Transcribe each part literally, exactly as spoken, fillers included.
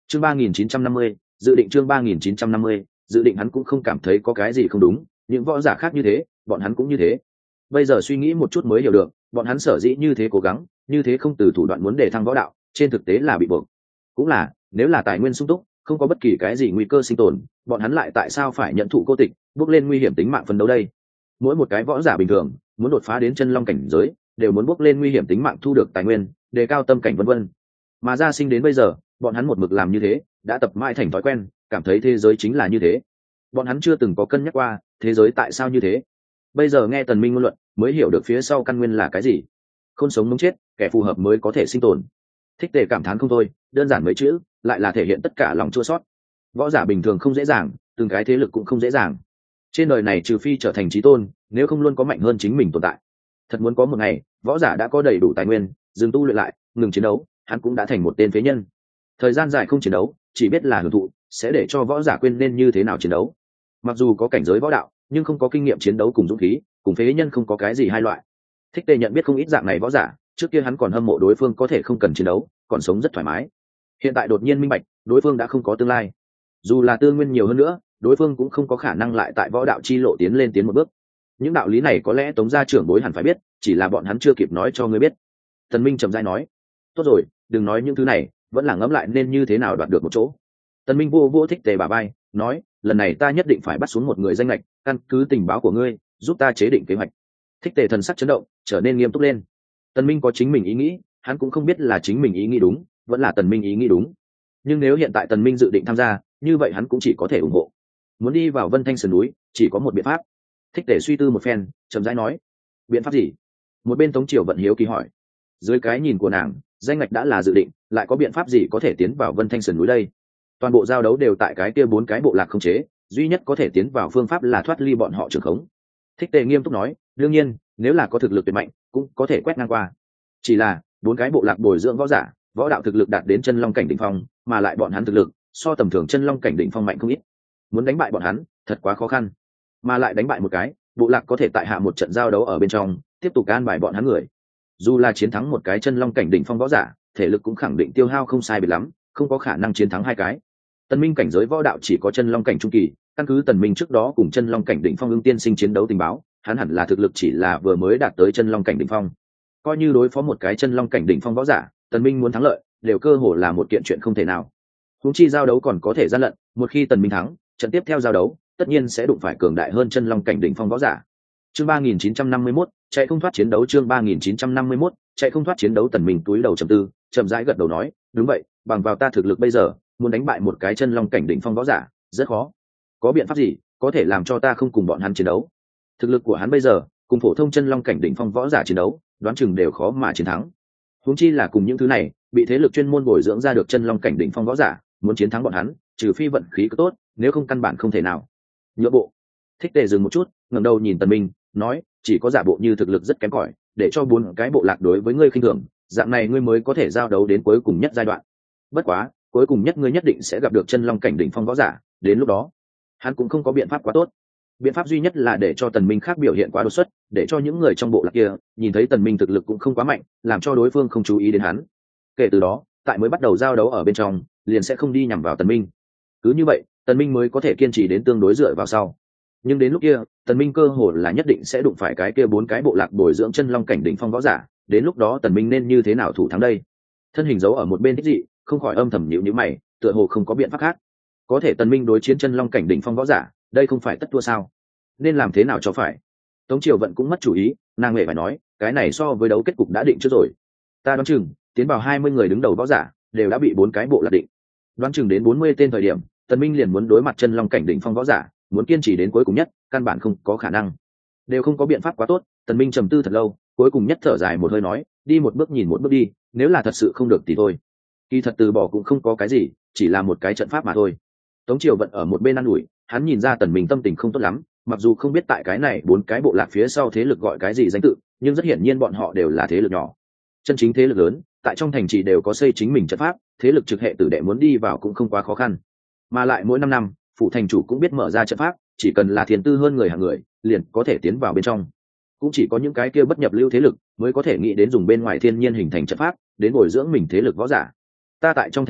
chương ba nghìn chín trăm năm mươi dự định chương ba nghìn chín trăm năm mươi dự định hắn cũng không cảm thấy có cái gì không đúng, những võ giả khác như thế bọn hắn cũng như thế. Bây giờ suy nghĩ một chút mới hiểu được, bọn hắn sở dĩ như thế cố gắng như thế không từ thủ đoạn muốn đề thăng võ đạo, trên thực tế là bị buộc. Cũng là nếu là tài nguyên sung túc, không có bất kỳ cái gì nguy cơ sinh tồn, bọn hắn lại tại sao phải nhận thụ cô tịch, bước lên nguy hiểm tính mạng phấn đấu đây? Mỗi một cái võ giả bình thường muốn đột phá đến chân long cảnh giới đều muốn bước lên nguy hiểm tính mạng thu được tài nguyên, đề cao tâm cảnh vân vân. Mà Gia Sinh đến bây giờ bọn hắn một mực làm như thế, đã tập mãi thành thói quen, cảm thấy thế giới chính là như thế. Bọn hắn chưa từng có cân nhắc qua thế giới tại sao như thế. Bây giờ nghe Tần Minh ngôn luận mới hiểu được phía sau căn nguyên là cái gì. Khôn sống muốn chết, kẻ phù hợp mới có thể sinh tồn. Thích Tề cảm thán không thôi, đơn giản mấy chữ lại là thể hiện tất cả lòng chua xót. Võ giả bình thường không dễ dàng, từng cái thế lực cũng không dễ dàng. Trên đời này trừ phi trở thành chí tôn, nếu không luôn có mạnh hơn chính mình tồn tại. Thật muốn có một ngày võ giả đã có đầy đủ tài nguyên, dừng tu luyện lại, ngừng chiến đấu, hắn cũng đã thành một tên phế nhân. Thời gian dài không chiến đấu, chỉ biết là hưởng thụ, sẽ để cho võ giả quên nên như thế nào chiến đấu. Mặc dù có cảnh giới võ đạo, nhưng không có kinh nghiệm chiến đấu cùng dũng khí, cùng phế nhân không có cái gì hai loại. Thích Tề nhận biết không ít dạng này võ giả, trước kia hắn còn hâm mộ đối phương có thể không cần chiến đấu, còn sống rất thoải mái. Hiện tại đột nhiên minh bạch, đối phương đã không có tương lai. Dù là tư nguyên nhiều hơn nữa, đối phương cũng không có khả năng lại tại võ đạo chi lộ tiến lên tiến một bước. Những đạo lý này có lẽ Tống gia trưởng bối hẳn phải biết, chỉ là bọn hắn chưa kịp nói cho ngươi biết. Tần Minh trầm rãi nói, tốt rồi, đừng nói những thứ này, vẫn là ngẫm lại nên như thế nào đoạt được một chỗ. Tần Minh vô vô Thích Tề bả vai, nói, lần này ta nhất định phải bắt xuống một người danh lệch, căn cứ tình báo của ngươi, giúp ta chế định kế hoạch. Thích Tề thần sắc chấn động, trở nên nghiêm túc lên. Tần Minh có chính mình ý nghĩ, hắn cũng không biết là chính mình ý nghĩ đúng, vẫn là Tần Minh ý nghĩ đúng. Nhưng nếu hiện tại Tần Minh dự định tham gia, như vậy hắn cũng chỉ có thể ủng hộ. Muốn đi vào Vân Thanh Sơn núi, chỉ có một biện pháp. Thích Tề suy tư một phen, chậm rãi nói, biện pháp gì? Một bên Tống Triều Vận hiếu kỳ hỏi. Dưới cái nhìn của nàng, danh ngạch đã là dự định, lại có biện pháp gì có thể tiến vào Vân Thanh Sơn núi đây? Toàn bộ giao đấu đều tại cái kia bốn cái bộ lạc không chế, duy nhất có thể tiến vào phương pháp là thoát ly bọn họ trường khống. Thích Tề nghiêm túc nói, đương nhiên, nếu là có thực lực tuyệt mạnh, cũng có thể quét ngang qua. Chỉ là bốn cái bộ lạc bồi dưỡng võ giả, võ đạo thực lực đạt đến chân long cảnh đỉnh phong, mà lại bọn hắn thực lực so tầm thường chân long cảnh đỉnh phong mạnh không ít. Muốn đánh bại bọn hắn, thật quá khó khăn. Mà lại đánh bại một cái, bộ lạc có thể tại hạ một trận giao đấu ở bên trong, tiếp tục an bài bọn hắn người. Dù là chiến thắng một cái chân long cảnh đỉnh phong võ giả, thể lực cũng khẳng định tiêu hao không sai biệt lắm, không có khả năng chiến thắng hai cái. Tần Minh cảnh giới võ đạo chỉ có chân long cảnh trung kỳ, căn cứ Tần Minh trước đó cùng chân long cảnh đỉnh phong ưng tiên sinh chiến đấu tình báo, hắn hẳn là thực lực chỉ là vừa mới đạt tới chân long cảnh đỉnh phong. Coi như đối phó một cái chân long cảnh đỉnh phong võ giả, Tần Minh muốn thắng lợi, đều cơ hồ là một kiện chuyện không thể nào. Huống chi giao đấu còn có thể gian lận, một khi Tần Minh thắng, trận tiếp theo giao đấu, tất nhiên sẽ đụng phải cường đại hơn chân long cảnh đỉnh phong võ giả. Chương ba nghìn chín trăm năm mươi mốt, chạy không thoát chiến đấu chương ba nghìn chín trăm năm mươi mốt, chạy không thoát chiến đấu Tần Minh túi đầu trầm tư, chậm rãi gật đầu nói, đúng vậy, bằng vào ta thực lực bây giờ, muốn đánh bại một cái chân long cảnh đỉnh phong võ giả, rất khó. Có biện pháp gì có thể làm cho ta không cùng bọn hắn chiến đấu? Thực lực của hắn bây giờ, cùng phổ thông chân long cảnh đỉnh phong võ giả chiến đấu, đoán chừng đều khó mà chiến thắng. Huống chi là cùng những thứ này, bị thế lực chuyên môn bồi dưỡng ra được chân long cảnh đỉnh phong võ giả, muốn chiến thắng bọn hắn, trừ phi vận khí cứ tốt, nếu không căn bản không thể nào. Nhượng bộ. Thích Tề dừng một chút, ngẩng đầu nhìn Tần Minh, nói, chỉ có giả bộ như thực lực rất kém cỏi, để cho bốn cái bộ lạc đối với ngươi khinh thường, dạng này ngươi mới có thể giao đấu đến cuối cùng nhất giai đoạn. Bất quá, cuối cùng nhất ngươi nhất định sẽ gặp được chân long cảnh đỉnh phong võ giả, đến lúc đó, hắn cũng không có biện pháp quá tốt. Biện pháp duy nhất là để cho Tần Minh khác biểu hiện quá đột xuất, để cho những người trong bộ lạc kia nhìn thấy Tần Minh thực lực cũng không quá mạnh, làm cho đối phương không chú ý đến hắn. Kể từ đó, tại mới bắt đầu giao đấu ở bên trong, liền sẽ không đi nhằm vào Tần Minh. Cứ như vậy, Tần Minh mới có thể kiên trì đến tương đối dựa vào sau. Nhưng đến lúc kia, Tần Minh cơ hồ là nhất định sẽ đụng phải cái kia bốn cái bộ lạc bồi dưỡng chân long cảnh đỉnh phong võ giả, đến lúc đó Tần Minh nên như thế nào thủ thắng đây? Thân hình giấu ở một bên Thích Dị, không khỏi âm thầm nhíu nhíu mày, tựa hồ không có biện pháp khác. Có thể Tần Minh đối chiến chân long cảnh đỉnh phong võ giả, đây không phải tất thua sao? Nên làm thế nào cho phải? Tống Triều Vận cũng mất chủ ý, nàng mẹ phải nói, cái này so với đấu kết cục đã định trước rồi. Ta đoán chừng, tiến vào hai mươi người đứng đầu võ giả, đều đã bị bốn cái bộ lạc định. Đoán chừng đến bốn mươi tên thời điểm, Tần Minh liền muốn đối mặt chân long cảnh đỉnh phong võ giả, muốn kiên trì đến cuối cùng nhất, căn bản không có khả năng. Đều không có biện pháp quá tốt, Tần Minh trầm tư thật lâu, cuối cùng nhất thở dài một hơi nói, đi một bước nhìn một bước đi, nếu là thật sự không được thì thôi. Kỳ thật từ bỏ cũng không có cái gì, chỉ là một cái trận pháp mà thôi. Tống Triều Vận ở một bên ăn ủi, hắn nhìn ra Tần Minh tâm tình không tốt lắm, mặc dù không biết tại cái này bốn cái bộ lạc phía sau thế lực gọi cái gì danh tự, nhưng rất hiển nhiên bọn họ đều là thế lực nhỏ. Chân chính thế lực lớn, tại trong thành trì đều có xây chính mình trận pháp, thế lực trực hệ tử đệ muốn đi vào cũng không quá khó khăn. Mà lại mỗi năm năm, phụ thành chủ cũng biết mở ra trận pháp, chỉ cần là thiên tư hơn người hàng người, liền có thể tiến vào bên trong. Cũng chỉ có những cái kia bất nhập lưu thế lực mới có thể nghĩ đến dùng bên ngoài thiên nhiên hình thành trận pháp, đến bồi dưỡng mình thế lực võ giả. Ta tại trong thành trì,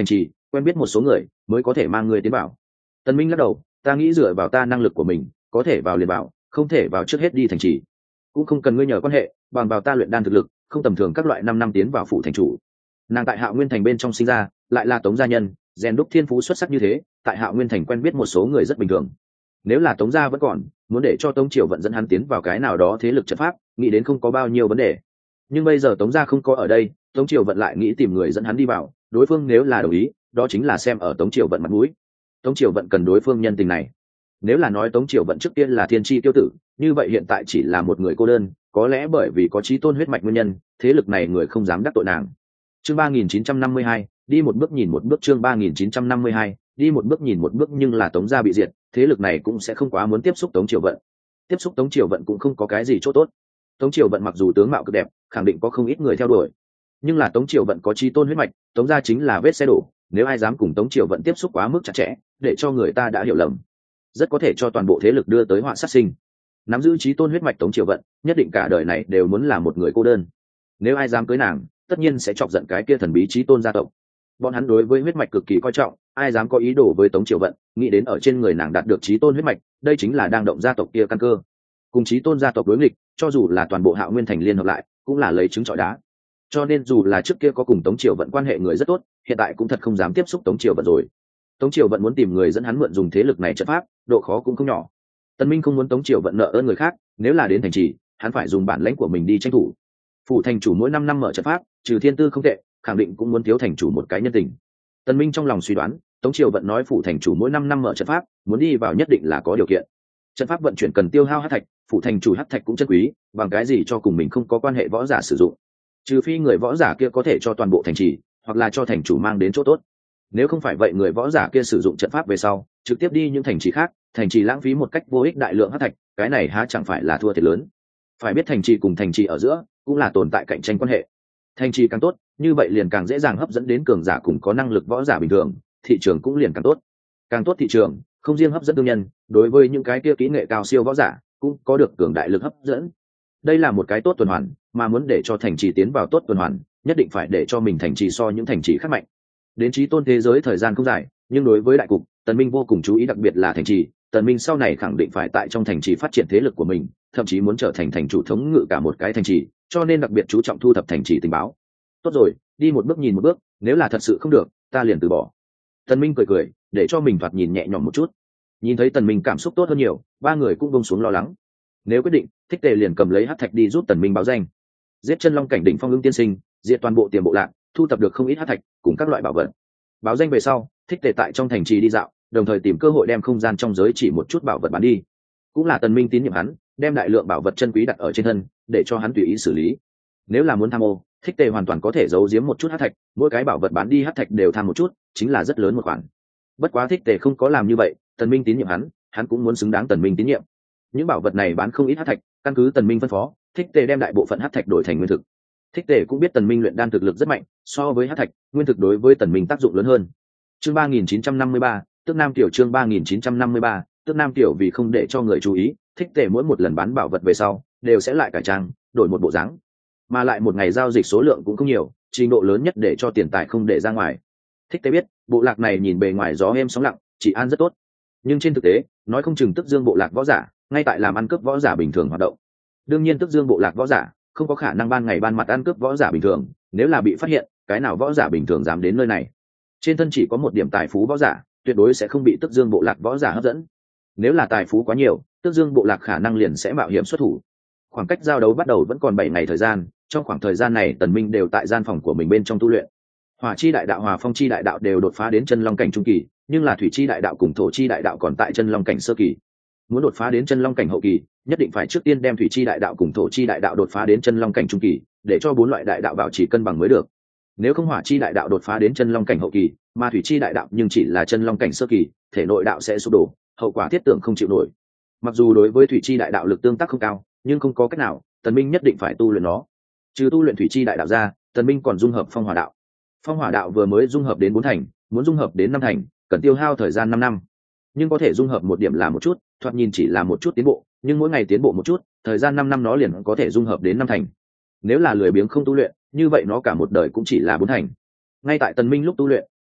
quen biết một số người mới có thể mang ngươi tiến vào. Tần Minh lắc đầu, ta nghĩ dựa vào ta năng lực của mình có thể vào liền vào, không thể vào trước hết đi thành trì. Cũng không cần ngươi nhờ quan hệ, bằng vào ta luyện đan thực lực không tầm thường, các loại năm năm tiến vào phủ thành chủ. Nàng tại Hạo Nguyên thành bên trong sinh ra, lại là Tống gia nhân, rèn đúc thiên phú xuất sắc như thế, tại Hạo Nguyên thành quen biết một số người rất bình thường. Nếu là Tống gia vẫn còn muốn để cho Tống Triều Vận dẫn hắn tiến vào cái nào đó thế lực trận pháp, nghĩ đến không có bao nhiêu vấn đề. Nhưng bây giờ Tống gia không có ở đây, Tống Triều Vận lại nghĩ tìm người dẫn hắn đi vào, đối phương nếu là đồng ý, đó chính là xem ở Tống Triều Vận mặt mũi. Tống Triều Vận cần đối phương nhân tình này. Nếu là nói Tống Triều Vận trước tiên là thiên chi tiêu tử, như vậy hiện tại chỉ là một người cô đơn, có lẽ bởi vì có chí tôn huyết mạch nguyên nhân, thế lực này người không dám đắc tội nàng. Chương ba nghìn chín trăm năm mươi hai, đi một bước nhìn một bước. Chương ba nghìn chín trăm năm mươi hai, đi một bước nhìn một bước. Nhưng là Tống gia bị diệt, thế lực này cũng sẽ không quá muốn tiếp xúc Tống Triều Vận. Tiếp xúc Tống Triều Vận cũng không có cái gì chỗ tốt. Tống Triều Vận mặc dù tướng mạo cực đẹp, khẳng định có không ít người theo đuổi, nhưng là Tống Triều Vận có chí tôn huyết mạch, Tống gia chính là vết xe đổ, nếu ai dám cùng Tống Triều Vận tiếp xúc quá mức chặt chẽ, để cho người ta đã hiểu lầm, rất có thể cho toàn bộ thế lực đưa tới họa sát sinh. Nắm giữ chí tôn huyết mạch Tống Triều Vận, nhất định cả đời này đều muốn là một người cô đơn. Nếu ai dám cưới nàng, tất nhiên sẽ chọc giận cái kia thần bí chí tôn gia tộc. Bọn hắn đối với huyết mạch cực kỳ coi trọng, ai dám có ý đồ với Tống Triều Vận, nghĩ đến ở trên người nàng đạt được chí tôn huyết mạch, đây chính là đang động gia tộc kia căn cơ. Cùng chí tôn gia tộc đối nghịch, cho dù là toàn bộ Hạo Nguyên thành liên hợp lại, cũng là lấy trứng trọi đá. Cho nên dù là trước kia có cùng Tống Triều Vận quan hệ người rất tốt, hiện tại cũng thật không dám tiếp xúc Tống Triều Vận rồi. Tống Triều Vận muốn tìm người dẫn hắn mượn dùng thế lực này trận pháp, độ khó cũng không nhỏ. Tần Minh không muốn Tống Triều Vận nợ ơn người khác, nếu là đến thành trì, hắn phải dùng bản lãnh của mình đi tranh thủ. Phủ thành chủ mỗi năm năm mở trận pháp, trừ thiên tư không tệ, khẳng định cũng muốn thiếu thành chủ một cái nhân tình. Tần Minh trong lòng suy đoán, Tống Triều Vận nói phủ thành chủ mỗi năm năm mở trận pháp, muốn đi vào nhất định là có điều kiện. Trận pháp vận chuyển cần tiêu hao hắc thạch, phủ thành chủ hắc thạch cũng chân quý, bằng cái gì cho cùng mình không có quan hệ võ giả sử dụng? Trừ phi người võ giả kia có thể cho toàn bộ thành trì, hoặc là cho thành chủ mang đến chỗ tốt. Nếu không phải vậy, người võ giả kia sử dụng trận pháp về sau, trực tiếp đi những thành trì khác, thành trì lãng phí một cách vô ích đại lượng hắc thạch, cái này há chẳng phải là thua thiệt lớn? Phải biết thành trì cùng thành trì ở giữa cũng là tồn tại cạnh tranh quan hệ. Thành trì càng tốt, như vậy liền càng dễ dàng hấp dẫn đến cường giả cùng có năng lực võ giả bình thường, thị trường cũng liền càng tốt. Càng tốt thị trường, không riêng hấp dẫn thương nhân, đối với những cái kia kỹ nghệ cao siêu võ giả cũng có được cường đại lực hấp dẫn. Đây là một cái tốt tuần hoàn, mà muốn để cho thành trì tiến vào tốt tuần hoàn, nhất định phải để cho mình thành trì so những thành trì khác mạnh. Đến chí tôn thế giới thời gian không dài, nhưng đối với đại cục, Tần Minh vô cùng chú ý, đặc biệt là thành trì. Tần Minh sau này khẳng định phải tại trong thành trì phát triển thế lực của mình, thậm chí muốn trở thành thành chủ thống ngự cả một cái thành trì, cho nên đặc biệt chú trọng thu thập thành trì tình báo. Tốt rồi, đi một bước nhìn một bước, nếu là thật sự không được, ta liền từ bỏ. Tần Minh cười cười, để cho mình thoạt nhìn nhẹ nhõm một chút. Nhìn thấy Tần Minh cảm xúc tốt hơn nhiều, ba người cũng buông xuống lo lắng. Nếu quyết định, Thích Tề liền cầm lấy hắc thạch đi giúp Tần Minh báo danh. Giết chân long cảnh đỉnh phong ưng tiên sinh, diệt toàn bộ tiềm bộ lạc, thu thập được không ít hắc thạch cùng các loại bảo vật. Báo danh về sau, Thích Tề tại trong thành trì đi dạo, đồng thời tìm cơ hội đem không gian trong giới chỉ một chút bảo vật bán đi. Cũng là Tần Minh tín nhiệm hắn, đem đại lượng bảo vật chân quý đặt ở trên thân, để cho hắn tùy ý xử lý. Nếu là muốn tham ô, Thích Tề hoàn toàn có thể giấu giếm một chút hắc thạch, mỗi cái bảo vật bán đi hắc thạch đều tham một chút, chính là rất lớn một khoản. Bất quá Thích Tề không có làm như vậy, Tần Minh tín nhiệm hắn, hắn cũng muốn xứng đáng Tần Minh tín nhiệm. Những bảo vật này bán không ít hắc thạch, căn cứ Tần Minh phân phó, Thích Tề đem đại bộ phận hắc thạch đổi thành nguyên thực. Thích Tề cũng biết Tần Minh luyện đan thực lực rất mạnh, so với hắc thạch, nguyên thực đối với Tần Minh tác dụng lớn hơn. Chương ba nghìn chín trăm năm mươi ba, Tức Nam tiểu. Chương ba nghìn chín trăm năm mươi ba, Tức Nam tiểu. Vì không để cho người chú ý, Thích Tề mỗi một lần bán bảo vật về sau, đều sẽ lại cải trang, đổi một bộ dáng. Mà lại một ngày giao dịch số lượng cũng không nhiều, trình độ lớn nhất để cho tiền tài không để ra ngoài. Thích Tề biết, bộ lạc này nhìn bề ngoài gió êm sóng lặng, trị an rất tốt, nhưng trên thực tế, nói không chừng Tức Dương bộ lạc võ giả ngay tại làm ăn cướp võ giả bình thường hoạt động. Đương nhiên Tức Dương bộ lạc võ giả không có khả năng ban ngày ban mặt ăn cướp võ giả bình thường, nếu là bị phát hiện, cái nào võ giả bình thường dám đến nơi này? Trên thân chỉ có một điểm tài phú võ giả, tuyệt đối sẽ không bị Tức Dương bộ lạc võ giả hấp dẫn. Nếu là tài phú quá nhiều, Tức Dương bộ lạc khả năng liền sẽ mạo hiểm xuất thủ. Khoảng cách giao đấu bắt đầu vẫn còn bảy ngày thời gian, trong khoảng thời gian này Tần Minh đều tại gian phòng của mình bên trong tu luyện. Hỏa chi đại đạo, Hòa phong chi đại đạo đều đột phá đến chân long cảnh trung kỳ, nhưng là thủy chi đại đạo cùng thổ chi đại đạo còn tại chân long cảnh sơ kỳ. Muốn đột phá đến chân long cảnh hậu kỳ, nhất định phải trước tiên đem thủy chi đại đạo cùng thổ chi đại đạo đột phá đến chân long cảnh trung kỳ, để cho bốn loại đại đạo bảo trì cân bằng mới được. Nếu không hỏa chi đại đạo đột phá đến chân long cảnh hậu kỳ, mà thủy chi đại đạo nhưng chỉ là chân long cảnh sơ kỳ, thể nội đạo sẽ sụp đổ, hậu quả thiết tưởng không chịu nổi. Mặc dù đối với thủy chi đại đạo lực tương tác không cao, nhưng không có cách nào, Tần Minh nhất định phải tu luyện nó. Trừ tu luyện thủy chi đại đạo ra, Tần Minh còn dung hợp phong hỏa đạo. Phong hỏa đạo vừa mới dung hợp đến bốn thành, muốn dung hợp đến năm thành, cần tiêu hao thời gian năm năm. Nhưng có thể dung hợp một điểm là một chút, thoạt nhìn chỉ là một chút tiến bộ, nhưng mỗi ngày tiến bộ một chút, thời gian năm năm nó liền có thể dung hợp đến năm thành. Nếu là lười biếng không tu luyện, như vậy nó cả một đời cũng chỉ là bốn thành. Ngay tại Tần Minh lúc tu luyện,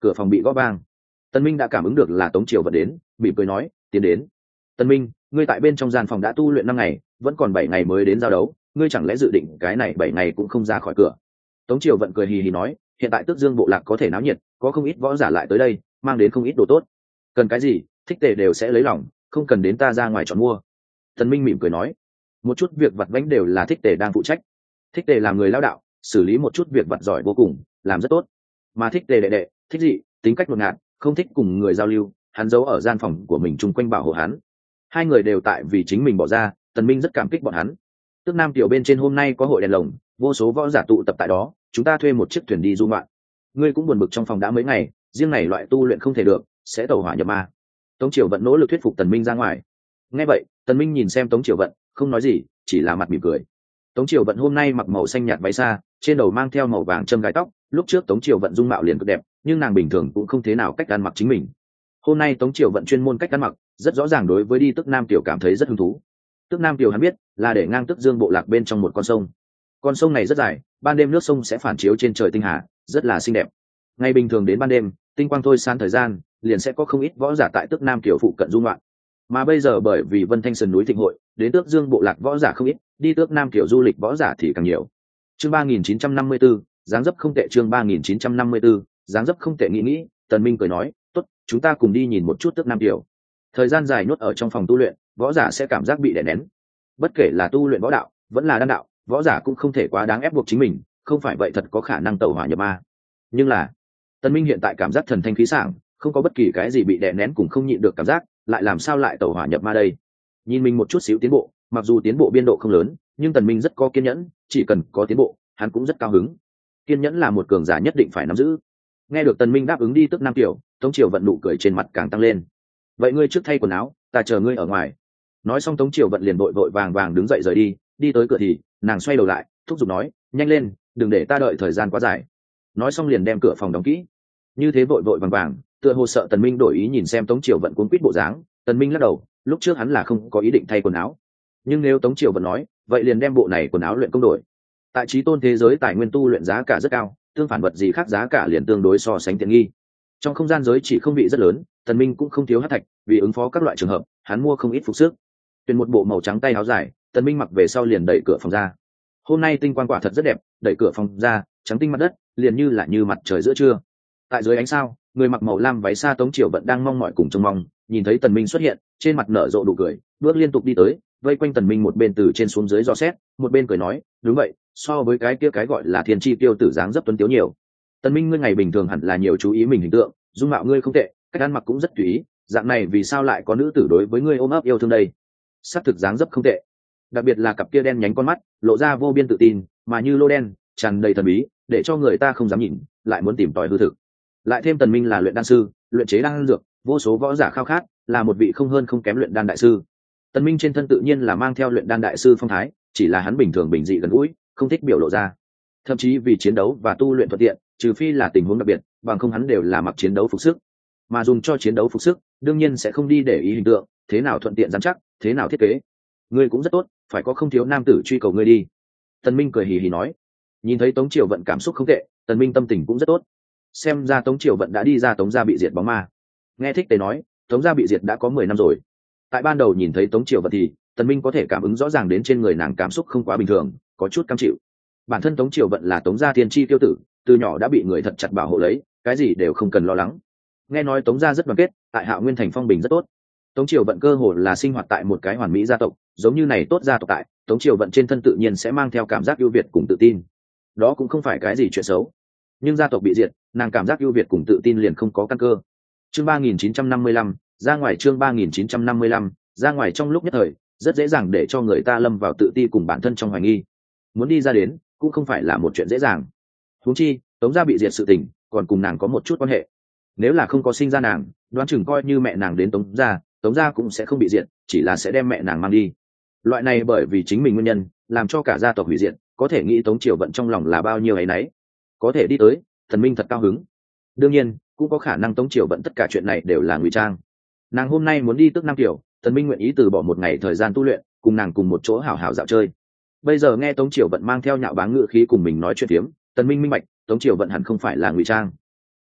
cửa phòng bị gõ vang. Tần Minh đã cảm ứng được là Tống Triều Vận đến, mỉm cười nói, tiến đến. Tần Minh, ngươi tại bên trong gian phòng đã tu luyện năm ngày, vẫn còn bảy ngày mới đến giao đấu, ngươi chẳng lẽ dự định cái này bảy ngày cũng không ra khỏi cửa? Tống Triều Vận cười hì hì nói, hiện tại Tước Dương bộ lạc có thể náo nhiệt, có không ít võ giả lại tới đây, mang đến không ít đồ tốt. Cần cái gì, thích tề đều sẽ lấy lòng, không cần đến ta ra ngoài chọn mua. Tần Minh mỉm cười nói, một chút việc vặt vãnh đều là thích tề đang phụ trách. Thích tề làm người lao đạo, xử lý một chút việc vặt giỏi vô cùng, làm rất tốt. Mà thích tề đệ đệ, thích dị, tính cách ngột ngạt, không thích cùng người giao lưu, hắn giấu ở gian phòng của mình chung quanh bảo hộ hắn. Hai người đều tại vì chính mình bỏ ra, Tần Minh rất cảm kích bọn hắn. Tước Nam tiểu bên trên hôm nay có hội đèn lồng, vô số võ giả tụ tập tại đó, chúng ta thuê một chiếc thuyền đi du ngoạn. Ngươi cũng buồn bực trong phòng đã mấy ngày, riêng này loại tu luyện không thể được, sẽ tẩu hỏa nhập ma. Tống Triều Vận nỗ lực thuyết phục Tần Minh ra ngoài. Nghe vậy, Tần Minh nhìn xem Tống Triều Vận, không nói gì, chỉ là mặt mỉm cười. Tống Triều Vận hôm nay mặc màu xanh nhạt váy xa, trên đầu mang theo màu vàng châm gai tóc, lúc trước Tống Triều Vận dung mạo liền cực đẹp, nhưng nàng bình thường cũng không thế nào cách ăn mặc chính mình. Hôm nay Tống Triều Vận chuyên môn cách ăn mặc, rất rõ ràng đối với đi Tước Nam tiểu cảm thấy rất hứng thú. Tước Nam tiểu hắn biết, là để ngang Tước Dương bộ lạc bên trong một con sông. Con sông này rất dài, ban đêm nước sông sẽ phản chiếu trên trời tinh hà, rất là xinh đẹp. Ngày bình thường đến ban đêm, tinh quang thôi san thời gian, liền sẽ có không ít võ giả tại Tước Nam tiểu phụ cận du ngoạn. Mà bây giờ bởi vì Vân Thanh Sơn núi thịnh hội, đến Tước Dương bộ lạc võ giả không ít, đi Tước Nam tiểu du lịch võ giả thì càng nhiều. Chương ba nghìn chín trăm năm mươi tư, dáng dấp không tệ. Chương ba nghìn chín trăm năm mươi tư, dáng dấp không tệ. Nghĩ nghĩ, Tần Minh cười nói, tốt, chúng ta cùng đi nhìn một chút Tước Nam tiểu. Thời gian dài nhốt ở trong phòng tu luyện, võ giả sẽ cảm giác bị đè nén. Bất kể là tu luyện võ đạo, vẫn là đan đạo, võ giả cũng không thể quá đáng ép buộc chính mình, không phải vậy thật có khả năng tẩu hỏa nhập ma. Nhưng là, Tần Minh hiện tại cảm giác thần thanh khí sảng, không có bất kỳ cái gì bị đè nén cùng không nhịn được cảm giác, lại làm sao lại tẩu hỏa nhập ma đây? Nhìn mình một chút xíu tiến bộ, mặc dù tiến bộ biên độ không lớn, nhưng Tần Minh rất có kiên nhẫn, chỉ cần có tiến bộ, hắn cũng rất cao hứng. Kiên nhẫn là một cường giả nhất định phải nắm giữ. Nghe được Tần Minh đáp ứng đi Tước Nam tiểu, Tống Triều Vận nụ cười trên mặt càng tăng lên. Vậy ngươi trước thay quần áo, ta chờ ngươi ở ngoài. Nói xong Tống Triều Vận liền vội vội vàng vàng đứng dậy rời đi, đi tới cửa thì nàng xoay đầu lại, thúc giục nói, nhanh lên, đừng để ta đợi thời gian quá dài. Nói xong liền đem cửa phòng đóng kỹ. Như thế vội vội vàng vàng, tựa hồ sợ Tần Minh đổi ý nhìn xem Tống Triều Vận cuống quýt bộ dáng, Tần Minh lắc đầu, lúc trước hắn là không có ý định thay quần áo. Nhưng nếu Tống Triều Vận nói, vậy liền đem bộ này quần áo luyện công đổi. Tại Chí Tôn thế giới tài nguyên tu luyện giá cả rất cao, tương phản vật gì khác giá cả liền tương đối so sánh tiện nghi. Trong không gian giới chỉ không bị rất lớn, Tần Minh cũng không thiếu hắc thạch, vì ứng phó các loại trường hợp, hắn mua không ít phục sức. Tuyển một bộ màu trắng tay áo dài, Tần Minh mặc về sau liền đẩy cửa phòng ra. Hôm nay tinh quang quả thật rất đẹp, đẩy cửa phòng ra, trắng tinh mặt đất, liền như là như mặt trời giữa trưa. Tại dưới ánh sao, người mặc màu lam váy xa Tống Triều Vận đang mong mỏi cùng trông mong, nhìn thấy Tần Minh xuất hiện, trên mặt nở rộ nụ cười, bước liên tục đi tới, vây quanh Tần Minh một bên từ trên xuống dưới dò xét, một bên cười nói, đúng vậy, so với cái kia cái gọi là thiên chi tiêu tử dáng dấp tuấn tiếu nhiều. Tần Minh ngươi ngày bình thường hẳn là nhiều chú ý mình hình tượng, dung mạo ngươi không tệ, cách ăn mặc cũng rất tùy ý, dạng này vì sao lại có nữ tử đối với ngươi ôm ấp yêu thương đây? Sắc thực dáng dấp không tệ, đặc biệt là cặp kia đen nhánh con mắt, lộ ra vô biên tự tin, mà như lô đen, tràn đầy thần bí, để cho người ta không dám nhìn, lại muốn tìm tòi hư thực. Lại thêm Tần Minh là luyện đan sư, luyện chế đan dược, vô số võ giả khao khát, là một vị không hơn không kém luyện đan đại sư. Tần Minh trên thân tự nhiên là mang theo luyện đan đại sư phong thái, chỉ là hắn bình thường bình dị gần gũi, không thích biểu lộ ra. Thậm chí vì chiến đấu và tu luyện thuận tiện, trừ phi là tình huống đặc biệt, bằng không hắn đều là mặc chiến đấu phục sức. Mà dùng cho chiến đấu phục sức, đương nhiên sẽ không đi để ý hình tượng, thế nào thuận tiện dán chắc, thế nào thiết kế. Ngươi cũng rất tốt, phải có không thiếu nam tử truy cầu ngươi đi. Tần Minh cười hì hì nói. Nhìn thấy Tống Triều Vận cảm xúc không tệ, Tần Minh tâm tình cũng rất tốt. Xem ra Tống Triều Vận đã đi ra Tống gia bị diệt bóng ma. Nghe thích tề nói, Tống gia bị diệt đã có mười năm rồi. Tại ban đầu nhìn thấy Tống Triều Vận thì Tần Minh có thể cảm ứng rõ ràng đến trên người nàng cảm xúc không quá bình thường, có chút cam chịu. Bản thân Tống Triều Vận là Tống gia tiên tri tiêu tử, từ nhỏ đã bị người thật chặt bảo hộ lấy, cái gì đều không cần lo lắng. Nghe nói Tống gia rất đoàn kết, tại Hạo Nguyên thành phong bình rất tốt. Tống Triều Vận cơ hồ là sinh hoạt tại một cái hoàn mỹ gia tộc, giống như này tốt gia tộc tại, Tống Triều Vận trên thân tự nhiên sẽ mang theo cảm giác ưu việt cùng tự tin. Đó cũng không phải cái gì chuyện xấu. Nhưng gia tộc bị diệt, nàng cảm giác ưu việt cùng tự tin liền không có căn cơ. Chương ba nghìn chín trăm năm mươi lăm, ra ngoài chương ba nghìn chín trăm năm mươi lăm, ra ngoài trong lúc nhất thời, rất dễ dàng để cho người ta lâm vào tự ti cùng bản thân trong hoài nghi. Muốn đi ra đến, cũng không phải là một chuyện dễ dàng. Huống chi, Tống gia bị diệt sự tình, còn cùng nàng có một chút quan hệ. Nếu là không có sinh ra nàng, đoán chừng coi như mẹ nàng đến Tống gia, Tống gia cũng sẽ không bị diệt, chỉ là sẽ đem mẹ nàng mang đi. Loại này bởi vì chính mình nguyên nhân, làm cho cả gia tộc hủy diệt, có thể nghĩ Tống Triều Vận trong lòng là bao nhiêu ấy nấy. Có thể đi tới, Thần Minh thật cao hứng. Đương nhiên, cũng có khả năng Tống Triều Vận tất cả chuyện này đều là ngụy trang. Nàng hôm nay muốn đi Tước Nam Tiểu, Thần Minh nguyện ý từ bỏ một ngày thời gian tu luyện, cùng nàng cùng một chỗ hảo hảo dạo chơi. Bây giờ nghe Tống Triều Vận mang theo nhạo báng ngữ khí cùng mình nói chuyện tiếm, Tần Minh minh bạch, Tống Triều Vận hẳn không phải là ngụy trang.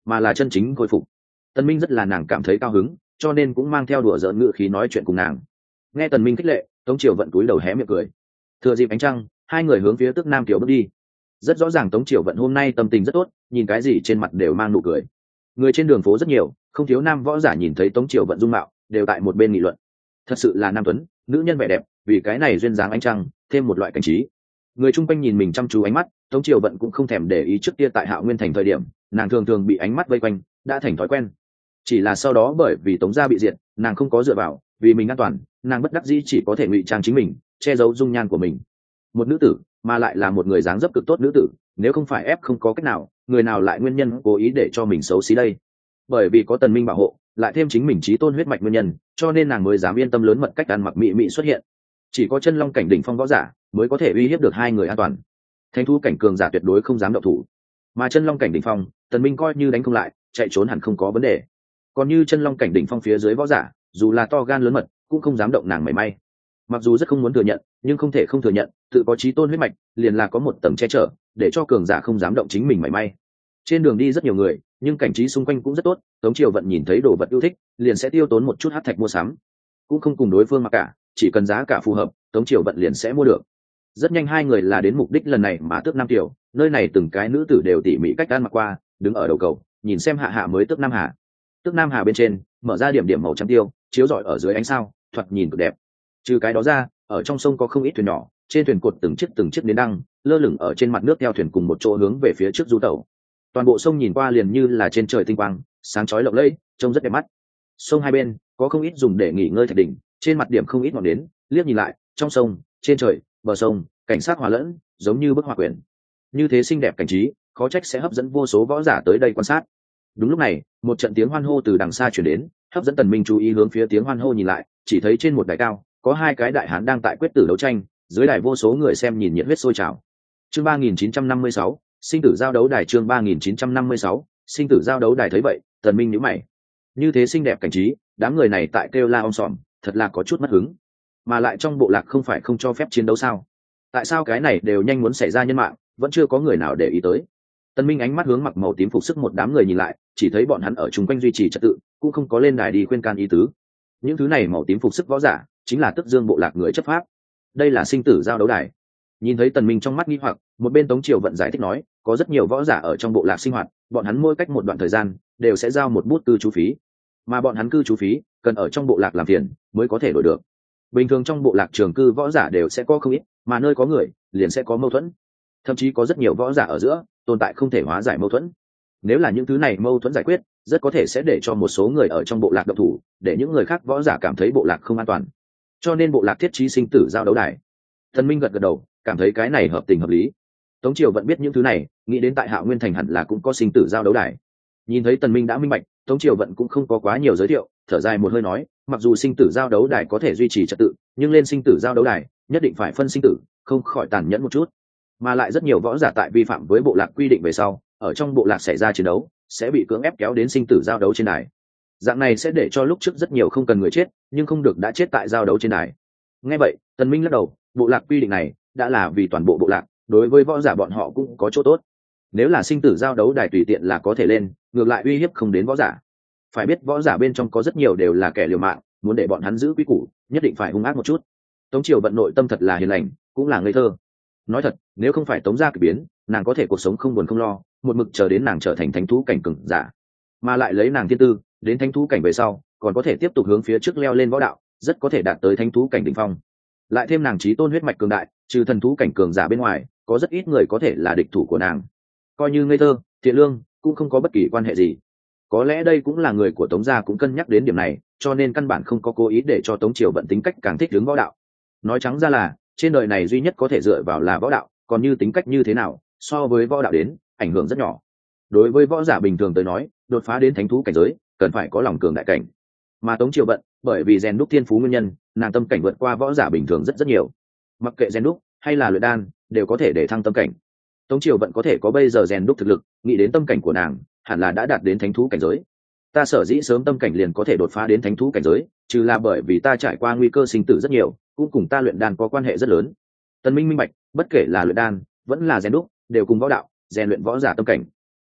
mà là chân chính khôi phục. Tần Minh rất là nàng cảm thấy cao hứng, cho nên cũng mang theo đùa giỡn ngữ khí nói chuyện cùng nàng. Nghe Tần Minh khích lệ, Tống Triều Vận cúi đầu hé miệng cười. Thừa dịp ánh trăng, hai người hướng phía Tước Nam Kiều bước đi. Rất rõ ràng Tống Triều Vận hôm nay tâm tình rất tốt, nhìn cái gì trên mặt đều mang nụ cười. Người trên đường phố rất nhiều, không thiếu nam võ giả nhìn thấy Tống Triều Vận dung mạo, đều tại một bên nghị luận. Thật sự là nam tuấn, nữ nhân vẻ đẹp, vì cái này duyên dáng ánh trăng, thêm một loại cảnh trí. Người chung quanh nhìn mình chăm chú ánh mắt, Tống Triều Vận cũng không thèm để ý trước kia tại Hạo Nguyên thành thời điểm, nàng thường thường bị ánh mắt vây quanh, đã thành thói quen. Chỉ là sau đó bởi vì Tống gia bị diệt, nàng không có dựa vào, vì mình an toàn, nàng bất đắc dĩ chỉ có thể ngụy trang chính mình, che giấu dung nhan của mình. Một nữ tử, mà lại là một người dáng dấp cực tốt nữ tử, nếu không phải ép không có cách nào, người nào lại nguyên nhân cố ý để cho mình xấu xí đây? Bởi vì có Tần Minh bảo hộ, lại thêm chính mình chí tôn huyết mạch nguyên nhân, cho nên nàng mới dám yên tâm lớn mật cách ăn mặc mị mị xuất hiện. Chỉ có chân long cảnh đỉnh phong võ giả mới có thể uy hiếp được hai người an toàn. Thánh thú cảnh cường giả tuyệt đối không dám động thủ, mà chân long cảnh đỉnh phong, Tần Minh coi như đánh không lại, chạy trốn hẳn không có vấn đề. Còn như chân long cảnh đỉnh phong phía dưới võ giả, dù là to gan lớn mật, cũng không dám động nàng mảy may. Mặc dù rất không muốn thừa nhận, nhưng không thể không thừa nhận, tự có chí tôn huyết mạch, liền là có một tầng che chở, để cho cường giả không dám động chính mình mảy may. Trên đường đi rất nhiều người, nhưng cảnh trí xung quanh cũng rất tốt. Tống Triều Vận nhìn thấy đồ vật yêu thích, liền sẽ tiêu tốn một chút hắc thạch mua sắm, cũng không cùng đối phương mặc cả, chỉ cần giá cả phù hợp, Tống Triều Vận liền sẽ mua được. Rất nhanh hai người là đến mục đích lần này mà Tước Nam Kiều, nơi này từng cái nữ tử đều tỉ mỉ cách ăn mặc qua, đứng ở đầu cầu, nhìn xem hạ hạ mới Tước Nam Hà. Tước Nam Hà bên trên mở ra điểm điểm màu trắng tiêu, chiếu rọi ở dưới ánh sao, thoạt nhìn cực đẹp. Trừ cái đó ra, ở trong sông có không ít thuyền nhỏ, trên thuyền cột từng chiếc từng chiếc nến đăng, lơ lửng ở trên mặt nước theo thuyền cùng một chỗ hướng về phía trước du tàu. Toàn bộ sông nhìn qua liền như là trên trời tinh quang, sáng chói lộng lẫy, trông rất đẹp mắt. Sông hai bên có không ít dùng để nghỉ ngơi thạch đỉnh, trên mặt điểm không ít ngọn nến, liếc nhìn lại, trong sông, trên trời, bờ sông, cảnh sát hòa lẫn, giống như bức họa quyển. Như thế xinh đẹp cảnh trí, khó trách sẽ hấp dẫn vô số võ giả tới đây quan sát. Đúng lúc này, một trận tiếng hoan hô từ đằng xa truyền đến, hấp dẫn Tần Minh chú ý hướng phía tiếng hoan hô nhìn lại, chỉ thấy trên một đài cao, có hai cái đại hán đang tại quyết tử đấu tranh, dưới đài vô số người xem nhìn nhiệt huyết sôi trào. Chương ba nghìn chín trăm năm mươi sáu, sinh tử giao đấu đài. Chương ba nghìn chín trăm năm mươi sáu, sinh tử giao đấu đài. Thấy vậy, Tần Minh nhíu mày. Như thế xinh đẹp cảnh trí, đám người này tại kêu la om sòm, thật là có chút mất hứng. Mà lại trong bộ lạc không phải không cho phép chiến đấu sao? Tại sao cái này đều nhanh muốn xảy ra nhân mạng, vẫn chưa có người nào để ý tới? Tần Minh ánh mắt hướng mặc màu tím phục sức một đám người nhìn lại, chỉ thấy bọn hắn ở chung quanh duy trì trật tự, cũng không có lên đài đi khuyên can ý tứ. Những thứ này màu tím phục sức võ giả, chính là Tức Dương bộ lạc người chấp pháp. Đây là sinh tử giao đấu đài. Nhìn thấy Tần Minh trong mắt nghi hoặc, một bên Tống Triều Vận giải thích nói, có rất nhiều võ giả ở trong bộ lạc sinh hoạt, bọn hắn mỗi cách một đoạn thời gian đều sẽ giao một bút cư trú phí, mà bọn hắn cư trú phí cần ở trong bộ lạc làm tiền mới có thể đổi được. Bình thường trong bộ lạc trường cư võ giả đều sẽ có không ít, mà nơi có người liền sẽ có mâu thuẫn, thậm chí có rất nhiều võ giả ở giữa tồn tại không thể hóa giải mâu thuẫn. Nếu là những thứ này mâu thuẫn giải quyết, rất có thể sẽ để cho một số người ở trong bộ lạc động thủ, để những người khác võ giả cảm thấy bộ lạc không an toàn. Cho nên bộ lạc thiết trí sinh tử giao đấu đài. Tần Minh gật gật đầu, cảm thấy cái này hợp tình hợp lý. Tống Triều Vận biết những thứ này, nghĩ đến tại Hạo Nguyên thành hẳn là cũng có sinh tử giao đấu đài. Nhìn thấy Tần Minh đã minh bạch, Tống Triều Vận cũng không có quá nhiều giới thiệu, thở dài một hơi nói, mặc dù sinh tử giao đấu đài có thể duy trì trật tự, nhưng lên sinh tử giao đấu đài nhất định phải phân sinh tử, không khỏi tàn nhẫn một chút. Mà lại rất nhiều võ giả tại vi phạm với bộ lạc quy định về sau, ở trong bộ lạc xảy ra chiến đấu, sẽ bị cưỡng ép kéo đến sinh tử giao đấu trên đài. Dạng này sẽ để cho lúc trước rất nhiều không cần người chết, nhưng không được đã chết tại giao đấu trên đài. Nghe vậy, Tần Minh lắc đầu, bộ lạc quy định này đã là vì toàn bộ bộ lạc, đối với võ giả bọn họ cũng có chỗ tốt. Nếu là sinh tử giao đấu đài tùy tiện là có thể lên, ngược lại uy hiếp không đến võ giả. Phải biết võ giả bên trong có rất nhiều đều là kẻ liều mạng, muốn để bọn hắn giữ quy củ, nhất định phải hung ác một chút. Tống Triều Vận nội tâm thật là hiền lành, cũng là ngây thơ. Nói thật, nếu không phải Tống gia kỳ biến, nàng có thể cuộc sống không buồn không lo, một mực chờ đến nàng trở thành thánh thú cảnh cường giả, mà lại lấy nàng thiên tư, đến thánh thú cảnh về sau, còn có thể tiếp tục hướng phía trước leo lên võ đạo, rất có thể đạt tới thánh thú cảnh đỉnh phong. Lại thêm nàng chí tôn huyết mạch cường đại, trừ thần thú cảnh cường giả bên ngoài, có rất ít người có thể là địch thủ của nàng. Coi như ngây thơ, thiện lương, cũng không có bất kỳ quan hệ gì. Có lẽ đây cũng là người của Tống gia cũng cân nhắc đến điểm này, cho nên căn bản không có cố ý để cho Tống Triều Vận tính cách càng thích hướng võ đạo. Nói trắng ra là, trên đời này duy nhất có thể dựa vào là võ đạo, còn như tính cách như thế nào, so với võ đạo đến, ảnh hưởng rất nhỏ. Đối với võ giả bình thường tới nói, đột phá đến thánh thú cảnh giới, cần phải có lòng cường đại cảnh. Mà Tống Triều Vận, bởi vì rèn đúc thiên phú nguyên nhân, nàng tâm cảnh vượt qua võ giả bình thường rất rất nhiều. Mặc kệ rèn đúc hay là luyện đan, đều có thể để thăng tâm cảnh. Tống Triều Vận có thể có bây giờ rèn đúc thực lực, nghĩ đến tâm cảnh của nàng, hẳn là đã đạt đến thánh thú cảnh giới. Ta sở dĩ sớm tâm cảnh liền có thể đột phá đến thánh thú cảnh giới, trừ là bởi vì ta trải qua nguy cơ sinh tử rất nhiều, cũng cùng ta luyện đan có quan hệ rất lớn. Tần Minh minh bạch, bất kể là luyện đan, vẫn là rèn đúc, đều cùng võ đạo, rèn luyện võ giả tâm cảnh.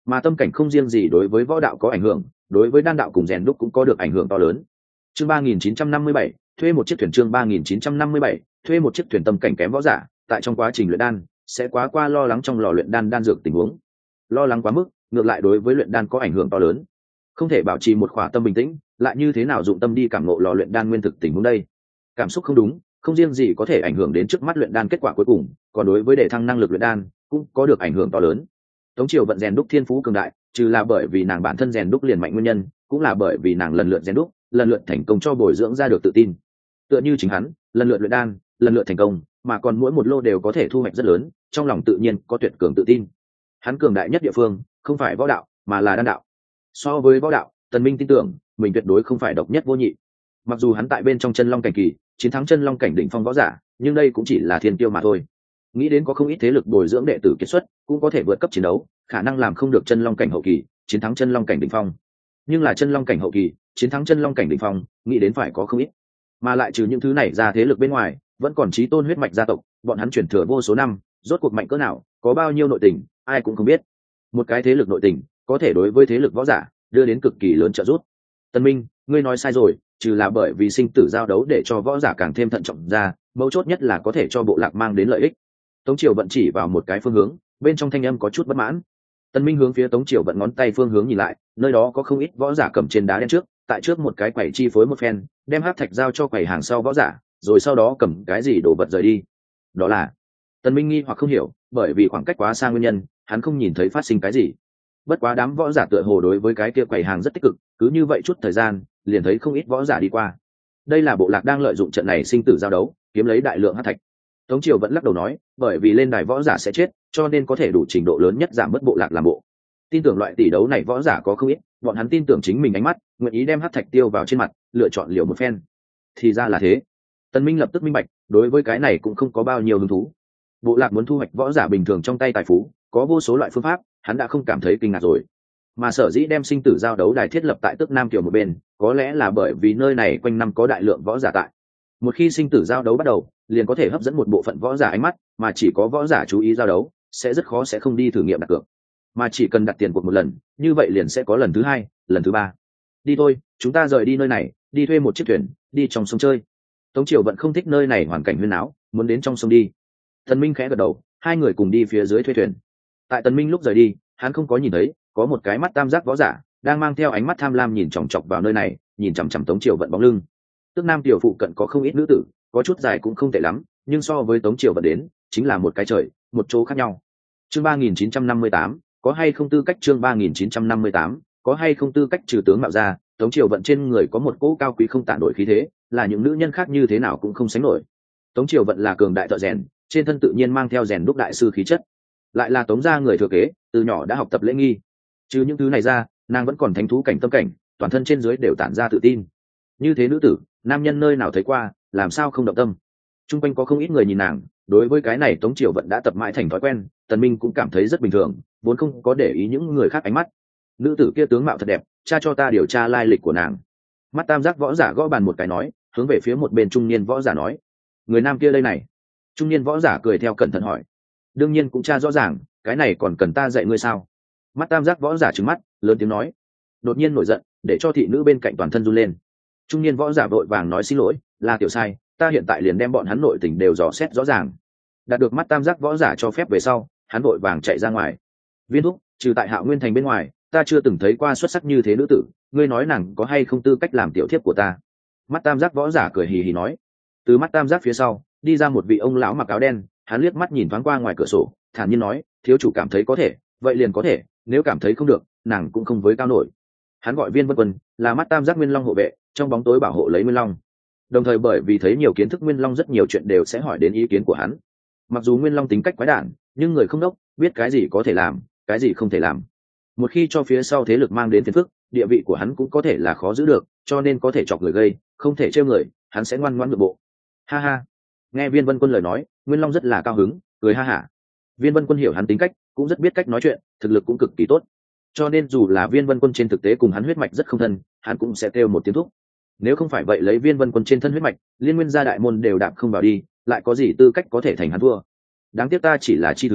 mà tâm cảnh không riêng gì đối với võ đạo có ảnh hưởng, đối với đan đạo cùng rèn đúc cũng có được ảnh hưởng to lớn. Chương ba nghìn chín trăm năm mươi bảy, thuê một chiếc thuyền. Chương ba nghìn chín trăm năm mươi bảy, thuê một chiếc thuyền. Tâm cảnh kém võ giả tại trong quá trình luyện đan sẽ quá qua lo lắng trong lò luyện đan đan dược tình huống, lo lắng quá mức ngược lại đối với luyện đan có ảnh hưởng to lớn. Không thể bảo trì một khỏa tâm bình tĩnh, lại như thế nào dụng tâm đi cảm ngộ lò luyện đan nguyên thực tình huống đây? Cảm xúc không đúng, không riêng gì có thể ảnh hưởng đến trước mắt luyện đan kết quả cuối cùng, còn đối với để thăng năng lực luyện đan cũng có được ảnh hưởng to lớn. Tống Triều Vận rèn đúc thiên phú cường đại, trừ là bởi vì nàng bản thân rèn đúc liền mạnh nguyên nhân, cũng là bởi vì nàng lần lượt rèn đúc, lần lượt thành công cho bồi dưỡng ra được tự tin. Tựa như chính hắn, lần lượt luyện đan, lần lượt thành công, mà còn mỗi một lô đều có thể thu hoạch rất lớn, trong lòng tự nhiên có tuyệt cường tự tin. Hắn cường đại nhất địa phương, không phải võ đạo, mà là đan đạo. So với võ đạo, Tần Minh tin tưởng, mình tuyệt đối không phải độc nhất vô nhị. Mặc dù hắn tại bên trong chân long cảnh kỳ, chiến thắng chân long cảnh đỉnh phong võ giả, nhưng đây cũng chỉ là thiên tiêu mà thôi. Nghĩ đến có không ít thế lực bồi dưỡng đệ tử kiệt xuất, cũng có thể vượt cấp chiến đấu, khả năng làm không được chân long cảnh hậu kỳ, chiến thắng chân long cảnh đỉnh phong. Nhưng là chân long cảnh hậu kỳ, chiến thắng chân long cảnh đỉnh phong, nghĩ đến phải có không ít. Mà lại trừ những thứ này ra, thế lực bên ngoài, vẫn còn chí tôn huyết mạch gia tộc, bọn hắn truyền thừa vô số năm, rốt cuộc mạnh cỡ nào, có bao nhiêu nội tình, ai cũng không biết. Một cái thế lực nội tình, có thể đối với thế lực võ giả đưa đến cực kỳ lớn trợ giúp. Tân Minh, ngươi nói sai rồi, trừ là bởi vì sinh tử giao đấu để cho võ giả càng thêm thận trọng ra, mấu chốt nhất là có thể cho bộ lạc mang đến lợi ích. Tống Triều Vận chỉ vào một cái phương hướng, bên trong thanh âm có chút bất mãn. Tân Minh hướng phía Tống Triều Vận ngón tay phương hướng nhìn lại, nơi đó có không ít võ giả cầm trên đá đen trước, tại trước một cái quầy chi phối một phen, đem hắc thạch giao cho quầy hàng sau võ giả, rồi sau đó cầm cái gì đổ vật rời đi. Đó là Tân Minh nghi hoặc không hiểu, bởi vì khoảng cách quá xa nguyên nhân, hắn không nhìn thấy phát sinh cái gì. Bất quá đám võ giả tựa hồ đối với cái kia quầy hàng rất tích cực, cứ như vậy chút thời gian, liền thấy không ít võ giả đi qua. Đây là bộ lạc đang lợi dụng trận này sinh tử giao đấu, kiếm lấy đại lượng hắc thạch. Tống Triều vẫn lắc đầu nói, bởi vì lên đài võ giả sẽ chết, cho nên có thể đủ trình độ lớn nhất giảm bớt bộ lạc làm bộ. Tin tưởng loại tỷ đấu này võ giả có không ít, bọn hắn tin tưởng chính mình ánh mắt, nguyện ý đem hắc thạch tiêu vào trên mặt, lựa chọn liều một phen. Thì ra là thế. Tân Minh lập tức minh bạch, đối với cái này cũng không có bao nhiêu hứng thú. Bộ lạc muốn thu hoạch võ giả bình thường trong tay tài phú, có vô số loại phương pháp, hắn đã không cảm thấy kinh ngạc rồi. Mà sở dĩ đem sinh tử giao đấu đài thiết lập tại Tước Nam Kiều một bên, có lẽ là bởi vì nơi này quanh năm có đại lượng võ giả tại. Một khi sinh tử giao đấu bắt đầu, liền có thể hấp dẫn một bộ phận võ giả ánh mắt, mà chỉ có võ giả chú ý giao đấu, sẽ rất khó sẽ không đi thử nghiệm đặt cược. Mà chỉ cần đặt tiền cuộc một lần, như vậy liền sẽ có lần thứ hai, lần thứ ba. Đi thôi, chúng ta rời đi nơi này, đi thuê một chiếc thuyền, đi trong sông chơi. Tống Triều vẫn không thích nơi này hoàn cảnh huyên náo, muốn đến trong sông đi. Tần Minh khẽ gật đầu, hai người cùng đi phía dưới thuê thuyền. Tại Tần Minh lúc rời đi, hắn không có nhìn thấy, có một cái mắt tam giác võ giả đang mang theo ánh mắt tham lam nhìn chòng chọc vào nơi này, nhìn chằm chằm Tống Triều Vận bóng lưng. Tước Nam tiểu phụ cận có không ít nữ tử, có chút dài cũng không tệ lắm, nhưng so với Tống Triều Vận đến, chính là một cái trời, một chỗ khác nhau. Chương ba nghìn chín trăm năm mươi tám, có hay không tư cách? Chương ba nghìn chín trăm năm mươi tám, có hay không tư cách? Trừ tướng mạo ra, Tống Triều Vận trên người có một cỗ cao quý không tản đổi khí thế, là những nữ nhân khác như thế nào cũng không sánh nổi. Tống Triều Vận là cường đại thợ rèn, trên thân tự nhiên mang theo rèn đúc đại sư khí chất, lại là Tống gia người thừa kế, từ nhỏ đã học tập lễ nghi. Trừ những thứ này ra, nàng vẫn còn thánh thú cảnh tâm cảnh, toàn thân trên dưới đều tản ra tự tin. Như thế nữ tử, nam nhân nơi nào thấy qua, làm sao không động tâm. Trung quanh có không ít người nhìn nàng, đối với cái này Tống Triều Vận đã tập mãi thành thói quen, Tần Minh cũng cảm thấy rất bình thường, vốn không có để ý những người khác ánh mắt. Nữ tử kia tướng mạo thật đẹp, cha cho ta điều tra lai lịch của nàng. Mắt tam giác võ giả gõ bàn một cái nói, hướng về phía một bên trung niên võ giả nói, người nam kia đây này. Trung niên võ giả cười theo cẩn thận hỏi, đương nhiên cũng tra rõ ràng, cái này còn cần ta dạy ngươi sao? Mắt tam giác võ giả trừng mắt, lớn tiếng nói, đột nhiên nổi giận, để cho thị nữ bên cạnh toàn thân run lên. Trung niên võ giả vội vàng nói xin lỗi, là tiểu sai, ta hiện tại liền đem bọn hắn nội tình đều dò xét rõ ràng. Đạt được mắt tam giác võ giả cho phép về sau, hắn vội vàng chạy ra ngoài. Viên thúc, trừ tại Hạo Nguyên thành bên ngoài, ta chưa từng thấy qua xuất sắc như thế nữ tử, ngươi nói nàng có hay không tư cách làm tiểu thiếp của ta? Mắt tam giác võ giả cười hì hì nói. Từ mắt tam giác phía sau đi ra một vị ông lão mặc áo đen, hắn liếc mắt nhìn thoáng qua ngoài cửa sổ, thản nhiên nói, thiếu chủ cảm thấy có thể, vậy liền có thể, nếu cảm thấy không được, nàng cũng không với cao nổi. Hắn gọi Viên Vân Quân, là mắt tam giác Nguyên Long hộ vệ, trong bóng tối bảo hộ lấy Nguyên Long. Đồng thời bởi vì thấy nhiều kiến thức Nguyên Long, rất nhiều chuyện đều sẽ hỏi đến ý kiến của hắn. Mặc dù Nguyên Long tính cách quái đản, nhưng người không đốc, biết cái gì có thể làm, cái gì không thể làm. Một khi cho phía sau thế lực mang đến phiền phức, địa vị của hắn cũng có thể là khó giữ được, cho nên có thể chọc người gây, không thể trêu người, hắn sẽ ngoan ngoãn nhượng bộ. Ha ha. Nghe Viên Vân Quân lời nói, Nguyên Long rất là cao hứng, cười ha hả. Viên Vân Quân hiểu hắn tính cách, cũng rất biết cách nói chuyện, thực lực cũng cực kỳ tốt. Cho nên dù là Viên Vân Quân trên thực tế cùng hắn huyết mạch rất không thân, hắn cũng sẽ kêu một tiếng thúc. Nếu không phải vậy, lấy Viên Vân Quân trên thân huyết mạch, Liên Nguyên gia đại môn đều đạp không vào đi, lại có gì tư cách có thể thành hắn thua. Đáng tiếc ta chỉ là chi thứ,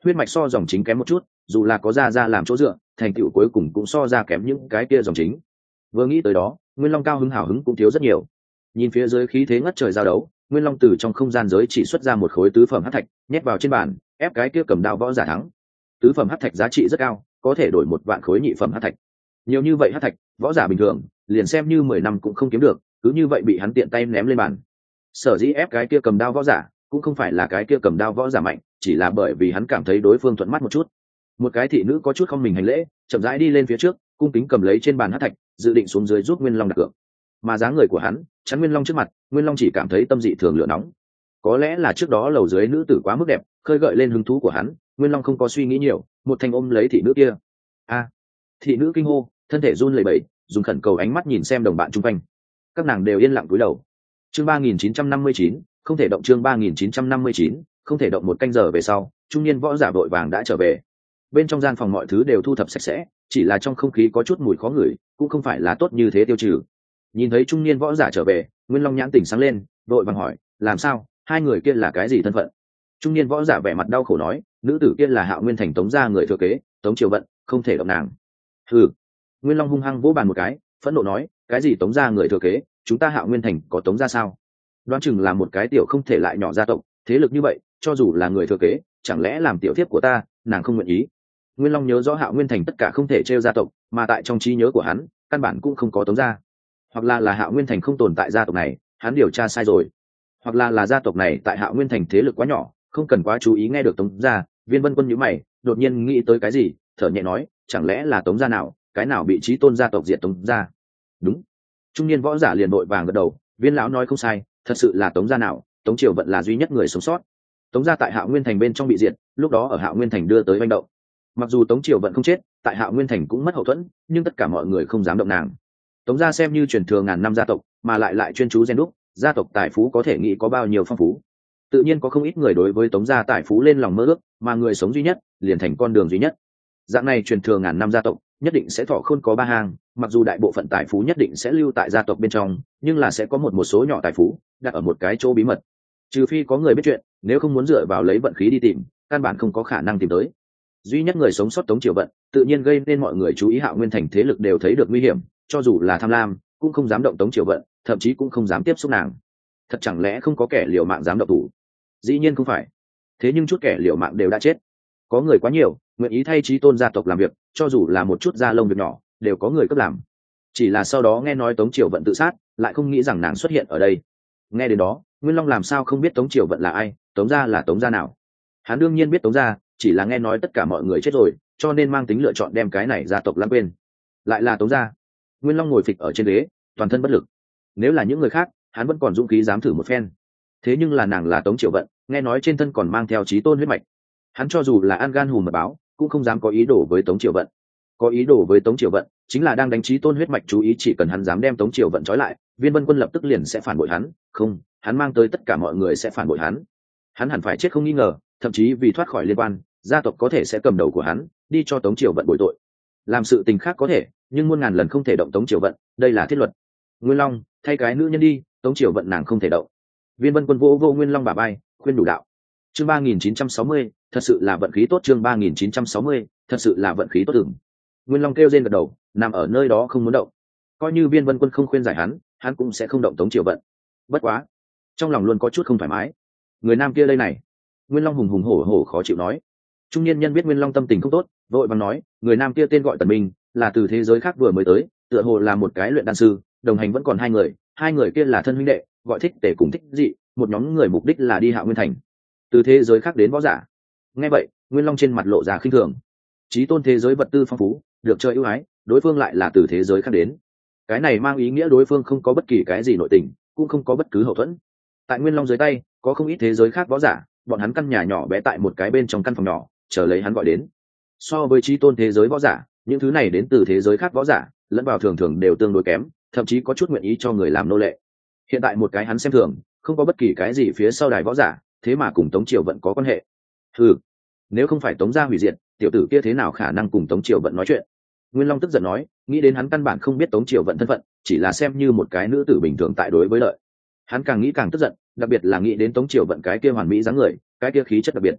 huyết mạch so dòng chính kém một chút, dù là có ra ra làm chỗ dựa, thành tựu cuối cùng cũng so ra kém những cái kia dòng chính. Vừa nghĩ tới đó, Nguyên Long cao hứng hào hứng cũng thiếu rất nhiều. Nhìn phía dưới khí thế ngất trời giao đấu, Nguyên Long từ trong không gian giới chỉ xuất ra một khối tứ phẩm hắc thạch, nhét vào trên bàn, ép cái kia cầm đao võ giả thắng. Tứ phẩm hắc thạch giá trị rất cao, có thể đổi một vạn khối nhị phẩm hắc thạch. Nhiều như vậy hắc thạch, võ giả bình thường liền xem như mười năm cũng không kiếm được, cứ như vậy bị hắn tiện tay ném lên bàn. Sở dĩ ép cái kia cầm đao võ giả, cũng không phải là cái kia cầm đao võ giả mạnh, chỉ là bởi vì hắn cảm thấy đối phương thuận mắt một chút. Một cái thị nữ có chút không mình hành lễ, chậm rãi đi lên phía trước, cung kính cầm lấy trên bàn hắc thạch, dự định xuống dưới giúp Nguyên Long đặt cược. Mà dáng người của hắn chắn Nguyên Long trước mặt, Nguyên Long chỉ cảm thấy tâm dị thường lửa nóng. Có lẽ là trước đó lầu dưới nữ tử quá mức đẹp, khơi gợi lên hứng thú của hắn, Nguyên Long không có suy nghĩ nhiều, một thanh ôm lấy thị nữ kia. A! Thị nữ kinh hô, thân thể run lẩy bẩy, dùng khẩn cầu ánh mắt nhìn xem đồng bạn chung quanh. Các nàng đều yên lặng cúi đầu. Chương ba nghìn chín trăm năm mươi chín, không thể động. Chương ba nghìn chín trăm năm mươi chín, không thể động. Một canh giờ về sau, trung niên võ giả vội vàng đã trở về. Bên trong gian phòng mọi thứ đều thu thập sạch sẽ, chỉ là trong không khí có chút mùi khó ngửi, cũng không phải là tốt như thế tiêu trừ. Nhìn thấy trung niên võ giả trở về, Nguyên Long nhãn tỉnh sáng lên, vội vàng hỏi, làm sao, hai người kia là cái gì thân phận? Trung niên võ giả vẻ mặt đau khổ nói, nữ tử kia là Hạo Nguyên Thành Tống gia người thừa kế, Tống Triều Vận, không thể động nàng. Hừ. Nguyên Long hung hăng vỗ bàn một cái, phẫn nộ nói, cái gì Tống gia người thừa kế, chúng ta Hạo Nguyên Thành có Tống gia sao? Đoán chừng là một cái tiểu không thể lại nhỏ gia tộc, thế lực như vậy, cho dù là người thừa kế, chẳng lẽ làm tiểu thiếp của ta, nàng không nguyện ý? Nguyên Long nhớ rõ Hạo Nguyên Thành tất cả không thể trêu gia tộc, mà tại trong trí nhớ của hắn, căn bản cũng không có Tống gia. Hoặc là là Hạo Nguyên Thành không tồn tại gia tộc này, hắn điều tra sai rồi. Hoặc là là gia tộc này tại Hạo Nguyên Thành thế lực quá nhỏ, không cần quá chú ý nghe được Tống gia. Viên Vân Quân nhíu mày, đột nhiên nghĩ tới cái gì, thở nhẹ nói, chẳng lẽ là Tống gia nào, cái nào bị chí tôn gia tộc diệt Tống gia? Đúng. Trung niên võ giả liền vội vàng gật đầu, Viên lão nói không sai, thật sự là Tống gia nào, Tống Triều Vận là duy nhất người sống sót. Tống gia tại Hạo Nguyên Thành bên trong bị diệt, lúc đó ở Hạo Nguyên Thành đưa tới manh động. Mặc dù Tống Triều Vận không chết, tại Hạo Nguyên Thành cũng mất hậu thuẫn, nhưng tất cả mọi người không dám động nàng. Tống gia xem như truyền thừa ngàn năm gia tộc, mà lại lại chuyên chú gen đúc, gia tộc tài phú có thể nghĩ có bao nhiêu phong phú. Tự nhiên có không ít người đối với Tống gia tài phú lên lòng mơ ước, mà người sống duy nhất liền thành con đường duy nhất. Dạng này truyền thừa ngàn năm gia tộc, nhất định sẽ thọ khôn có ba hàng, mặc dù đại bộ phận tài phú nhất định sẽ lưu tại gia tộc bên trong, nhưng là sẽ có một một số nhỏ tài phú đặt ở một cái chỗ bí mật. Trừ phi có người biết chuyện, nếu không muốn dựa vào lấy vận khí đi tìm, căn bản không có khả năng tìm tới. Duy nhất người sống sót Tống Triều Vận, tự nhiên gây nên mọi người chú ý. Hạo Nguyên Thành thế lực đều thấy được nguy hiểm, cho dù là tham lam, cũng không dám động Tống Triều Vận, thậm chí cũng không dám tiếp xúc nàng. Thật chẳng lẽ không có kẻ liều mạng dám động thủ? Dĩ nhiên không phải. Thế nhưng chút kẻ liều mạng đều đã chết. Có người quá nhiều, nguyện ý thay chí tôn gia tộc làm việc, cho dù là một chút da lông việc nhỏ, đều có người cấp làm. Chỉ là sau đó nghe nói Tống Triều Vận tự sát, lại không nghĩ rằng nàng xuất hiện ở đây. Nghe đến đó, Nguyên Long làm sao không biết Tống Triều Vận là ai, Tống gia là Tống gia nào? Hắn đương nhiên biết Tống gia, chỉ là nghe nói tất cả mọi người chết rồi, cho nên mang tính lựa chọn đem cái này gia tộc lãng quên. Lại là Tống gia. Nguyên Long ngồi phịch ở trên ghế, toàn thân bất lực. Nếu là những người khác, hắn vẫn còn dũng khí dám thử một phen. Thế nhưng là nàng là Tống Triều Vận, nghe nói trên thân còn mang theo chí tôn huyết mạch. Hắn cho dù là ăn gan hùm mật báo, cũng không dám có ý đồ với Tống Triều Vận. Có ý đồ với Tống Triều Vận, chính là đang đánh chí tôn huyết mạch chú ý, chỉ cần hắn dám đem Tống Triều Vận trói lại, Viên Vân Quân lập tức liền sẽ phản bội hắn, không, hắn mang tới tất cả mọi người sẽ phản bội hắn. Hắn hẳn phải chết không nghi ngờ, thậm chí vì thoát khỏi liên quan, gia tộc có thể sẽ cầm đầu của hắn, đi cho Tống Triều Vận bồi tội. Làm sự tình khác có thể, nhưng muôn ngàn lần không thể động Tống Triều Vận, đây là thiết luật. Nguyên Long, thay cái nữ nhân đi, Tống Triều Vận nàng không thể động. Viên Vân Quân vô vô Nguyên Long bả vai, khuyên đủ đạo. Chương ba nghìn chín trăm sáu mươi, thật sự là vận khí tốt. Chương ba nghìn chín trăm sáu mươi, thật sự là vận khí tốt. Ừm. Nguyên Long kêu rên gật đầu, nằm ở nơi đó không muốn động. Coi như Viên Vân Quân không khuyên giải hắn, hắn cũng sẽ không động Tống Triều Vận. Bất quá, trong lòng luôn có chút không thoải mái. Người nam kia đây này. Nguyên Long hùng hùng hổ hổ khó chịu nói. Trung niên nhân biết Nguyên Long tâm tình không tốt, vội vàng nói, người nam kia tên gọi Tần Minh, là từ thế giới khác vừa mới tới, tựa hồ là một cái luyện đan sư, đồng hành vẫn còn hai người, hai người kia là thân huynh đệ, gọi Thích Tề cùng Thích Dị, một nhóm người mục đích là đi Hạo Nguyên Thành. Từ thế giới khác đến võ giả. Nghe vậy, Nguyên Long trên mặt lộ ra khinh thường. Chí tôn thế giới vật tư phong phú, được chơi ưu ái, đối phương lại là từ thế giới khác đến. Cái này mang ý nghĩa đối phương không có bất kỳ cái gì nội tình, cũng không có bất cứ hậu thuẫn. Tại Nguyên Long dưới tay, có không ít thế giới khác võ giả, bọn hắn căn nhà nhỏ bé tại một cái bên trong căn phòng nhỏ, chờ lấy hắn gọi đến. So với chí tôn thế giới võ giả, những thứ này đến từ thế giới khác võ giả, lẫn vào thường thường đều tương đối kém, thậm chí có chút nguyện ý cho người làm nô lệ. Hiện tại một cái hắn xem thường, không có bất kỳ cái gì phía sau đài võ giả, thế mà cùng Tống Triều Vận có quan hệ. Ừ, nếu không phải Tống gia hủy diệt, tiểu tử kia thế nào khả năng cùng Tống Triều Vận nói chuyện? Nguyên Long tức giận nói, nghĩ đến hắn căn bản không biết Tống Triều Vận thân phận, chỉ là xem như một cái nữ tử bình thường tại đối với lợi. Hắn càng nghĩ càng tức giận, đặc biệt là nghĩ đến Tống Triều Vận cái kia hoàn mỹ dáng người, cái kia khí chất đặc biệt.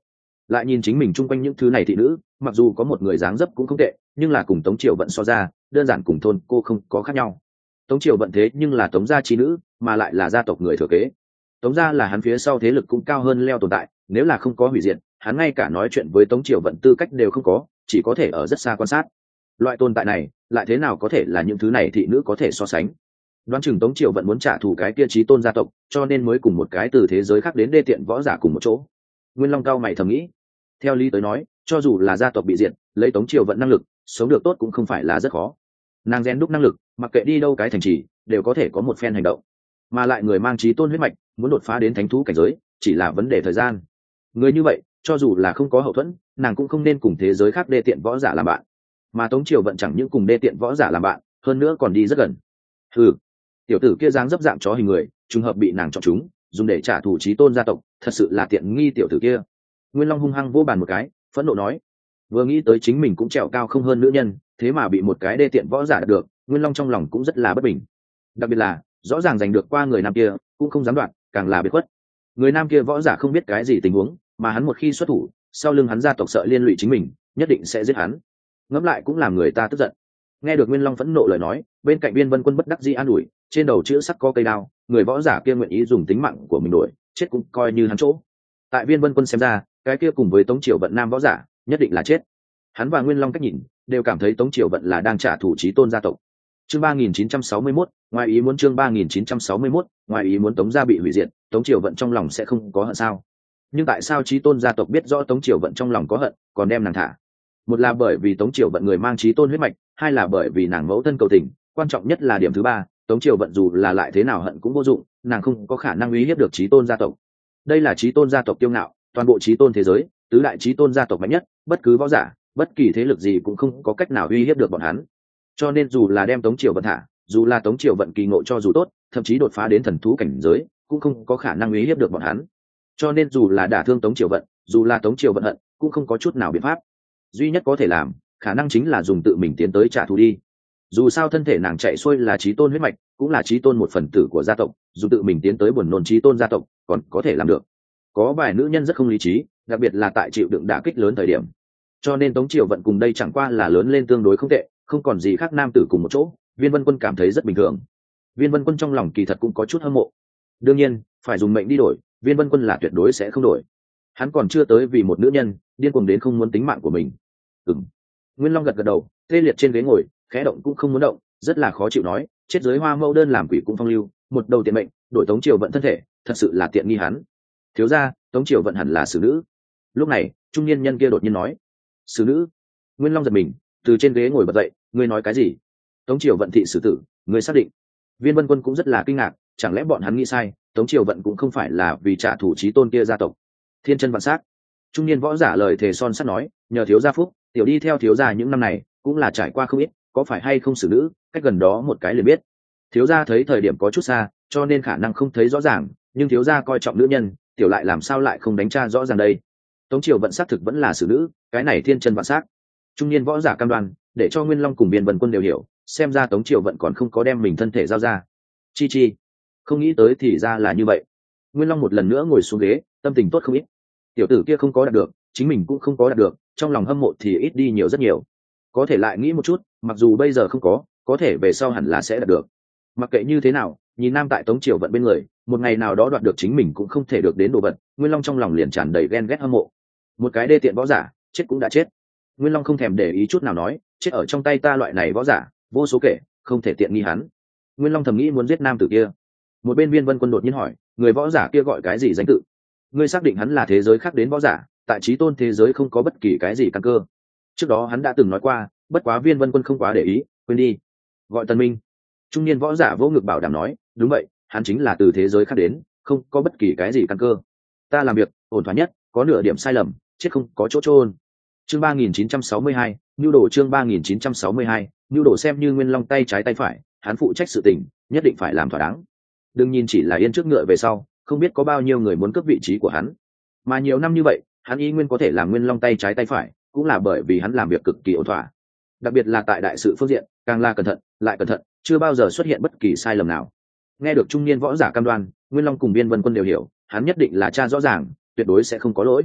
lại nhìn chính mình chung quanh những thứ này thị nữ, mặc dù có một người dáng dấp cũng không tệ, nhưng là cùng Tống Triều Vận so ra, đơn giản cùng thôn cô không có khác nhau. Tống Triều Vận thế nhưng là Tống gia chi nữ, mà lại là gia tộc người thừa kế. Tống gia là hắn phía sau thế lực cũng cao hơn leo tồn tại, nếu là không có hủy diệt, hắn ngay cả nói chuyện với Tống Triều Vận tư cách đều không có, chỉ có thể ở rất xa quan sát. Loại tồn tại này, lại thế nào có thể là những thứ này thị nữ có thể so sánh. Đoán chừng Tống Triều Vận muốn trả thù cái kia chí tôn gia tộc, cho nên mới cùng một cái từ thế giới khác đến đê tiện võ giả cùng một chỗ. Nguyên Long cao mày thầm nghĩ. Theo lý tới nói, cho dù là gia tộc bị diệt, lấy Tống Triều Vận năng lực, sống được tốt cũng không phải là rất khó. Nàng rèn đúc năng lực, mặc kệ đi đâu cái thành trì, đều có thể có một phen hành động. Mà lại người mang chí tôn huyết mạch, muốn đột phá đến thánh thú cảnh giới, chỉ là vấn đề thời gian. Người như vậy, cho dù là không có hậu thuẫn, nàng cũng không nên cùng thế giới khác đê tiện võ giả làm bạn. Mà Tống Triều Vận chẳng những cùng đê tiện võ giả làm bạn, hơn nữa còn đi rất gần. Hừ, tiểu tử kia dáng dấp dạng chó hình người, trùng hợp bị nàng chọn chúng, dùng để trả thù chí tôn gia tộc, thật sự là tiện nghi tiểu tử kia. Nguyên Long hung hăng vô bàn một cái, phẫn nộ nói. Vừa nghĩ tới chính mình cũng trèo cao không hơn nữ nhân, thế mà bị một cái đê tiện võ giả đạt được, Nguyên Long trong lòng cũng rất là bất bình. Đặc biệt là, rõ ràng giành được qua người nam kia, cũng không dám đoạt, càng là biệt khuất. Người nam kia võ giả không biết cái gì tình huống, mà hắn một khi xuất thủ, sau lưng hắn gia tộc sợ liên lụy chính mình, nhất định sẽ giết hắn. Ngẫm lại cũng làm người ta tức giận. Nghe được Nguyên Long phẫn nộ lời nói, bên cạnh Viên Vân Quân bất đắc dĩ an ủi, trên đầu chữ sắc có cây đao, người võ giả kia nguyện ý dùng tính mạng của mình đổi, chết cũng coi như hắn chỗ. Tại Viên Vân Quân xem ra, cái kia cùng với Tống Triều Vận nam võ giả, nhất định là chết. Hắn và Nguyên Long cách nhìn, đều cảm thấy Tống Triều Vận là đang trả thù chí tôn gia tộc. Chương ba nghìn chín trăm sáu mươi mốt, ngoài ý muốn chương ba nghìn chín trăm sáu mươi mốt, ngoài ý muốn Tống gia bị hủy diệt, Tống Triều Vận trong lòng sẽ không có hận sao? Nhưng tại sao chí tôn gia tộc biết rõ Tống Triều Vận trong lòng có hận, còn đem nàng thả? Một là bởi vì Tống Triều Vận người mang chí tôn huyết mạch, hai là bởi vì nàng mẫu thân cầu tình, quan trọng nhất là điểm thứ ba, Tống Triều Vận dù là lại thế nào hận cũng vô dụng, nàng không có khả năng uy hiếp được chí tôn gia tộc. Đây là chí tôn gia tộc kiêu ngạo, toàn bộ chí tôn thế giới, tứ đại chí tôn gia tộc mạnh nhất, bất cứ võ giả, bất kỳ thế lực gì cũng không có cách nào uy hiếp được bọn hắn. Cho nên dù là đem Tống Triều Vận thả, dù là Tống Triều Vận kỳ ngộ cho dù tốt, thậm chí đột phá đến thần thú cảnh giới, cũng không có khả năng uy hiếp được bọn hắn. Cho nên dù là đả thương Tống Triều Vận, dù là Tống Triều Vận hận, cũng không có chút nào biện pháp. Duy nhất có thể làm, khả năng chính là dùng tự mình tiến tới trả thù đi. Dù sao thân thể nàng chạy xuôi là chí tôn huyết mạch, cũng là chí tôn một phần tử của gia tộc, dù tự mình tiến tới buồn nôn chí tôn gia tộc, còn có thể làm được. Có vài nữ nhân rất không lý trí, đặc biệt là tại chịu đựng đả kích lớn thời điểm. Cho nên Tống Triều Vận cùng đây chẳng qua là lớn lên tương đối không tệ, không còn gì khác nam tử cùng một chỗ, Viên Vân Quân cảm thấy rất bình thường. Viên Vân Quân trong lòng kỳ thật cũng có chút hâm mộ. Đương nhiên, phải dùng mệnh đi đổi, Viên Vân Quân là tuyệt đối sẽ không đổi. Hắn còn chưa tới vì một nữ nhân điên cuồng đến không muốn tính mạng của mình. Ừm. Nguyên Long gật gật đầu, tê liệt trên ghế ngồi, khẽ động cũng không muốn động, rất là khó chịu nói, chết dưới Hoa Mẫu đơn làm quỷ cũng phong lưu, một đầu tiện mệnh, đổi Tống Triều Vận thân thể, thật sự là tiện nghi hắn. Thiếu gia, Tống Triều Vận hẳn là xử nữ. Lúc này, trung niên nhân kia đột nhiên nói, xử nữ? Nguyên Long giật mình, từ trên ghế ngồi bật dậy, ngươi nói cái gì? Tống Triều Vận thị xử tử, ngươi xác định? Viên Vân Quân cũng rất là kinh ngạc, chẳng lẽ bọn hắn nghĩ sai, Tống Triều Vận cũng không phải là vì trả thù chí tôn kia gia tộc. Thiên chân vạn sát. Trung niên võ giả lời thề son sắt nói, nhờ thiếu gia phúc, tiểu đi theo thiếu gia những năm này, cũng là trải qua không ít, có phải hay không xử nữ, cách gần đó một cái liền biết. Thiếu gia thấy thời điểm có chút xa, cho nên khả năng không thấy rõ ràng, nhưng thiếu gia coi trọng nữ nhân, tiểu lại làm sao lại không đánh tra rõ ràng đây. Tống Triều Vận xác thực vẫn là xử nữ, cái này thiên chân vạn sát. Trung niên võ giả cam đoan, để cho Nguyên Long cùng Viên Vân Quân đều hiểu, xem ra Tống Triều Vận còn không có đem mình thân thể giao ra. Chi chi, không nghĩ tới thì ra là như vậy. Nguyên Long một lần nữa ngồi xuống ghế, tâm tình tốt không ít. Tiểu tử kia không có đạt được, chính mình cũng không có đạt được, trong lòng hâm mộ thì ít đi nhiều rất nhiều. Có thể lại nghĩ một chút, mặc dù bây giờ không có, có thể về sau hẳn là sẽ đạt được. Mặc kệ như thế nào, nhìn nam tại Tống Triều Vận bên người, một ngày nào đó đoạt được chính mình cũng không thể được đến đồ vật, Nguyên Long trong lòng liền tràn đầy ghen ghét hâm mộ. Một cái đê tiện võ giả, chết cũng đã chết. Nguyên Long không thèm để ý chút nào nói, chết ở trong tay ta loại này võ giả, vô số kể, không thể tiện nghi hắn. Nguyên Long thầm nghĩ muốn giết nam tử kia. Một bên Viên Vân Quân đột nhiên hỏi, người võ giả kia gọi cái gì danh tự? Ngươi xác định hắn là thế giới khác đến võ giả, tại chí tôn thế giới không có bất kỳ cái gì căn cơ. Trước đó hắn đã từng nói qua, bất quá Viên Vân Quân không quá để ý, quên đi. Gọi Tần Minh. Trung niên võ giả vỗ ngực bảo đảm nói, đúng vậy, hắn chính là từ thế giới khác đến, không có bất kỳ cái gì căn cơ. Ta làm việc ổn thỏa nhất, có nửa điểm sai lầm, chết không có chỗ trôn. Chương ba nghìn chín trăm sáu mươi hai, nhu đồ chương ba nghìn chín trăm sáu mươi hai, nhu đồ xem như Nguyên Long tay trái tay phải, hắn phụ trách sự tình, nhất định phải làm thỏa đáng. Đừng nhìn chỉ là yên trước ngựa về sau, không biết có bao nhiêu người muốn cướp vị trí của hắn. Mà nhiều năm như vậy, hắn y nguyên có thể làm Nguyên Long tay trái tay phải, cũng là bởi vì hắn làm việc cực kỳ ổn thỏa. Đặc biệt là tại đại sự phương diện, càng là cẩn thận, lại cẩn thận, chưa bao giờ xuất hiện bất kỳ sai lầm nào. Nghe được trung niên võ giả cam đoan, Nguyên Long cùng Viên Vân Quân đều hiểu, hắn nhất định là cha rõ ràng, tuyệt đối sẽ không có lỗi.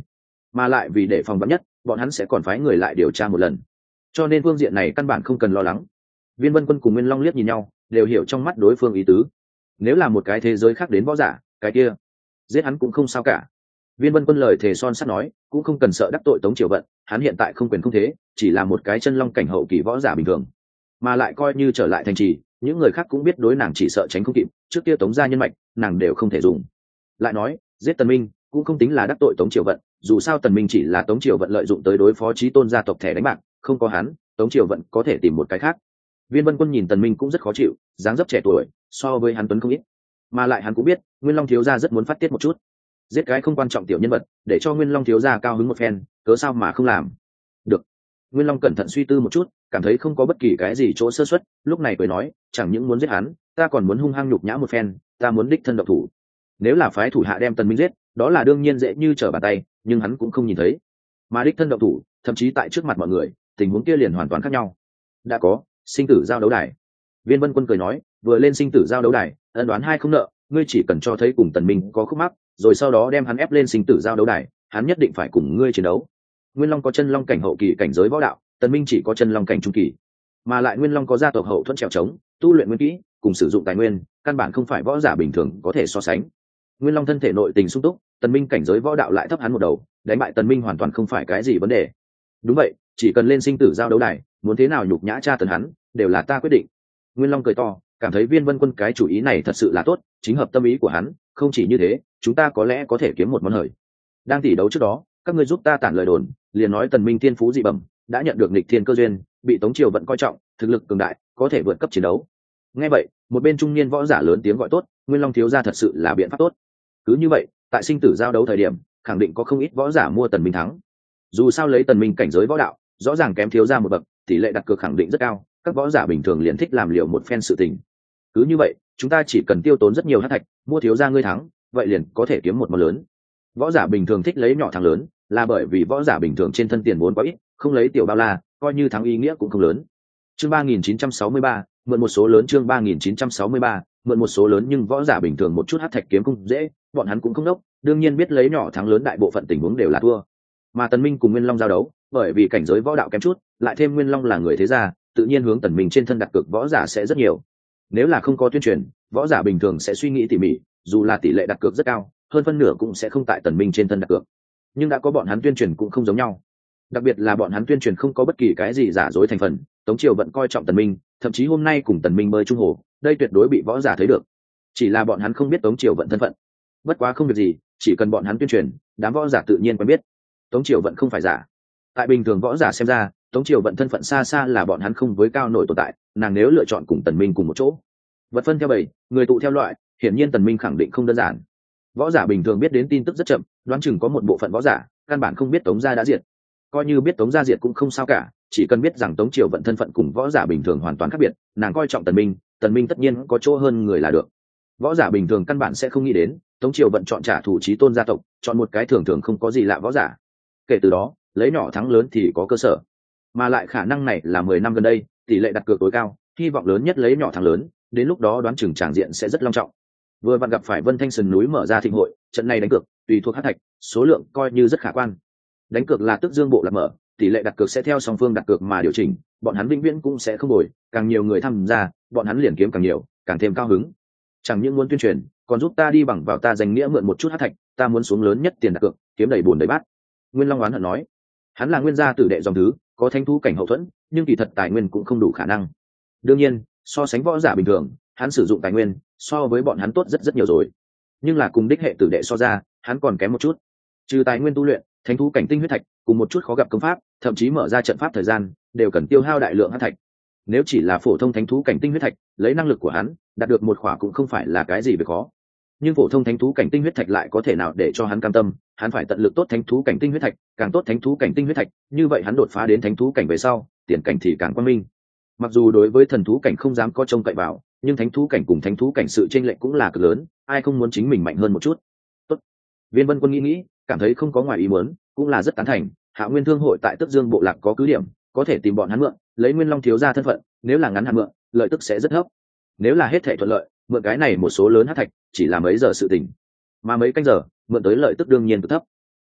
mà lại vì để phòng vắn nhất bọn hắn sẽ còn phái người lại điều tra một lần, cho nên phương diện này căn bản không cần lo lắng. Viên Vân Quân cùng Nguyên Long liếc nhìn nhau, đều hiểu trong mắt đối phương ý tứ. Nếu là một cái thế giới khác đến võ giả, cái kia giết hắn cũng không sao cả. Viên Vân Quân lời thề son sắt nói, cũng không cần sợ đắc tội Tống Triều Vận, hắn hiện tại không quyền không thế, chỉ là một cái chân long cảnh hậu kỳ võ giả bình thường, mà lại coi như trở lại thành trì, những người khác cũng biết đối nàng chỉ sợ tránh không kịp, trước kia Tống gia nhân mạch, nàng đều không thể dùng. Lại nói, giết Tần Minh cũng không tính là đắc tội Tống Triều Vận, dù sao Tần Minh chỉ là Tống Triều Vận lợi dụng tới đối phó Chí Tôn gia tộc thẻ đánh bạc, không có hắn, Tống Triều Vận có thể tìm một cái khác. Viên Vân Quân nhìn Tần Minh cũng rất khó chịu, dáng dấp trẻ tuổi, so với hắn tuấn không ít, mà lại hắn cũng biết, Nguyên Long thiếu gia rất muốn phát tiết một chút, giết cái không quan trọng tiểu nhân vật, để cho Nguyên Long thiếu gia cao hứng một phen, cớ sao mà không làm? Được. Nguyên Long cẩn thận suy tư một chút, cảm thấy không có bất kỳ cái gì chỗ sơ suất, lúc này cười nói, chẳng những muốn giết hắn, ta còn muốn hung hăng nhục nhã một phen, ta muốn đích thân động thủ. Nếu là phái thủ hạ đem Tần Minh giết, đó là đương nhiên dễ như trở bàn tay, nhưng hắn cũng không nhìn thấy, mà đích thân động thủ, thậm chí tại trước mặt mọi người, tình huống kia liền hoàn toàn khác nhau. Đã có sinh tử giao đấu đài. Viên Vân Quân cười nói, vừa lên sinh tử giao đấu đài, ân đoán hai không nợ, ngươi chỉ cần cho thấy cùng Tần Minh có khúc mắc, rồi sau đó đem hắn ép lên sinh tử giao đấu đài, hắn nhất định phải cùng ngươi chiến đấu. Nguyên Long có chân long cảnh hậu kỳ cảnh giới võ đạo, Tần Minh chỉ có chân long cảnh trung kỳ, mà lại Nguyên Long có gia tộc hậu thuẫn trèo trống, tu luyện nguyên kỹ, cùng sử dụng tài nguyên, căn bản không phải võ giả bình thường có thể so sánh. Nguyên Long thân thể nội tình sung túc, Tần Minh cảnh giới võ đạo lại thấp hắn một đầu, đánh bại Tần Minh hoàn toàn không phải cái gì vấn đề. Đúng vậy, chỉ cần lên sinh tử giao đấu đài, muốn thế nào nhục nhã tra tấn hắn, đều là ta quyết định. Nguyên Long cười to, cảm thấy Viên Vân Quân cái chủ ý này thật sự là tốt, chính hợp tâm ý của hắn, không chỉ như thế, chúng ta có lẽ có thể kiếm một món hời. Đang tỷ đấu trước đó, các ngươi giúp ta tản lời đồn, liền nói Tần Minh thiên phú dị bẩm, đã nhận được nghịch thiên cơ duyên, bị Tống Triều Vận coi trọng, thực lực cường đại, có thể vượt cấp chiến đấu. Nghe vậy, một bên trung niên võ giả lớn tiếng gọi tốt, Nguyên Long thiếu gia thật sự là biện pháp tốt. Cứ như vậy, tại sinh tử giao đấu thời điểm, khẳng định có không ít võ giả mua Tần Minh thắng. Dù sao lấy Tần Minh cảnh giới võ đạo, rõ ràng kém thiếu gia một bậc, tỷ lệ đặt cược khẳng định rất cao, các võ giả bình thường liền thích làm liều một phen sự tình. Cứ như vậy, chúng ta chỉ cần tiêu tốn rất nhiều hắc thạch, mua thiếu gia ngươi thắng, vậy liền có thể kiếm một món lớn. Võ giả bình thường thích lấy nhỏ thắng lớn, là bởi vì võ giả bình thường trên thân tiền vốn quá ít, không lấy tiểu bao la, coi như thắng ý nghĩa cũng không lớn. Chương ba nghìn chín trăm sáu mươi ba, mượn một số lớn. Chương ba nghìn chín trăm sáu mươi ba, mượn một số lớn. Nhưng võ giả bình thường một chút hắc thạch kiếm không dễ, bọn hắn cũng không đốc, đương nhiên biết lấy nhỏ thắng lớn, đại bộ phận tình huống đều là thua. Mà Tần Minh cùng Nguyên Long giao đấu, bởi vì cảnh giới võ đạo kém chút, lại thêm Nguyên Long là người thế gia, tự nhiên hướng Tần Minh trên thân đặt cược võ giả sẽ rất nhiều. Nếu là không có tuyên truyền, võ giả bình thường sẽ suy nghĩ tỉ mỉ, dù là tỷ lệ đặt cược rất cao, hơn phân nửa cũng sẽ không tại Tần Minh trên thân đặt cược. Nhưng đã có bọn hắn tuyên truyền cũng không giống nhau, đặc biệt là bọn hắn tuyên truyền không có bất kỳ cái gì giả dối thành phần. Tống Triều Vận coi trọng Tần Minh, thậm chí hôm nay cùng Tần Minh bơi chung hồ, đây tuyệt đối bị võ giả thấy được. Chỉ là bọn hắn không biết Tống Triều Vận thân phận. Bất quá không việc gì, chỉ cần bọn hắn tuyên truyền, đám võ giả tự nhiên quen biết. Tống Triều Vận không phải giả. Tại bình thường võ giả xem ra, Tống Triều Vận thân phận xa xa là bọn hắn không với cao nổi tồn tại, nàng nếu lựa chọn cùng Tần Minh cùng một chỗ, vật phân theo bầy, người tụ theo loại, hiển nhiên Tần Minh khẳng định không đơn giản. Võ giả bình thường biết đến tin tức rất chậm, đoán chừng có một bộ phận võ giả căn bản không biết Tống gia đã diệt. Coi như biết Tống gia diệt cũng không sao cả, chỉ cần biết rằng Tống Triều Vận thân phận cùng võ giả bình thường hoàn toàn khác biệt, nàng coi trọng Tần Minh, Tần Minh tất nhiên có chỗ hơn người là được. Võ giả bình thường căn bản sẽ không nghĩ đến Tống Triều Vận chọn trả thù Chí Tôn gia tộc, chọn một cái thường thường không có gì lạ võ giả. Kể từ đó, lấy nhỏ thắng lớn thì có cơ sở, mà lại khả năng này là mười năm gần đây tỷ lệ đặt cược tối cao, hy vọng lớn nhất lấy nhỏ thắng lớn, đến lúc đó đoán chừng tràng diện sẽ rất long trọng. Vừa vặn gặp phải Vân Thanh Sơn núi mở ra thịnh hội, trận này đánh cược tùy thuộc hắc thạch, số lượng coi như rất khả quan. Đánh cược là tức dương bộ lạc mở, tỷ lệ đặt cược sẽ theo song phương đặt cược mà điều chỉnh, bọn hắn vĩnh viễn cũng sẽ không đổi, càng nhiều người tham gia, bọn hắn liền kiếm càng nhiều, càng thêm cao hứng. Chẳng những muốn tuyên truyền, còn giúp ta đi bằng vào ta danh nghĩa mượn một chút hắc thạch, ta muốn xuống lớn nhất tiền đặt cược, kiếm đầy bùn đầy bát. Nguyên Long oán hận nói, hắn là nguyên gia tử đệ dòng thứ, có thánh thú cảnh hậu thuẫn, nhưng kỳ thật tài nguyên cũng không đủ khả năng. Đương nhiên, so sánh võ giả bình thường, hắn sử dụng tài nguyên so với bọn hắn tốt rất rất nhiều rồi, nhưng là cùng đích hệ tử đệ so ra, hắn còn kém một chút. Trừ tài nguyên tu luyện, thánh thú cảnh tinh huyết thạch cùng một chút khó gặp công pháp, thậm chí mở ra trận pháp thời gian đều cần tiêu hao đại lượng hắc thạch. Nếu chỉ là phổ thông thánh thú cảnh tinh huyết thạch, lấy năng lực của hắn đạt được một khỏa cũng không phải là cái gì về khó. Nhưng phổ thông thánh thú cảnh tinh huyết thạch lại có thể nào để cho hắn cam tâm, hắn phải tận lực tốt thánh thú cảnh tinh huyết thạch, càng tốt thánh thú cảnh tinh huyết thạch, như vậy hắn đột phá đến thánh thú cảnh về sau, tiền cảnh thì càng quang minh. Mặc dù đối với thần thú cảnh không dám có trông cậy vào, nhưng thánh thú cảnh cùng thánh thú cảnh sự chênh lệch cũng là cực lớn, ai không muốn chính mình mạnh hơn một chút. Tốt. Viên Vân Quân nghĩ nghĩ, cảm thấy không có ngoài ý muốn, cũng là rất tán thành. Hạ Nguyên Thương hội tại Tức Dương bộ lạc có cứ điểm, có thể tìm bọn hắn mượn, lấy Nguyên Long thiếu gia thân phận, nếu là ngắn hạn mượn, lợi tức sẽ rất thấp. Nếu là hết thảy thuận lợi, mượn cái này một số lớn hắc thạch, chỉ là mấy giờ sự tình, mà mấy canh giờ, mượn tới lợi tức đương nhiên cực thấp.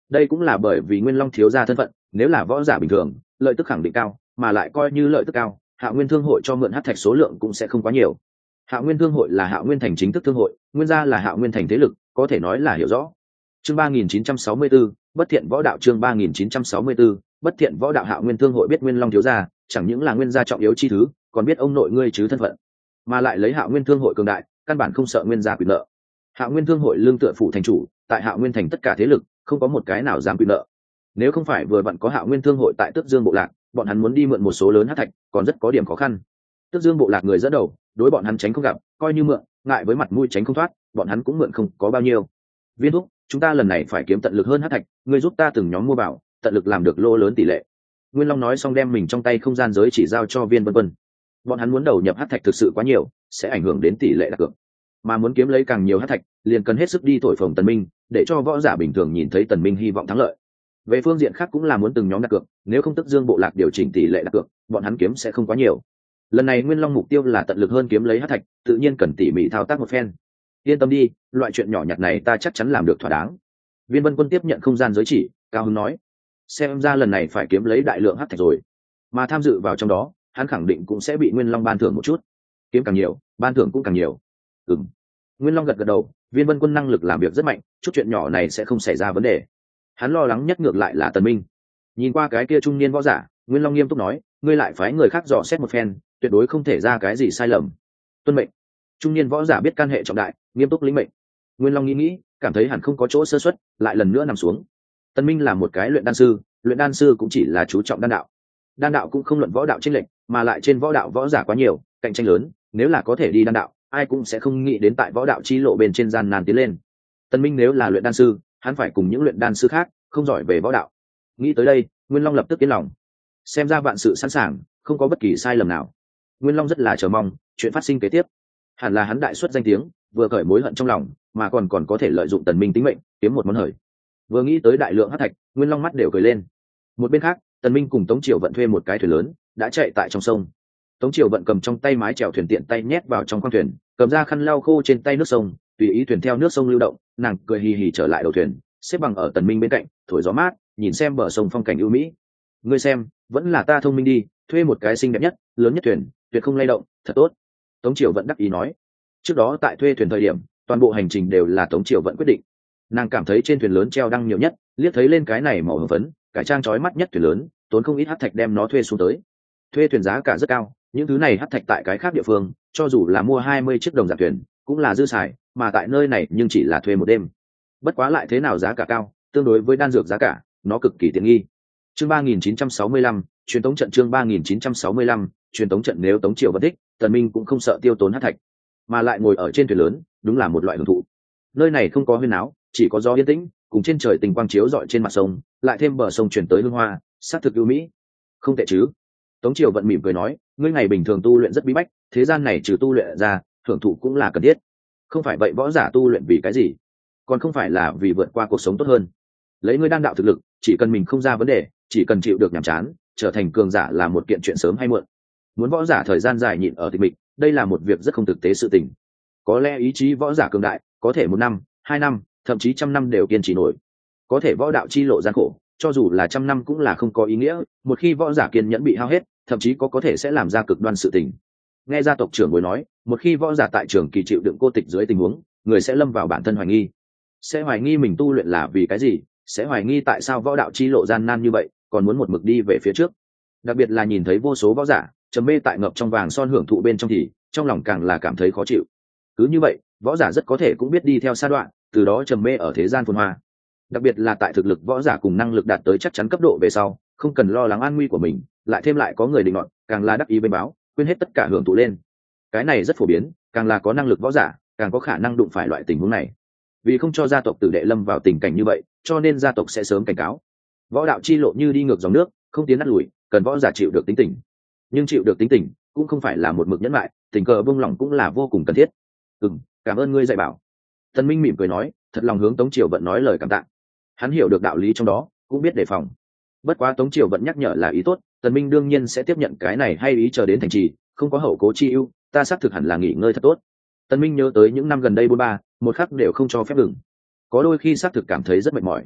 đây cũng là bởi vì Nguyên Long thiếu gia thân phận, nếu là võ giả bình thường lợi tức khẳng định cao, mà lại coi như lợi tức cao, Hạo Nguyên thương hội cho mượn hắc thạch số lượng cũng sẽ không quá nhiều. Hạo Nguyên thương hội là Hạo Nguyên thành chính thức thương hội, Nguyên gia là Hạo Nguyên thành thế lực, có thể nói là hiểu rõ. Chương ba nghìn chín trăm sáu mươi 39, bất thiện võ đạo. Chương ba nghìn chín trăm sáu mươi 39, bất thiện võ đạo. Hạo Nguyên thương hội biết Nguyên Long thiếu gia chẳng những là Nguyên gia trọng yếu chi thứ, còn biết ông nội ngươi chứ thân phận, mà lại lấy Hạo Nguyên thương hội cường đại, căn bản không sợ Nguyên gia quyền nợ. Hạo Nguyên thương hội lương tựa phủ thành chủ, tại Hạo Nguyên thành tất cả thế lực không có một cái nào dám quyền nợ. Nếu không phải vừa vặn có Hạo Nguyên thương hội tại Tước Dương bộ lạc, bọn hắn muốn đi mượn một số lớn hắc thạch còn rất có điểm khó khăn. Tước Dương bộ lạc người dẫn đầu, đối bọn hắn tránh không gặp, coi như mượn, ngại với mặt mũi tránh không thoát, bọn hắn cũng mượn không có bao nhiêu. Viên thúc, chúng ta lần này phải kiếm tận lực hơn hắc thạch, ngươi giúp ta từng nhóm mua bảo, tận lực làm được lô lớn tỷ lệ. Nguyên Long nói xong đem mình trong tay không gian giới chỉ giao cho Viên Vân Vân. Bọn hắn muốn đầu nhập hắc thạch thực sự quá nhiều, sẽ ảnh hưởng đến tỷ lệ đặt cược, mà muốn kiếm lấy càng nhiều hắc thạch, liền cần hết sức đi thổi phồng Tần Minh, để cho võ giả bình thường nhìn thấy Tần Minh hy vọng thắng lợi. Về phương diện khác cũng là muốn từng nhóm đặt cược, nếu không Tước Dương bộ lạc điều chỉnh tỷ lệ đặt cược, bọn hắn kiếm sẽ không quá nhiều. Lần này Nguyên Long mục tiêu là tận lực hơn kiếm lấy hắc thạch, tự nhiên cần tỉ mỉ thao tác một phen. Yên tâm đi, loại chuyện nhỏ nhặt này ta chắc chắn làm được thỏa đáng. Viên Vân Quân tiếp nhận không gian giới chỉ, cao hứng nói: xem ra lần này phải kiếm lấy đại lượng hắc thạch rồi, mà tham dự vào trong đó, hắn khẳng định cũng sẽ bị Nguyên Long ban thưởng một chút, kiếm càng nhiều, ban thưởng cũng càng nhiều. Ừm. Nguyên Long gật gật đầu, Viên Vân Quân năng lực làm việc rất mạnh, chút chuyện nhỏ này sẽ không xảy ra vấn đề. Hắn lo lắng nhất ngược lại là Tần Minh. Nhìn qua cái kia trung niên võ giả, Nguyên Long nghiêm túc nói: ngươi lại phái người khác dò xét một phen, tuyệt đối không thể ra cái gì sai lầm. Tuân mệnh. Trung niên võ giả biết can hệ trọng đại, nghiêm túc lĩnh mệnh. Nguyên Long nghĩ nghĩ, cảm thấy hẳn không có chỗ sơ suất, lại lần nữa nằm xuống. Tần Minh là một cái luyện đan sư, luyện đan sư cũng chỉ là chú trọng đan đạo. Đan đạo cũng không luận võ đạo chênh lệch, mà lại trên võ đạo võ giả quá nhiều, cạnh tranh lớn, nếu là có thể đi đan đạo, ai cũng sẽ không nghĩ đến tại võ đạo chi lộ bên trên gian nan tiến lên. Tần Minh nếu là luyện đan sư, hắn phải cùng những luyện đan sư khác không giỏi về võ đạo. Nghĩ tới đây, Nguyên Long lập tức yên lòng. Xem ra vạn sự sẵn sàng, không có bất kỳ sai lầm nào. Nguyên Long rất là chờ mong chuyện phát sinh kế tiếp. Hẳn là hắn đại xuất danh tiếng, vừa cởi mối hận trong lòng, mà còn còn có thể lợi dụng Tần Minh tính mệnh, kiếm một món hời. Vừa nghĩ tới đại lượng hắc thạch, Nguyên Long mắt đều cười lên. Một bên khác, Tần Minh cùng Tống Triều Vận thuê một cái thuyền lớn, đã chạy tại trong sông. Tống Triều Vận cầm trong tay mái chèo thuyền tiện tay nhét vào trong khoang thuyền, cầm ra khăn lau khô trên tay nước sông, tùy ý thuyền theo nước sông lưu động, nàng cười hì hì trở lại đầu thuyền, xếp bằng ở Tần Minh bên cạnh, thổi gió mát, nhìn xem bờ sông phong cảnh ưu mỹ. Ngươi xem, vẫn là ta thông minh đi, thuê một cái xinh đẹp nhất, lớn nhất thuyền, tuyệt không lay động, thật tốt. Tống Triều Vận đắc ý nói. Trước đó tại thuê thuyền thời điểm, toàn bộ hành trình đều là Tống Triều Vận quyết định. Nàng cảm thấy trên thuyền lớn treo đăng nhiều nhất, liếc thấy lên cái này màu hồng phấn, cải trang chói mắt nhất thuyền lớn, tốn không ít hắc thạch đem nó thuê xuống tới. Thuê thuyền giá cả rất cao, những thứ này hắc thạch tại cái khác địa phương, cho dù là mua hai mươi chiếc đồng dạng thuyền, cũng là dư xài, mà tại nơi này nhưng chỉ là thuê một đêm. Bất quá lại thế nào giá cả cao, tương đối với đan dược giá cả, nó cực kỳ tiện nghi. Chương ba nghìn chín trăm sáu mươi lăm, truyền tống trận. Chương ba nghìn chín trăm sáu mươi lăm, truyền tống trận. Nếu Tống Triều Vận thích, Tần Minh cũng không sợ tiêu tốn hắc thạch, mà lại ngồi ở trên thuyền lớn, đúng là một loại hưởng thụ. Nơi này không có huyên náo, chỉ có gió yên tĩnh, cùng trên trời tình quang chiếu rọi trên mặt sông, lại thêm bờ sông truyền tới hương hoa, sát thực ưu mỹ. Không tệ chứ? Tống Triều Vận mỉm cười nói, ngươi ngày bình thường tu luyện rất bí bách, thế gian này trừ tu luyện ra, hưởng thụ cũng là cần thiết. Không phải vậy võ giả tu luyện vì cái gì? Còn không phải là vì vượt qua cuộc sống tốt hơn. Lấy ngươi đan đạo thực lực, chỉ cần mình không ra vấn đề, chỉ cần chịu được nhàm chán, trở thành cường giả là một kiện chuyện sớm hay muộn. Muốn võ giả thời gian dài nhịn ở tịch mịch, đây là một việc rất không thực tế sự tình. Có lẽ ý chí võ giả cường đại, có thể một năm, hai năm, thậm chí trăm năm đều kiên trì nổi. Có thể võ đạo chi lộ gian khổ, cho dù là trăm năm cũng là không có ý nghĩa. Một khi võ giả kiên nhẫn bị hao hết, thậm chí có có thể sẽ làm ra cực đoan sự tình. Nghe gia tộc trưởng bối nói, một khi võ giả tại trường kỳ chịu đựng cô tịch dưới tình huống, người sẽ lâm vào bản thân hoài nghi, sẽ hoài nghi mình tu luyện là vì cái gì, sẽ hoài nghi tại sao võ đạo chi lộ gian nan như vậy, còn muốn một mực đi về phía trước. Đặc biệt là nhìn thấy vô số võ giả trầm mê tại ngập trong vàng son hưởng thụ bên trong thì trong lòng càng là cảm thấy khó chịu. Cứ như vậy, võ giả rất có thể cũng biết đi theo sa đoạn, từ đó trầm mê ở thế gian phồn hoa. Đặc biệt là tại thực lực võ giả cùng năng lực đạt tới chắc chắn cấp độ về sau, không cần lo lắng an nguy của mình, lại thêm lại có người định luận, càng là đắc ý bên báo, quên hết tất cả hưởng thụ lên. Cái này rất phổ biến, càng là có năng lực võ giả, càng có khả năng đụng phải loại tình huống này. Vì không cho gia tộc tử đệ lâm vào tình cảnh như vậy, cho nên gia tộc sẽ sớm cảnh cáo. Võ đạo chi lộ như đi ngược dòng nước, không tiến nát lùi, cần võ giả chịu được tính tình. Nhưng chịu được tính tình cũng không phải là một mực nhẫn lại, tình cờ buông lỏng cũng là vô cùng cần thiết. Ừm, cảm ơn ngươi dạy bảo. Tần Minh mỉm cười nói, thật lòng hướng Tống Triều Vận nói lời cảm tạ. Hắn hiểu được đạo lý trong đó, cũng biết đề phòng. Bất quá Tống Triều Vận nhắc nhở là ý tốt, Tần Minh đương nhiên sẽ tiếp nhận cái này hay ý chờ đến thành trì, không có hậu cố chi ưu, ta xác thực hẳn là nghỉ ngơi thật tốt. Tần Minh nhớ tới những năm gần đây bôn ba, một khắc đều không cho phép ngừng. Có đôi khi xác thực cảm thấy rất mệt mỏi.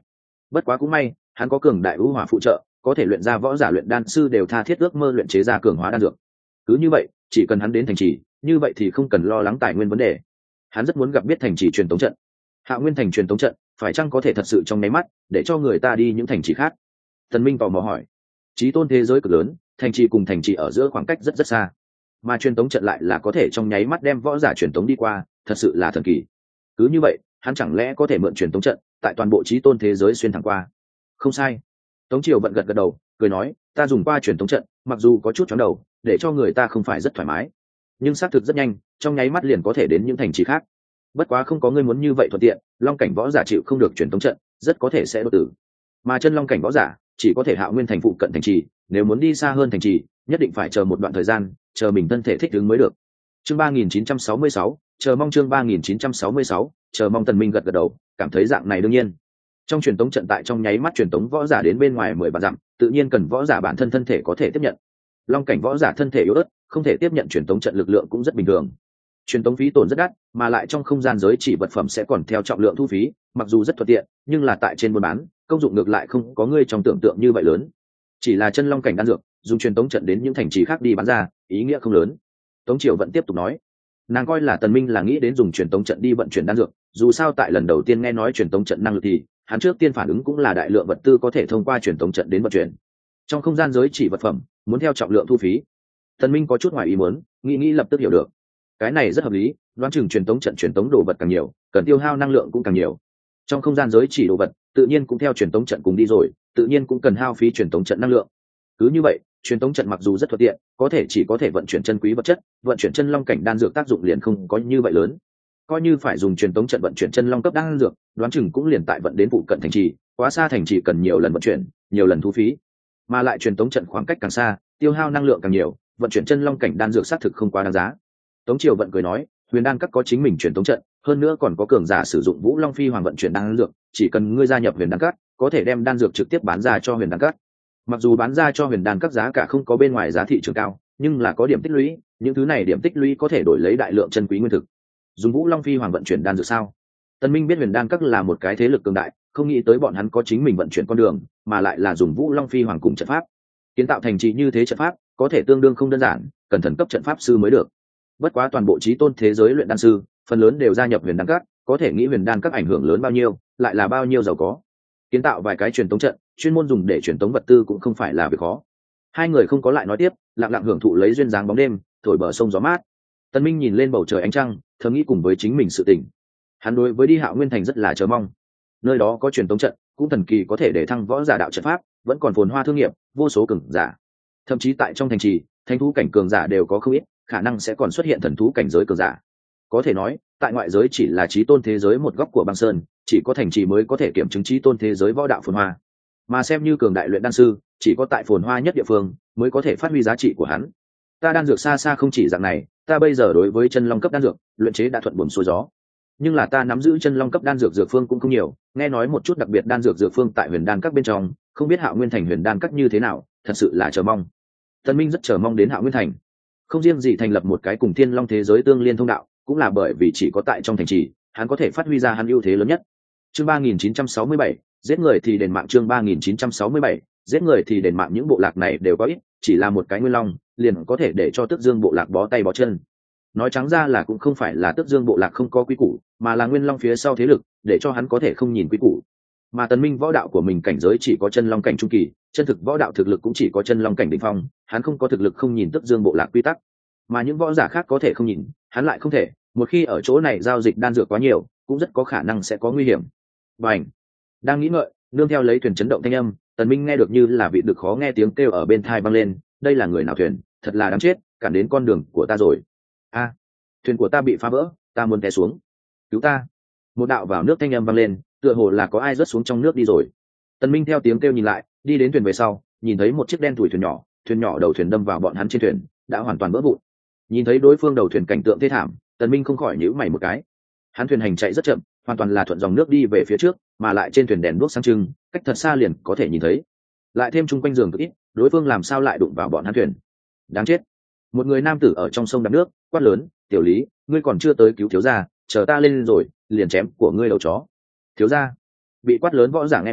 bất quá cũng may hắn có cường đại ưu hỏa phụ trợ, có thể luyện ra võ giả luyện đan sư đều tha thiết ước mơ luyện chế ra cường hóa đan dược. Cứ như vậy chỉ cần hắn đến thành trì, như vậy thì không cần lo lắng tài nguyên vấn đề. Hắn rất muốn gặp biết thành trì truyền tống trận. Hạo Nguyên thành truyền tống trận phải chăng có thể thật sự trong nháy mắt để cho người ta đi những thành trì khác? Tần Minh tò mò hỏi. Chí tôn thế giới cực lớn, thành trì cùng thành trì ở giữa khoảng cách rất rất xa, mà truyền tống trận lại là có thể trong nháy mắt đem võ giả truyền tống đi qua, thật sự là thần kỳ. Cứ như vậy hắn chẳng lẽ có thể mượn truyền tống trận tại toàn bộ chí tôn thế giới xuyên thẳng qua? Không sai. Tống Triều Vận gật gật đầu cười nói, ta dùng qua truyền tống trận, mặc dù có chút chóng đầu, để cho người ta không phải rất thoải mái, nhưng xác thực rất nhanh, trong nháy mắt liền có thể đến những thành trì khác. Bất quá không có ngươi muốn như vậy thuận tiện, long cảnh võ giả chịu không được truyền tống trận, rất có thể sẽ đột tử. Mà chân long cảnh võ giả chỉ có thể Hạo Nguyên thành phụ cận thành trì, nếu muốn đi xa hơn thành trì, nhất định phải chờ một đoạn thời gian, chờ mình thân thể thích ứng mới được. Chương ba nghìn chín trăm sáu mươi sáu, chờ mong chương ba nghìn chín trăm sáu mươi sáu, chờ mong. Tần Minh gật gật đầu, cảm thấy dạng này đương nhiên. Trong truyền tống trận tại trong nháy mắt truyền tống võ giả đến bên ngoài mười vạn dặm, tự nhiên cần võ giả bản thân thân thể có thể tiếp nhận. Long cảnh võ giả thân thể yếu ớt, không thể tiếp nhận truyền tống trận lực lượng cũng rất bình thường. Truyền tống phí tổn rất đắt, mà lại trong không gian giới chỉ vật phẩm sẽ còn theo trọng lượng thu phí, mặc dù rất thuận tiện, nhưng là tại trên buôn bán, công dụng ngược lại không có ngươi trong tưởng tượng như vậy lớn. Chỉ là chân long cảnh đan dược, dùng truyền tống trận đến những thành trì khác đi bán ra, ý nghĩa không lớn. Tống Triều vẫn tiếp tục nói, nàng coi là Tần Minh là nghĩ đến dùng truyền tống trận đi vận chuyển đan dược, dù sao tại lần đầu tiên nghe nói truyền tống trận năng lực thì hắn trước tiên phản ứng cũng là đại lượng vật tư có thể thông qua truyền tống trận đến vận chuyển. Trong không gian giới chỉ vật phẩm, muốn theo trọng lượng thu phí. Tần Minh có chút ngoài ý muốn, nghĩ nghĩ lập tức hiểu được. Cái này rất hợp lý, đoán chừng truyền tống trận truyền tống đồ vật càng nhiều, cần tiêu hao năng lượng cũng càng nhiều. Trong không gian giới chỉ đồ vật, tự nhiên cũng theo truyền tống trận cùng đi rồi, tự nhiên cũng cần hao phí truyền tống trận năng lượng. Cứ như vậy, truyền tống trận mặc dù rất thuận tiện, có thể chỉ có thể vận chuyển chân quý vật chất, vận chuyển chân long cảnh đan dược tác dụng liền không có như vậy lớn. Coi như phải dùng truyền tống trận vận chuyển chân long cấp đan dược, đoán chừng cũng liền tại vận đến phụ cận thành trì, quá xa thành trì cần nhiều lần vận chuyển, nhiều lần thu phí. Mà lại truyền tống trận khoảng cách càng xa, tiêu hao năng lượng càng nhiều, vận chuyển chân long cảnh đan dược xác thực không quá đáng giá. Tống Triều Vận cười nói, Huyền Đan Các có chính mình truyền tống trận, hơn nữa còn có cường giả sử dụng Vũ Long Phi Hoàng vận chuyển đan dược, chỉ cần ngươi gia nhập Huyền Đan Các, có thể đem đan dược trực tiếp bán ra cho Huyền Đan Các. Mặc dù bán ra cho Huyền Đan Các giá cả không có bên ngoài giá thị trường cao, nhưng là có điểm tích lũy, những thứ này điểm tích lũy có thể đổi lấy đại lượng chân quý nguyên thực. Dùng Vũ Long Phi Hoàng vận chuyển đan dược sao? Tần Minh biết Huyền Đan Các là một cái thế lực cường đại, không nghĩ tới bọn hắn có chính mình vận chuyển con đường, mà lại là dùng Vũ Long Phi Hoàng cùng trận pháp. Kiến tạo thành trì như thế trận pháp, có thể tương đương không đơn giản, cần thần cấp trận pháp sư mới được. Bất quá toàn bộ chí tôn thế giới luyện đan sư, phần lớn đều gia nhập Huyền Đan Các, có thể nghĩ Huyền Đan Các ảnh hưởng lớn bao nhiêu, lại là bao nhiêu giàu có. Kiến tạo vài cái truyền tống trận, chuyên môn dùng để truyền tống vật tư cũng không phải là việc khó. Hai người không có lại nói tiếp, lặng lặng hưởng thụ lấy duyên dáng bóng đêm, thổi bờ sông gió mát. Tần Minh nhìn lên bầu trời ánh trăng, thầm nghĩ cùng với chính mình sự tỉnh. Hắn đối với đi Hạo Nguyên thành rất là chờ mong. Nơi đó có truyền tống trận, cũng thần kỳ có thể để thăng võ giả đạo trận pháp, vẫn còn phồn hoa thương nghiệp, vô số cường giả. Thậm chí tại trong thành trì, thánh thú cảnh cường giả đều có không ít, khả năng sẽ còn xuất hiện thần thú cảnh giới cường giả. Có thể nói, tại ngoại giới chỉ là chí tôn thế giới một góc của băng sơn, chỉ có thành trì mới có thể kiểm chứng chí tôn thế giới võ đạo phồn hoa. Mà xem như cường đại luyện đan sư, chỉ có tại phồn hoa nhất địa phương mới có thể phát huy giá trị của hắn. Ta đan dược xa xa không chỉ dạng này, ta bây giờ đối với chân long cấp đan dược, luyện chế đã thuận buồm xuôi gió. Nhưng là ta nắm giữ chân long cấp đan dược dược phương cũng không nhiều, nghe nói một chút đặc biệt đan dược dược phương tại Huyền Đan Các bên trong, không biết Hạo Nguyên thành Huyền Đan Các như thế nào, thật sự là chờ mong. Tần Minh rất chờ mong đến Hạo Nguyên thành. Không riêng gì thành lập một cái cùng thiên long thế giới tương liên thông đạo, cũng là bởi vì chỉ có tại trong thành trì, hắn có thể phát huy ra hắn ưu thế lớn nhất. Chương ba nghìn chín trăm sáu mươi bảy, giết người thì đền mạng. Chương ba nghìn chín trăm sáu mươi bảy, giết người thì đền mạng. Những bộ lạc này đều có ít, chỉ là một cái nguyên long, liền có thể để cho Tước Dương bộ lạc bó tay bó chân. Nói trắng ra là cũng không phải là Tước Dương bộ lạc không có quý củ, mà là nguyên long phía sau thế lực, để cho hắn có thể không nhìn quý củ. Mà Tần Minh võ đạo của mình cảnh giới chỉ có chân long cảnh trung kỳ, chân thực võ đạo thực lực cũng chỉ có chân long cảnh đỉnh phong, hắn không có thực lực không nhìn Tước Dương bộ lạc quy tắc. Mà những võ giả khác có thể không nhìn, hắn lại không thể, một khi ở chỗ này giao dịch đan dược quá nhiều, cũng rất có khả năng sẽ có nguy hiểm. Bành! Đang nghĩ ngợi, nương theo lấy thuyền chấn động thanh âm, Tần Minh nghe được như là vị được khó nghe tiếng kêu ở bên tai vang lên, đây là người nào thuyền, thật là đáng chết, cản đến con đường của ta rồi. A, thuyền của ta bị phá vỡ, ta muốn té xuống. Cứu ta! Một đạo vào nước thanh âm vang lên, tựa hồ là có ai rớt xuống trong nước đi rồi. Tần Minh theo tiếng kêu nhìn lại, đi đến thuyền về sau, nhìn thấy một chiếc đen thủi thuyền nhỏ, thuyền nhỏ đầu thuyền đâm vào bọn hắn trên thuyền, đã hoàn toàn vỡ vụn. Nhìn thấy đối phương đầu thuyền cảnh tượng thê thảm, Tần Minh không khỏi nhíu mày một cái. Hắn thuyền hành chạy rất chậm, hoàn toàn là thuận dòng nước đi về phía trước, mà lại trên thuyền đèn đuốc sáng trưng, cách thật xa liền có thể nhìn thấy. Lại thêm chung quanh giường cực ít, đối phương làm sao lại đụng vào bọn hắn thuyền? Đáng chết! Một người nam tử ở trong sông đạp nước, quát lớn, "Tiểu Lý, ngươi còn chưa tới cứu thiếu gia, chờ ta lên rồi, liền chém của ngươi đầu chó." Thiếu gia! Bị quát lớn võ giả nghe vậy,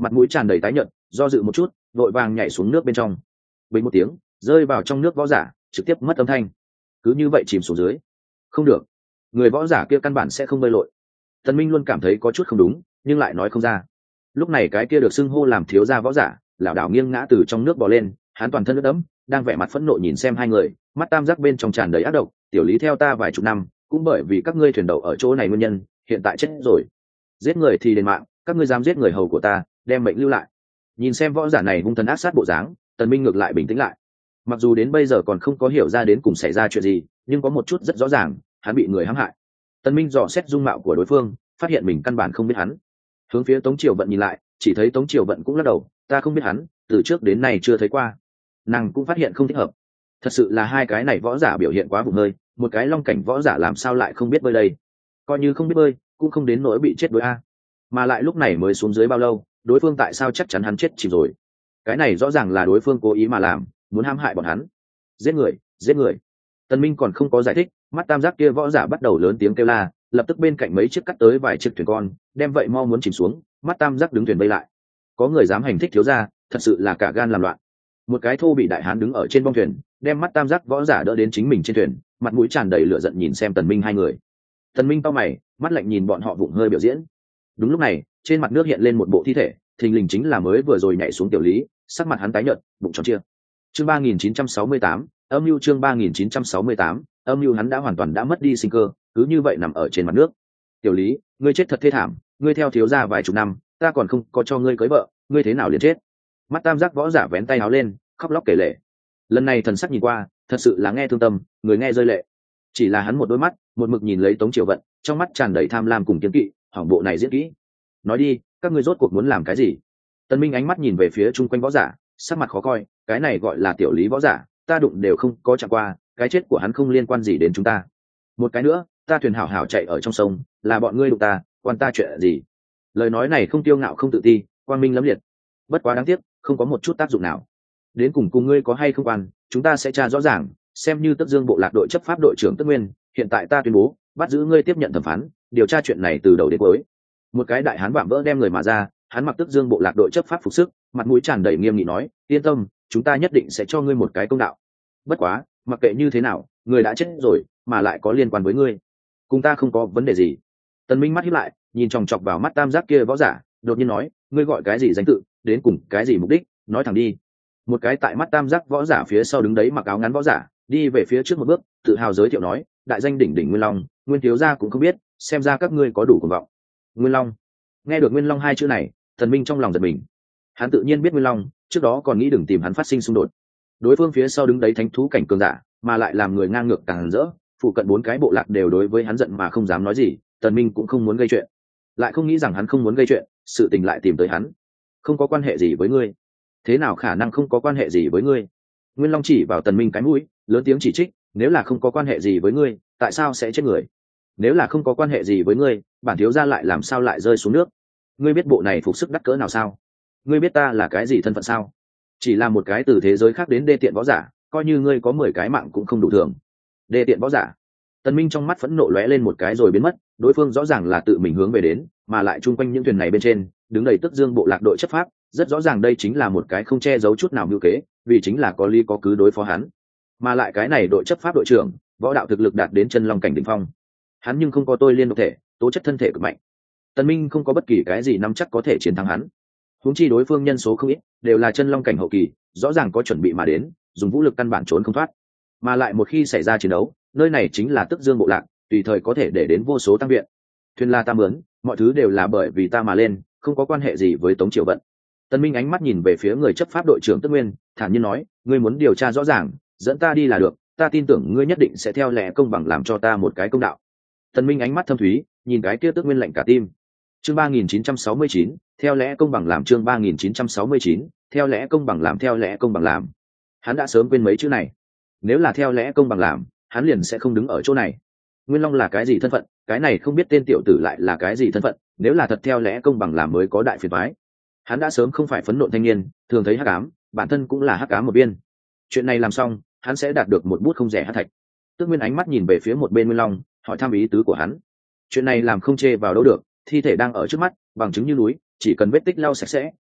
mặt mũi tràn đầy tái nhợt, do dự một chút vội vàng nhảy xuống nước bên trong. Bình một tiếng rơi vào trong nước võ giả trực tiếp mất âm thanh, cứ như vậy chìm xuống dưới. Không được, người võ giả kia căn bản sẽ không bơi lội. Tần Minh luôn cảm thấy có chút không đúng nhưng lại nói không ra. Lúc này cái kia được xưng hô làm thiếu gia võ giả lảo đảo nghiêng ngã từ trong nước bò lên, hắn toàn thân ướt đẫm, đang vẻ mặt phẫn nộ nhìn xem hai người, mắt tam giác bên trong tràn đầy ác độc. Tiểu Lý theo ta vài chục năm, cũng bởi vì các ngươi thuyền đậu ở chỗ này nguyên nhân, hiện tại chết rồi. Giết người thì đền mạng, các ngươi dám giết người hầu của ta, đem mệnh lưu lại. Nhìn xem võ giả này hung thần ác sát bộ dáng, Tần Minh ngược lại bình tĩnh lại. Mặc dù đến bây giờ còn không có hiểu ra đến cùng xảy ra chuyện gì, nhưng có một chút rất rõ ràng, hắn bị người hãm hại. Tần Minh dò xét dung mạo của đối phương, phát hiện mình căn bản không biết hắn. Hướng phía Tống Triều Vận nhìn lại, chỉ thấy Tống Triều Vận cũng lắc đầu, ta không biết hắn, từ trước đến nay chưa thấy qua. Nàng cũng phát hiện không thích hợp. Thật sự là hai cái này võ giả biểu hiện quá vùng hơi, một cái long cảnh võ giả làm sao lại không biết bơi đây? Coi như không biết bơi, cũng không đến nỗi bị chết đuối a. Mà lại lúc này mới xuống dưới bao lâu, đối phương tại sao chắc chắn hắn chết chìm rồi? Cái này rõ ràng là đối phương cố ý mà làm, muốn hãm hại bọn hắn. Giết người, giết người. Tần Minh còn không có giải thích, mắt tam giác kia võ giả bắt đầu lớn tiếng kêu la, lập tức bên cạnh mấy chiếc cắt tới vài chiếc thuyền con, đem vậy mau muốn chìm xuống. Mắt tam giác đứng thuyền bay lại. Có người dám hành thích thiếu gia, thật sự là cả gan làm loạn. Một cái thô bị đại hán đứng ở trên bong thuyền, đem mắt tam giác võ giả đỡ đến chính mình trên thuyền, mặt mũi tràn đầy lửa giận nhìn xem Tần Minh hai người. Tần Minh cau mày, mắt lạnh nhìn bọn họ vụng hơi biểu diễn. Đúng lúc này, trên mặt nước hiện lên một bộ thi thể, thình lình chính là mới vừa rồi nhảy xuống Tiểu Lý, sắc mặt hắn tái nhợt, bụng tròn chia. Chương ba nghìn chín trăm sáu mươi tám, âm mưu chương ba nghìn chín trăm sáu mươi tám, âm mưu hắn đã hoàn toàn đã mất đi sinh cơ, cứ như vậy nằm ở trên mặt nước. Tiểu Lý, ngươi chết thật thê thảm, ngươi theo thiếu gia vài chục năm, ta còn không có cho ngươi cưới vợ, ngươi thế nào liền chết? Mắt tam giác võ giả vén tay áo lên, khóc lóc kể lể. Lần này thần sắc nhìn qua, thật sự là nghe thương tâm, người nghe rơi lệ. Chỉ là hắn một đôi mắt, một mực nhìn lấy Tống Triều Vận, trong mắt tràn đầy tham lam cùng kiêng kỵ, hỏng bộ này diễn kỹ. Nói đi, các ngươi rốt cuộc muốn làm cái gì? Tần Minh ánh mắt nhìn về phía chung quanh võ giả, sắc mặt khó coi, cái này gọi là Tiểu Lý võ giả, ta đụng đều không có chạm qua, cái chết của hắn không liên quan gì đến chúng ta. Một cái nữa, ta thuyền hảo hảo chạy ở trong sông, là bọn ngươi đụng ta, quan ta chuyện gì? Lời nói này không tiêu ngạo không tự ti, quang minh lẫm liệt. Bất quá đáng tiếc, không có một chút tác dụng nào. Đến cùng cùng ngươi có hay không quan, chúng ta sẽ tra rõ ràng, xem như Tức Dương bộ lạc đội chấp pháp đội trưởng Tức Nguyên, hiện tại ta tuyên bố, bắt giữ ngươi tiếp nhận thẩm phán, điều tra chuyện này từ đầu đến cuối. Một cái đại hán vạm vỡ đem người mà ra, hắn mặc Tức Dương bộ lạc đội chấp pháp phục sức, mặt mũi tràn đầy nghiêm nghị nói, yên tâm, chúng ta nhất định sẽ cho ngươi một cái công đạo. Bất quá, mặc kệ như thế nào, người đã chết rồi, mà lại có liên quan với ngươi, cùng ta không có vấn đề gì. Tần Minh mắt híp lại, nhìn chòng chọc vào mắt tam giác kia võ giả, đột nhiên nói, ngươi gọi cái gì danh tự, đến cùng cái gì mục đích, nói thẳng đi. Một cái tại mắt tam giác võ giả phía sau đứng đấy mặc áo ngắn võ giả, đi về phía trước một bước, tự hào giới thiệu nói, đại danh đỉnh đỉnh Nguyên Long, Nguyên thiếu gia cũng không biết, xem ra các ngươi có đủ cuồng vọng. Nguyên Long. Nghe được Nguyên Long hai chữ này, Tần Minh trong lòng giật mình. Hắn tự nhiên biết Nguyên Long, trước đó còn nghĩ đừng tìm hắn phát sinh xung đột. Đối phương phía sau đứng đấy thánh thú cảnh cường giả, mà lại làm người ngang ngược càng rỡ, phụ cận bốn cái bộ lạc đều đối với hắn giận mà không dám nói gì, Tần Minh cũng không muốn gây chuyện. Lại không nghĩ rằng hắn không muốn gây chuyện, sự tình lại tìm tới hắn. Không có quan hệ gì với ngươi. Thế nào khả năng không có quan hệ gì với ngươi? Nguyên Long chỉ vào Tần Minh cái mũi, lớn tiếng chỉ trích, nếu là không có quan hệ gì với ngươi, tại sao sẽ chết người? Nếu là không có quan hệ gì với ngươi, bản thiếu gia lại làm sao lại rơi xuống nước? Ngươi biết bộ này phục sức đắt cỡ nào sao? Ngươi biết ta là cái gì thân phận sao? Chỉ là một cái từ thế giới khác đến đê tiện võ giả, coi như ngươi có mười cái mạng cũng không đủ thường. Đê tiện võ giả. Tần Minh trong mắt phẫn nộ lóe lên một cái rồi biến mất, đối phương rõ ràng là tự mình hướng về đến, mà lại chung quanh những thuyền này bên trên, đứng đầy Tức Dương bộ lạc đội chấp pháp, rất rõ ràng đây chính là một cái không che giấu chút nào mưu kế, vì chính là có lý có cứ đối phó hắn. Mà lại cái này đội chấp pháp đội trưởng, võ đạo thực lực đạt đến chân long cảnh đỉnh phong. Hắn nhưng không có tôi liên độc thể, tố chất thân thể cực mạnh. Tần Minh không có bất kỳ cái gì nắm chắc có thể chiến thắng hắn. Huống chi đối phương nhân số không ít, đều là chân long cảnh hậu kỳ, rõ ràng có chuẩn bị mà đến, dùng vũ lực căn bản trốn không thoát. Mà lại một khi xảy ra chiến đấu, nơi này chính là Tức Dương bộ lạc, tùy thời có thể để đến vô số tăng viện. Thuyền là ta mướn, mọi thứ đều là bởi vì ta mà lên, không có quan hệ gì với Tống Triều Vận. Tần Minh ánh mắt nhìn về phía người chấp pháp đội trưởng Tức Nguyên, thản nhiên nói, ngươi muốn điều tra rõ ràng, dẫn ta đi là được, ta tin tưởng ngươi nhất định sẽ theo lẽ công bằng làm cho ta một cái công đạo. Tần Minh ánh mắt thâm thúy, nhìn cái kia Tức Nguyên lạnh cả tim. Chương ba nghìn chín trăm sáu mươi chín, theo lẽ công bằng làm chương ba nghìn chín trăm sáu mươi chín, theo lẽ công bằng làm theo lẽ công bằng làm. Hắn đã sớm quên mấy chữ này. Nếu là theo lẽ công bằng làm, hắn liền sẽ không đứng ở chỗ này. Nguyên Long là cái gì thân phận, cái này không biết tên tiểu tử lại là cái gì thân phận, nếu là thật theo lẽ công bằng làm mới có đại phiền toái. Hắn đã sớm không phải phẫn nộ thanh niên, thường thấy hắc ám, bản thân cũng là hắc ám một viên. Chuyện này làm xong, hắn sẽ đạt được một bút không rẻ hắc thạch. Tức Nguyên ánh mắt nhìn về phía một bên Nguyên Long, hỏi thăm ý tứ của hắn. Chuyện này làm không chê vào đâu được, thi thể đang ở trước mắt, bằng chứng như núi, chỉ cần vết tích lau sạch sẽ,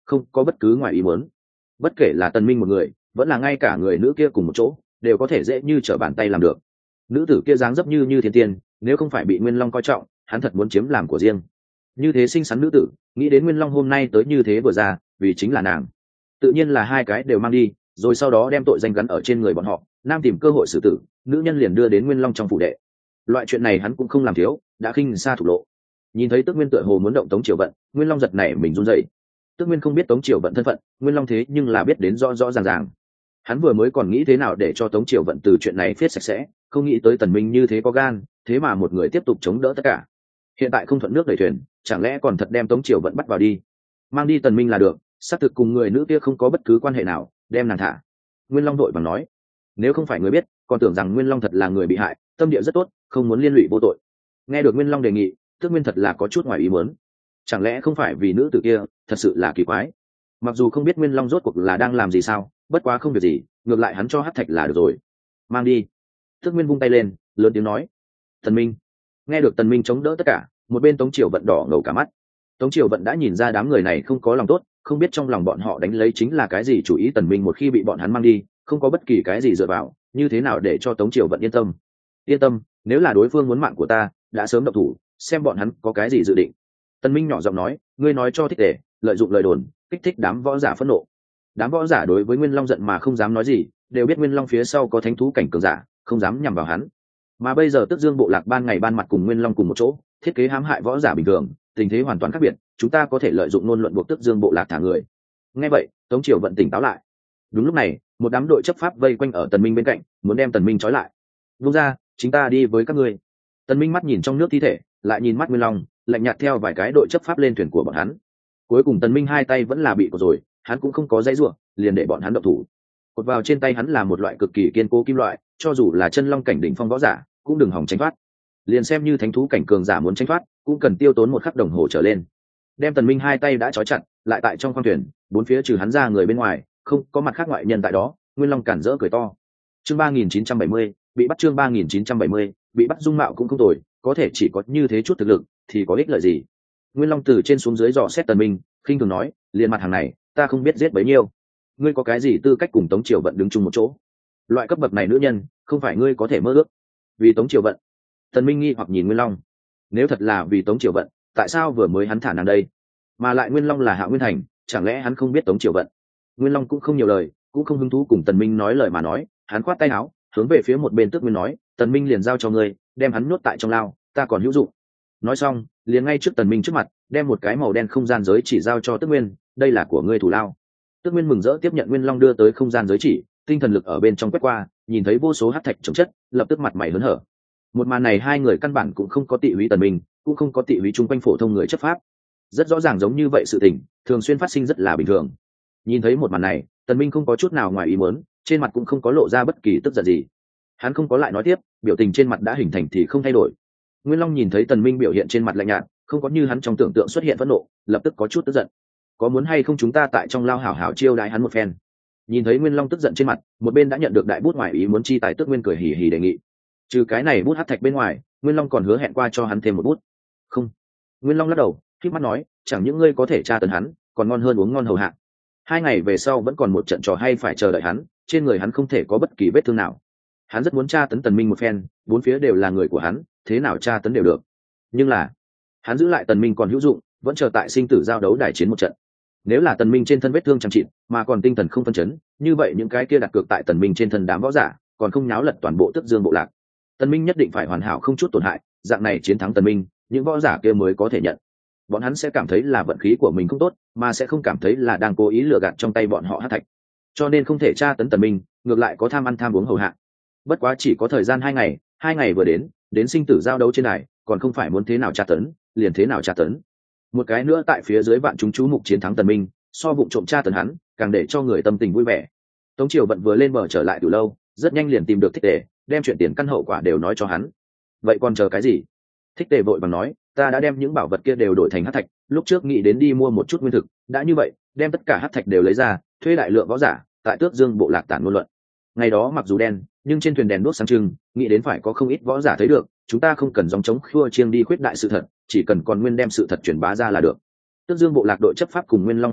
không có bất cứ ngoài ý muốn. Bất kể là Tần Minh một người vẫn là ngay cả người nữ kia cùng một chỗ đều có thể dễ như trở bàn tay làm được. Nữ tử kia dáng dấp như như thiên tiên, nếu không phải bị Nguyên Long coi trọng, hắn thật muốn chiếm làm của riêng. Như thế xinh xắn nữ tử, nghĩ đến Nguyên Long hôm nay tới như thế vừa ra, vì chính là nàng. Tự nhiên là hai cái đều mang đi, rồi sau đó đem tội danh gắn ở trên người bọn họ, nam tìm cơ hội xử tử, nữ nhân liền đưa đến Nguyên Long trong phủ đệ. Loại chuyện này hắn cũng không làm thiếu, đã khinh xa thủ lộ. Nhìn thấy Tước Nguyên tựa hồ muốn động Tống Triều Vận, Nguyên Long giật nảy mình run rẩy. Tước Nguyên không biết Tống Triều Vận thân phận, Nguyên Long thế nhưng là biết đến rõ rõ ràng ràng. Hắn vừa mới còn nghĩ thế nào để cho Tống Triều Vận từ chuyện này phết sạch sẽ, không nghĩ tới Tần Minh như thế có gan, thế mà một người tiếp tục chống đỡ tất cả. Hiện tại không thuận nước đẩy thuyền, chẳng lẽ còn thật đem Tống Triều Vận bắt vào đi, mang đi Tần Minh là được, xác thực cùng người nữ kia không có bất cứ quan hệ nào, đem nàng thả. Nguyên Long đội bằng nói, nếu không phải người biết, còn tưởng rằng Nguyên Long thật là người bị hại, tâm địa rất tốt, không muốn liên lụy vô tội. Nghe được Nguyên Long đề nghị, Tước Nguyên thật là có chút ngoài ý muốn. Chẳng lẽ không phải vì nữ tử kia, thật sự là kỳ quái. Mặc dù không biết Nguyên Long rốt cuộc là đang làm gì sao, bất quá không việc gì, ngược lại hắn cho hắc thạch là được rồi. Mang đi. Tước Nguyên vung tay lên, lớn tiếng nói. Tần Minh. Nghe được Tần Minh chống đỡ tất cả, một bên Tống Triều Vận đỏ ngầu cả mắt. Tống Triều Vận đã nhìn ra đám người này không có lòng tốt, không biết trong lòng bọn họ đánh lấy chính là cái gì chủ ý. Tần Minh một khi bị bọn hắn mang đi, không có bất kỳ cái gì dựa vào, như thế nào để cho Tống Triều Vận yên tâm. Yên tâm, nếu là đối phương muốn mạng của ta, đã sớm động thủ, xem bọn hắn có cái gì dự định. Tần Minh nhỏ giọng nói, ngươi nói cho thích để, lợi dụng lời đồn, kích thích đám võ giả phẫn nộ. Đám võ giả đối với Nguyên Long giận mà không dám nói gì, đều biết Nguyên Long phía sau có thánh thú cảnh cường giả, không dám nhằm vào hắn. Mà bây giờ Tước Dương bộ lạc ban ngày ban mặt cùng Nguyên Long cùng một chỗ, thiết kế hãm hại võ giả bình thường, tình thế hoàn toàn khác biệt, chúng ta có thể lợi dụng ngôn luận buộc Tước Dương bộ lạc thả người. Nghe vậy, Tống Triều Vận tỉnh táo lại. Đúng lúc này, một đám đội chấp pháp vây quanh ở Tần Minh bên cạnh, muốn đem Tần Minh trói lại. Vung ra, chúng ta đi với các ngươi. Tần Minh mắt nhìn trong nước thi thể, lại nhìn mắt Nguyên Long, lạnh nhạt theo vài cái đội chấp pháp lên thuyền của bọn hắn. Cuối cùng Tần Minh hai tay vẫn là bị cột rồi, hắn cũng không có dãy rủa, liền để bọn hắn động thủ. Cột vào trên tay hắn là một loại cực kỳ kiên cố kim loại, cho dù là chân long cảnh đỉnh phong võ giả, cũng đừng hòng tránh thoát. Liền xem như thánh thú cảnh cường giả muốn tránh thoát, cũng cần tiêu tốn một khắc đồng hồ trở lên. Đem Tần Minh hai tay đã trói chặt, lại tại trong khoang thuyền, bốn phía trừ hắn ra người bên ngoài, không có mặt khác ngoại nhân tại đó. Nguyên Long cản rỡ cười to. Chương ba nghìn chín trăm bảy mươi, bị bắt. Chương ba nghìn chín trăm bảy mươi, bị bắt. Dung mạo cũng không tồi, có thể chỉ có như thế chút thực lực, thì có ích lợi gì? Nguyên Long từ trên xuống dưới dò xét Tần Minh, khinh thường nói, liền mặt hàng này, ta không biết giết bấy nhiêu. Ngươi có cái gì tư cách cùng Tống Triều Vận đứng chung một chỗ? Loại cấp bậc này nữ nhân, không phải ngươi có thể mơ ước. Vì Tống Triều Vận? Tần Minh nghi hoặc nhìn Nguyên Long. Nếu thật là vì Tống Triều Vận, tại sao vừa mới hắn thả nàng đây? Mà lại Nguyên Long là Hạ Nguyên Thành, chẳng lẽ hắn không biết Tống Triều Vận? Nguyên Long cũng không nhiều lời, cũng không hứng thú cùng Tần Minh nói lời mà nói, hắn khoát tay áo, hướng về phía một bên Tước Nguyên nói, Tần Minh liền giao cho ngươi, đem hắn nhốt tại trong lao, ta còn hữu dụng. Nói xong, liền ngay trước Tần Minh trước mặt, đem một cái màu đen không gian giới chỉ giao cho Tước Nguyên, đây là của ngươi thủ lao. Tước Nguyên mừng rỡ tiếp nhận Nguyên Long đưa tới không gian giới chỉ, tinh thần lực ở bên trong quét qua, nhìn thấy vô số hắc thạch chồng chất, lập tức mặt mày hớn hở. Một màn này hai người căn bản cũng không có tị húy Tần Minh, cũng không có tị húy chung quanh phổ thông người chấp pháp. Rất rõ ràng giống như vậy sự tình, thường xuyên phát sinh rất là bình thường. Nhìn thấy một màn này, Tần Minh không có chút nào ngoài ý muốn, trên mặt cũng không có lộ ra bất kỳ tức giận gì. Hắn không có lại nói tiếp, biểu tình trên mặt đã hình thành thì không thay đổi. Nguyên Long nhìn thấy Tần Minh biểu hiện trên mặt lạnh nhạt, không có như hắn trong tưởng tượng xuất hiện phẫn nộ, lập tức có chút tức giận. Có muốn hay không chúng ta tại trong lao hảo hảo chiêu đãi hắn một phen? Nhìn thấy Nguyên Long tức giận trên mặt, một bên đã nhận được đại bút ngoài ý muốn chi tài Tước Nguyên cười hì hì đề nghị. Trừ cái này bút hắc thạch bên ngoài, Nguyên Long còn hứa hẹn qua cho hắn thêm một bút. Không. Nguyên Long lắc đầu, khép mắt nói, chẳng những ngươi có thể tra tấn hắn, còn ngon hơn uống ngon hầu hạ. Hai ngày về sau vẫn còn một trận trò hay phải chờ đợi hắn, trên người hắn không thể có bất kỳ vết thương nào. Hắn rất muốn tra tấn Tần Minh một phen, bốn phía đều là người của hắn, thế nào tra tấn đều được. Nhưng là, hắn giữ lại Tần Minh còn hữu dụng, vẫn chờ tại sinh tử giao đấu đại chiến một trận. Nếu là Tần Minh trên thân vết thương chẳng trị, mà còn tinh thần không phân chấn, như vậy những cái kia đặt cược tại Tần Minh trên thân đám võ giả, còn không nháo lật toàn bộ Tước Dương bộ lạc. Tần Minh nhất định phải hoàn hảo không chút tổn hại, dạng này chiến thắng Tần Minh, những võ giả kia mới có thể nhận. Bọn hắn sẽ cảm thấy là vận khí của mình không tốt, mà sẽ không cảm thấy là đang cố ý lừa gạt trong tay bọn họ hắc thạch. Cho nên không thể tra tấn Tần Minh, ngược lại có tham ăn tham uống hầu hạ. Bất quá chỉ có thời gian hai ngày, hai ngày vừa đến, đến sinh tử giao đấu trên này, còn không phải muốn thế nào tra tấn, liền thế nào tra tấn. Một cái nữa tại phía dưới vạn chúng chú mục chiến thắng Tần Minh, so vụ trộm tra tấn hắn, càng để cho người tâm tình vui vẻ. Tống Triều Vận vừa lên bờ trở lại từ lâu, rất nhanh liền tìm được Thích Tề, đem chuyện tiền căn hậu quả đều nói cho hắn. Vậy còn chờ cái gì? Thích Tề vội vàng nói, ta đã đem những bảo vật kia đều đổi thành hắc thạch, lúc trước nghĩ đến đi mua một chút nguyên thực, đã như vậy, đem tất cả hắc thạch đều lấy ra, thuê đại lượng võ giả, tại Tước Dương bộ lạc tản ngôn luận. Ngày đó mặc dù đen, nhưng trên thuyền đèn đuốc sáng trưng, nghĩ đến phải có không ít võ giả thấy được, chúng ta không cần gióng trống khua chiêng đi khuyết đại sự thật, chỉ cần còn nguyên đem sự thật truyền bá ra là được. Tước Dương bộ lạc đội chấp pháp cùng Nguyên Long hợp tác,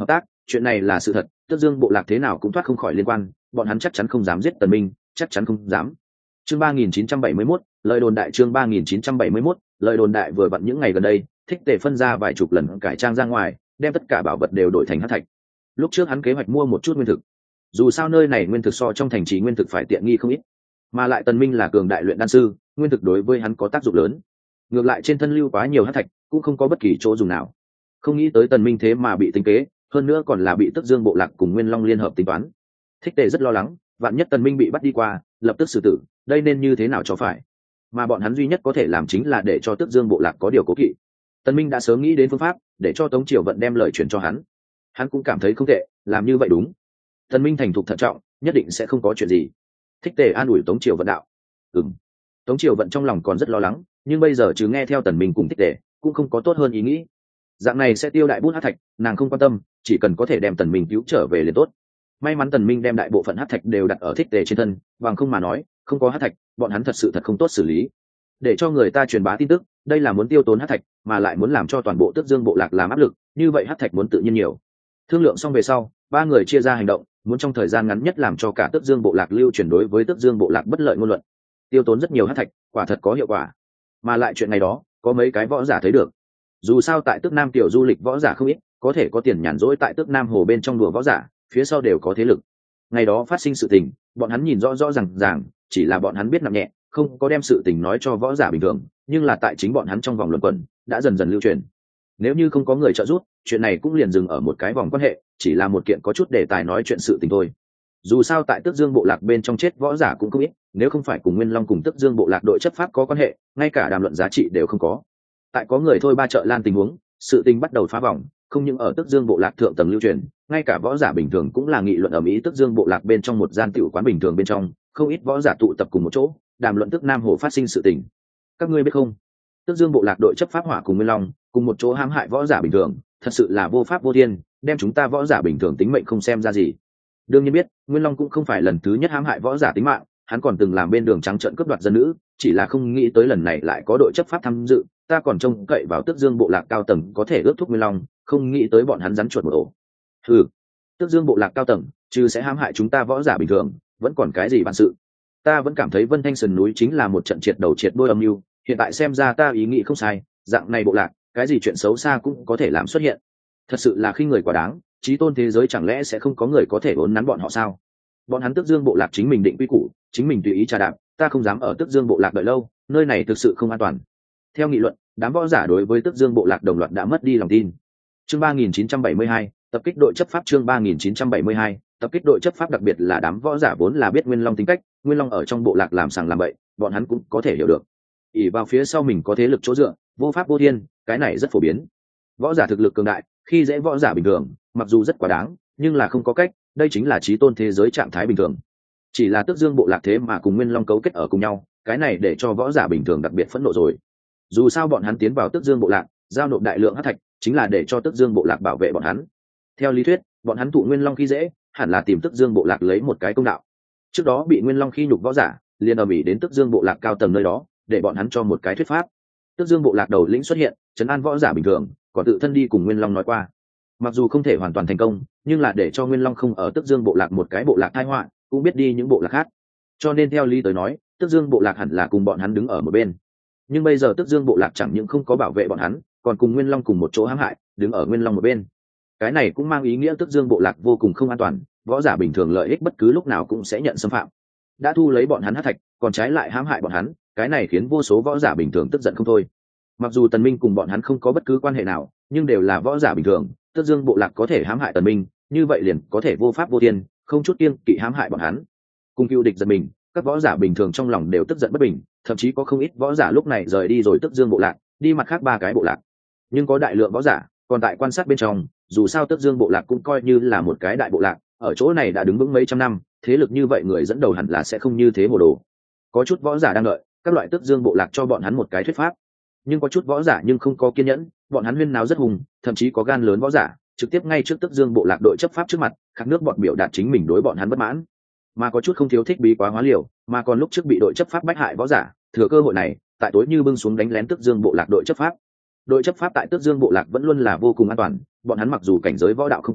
chuyện này là sự thật, Tước Dương bộ lạc thế nào cũng thoát không khỏi liên quan, bọn hắn chắc chắn không dám giết Tần Minh, chắc chắn không dám. Chương ba nghìn chín trăm bảy mươi mốt, lời đồn đại chương ba nghìn chín trăm bảy mươi mốt, lời đồn đại vừa vặn những ngày gần đây, Thích Tề phân ra vài chục lần cải trang ra ngoài, đem tất cả bảo vật đều đổi thành hắc thạch. Lúc trước hắn kế hoạch mua một chút nguyên thực. Dù sao nơi này nguyên thực so trong thành trì nguyên thực phải tiện nghi không ít, mà lại Tần Minh là cường đại luyện đan sư, nguyên thực đối với hắn có tác dụng lớn. Ngược lại trên thân lưu quá nhiều hắc thạch, cũng không có bất kỳ chỗ dùng nào. Không nghĩ tới Tần Minh thế mà bị tính kế, hơn nữa còn là bị Tước Dương bộ lạc cùng Nguyên Long liên hợp tính toán. Thích Tề rất lo lắng, vạn nhất Tần Minh bị bắt đi qua, lập tức xử tử, đây nên như thế nào cho phải. Mà bọn hắn duy nhất có thể làm chính là để cho Tước Dương bộ lạc có điều cố kỵ. Tần Minh đã sớm nghĩ đến phương pháp để cho Tống Triều Vận đem lời truyền cho hắn. Hắn cũng cảm thấy không tệ, làm như vậy đúng. Tần Minh thành thục thận trọng, nhất định sẽ không có chuyện gì. Thích Tề an ủi Tống Triều Vận đạo. Ừm. Tống Triều Vận trong lòng còn rất lo lắng, nhưng bây giờ chứ nghe theo Tần Minh cùng Thích Tề, cũng không có tốt hơn ý nghĩ. Dạng này sẽ tiêu đại bút hắc thạch, nàng không quan tâm, chỉ cần có thể đem Tần Minh cứu trở về liền tốt. May mắn Tần Minh đem đại bộ phận hắc thạch đều đặt ở Thích Tề trên thân, bằng không mà nói, không có hắc thạch, bọn hắn thật sự thật không tốt xử lý. Để cho người ta truyền bá tin tức, đây là muốn tiêu tốn hắc thạch, mà lại muốn làm cho toàn bộ Tước Dương bộ lạc làm áp lực, như vậy hắc thạch muốn tự nhiên nhiều. Thương lượng xong về sau, ba người chia ra hành động, muốn trong thời gian ngắn nhất làm cho cả Tước Dương bộ lạc lưu truyền đối với Tước Dương bộ lạc bất lợi ngôn luận. Tiêu tốn rất nhiều hắc thạch, quả thật có hiệu quả. Mà lại chuyện này đó, có mấy cái võ giả thấy được. Dù sao tại Tước Nam tiểu du lịch võ giả không ít, có thể có tiền nhàn rỗi tại Tước Nam hồ bên trong đùa võ giả, phía sau đều có thế lực. Ngày đó phát sinh sự tình, bọn hắn nhìn rõ rõ ràng ràng, chỉ là bọn hắn biết nặng nhẹ, không có đem sự tình nói cho võ giả bình thường, nhưng là tại chính bọn hắn trong vòng luận quẩn, đã dần dần lưu truyền. Nếu như không có người trợ giúp, chuyện này cũng liền dừng ở một cái vòng quan hệ, chỉ là một kiện có chút đề tài nói chuyện sự tình thôi. Dù sao tại Tước Dương bộ lạc bên trong chết võ giả cũng không ít, nếu không phải cùng Nguyên Long cùng Tước Dương bộ lạc đội chấp pháp có quan hệ, ngay cả đàm luận giá trị đều không có. Tại có người thôi ba trợ lan tình huống, sự tình bắt đầu phá vòng, không những ở Tước Dương bộ lạc thượng tầng lưu truyền, ngay cả võ giả bình thường cũng là nghị luận ở mỹ Tước Dương bộ lạc bên trong một gian tiểu quán bình thường bên trong, không ít võ giả tụ tập cùng một chỗ, đàm luận Tước Nam hồ phát sinh sự tình. Các ngươi biết không, Tước Dương bộ lạc đội chấp pháp hỏa cùng Nguyên Long cùng một chỗ hãm hại võ giả bình thường, thật sự là vô pháp vô thiên, đem chúng ta võ giả bình thường tính mệnh không xem ra gì. Đương nhiên biết, Nguyên Long cũng không phải lần thứ nhất hãm hại võ giả tính mạng, hắn còn từng làm bên đường trắng trợn cướp đoạt dân nữ, chỉ là không nghĩ tới lần này lại có đội chấp pháp tham dự, ta còn trông cậy vào Tước Dương bộ lạc cao tầng có thể ước thúc Nguyên Long, không nghĩ tới bọn hắn rắn chuột một ổ. Ừ, Tước Dương bộ lạc cao tầng, chứ sẽ hãm hại chúng ta võ giả bình thường, vẫn còn cái gì bản sự? Ta vẫn cảm thấy Vân Thanh Sườn núi chính là một trận triệt đầu triệt đuôi âm mưu, hiện tại xem ra ta ý nghĩ không sai, dạng này bộ lạc, cái gì chuyện xấu xa cũng có thể làm xuất hiện. Thật sự là khi người quá đáng, chí tôn thế giới chẳng lẽ sẽ không có người có thể uốn nắn bọn họ sao? Bọn hắn Tước Dương bộ lạc chính mình định quy củ, chính mình tùy ý trà đạp, ta không dám ở Tước Dương bộ lạc đợi lâu, nơi này thực sự không an toàn. Theo nghị luận, đám võ giả đối với Tước Dương bộ lạc đồng loạt đã mất đi lòng tin. Chương ba nghìn chín trăm bảy mươi hai, tập kích đội chấp pháp chương ba nghìn chín trăm bảy mươi hai, tập kích đội chấp pháp đặc biệt là đám võ giả vốn là biết Nguyên Long tính cách, Nguyên Long ở trong bộ lạc làm sàng làm bậy, bọn hắn cũng có thể hiểu được. ỷ vào phía sau mình có thế lực chỗ dựa, vô pháp vô thiên, cái này rất phổ biến. Võ giả thực lực cường đại, khi dễ võ giả bình thường, mặc dù rất quá đáng, nhưng là không có cách, đây chính là chí tôn thế giới trạng thái bình thường. Chỉ là Tước Dương bộ lạc thế mà cùng Nguyên Long cấu kết ở cùng nhau, cái này để cho võ giả bình thường đặc biệt phẫn nộ rồi. Dù sao bọn hắn tiến vào Tước Dương bộ lạc, giao nộp đại lượng hắc thạch, chính là để cho Tước Dương bộ lạc bảo vệ bọn hắn. Theo lý thuyết, bọn hắn thụ Nguyên Long khi dễ, hẳn là tìm Tước Dương bộ lạc lấy một cái công đạo. Trước đó bị Nguyên Long khi nhục võ giả, liền ở mỹ đến Tước Dương bộ lạc cao tầng nơi đó, để bọn hắn cho một cái thuyết pháp. Tước Dương bộ lạc đầu lĩnh xuất hiện, trấn an võ giả bình thường, còn tự thân đi cùng Nguyên Long nói qua. Mặc dù không thể hoàn toàn thành công, nhưng là để cho Nguyên Long không ở Tước Dương bộ lạc một cái bộ lạc tai họa, cũng biết đi những bộ lạc khác. Cho nên theo lý tới nói, Tước Dương bộ lạc hẳn là cùng bọn hắn đứng ở một bên. Nhưng bây giờ Tước Dương bộ lạc chẳng những không có bảo vệ bọn hắn, còn cùng Nguyên Long cùng một chỗ hãm hại, đứng ở Nguyên Long một bên. Cái này cũng mang ý nghĩa Tước Dương bộ lạc vô cùng không an toàn, võ giả bình thường lợi ích bất cứ lúc nào cũng sẽ nhận xâm phạm. Đã thu lấy bọn hắn hắc thạch, còn trái lại hãm hại bọn hắn, cái này khiến vô số võ giả bình thường tức giận không thôi. Mặc dù Tần Minh cùng bọn hắn không có bất cứ quan hệ nào, nhưng đều là võ giả bình thường, Tước Dương bộ lạc có thể hãm hại Tần Minh, như vậy liền có thể vô pháp vô thiên, không chút kiêng kỵ hãm hại bọn hắn. Cùng cựu địch giật mình, các võ giả bình thường trong lòng đều tức giận bất bình, thậm chí có không ít võ giả lúc này rời đi rồi Tước Dương bộ lạc, đi mặt khác ba cái bộ lạc. Nhưng có đại lượng võ giả còn tại quan sát bên trong, dù sao Tước Dương bộ lạc cũng coi như là một cái đại bộ lạc, ở chỗ này đã đứng vững mấy trăm năm, thế lực như vậy người dẫn đầu hẳn là sẽ không như thế hồ đồ. Có chút võ giả đang đợi các loại Tước Dương bộ lạc cho bọn hắn một cái thuyết pháp, nhưng có chút võ giả nhưng không có kiên nhẫn, bọn hắn huyên náo rất hùng, thậm chí có gan lớn võ giả trực tiếp ngay trước Tước Dương bộ lạc đội chấp pháp trước mặt, khắc nước bọn biểu đạt chính mình đối bọn hắn bất mãn. Mà có chút không thiếu thích bí quá hóa liều, mà còn lúc trước bị đội chấp pháp bách hại võ giả, thừa cơ hội này, tại tối như bưng xuống đánh lén Tước Dương bộ lạc đội chấp pháp. Đội chấp pháp tại Tước Dương bộ lạc vẫn luôn là vô cùng an toàn, bọn hắn mặc dù cảnh giới võ đạo không cao,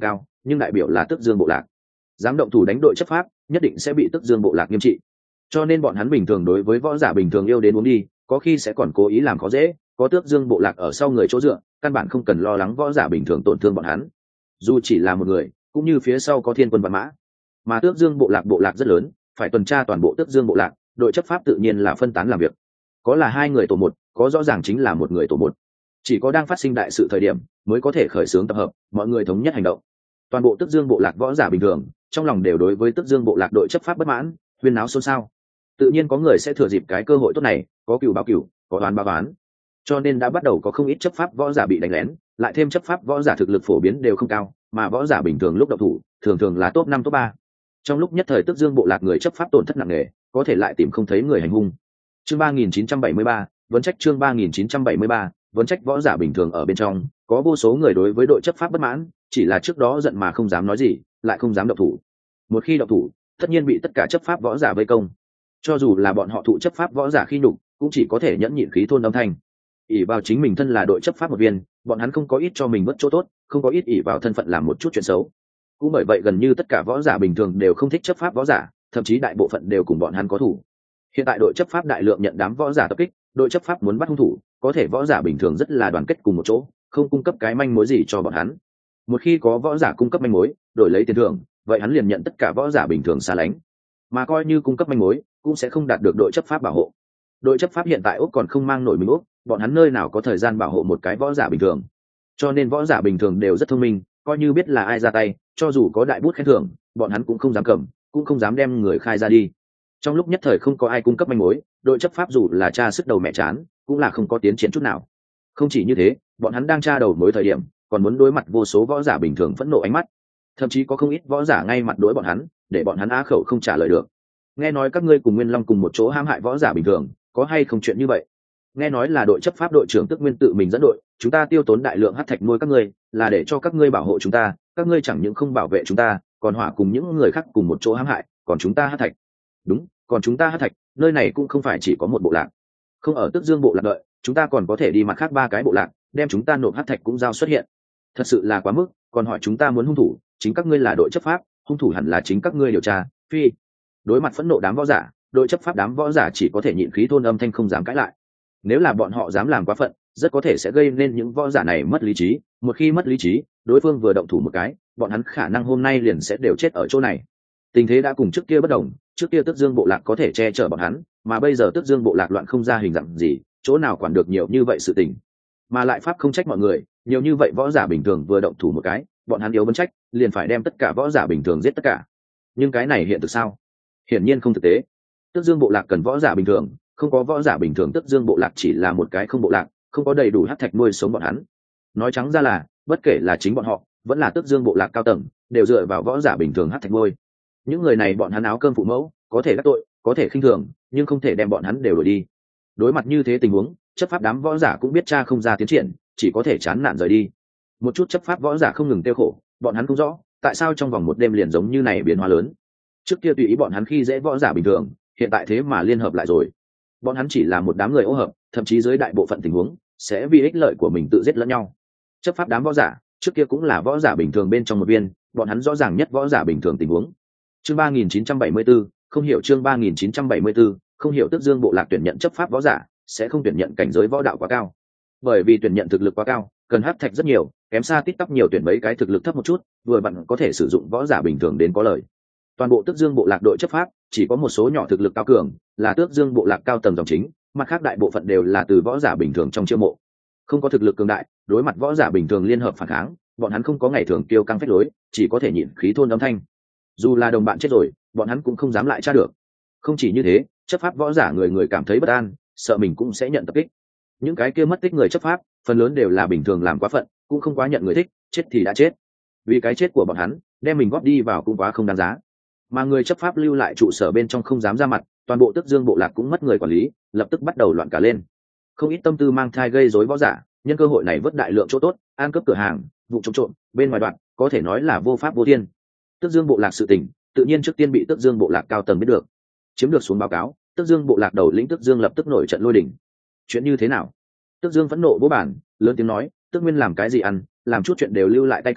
nhưng đại biểu là Tước Dương bộ lạc. Dám động thủ đánh đội chấp pháp, nhất định sẽ bị Tước Dương bộ lạc nghiêm trị. Cho nên bọn hắn bình thường đối với võ giả bình thường yêu đến uống đi, có khi sẽ còn cố ý làm khó dễ, có Tước Dương bộ lạc ở sau người chỗ dựa, căn bản không cần lo lắng võ giả bình thường tổn thương bọn hắn. Dù chỉ là một người, cũng như phía sau có thiên quân vạn mã. Mà Tước Dương bộ lạc bộ lạc rất lớn, phải tuần tra toàn bộ Tước Dương bộ lạc, đội chấp pháp tự nhiên là phân tán làm việc. Có là hai người tổ một, có rõ ràng chính là một người tổ một. Chỉ có đang phát sinh đại sự thời điểm mới có thể khởi xướng tập hợp, mọi người thống nhất hành động. Toàn bộ Tước Dương bộ lạc võ giả bình thường trong lòng đều đối với Tước Dương bộ lạc đội chấp pháp bất mãn, huyên náo xôn xao. Tự nhiên có người sẽ thừa dịp cái cơ hội tốt này, có cừu báo cừu, có oán báo oán. Cho nên đã bắt đầu có không ít chấp pháp võ giả bị đánh lén, lại thêm chấp pháp võ giả thực lực phổ biến đều không cao, mà võ giả bình thường lúc động thủ thường thường là top năm top ba. Trong lúc nhất thời Tước Dương bộ lạc người chấp pháp tổn thất nặng nề, có thể lại tìm không thấy người hành hung. Chương ba nghìn chín trăm bảy mươi ba, vấn trách chương ba nghìn chín trăm bảy mươi ba, vấn trách võ giả bình thường ở bên trong, có vô số người đối với đội chấp pháp bất mãn, chỉ là trước đó giận mà không dám nói gì, lại không dám động thủ. Một khi động thủ, tất nhiên bị tất cả chấp pháp võ giả vây công. Cho dù là bọn họ thụ chấp pháp võ giả khi nhục, cũng chỉ có thể nhẫn nhịn khí thôn âm thanh. Ỷ vào chính mình thân là đội chấp pháp một viên, bọn hắn không có ít cho mình mất chỗ tốt, không có ít ỷ vào thân phận làm một chút chuyện xấu. Cũng bởi vậy gần như tất cả võ giả bình thường đều không thích chấp pháp võ giả, thậm chí đại bộ phận đều cùng bọn hắn có thủ. Hiện tại đội chấp pháp đại lượng nhận đám võ giả tập kích, đội chấp pháp muốn bắt hung thủ, có thể võ giả bình thường rất là đoàn kết cùng một chỗ, không cung cấp cái manh mối gì cho bọn hắn. Một khi có võ giả cung cấp manh mối, đổi lấy tiền thưởng, vậy hắn liền nhận tất cả võ giả bình thường xa lánh. Mà coi như cung cấp manh mối, cũng sẽ không đạt được đội chấp pháp bảo hộ. Đội chấp pháp hiện tại Úc còn không mang nổi mình Úc, bọn hắn nơi nào có thời gian bảo hộ một cái võ giả bình thường. Cho nên võ giả bình thường đều rất thông minh, coi như biết là ai ra tay, cho dù có đại bút khen thưởng, bọn hắn cũng không dám cầm, cũng không dám đem người khai ra đi. Trong lúc nhất thời không có ai cung cấp manh mối, đội chấp pháp dù là tra sức đầu mẹ chán, cũng là không có tiến triển chút nào. Không chỉ như thế, bọn hắn đang tra đầu mối thời điểm, còn muốn đối mặt vô số võ giả bình thường phẫn nộ ánh mắt, thậm chí có không ít võ giả ngay mặt đối bọn hắn, để bọn hắn á khẩu không trả lời được. Nghe nói các ngươi cùng Nguyên Long cùng một chỗ hãm hại võ giả bình thường, có hay không chuyện như vậy? Nghe nói là đội chấp pháp đội trưởng Tức Nguyên tự mình dẫn đội, chúng ta tiêu tốn đại lượng hắc thạch nuôi các ngươi, là để cho các ngươi bảo hộ chúng ta, các ngươi chẳng những không bảo vệ chúng ta, còn hỏa cùng những người khác cùng một chỗ hãm hại, còn chúng ta hắc thạch. Đúng, còn chúng ta hắc thạch, nơi này cũng không phải chỉ có một bộ lạc. Không ở Tước Dương bộ lạc đợi, chúng ta còn có thể đi mặt khác ba cái bộ lạc, đem chúng ta nộp hắc thạch cũng giao xuất hiện. Thật sự là quá mức, còn hỏi chúng ta muốn hung thủ, chính các ngươi là đội chấp pháp, hung thủ hẳn là chính các ngươi điều tra. Phi. Đối mặt phẫn nộ đám võ giả, đội chấp pháp đám võ giả chỉ có thể nhịn khí thôn âm thanh không dám cãi lại. Nếu là bọn họ dám làm quá phận, rất có thể sẽ gây nên những võ giả này mất lý trí, một khi mất lý trí, đối phương vừa động thủ một cái, bọn hắn khả năng hôm nay liền sẽ đều chết ở chỗ này. Tình thế đã cùng trước kia bất đồng, trước kia Tước Dương bộ lạc có thể che chở bọn hắn, mà bây giờ Tước Dương bộ lạc loạn không ra hình dạng gì, chỗ nào quản được nhiều như vậy sự tình. Mà lại pháp không trách mọi người, nhiều như vậy võ giả bình thường vừa động thủ một cái, bọn hắn yếu vấn trách, liền phải đem tất cả võ giả bình thường giết tất cả. Nhưng cái này hiện thực sao? Hiển nhiên không thực tế. Tước Dương bộ lạc cần võ giả bình thường, không có võ giả bình thường Tước Dương bộ lạc chỉ là một cái không bộ lạc, không có đầy đủ hắc thạch nuôi sống bọn hắn. Nói trắng ra là, bất kể là chính bọn họ, vẫn là Tước Dương bộ lạc cao tầng, đều dựa vào võ giả bình thường hắc thạch nuôi. Những người này bọn hắn áo cơm phụ mẫu, có thể gác tội, có thể khinh thường, nhưng không thể đem bọn hắn đều đuổi đi. Đối mặt như thế tình huống, chấp pháp đám võ giả cũng biết cha không ra tiến triển, chỉ có thể chán nản rời đi. Một chút chấp pháp võ giả không ngừng tiêu khổ, bọn hắn cũng rõ, tại sao trong vòng một đêm liền giống như này biến hóa lớn. Trước kia tùy ý bọn hắn khi dễ võ giả bình thường, hiện tại thế mà liên hợp lại rồi. Bọn hắn chỉ là một đám người ô hợp, thậm chí dưới đại bộ phận tình huống sẽ vì ích lợi của mình tự giết lẫn nhau. Chấp pháp đám võ giả, trước kia cũng là võ giả bình thường bên trong một viên, bọn hắn rõ ràng nhất võ giả bình thường tình huống. Chương ba nghìn chín trăm bảy mươi 4, không hiểu chương ba nghìn chín trăm bảy mươi 4, không hiểu Tước Dương bộ lạc tuyển nhận chấp pháp võ giả, sẽ không tuyển nhận cảnh giới võ đạo quá cao. Bởi vì tuyển nhận thực lực quá cao, cần hắc thạch rất nhiều, kém xa tít tắp nhiều tuyển mấy cái thực lực thấp một chút, vừa vặn có thể sử dụng võ giả bình thường đến có lời. Toàn bộ Tước Dương bộ lạc đội chấp pháp chỉ có một số nhỏ thực lực cao cường, là Tước Dương bộ lạc cao tầng dòng chính, mặt khác đại bộ phận đều là từ võ giả bình thường trong chiêu mộ. Không có thực lực cường đại, đối mặt võ giả bình thường liên hợp phản kháng, bọn hắn không có ngày thường kiêu căng phách lối, chỉ có thể nhịn khí thôn âm thanh. Dù là đồng bạn chết rồi, bọn hắn cũng không dám lại tra được. Không chỉ như thế, chấp pháp võ giả người người cảm thấy bất an, sợ mình cũng sẽ nhận tập kích. Những cái kia mất tích người chấp pháp, phần lớn đều là bình thường làm quá phận, cũng không quá nhận người thích, chết thì đã chết. Vì cái chết của bọn hắn, đem mình góp đi vào cũng quá không đáng giá. Mà người chấp pháp lưu lại trụ sở bên trong không dám ra mặt, toàn bộ Tước Dương bộ lạc cũng mất người quản lý, lập tức bắt đầu loạn cả lên. Không ít tâm tư mang thai gây rối võ giả, nhân cơ hội này vớt đại lượng chỗ tốt, ăn cướp cửa hàng, vụ trộm trộm, bên ngoài đoạn, có thể nói là vô pháp vô thiên. Tước Dương bộ lạc sự tình, tự nhiên trước tiên bị Tước Dương bộ lạc cao tầng biết được. Chiếm được xuống báo cáo, Tước Dương bộ lạc đầu lĩnh Tước Dương lập tức nổi trận lôi đình. Chuyện như thế nào? Tước Dương phẫn nộ vỗ bản, lớn tiếng nói, Tước Nguyên làm cái gì ăn, làm chút chuyện đều lưu lại tay cầm,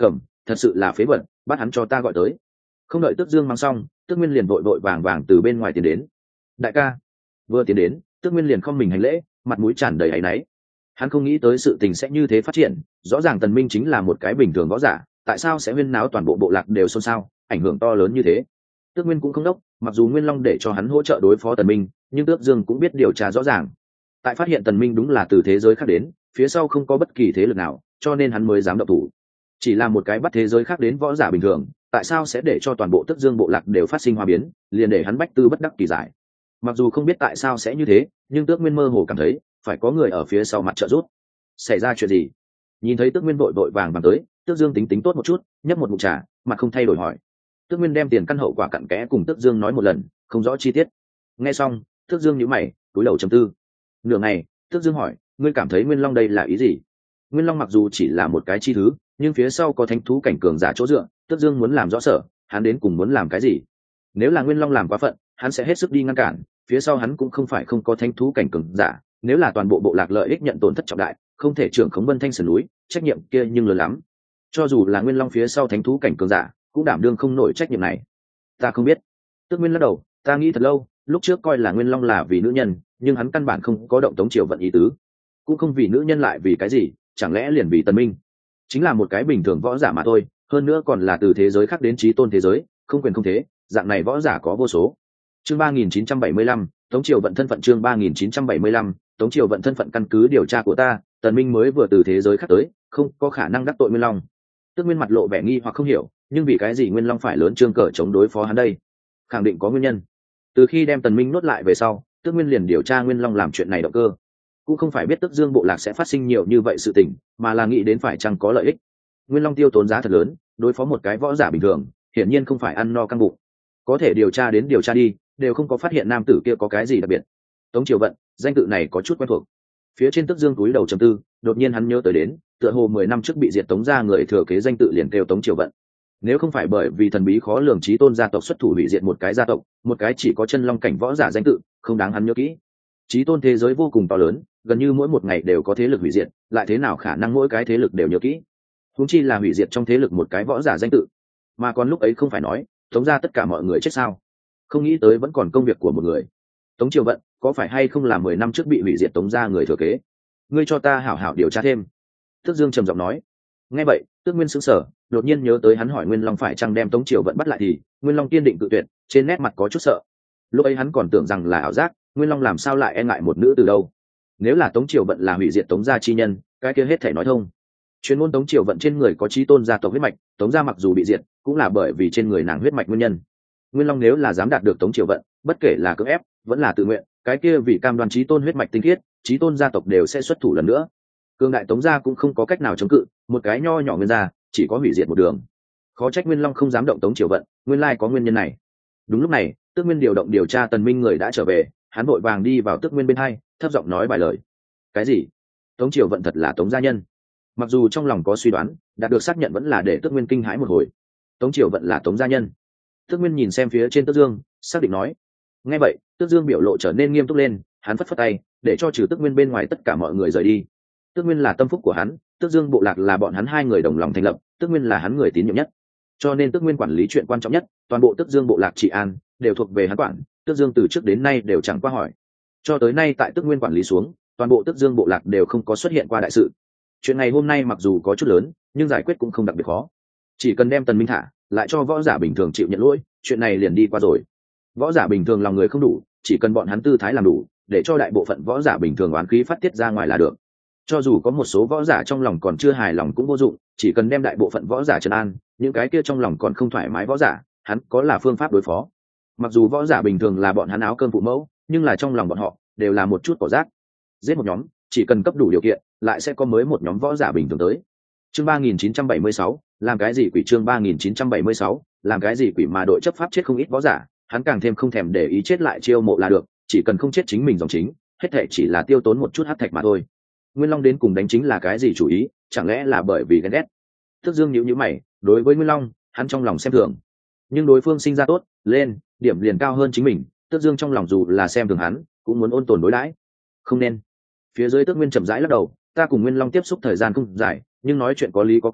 thật sự là phế vật, bắt hắn cho ta gọi tới. Không đợi Tước Dương mang xong, Tước Nguyên liền vội vội vàng vàng từ bên ngoài tiến đến. Đại ca. Vừa tiến đến, Tước Nguyên liền không mình hành lễ, mặt mũi tràn đầy áy náy. Hắn không nghĩ tới sự tình sẽ như thế phát triển, rõ ràng Tần Minh chính là một cái bình thường võ giả, tại sao sẽ huyên náo toàn bộ bộ lạc đều xôn xao, ảnh hưởng to lớn như thế. Tước Nguyên cũng không đốc, mặc dù Nguyên Long để cho hắn hỗ trợ đối phó Tần Minh, nhưng Tước Dương cũng biết điều tra rõ ràng. Tại phát hiện Tần Minh đúng là từ thế giới khác đến, phía sau không có bất kỳ thế lực nào, cho nên hắn mới dám động thủ. Chỉ là một cái bắt thế giới khác đến võ giả bình thường, tại sao sẽ để cho toàn bộ Tước Dương bộ lạc đều phát sinh hóa biến, liền để hắn bách tư bất đắc kỳ giải. Mặc dù không biết tại sao sẽ như thế, nhưng Tước Nguyên mơ hồ cảm thấy phải có người ở phía sau mặt trợ giúp. Xảy ra chuyện gì? Nhìn thấy Tước Nguyên vội vội vàng vàng tới, Tước Dương tính tính tốt một chút, nhấp một ngụm trà, mặt không thay đổi hỏi. Tước Nguyên đem tiền căn hậu quả cặn kẽ cùng Tước Dương nói một lần, không rõ chi tiết. Nghe xong, Tước Dương nhíu mày, cúi đầu trầm tư. Nửa ngày, Tước Dương hỏi, ngươi cảm thấy Nguyên Long đây là ý gì? Nguyên Long mặc dù chỉ là một cái chi thứ, nhưng phía sau có thánh thú cảnh cường giả chỗ dựa, Tước Dương muốn làm rõ sở, hắn đến cùng muốn làm cái gì? Nếu là Nguyên Long làm quá phận, hắn sẽ hết sức đi ngăn cản, phía sau hắn cũng không phải không có thánh thú cảnh cường giả, nếu là toàn bộ bộ lạc lợi ích nhận tổn thất trọng đại, không thể trưởng khống Vân Thanh sườn núi, trách nhiệm kia nhưng lớn lắm. Cho dù là Nguyên Long phía sau thánh thú cảnh cường giả, cũng đảm đương không nổi trách nhiệm này. Ta không biết. Tước Nguyên lắc đầu, ta nghĩ thật lâu, lúc trước coi là Nguyên Long là vì nữ nhân, nhưng hắn căn bản không có động Tống Triều vận ý tứ, cũng không vì nữ nhân lại vì cái gì, chẳng lẽ liền vì Tần Minh? Chính là một cái bình thường võ giả mà thôi, hơn nữa còn là từ thế giới khác đến chí tôn thế giới, không quyền không thế, dạng này võ giả có vô số. Chương ba nghìn chín trăm bảy mươi lăm, Tống Triều vận thân phận chương ba nghìn chín trăm bảy mươi lăm, Tống Triều vận thân phận căn cứ điều tra của ta, Tần Minh mới vừa từ thế giới khác tới, không có khả năng đắc tội Nguyên Long. Tước Nguyên mặt lộ vẻ nghi hoặc không hiểu, nhưng vì cái gì Nguyên Long phải lớn trương cờ chống đối phó hắn đây? Khẳng định có nguyên nhân. Từ khi đem Tần Minh nuốt lại về sau, Tước Nguyên liền điều tra Nguyên Long làm chuyện này động cơ. Cũng không phải biết Tước Dương bộ lạc sẽ phát sinh nhiều như vậy sự tình, mà là nghĩ đến phải chăng có lợi ích. Nguyên Long tiêu tốn giá thật lớn, đối phó một cái võ giả bình thường, hiển nhiên không phải ăn no căng bụng. Có thể điều tra đến điều tra đi, đều không có phát hiện nam tử kia có cái gì đặc biệt. Tống Triều vận, danh tự này có chút quen thuộc. Phía trên Tước Dương cúi đầu trầm tư, đột nhiên hắn nhớ tới đến, tựa hồ mười năm trước bị diệt Tống gia người thừa kế danh tự liền kêu Tống Triều vận. Nếu không phải bởi vì thần bí khó lường chí tôn gia tộc xuất thủ hủy diệt một cái gia tộc, một cái chỉ có chân long cảnh võ giả danh tự, không đáng hắn nhớ kỹ. Chí tôn thế giới vô cùng to lớn, gần như mỗi một ngày đều có thế lực hủy diệt, lại thế nào khả năng mỗi cái thế lực đều nhớ kỹ? Huống chi là hủy diệt trong thế lực một cái võ giả danh tự. Mà còn lúc ấy không phải nói, Tống gia tất cả mọi người chết sao? Không nghĩ tới vẫn còn công việc của một người. Tống Triều vận, có phải hay không là mười năm trước bị hủy diệt Tống gia người thừa kế? Ngươi cho ta hảo hảo điều tra thêm. Tước Dương trầm giọng nói. Nghe vậy, Tước Nguyên sững sờ, đột nhiên nhớ tới hắn hỏi Nguyên Long phải chăng đem Tống Triều vận bắt lại thì, Nguyên Long kiên định tự tuyệt, trên nét mặt có chút sợ. Lúc ấy hắn còn tưởng rằng là ảo giác, Nguyên Long làm sao lại e ngại một nữ từ đâu? Nếu là Tống Triều vận là hủy diệt Tống gia chi nhân, cái kia hết thể nói thông. Chuyên môn Tống Triều vận trên người có chí tôn gia tộc huyết mạch, Tống gia mặc dù bị diệt, cũng là bởi vì trên người nàng huyết mạch nguyên nhân. Nguyên Long nếu là dám đạt được Tống Triều vận, bất kể là cưỡng ép, vẫn là tự nguyện, cái kia vì cam đoan chí tôn huyết mạch tinh khiết, chí tôn gia tộc đều sẽ xuất thủ lần nữa. Cương đại Tống gia cũng không có cách nào chống cự, một cái nho nhỏ Nguyên gia, chỉ có hủy diệt một đường. Khó trách Nguyên Long không dám động Tống Triều vận, nguyên lai có nguyên nhân này. Đúng lúc này, Tước Nguyên điều động điều tra Tần Minh người đã trở về, hắn vội vàng đi vào Tước Nguyên bên hai, thấp giọng nói vài lời. Cái gì? Tống Triều vận thật là Tống gia nhân? Mặc dù trong lòng có suy đoán, đạt được xác nhận vẫn là để Tước Nguyên kinh hãi một hồi. Tống Triều vận là Tống gia nhân? Tước Nguyên nhìn xem phía trên Tước Dương, xác định nói. Nghe vậy, Tước Dương biểu lộ trở nên nghiêm túc lên, hắn phất phất tay, để cho trừ Tước Nguyên bên ngoài tất cả mọi người rời đi. Tước Nguyên là tâm phúc của hắn, Tước Dương bộ lạc là bọn hắn hai người đồng lòng thành lập, Tước Nguyên là hắn người tín nhiệm nhất. Cho nên Tước Nguyên quản lý chuyện quan trọng nhất, toàn bộ Tước Dương bộ lạc trị an đều thuộc về hắn quản, Tước Dương từ trước đến nay đều chẳng qua hỏi. Cho tới nay tại Tước Nguyên quản lý xuống, toàn bộ Tước Dương bộ lạc đều không có xuất hiện qua đại sự. Chuyện này hôm nay mặc dù có chút lớn, nhưng giải quyết cũng không đặc biệt khó. Chỉ cần đem Tần Minh thả, lại cho võ giả bình thường chịu nhận lỗi, chuyện này liền đi qua rồi. Võ giả bình thường lòng người không đủ, chỉ cần bọn hắn tư thái làm đủ, để cho đại bộ phận võ giả bình thường oán khí phát tiết ra ngoài là được. Cho dù có một số võ giả trong lòng còn chưa hài lòng cũng vô dụng, chỉ cần đem đại bộ phận võ giả trấn an, những cái kia trong lòng còn không thoải mái võ giả, hắn có là phương pháp đối phó. Mặc dù võ giả bình thường là bọn hắn áo cơm phụ mẫu, nhưng là trong lòng bọn họ đều là một chút cỏ rác. Giết một nhóm, chỉ cần cấp đủ điều kiện, lại sẽ có mới một nhóm võ giả bình thường tới. Chương ba nghìn chín trăm bảy mươi sáu, làm cái gì quỷ chương ba nghìn chín trăm bảy mươi sáu, làm cái gì quỷ mà đội chấp pháp chết không ít võ giả, hắn càng thêm không thèm để ý chết lại chiêu mộ là được, chỉ cần không chết chính mình dòng chính, hết thảy chỉ là tiêu tốn một chút hắc thạch mà thôi. Nguyên Long đến cùng đánh chính là cái gì chủ ý, chẳng lẽ là bởi vì ghen ghét? Tước Dương nhíu nhíu mày, đối với Nguyên Long, hắn trong lòng xem thường. Nhưng đối phương sinh ra tốt, lên, điểm liền cao hơn chính mình, Tước Dương trong lòng dù là xem thường hắn, cũng muốn ôn tồn đối đãi. Không nên. Phía dưới Tước Nguyên chậm rãi lắc đầu, ta cùng Nguyên Long tiếp xúc thời gian không dài, nhưng nói chuyện có lý có cứ,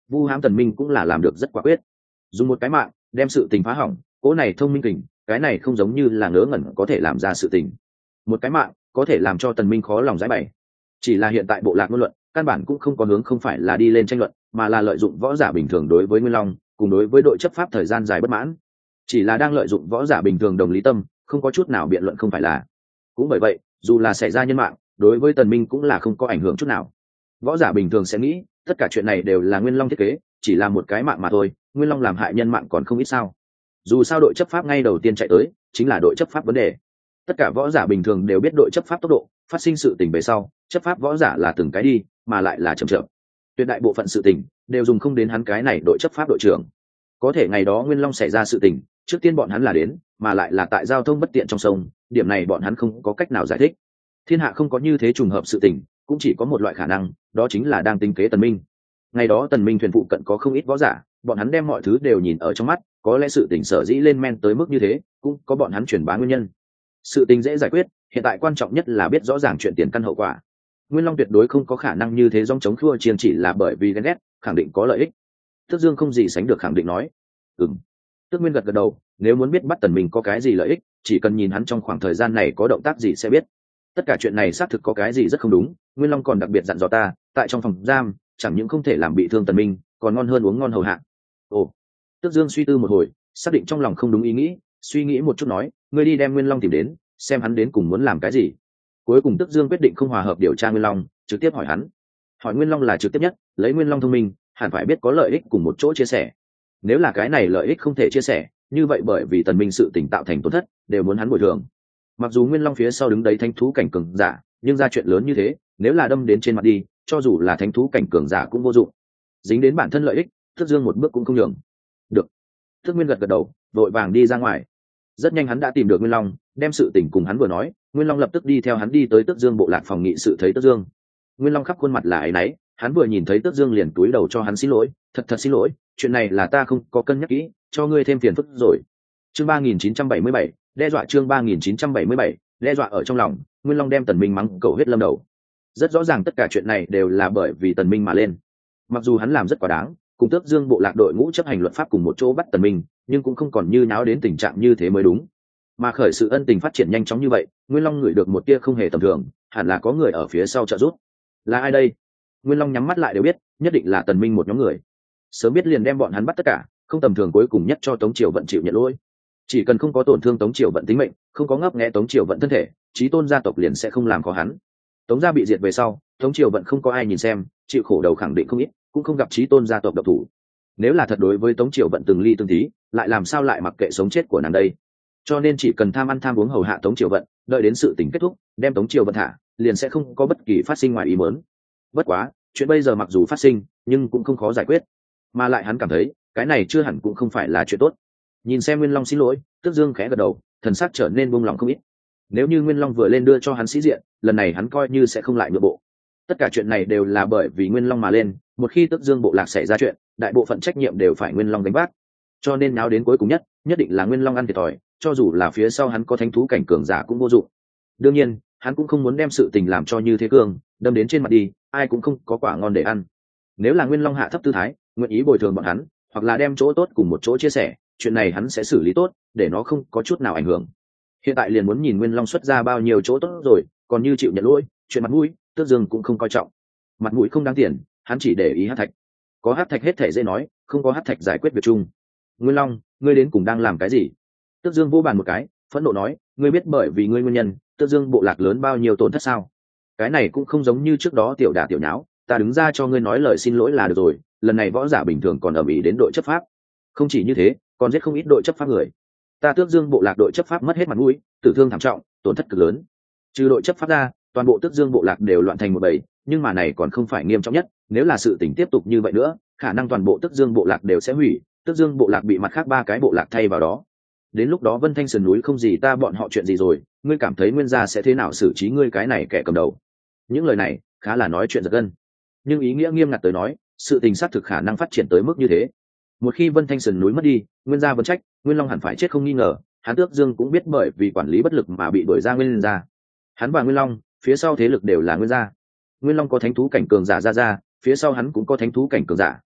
vu hãm tần minh cũng là làm được rất quả quyết, dùng một cái mạng đem sự tình phá hỏng. Cố này thông minh kình, cái này không giống như là ngớ ngẩn có thể làm ra sự tình. Một cái mạng có thể làm cho tần minh khó lòng giải bày. Chỉ là hiện tại bộ lạc ngôn luận căn bản cũng không có hướng không phải là đi lên tranh luận, mà là lợi dụng võ giả bình thường đối với Nguyên Long cùng đối với đội chấp pháp thời gian dài bất mãn, chỉ là đang lợi dụng võ giả bình thường đồng lý tâm, không có chút nào biện luận không phải là. Cũng bởi vậy, dù là xảy ra nhân mạng, đối với tần minh cũng là không có ảnh hưởng chút nào. Võ giả bình thường sẽ nghĩ tất cả chuyện này đều là Nguyên Long thiết kế, chỉ là một cái mạng mà thôi, Nguyên Long làm hại nhân mạng còn không ít sao. Dù sao đội chấp pháp ngay đầu tiên chạy tới chính là đội chấp pháp vấn đề. Tất cả võ giả bình thường đều biết đội chấp pháp tốc độ, phát sinh sự tình về sau chấp pháp võ giả là từng cái đi, mà lại là chậm chậm. Tuyệt đại bộ phận sự tình đều dùng không đến hắn cái này đội chấp pháp đội trưởng. Có thể ngày đó Nguyên Long xảy ra sự tình, trước tiên bọn hắn là đến, mà lại là tại giao thông bất tiện trong sông, điểm này bọn hắn không có cách nào giải thích. Thiên hạ không có như thế trùng hợp sự tình, cũng chỉ có một loại khả năng, đó chính là đang tính kế tần minh. Ngày đó tần minh thuyền phụ cận có không ít võ giả, bọn hắn đem mọi thứ đều nhìn ở trong mắt, có lẽ sự tình sở dĩ lên men tới mức như thế, cũng có bọn hắn truyền bá nguyên nhân. Sự tình dễ giải quyết, hiện tại quan trọng nhất là biết rõ ràng chuyện tiền căn hậu quả. Nguyên Long tuyệt đối không có khả năng như thế dòng chống khua chiên chỉ là bởi vì ghen ghét, khẳng định có lợi ích. Tước Dương không gì sánh được khẳng định nói. Ừm. Tước Nguyên gật gật đầu, nếu muốn biết bắt tần minh có cái gì lợi ích, chỉ cần nhìn hắn trong khoảng thời gian này có động tác gì sẽ biết. Tất cả chuyện này xác thực có cái gì rất không đúng, Nguyên Long còn đặc biệt dặn dò ta, tại trong phòng giam, chẳng những không thể làm bị thương tần minh, còn ngon hơn uống ngon hầu hạ. Ồ. Tước Dương suy tư một hồi, xác định trong lòng không đúng ý nghĩ, suy nghĩ một chút nói, ngươi đi đem Nguyên Long tìm đến, xem hắn đến cùng muốn làm cái gì. Cuối cùng Tước Dương quyết định không hòa hợp điều tra Nguyên Long, trực tiếp hỏi hắn. Hỏi Nguyên Long là trực tiếp nhất, lấy Nguyên Long thông minh, hẳn phải biết có lợi ích cùng một chỗ chia sẻ. Nếu là cái này lợi ích không thể chia sẻ, như vậy bởi vì tần minh sự tình tạo thành tổn thất, đều muốn hắn bồi thường. Mặc dù Nguyên Long phía sau đứng đấy thánh thú cảnh cường giả, nhưng ra chuyện lớn như thế, nếu là đâm đến trên mặt đi, cho dù là thánh thú cảnh cường giả cũng vô dụng. Dính đến bản thân lợi ích, Tước Dương một bước cũng không nhường. Được. Tước Nguyên gật gật đầu, vội vàng đi ra ngoài. Rất nhanh hắn đã tìm được Nguyên Long, đem sự tình cùng hắn vừa nói, Nguyên Long lập tức đi theo hắn đi tới Tước Dương bộ lạc phòng nghị sự thấy Tước Dương. Nguyên Long khắp khuôn mặt là áy náy, hắn vừa nhìn thấy Tước Dương liền túi đầu cho hắn xin lỗi, thật thật xin lỗi, chuyện này là ta không có cân nhắc kỹ, cho ngươi thêm phiền phức rồi. Chương ba nghìn chín trăm bảy mươi bảy, đe dọa chương ba nghìn chín trăm bảy mươi bảy, đe dọa ở trong lòng, Nguyên Long đem Tần Minh mắng cầu huyết lâm đầu. Rất rõ ràng tất cả chuyện này đều là bởi vì Tần Minh mà lên. Mặc dù hắn làm rất quá đáng, cùng Tước Dương bộ lạc đội ngũ chấp hành luật pháp cùng một chỗ bắt Tần Minh, nhưng cũng không còn như náo đến tình trạng như thế mới đúng. Mà khởi sự ân tình phát triển nhanh chóng như vậy, Nguyên Long ngửi được một tia không hề tầm thường, hẳn là có người ở phía sau trợ giúp. Là ai đây? Nguyên Long nhắm mắt lại đều biết, nhất định là Tần Minh một nhóm người. Sớm biết liền đem bọn hắn bắt tất cả, không tầm thường cuối cùng nhất cho Tống Triều Vận chịu nhận lỗi. Chỉ cần không có tổn thương Tống Triều Vận tính mệnh, không có ngấp nghé Tống Triều Vận thân thể, Chí Tôn gia tộc liền sẽ không làm khó hắn. Tống gia bị diệt về sau, Tống Triều Vận không có ai nhìn xem, chịu khổ đầu khẳng định không ít, cũng không gặp Chí Tôn gia tộc độc thủ. Nếu là thật đối với Tống Triều Vận từng ly từng tí, lại làm sao lại mặc kệ sống chết của nàng đây? Cho nên chỉ cần tham ăn tham uống hầu hạ Tống Triều Vận, đợi đến sự tình kết thúc, đem Tống Triều Vận thả, liền sẽ không có bất kỳ phát sinh ngoài ý muốn. Bất quá, chuyện bây giờ mặc dù phát sinh, nhưng cũng không khó giải quyết, mà lại hắn cảm thấy, cái này chưa hẳn cũng không phải là chuyện tốt. Nhìn xem Nguyên Long xin lỗi, Tước Dương khẽ gật đầu, thần sắc trở nên buông lòng không ít. Nếu như Nguyên Long vừa lên đưa cho hắn sĩ diện, lần này hắn coi như sẽ không lại nhượng bộ. Tất cả chuyện này đều là bởi vì Nguyên Long mà lên, một khi Tước Dương bộ lạc xảy ra chuyện, đại bộ phận trách nhiệm đều phải Nguyên Long gánh vác. Cho nên náo đến cuối cùng nhất, nhất định là Nguyên Long ăn thiệt thòi, cho dù là phía sau hắn có thánh thú cảnh cường giả cũng vô dụng. Đương nhiên, hắn cũng không muốn đem sự tình làm cho như thế cường, đâm đến trên mặt đi, ai cũng không có quả ngon để ăn. Nếu là Nguyên Long hạ thấp tư thái, nguyện ý bồi thường bọn hắn, hoặc là đem chỗ tốt cùng một chỗ chia sẻ, chuyện này hắn sẽ xử lý tốt, để nó không có chút nào ảnh hưởng. Hiện tại liền muốn nhìn Nguyên Long xuất ra bao nhiêu chỗ tốt rồi, còn như chịu nhận lỗi, chuyện mặt mũi, Tước Dương cũng không coi trọng. Mặt mũi không đáng tiền, hắn chỉ để ý hắc thạch. Có hắc thạch hết thể dễ nói, không có hắc thạch giải quyết việc chung. Nguyên Long, ngươi đến cùng đang làm cái gì? Tước Dương vô bàn một cái, phẫn nộ nói, ngươi biết bởi vì ngươi nguyên nhân, Tước Dương bộ lạc lớn bao nhiêu tổn thất sao? Cái này cũng không giống như trước đó tiểu đả tiểu nháo, ta đứng ra cho ngươi nói lời xin lỗi là được rồi, lần này võ giả bình thường còn ầm ĩ đến đội chấp pháp. Không chỉ như thế, còn giết không ít đội chấp pháp người. Ta Tước Dương bộ lạc đội chấp pháp mất hết mặt mũi, tử thương thảm trọng, tổn thất cực lớn. Trừ đội chấp pháp ra, toàn bộ Tước Dương bộ lạc đều loạn thành một bầy, nhưng mà này còn không phải nghiêm trọng nhất, nếu là sự tình tiếp tục như vậy nữa, khả năng toàn bộ Tước Dương bộ lạc đều sẽ hủy, Tước Dương bộ lạc bị mặt khác ba cái bộ lạc thay vào đó. Đến lúc đó Vân Thanh sườn núi không gì ta bọn họ chuyện gì rồi, ngươi cảm thấy Nguyên gia sẽ thế nào xử trí ngươi cái này kẻ cầm đầu? Những lời này khá là nói chuyện giật gân, nhưng ý nghĩa nghiêm ngặt tới nói, sự tình xác thực khả năng phát triển tới mức như thế. Một khi Vân Thanh sườn núi mất đi, Nguyên gia vấn trách, Nguyên Long hẳn phải chết không nghi ngờ. Hắn Tước Dương cũng biết bởi vì quản lý bất lực mà bị đuổi ra Nguyên gia. Hắn và Nguyên Long phía sau thế lực đều là Nguyên gia. Nguyên Long có thánh thú cảnh cường giả ra ra, phía sau hắn cũng có thánh thú cảnh cường giả,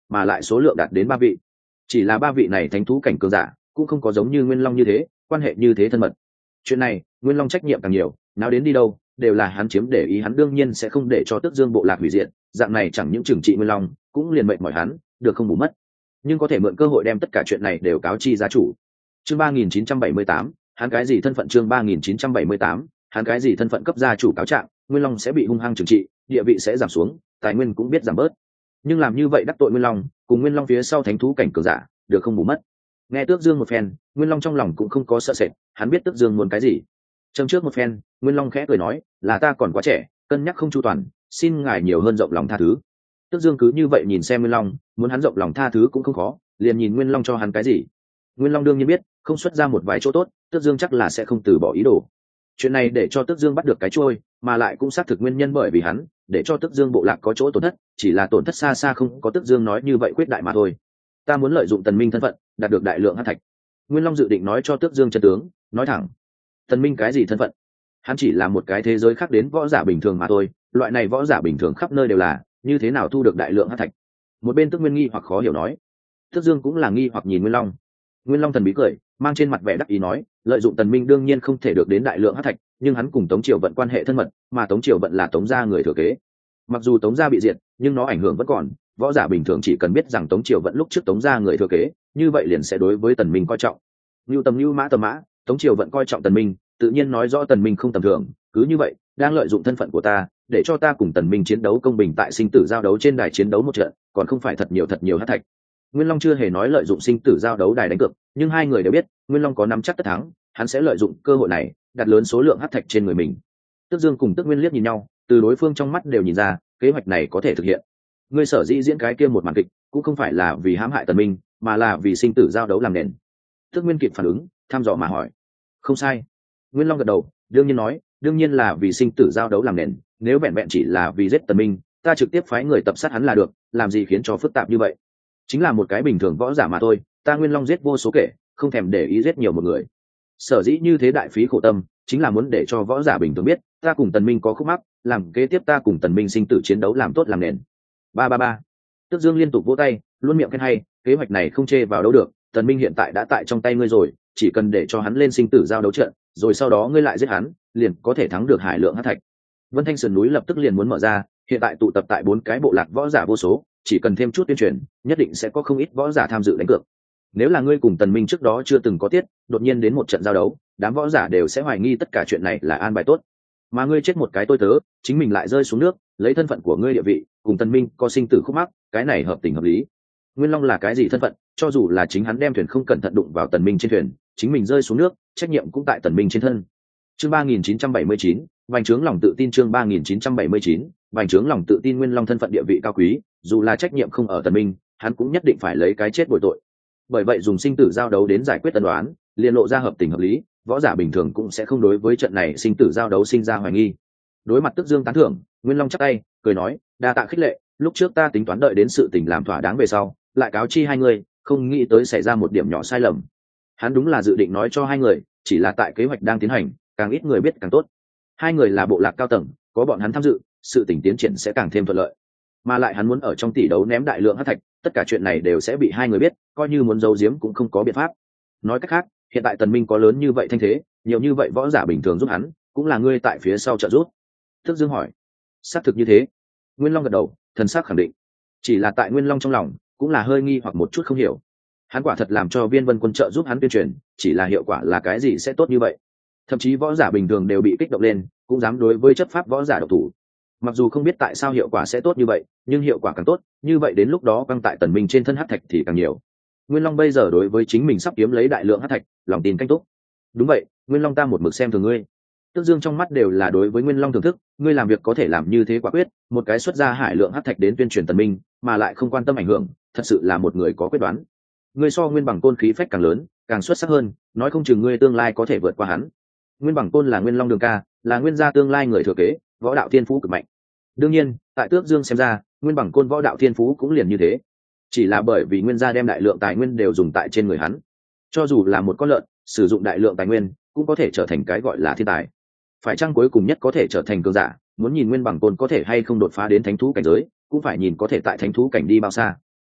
mà lại số lượng đạt đến ba vị. Chỉ là ba vị này thánh thú cảnh cường giả cũng không có giống như Nguyên Long như thế quan hệ như thế thân mật. Chuyện này Nguyên Long trách nhiệm càng nhiều, nào đến đi đâu đều là hắn chiếm để ý, hắn đương nhiên sẽ không để cho Tước Dương bộ lạc hủy diệt, dạng này chẳng những trừng trị Nguyên Long cũng liền mệnh mỏi hắn, được không bù mất, nhưng có thể mượn cơ hội đem tất cả chuyện này đều cáo chi gia chủ. Chương ba nghìn chín trăm bảy mươi tám, hắn cái gì thân phận? Chương ba nghìn chín trăm bảy mươi tám, hắn cái gì thân phận? Cấp gia chủ cáo trạng, Nguyên Long sẽ bị hung hăng trừng trị, địa vị sẽ giảm xuống, tài nguyên cũng biết giảm bớt. Nhưng làm như vậy đắc tội Nguyên Long, cùng Nguyên Long phía sau thánh thú cảnh cường giả, được không bù mất. Nghe Tước Dương một phen, Nguyên Long trong lòng cũng không có sợ sệt, hắn biết Tước Dương muốn cái gì. Châm trước một phen, Nguyên Long khẽ cười nói, là ta còn quá trẻ, cân nhắc không chu toàn, xin ngài nhiều hơn rộng lòng tha thứ. Tước Dương cứ như vậy nhìn xem Nguyên Long, muốn hắn rộng lòng tha thứ cũng không khó, liền nhìn Nguyên Long cho hắn cái gì. Nguyên Long đương nhiên biết, không xuất ra một vài chỗ tốt, Tước Dương chắc là sẽ không từ bỏ ý đồ. Chuyện này để cho Tước Dương bắt được cái trôi, mà lại cũng xác thực nguyên nhân bởi vì hắn, để cho Tước Dương bộ lạc có chỗ tổn thất, chỉ là tổn thất xa xa không có Tước Dương nói như vậy quyết đại mà thôi. Ta muốn lợi dụng Tần Minh thân phận, đạt được đại lượng hắc thạch. Nguyên Long dự định nói cho Tước Dương chân tướng, nói thẳng. Tần Minh cái gì thân phận? Hắn chỉ là một cái thế giới khác đến võ giả bình thường mà thôi, loại này võ giả bình thường khắp nơi đều là, như thế nào thu được đại lượng hắc thạch? Một bên Tước Nguyên nghi hoặc khó hiểu nói. Tước Dương cũng là nghi hoặc nhìn Nguyên Long. Nguyên Long thần bí cười, mang trên mặt vẻ đắc ý nói, lợi dụng Tần Minh đương nhiên không thể được đến đại lượng hắc thạch, nhưng hắn cùng Tống Triều Vận quan hệ thân mật, mà Tống Triều Vận là Tống gia người thừa kế. Mặc dù Tống gia bị diệt, nhưng nó ảnh hưởng vẫn còn, võ giả bình thường chỉ cần biết rằng Tống Triều Vận lúc trước Tống gia người thừa kế, như vậy liền sẽ đối với Tần Minh coi trọng. Nưu Tầm Nưu Mã Tầm Mã, Tống Triều Vận coi trọng Tần Minh, tự nhiên nói rõ Tần Minh không tầm thường, cứ như vậy, đang lợi dụng thân phận của ta, để cho ta cùng Tần Minh chiến đấu công bình tại sinh tử giao đấu trên đài chiến đấu một trận, còn không phải thật nhiều thật nhiều hắc thạch. Nguyên Long chưa hề nói lợi dụng sinh tử giao đấu đài đánh cược, nhưng hai người đều biết, Nguyên Long có nắm chắc tất thắng, hắn sẽ lợi dụng cơ hội này, đặt lớn số lượng hắc thạch trên người mình. Tước Dương cùng Tước Nguyên liếc nhìn nhau, từ đối phương trong mắt đều nhìn ra, kế hoạch này có thể thực hiện. Ngươi sở dĩ diễn cái kia một màn kịch, cũng không phải là vì hãm hại Tần Minh, mà là vì sinh tử giao đấu làm nền. Tước Nguyên kịp phản ứng, thăm dò mà hỏi. Không sai. Nguyên Long gật đầu, đương nhiên nói, đương nhiên là vì sinh tử giao đấu làm nền, nếu vẹn vẹn chỉ là vì giết Tần Minh, ta trực tiếp phái người tập sát hắn là được, làm gì khiến cho phức tạp như vậy? Chính là một cái bình thường võ giả mà thôi, ta Nguyên Long giết vô số kể, không thèm để ý giết nhiều một người. Sở dĩ như thế đại phí khổ tâm, chính là muốn để cho võ giả bình thường biết, ta cùng Tần Minh có khúc mắc, làm kế tiếp ta cùng Tần Minh sinh tử chiến đấu làm tốt làm nền. Ba ba ba. Tước Dương liên tục vỗ tay, luôn miệng khen hay, kế hoạch này không chê vào đâu được, Tần Minh hiện tại đã tại trong tay ngươi rồi, chỉ cần để cho hắn lên sinh tử giao đấu trận, rồi sau đó ngươi lại giết hắn, liền có thể thắng được hải lượng hắc thạch. Vân Thanh sườn núi lập tức liền muốn mở ra, hiện tại tụ tập tại bốn cái bộ lạc võ giả vô số, chỉ cần thêm chút tuyên truyền, nhất định sẽ có không ít võ giả tham dự đánh cược. Nếu là ngươi cùng Tần Minh trước đó chưa từng có tiết, đột nhiên đến một trận giao đấu, đám võ giả đều sẽ hoài nghi tất cả chuyện này là an bài tốt. Mà ngươi chết một cái tôi tớ, chính mình lại rơi xuống nước, lấy thân phận của ngươi địa vị, cùng Tần Minh có sinh tử khúc mắc, cái này hợp tình hợp lý. Nguyên Long là cái gì thân phận, cho dù là chính hắn đem thuyền không cẩn thận đụng vào Tần Minh trên thuyền, chính mình rơi xuống nước, trách nhiệm cũng tại Tần Minh trên thân. Chương ba nghìn chín trăm bảy mươi chín, vành trướng lòng tự tin. Chương ba nghìn chín trăm bảy mươi chín, vành trướng lòng tự tin. Nguyên Long thân phận địa vị cao quý, dù là trách nhiệm không ở Tần Minh, hắn cũng nhất định phải lấy cái chết bồi tội. Bởi vậy dùng sinh tử giao đấu đến giải quyết tân đoán, liền lộ ra hợp tình hợp lý, võ giả bình thường cũng sẽ không đối với trận này sinh tử giao đấu sinh ra hoài nghi. Đối mặt Tước Dương tán thưởng, Nguyên Long chắp tay, cười nói, đa tạ khích lệ, lúc trước ta tính toán đợi đến sự tình làm thỏa đáng về sau, lại cáo chi hai người, không nghĩ tới xảy ra một điểm nhỏ sai lầm. Hắn đúng là dự định nói cho hai người, chỉ là tại kế hoạch đang tiến hành, càng ít người biết càng tốt. Hai người là bộ lạc cao tầng, có bọn hắn tham dự, sự tình tiến triển sẽ càng thêm thuận lợi. Mà lại hắn muốn ở trong tỷ đấu ném đại lượng hắc thạch, tất cả chuyện này đều sẽ bị hai người biết, coi như muốn giấu giếm cũng không có biện pháp. Nói cách khác, hiện tại Tần Minh có lớn như vậy thanh thế, nhiều như vậy võ giả bình thường giúp hắn, cũng là ngươi tại phía sau trợ giúp. Tước Dương hỏi. Xác thực như thế. Nguyên Long gật đầu, thần sắc khẳng định. Chỉ là tại Nguyên Long trong lòng, cũng là hơi nghi hoặc một chút không hiểu. Hắn quả thật làm cho Viên Vân Quân trợ giúp hắn tuyên truyền, chỉ là hiệu quả là cái gì sẽ tốt như vậy? Thậm chí võ giả bình thường đều bị kích động lên, cũng dám đối với chấp pháp võ giả độc thủ. Mặc dù không biết tại sao hiệu quả sẽ tốt như vậy, nhưng hiệu quả càng tốt, như vậy đến lúc đó căng tại Tần Minh trên thân hắc thạch thì càng nhiều. Nguyên Long bây giờ đối với chính mình sắp kiếm lấy đại lượng hắc thạch, lòng tin canh túc. Đúng vậy, Nguyên Long ta một mực xem thường ngươi. Tước Dương trong mắt đều là đối với Nguyên Long thưởng thức, ngươi làm việc có thể làm như thế quả quyết, một cái xuất ra hải lượng hắc thạch đến tuyên truyền Tần Minh, mà lại không quan tâm ảnh hưởng, thật sự là một người có quyết đoán. Ngươi so Nguyên Bằng Côn khí phách càng lớn, càng xuất sắc hơn, nói không chừng ngươi tương lai có thể vượt qua hắn. Nguyên Bằng Côn là Nguyên Long đường ca, là Nguyên gia tương lai người thừa kế, võ đạo thiên phú cực mạnh. Đương nhiên, tại Tước Dương xem ra, Nguyên Bằng Côn võ đạo thiên phú cũng liền như thế, chỉ là bởi vì Nguyên gia đem đại lượng tài nguyên đều dùng tại trên người hắn. Cho dù là một con lợn, sử dụng đại lượng tài nguyên, cũng có thể trở thành cái gọi là thiên tài. Phải chăng cuối cùng nhất có thể trở thành cường giả, muốn nhìn Nguyên Bằng Côn có thể hay không đột phá đến thánh thú cảnh giới, cũng phải nhìn có thể tại thánh thú cảnh đi bao xa.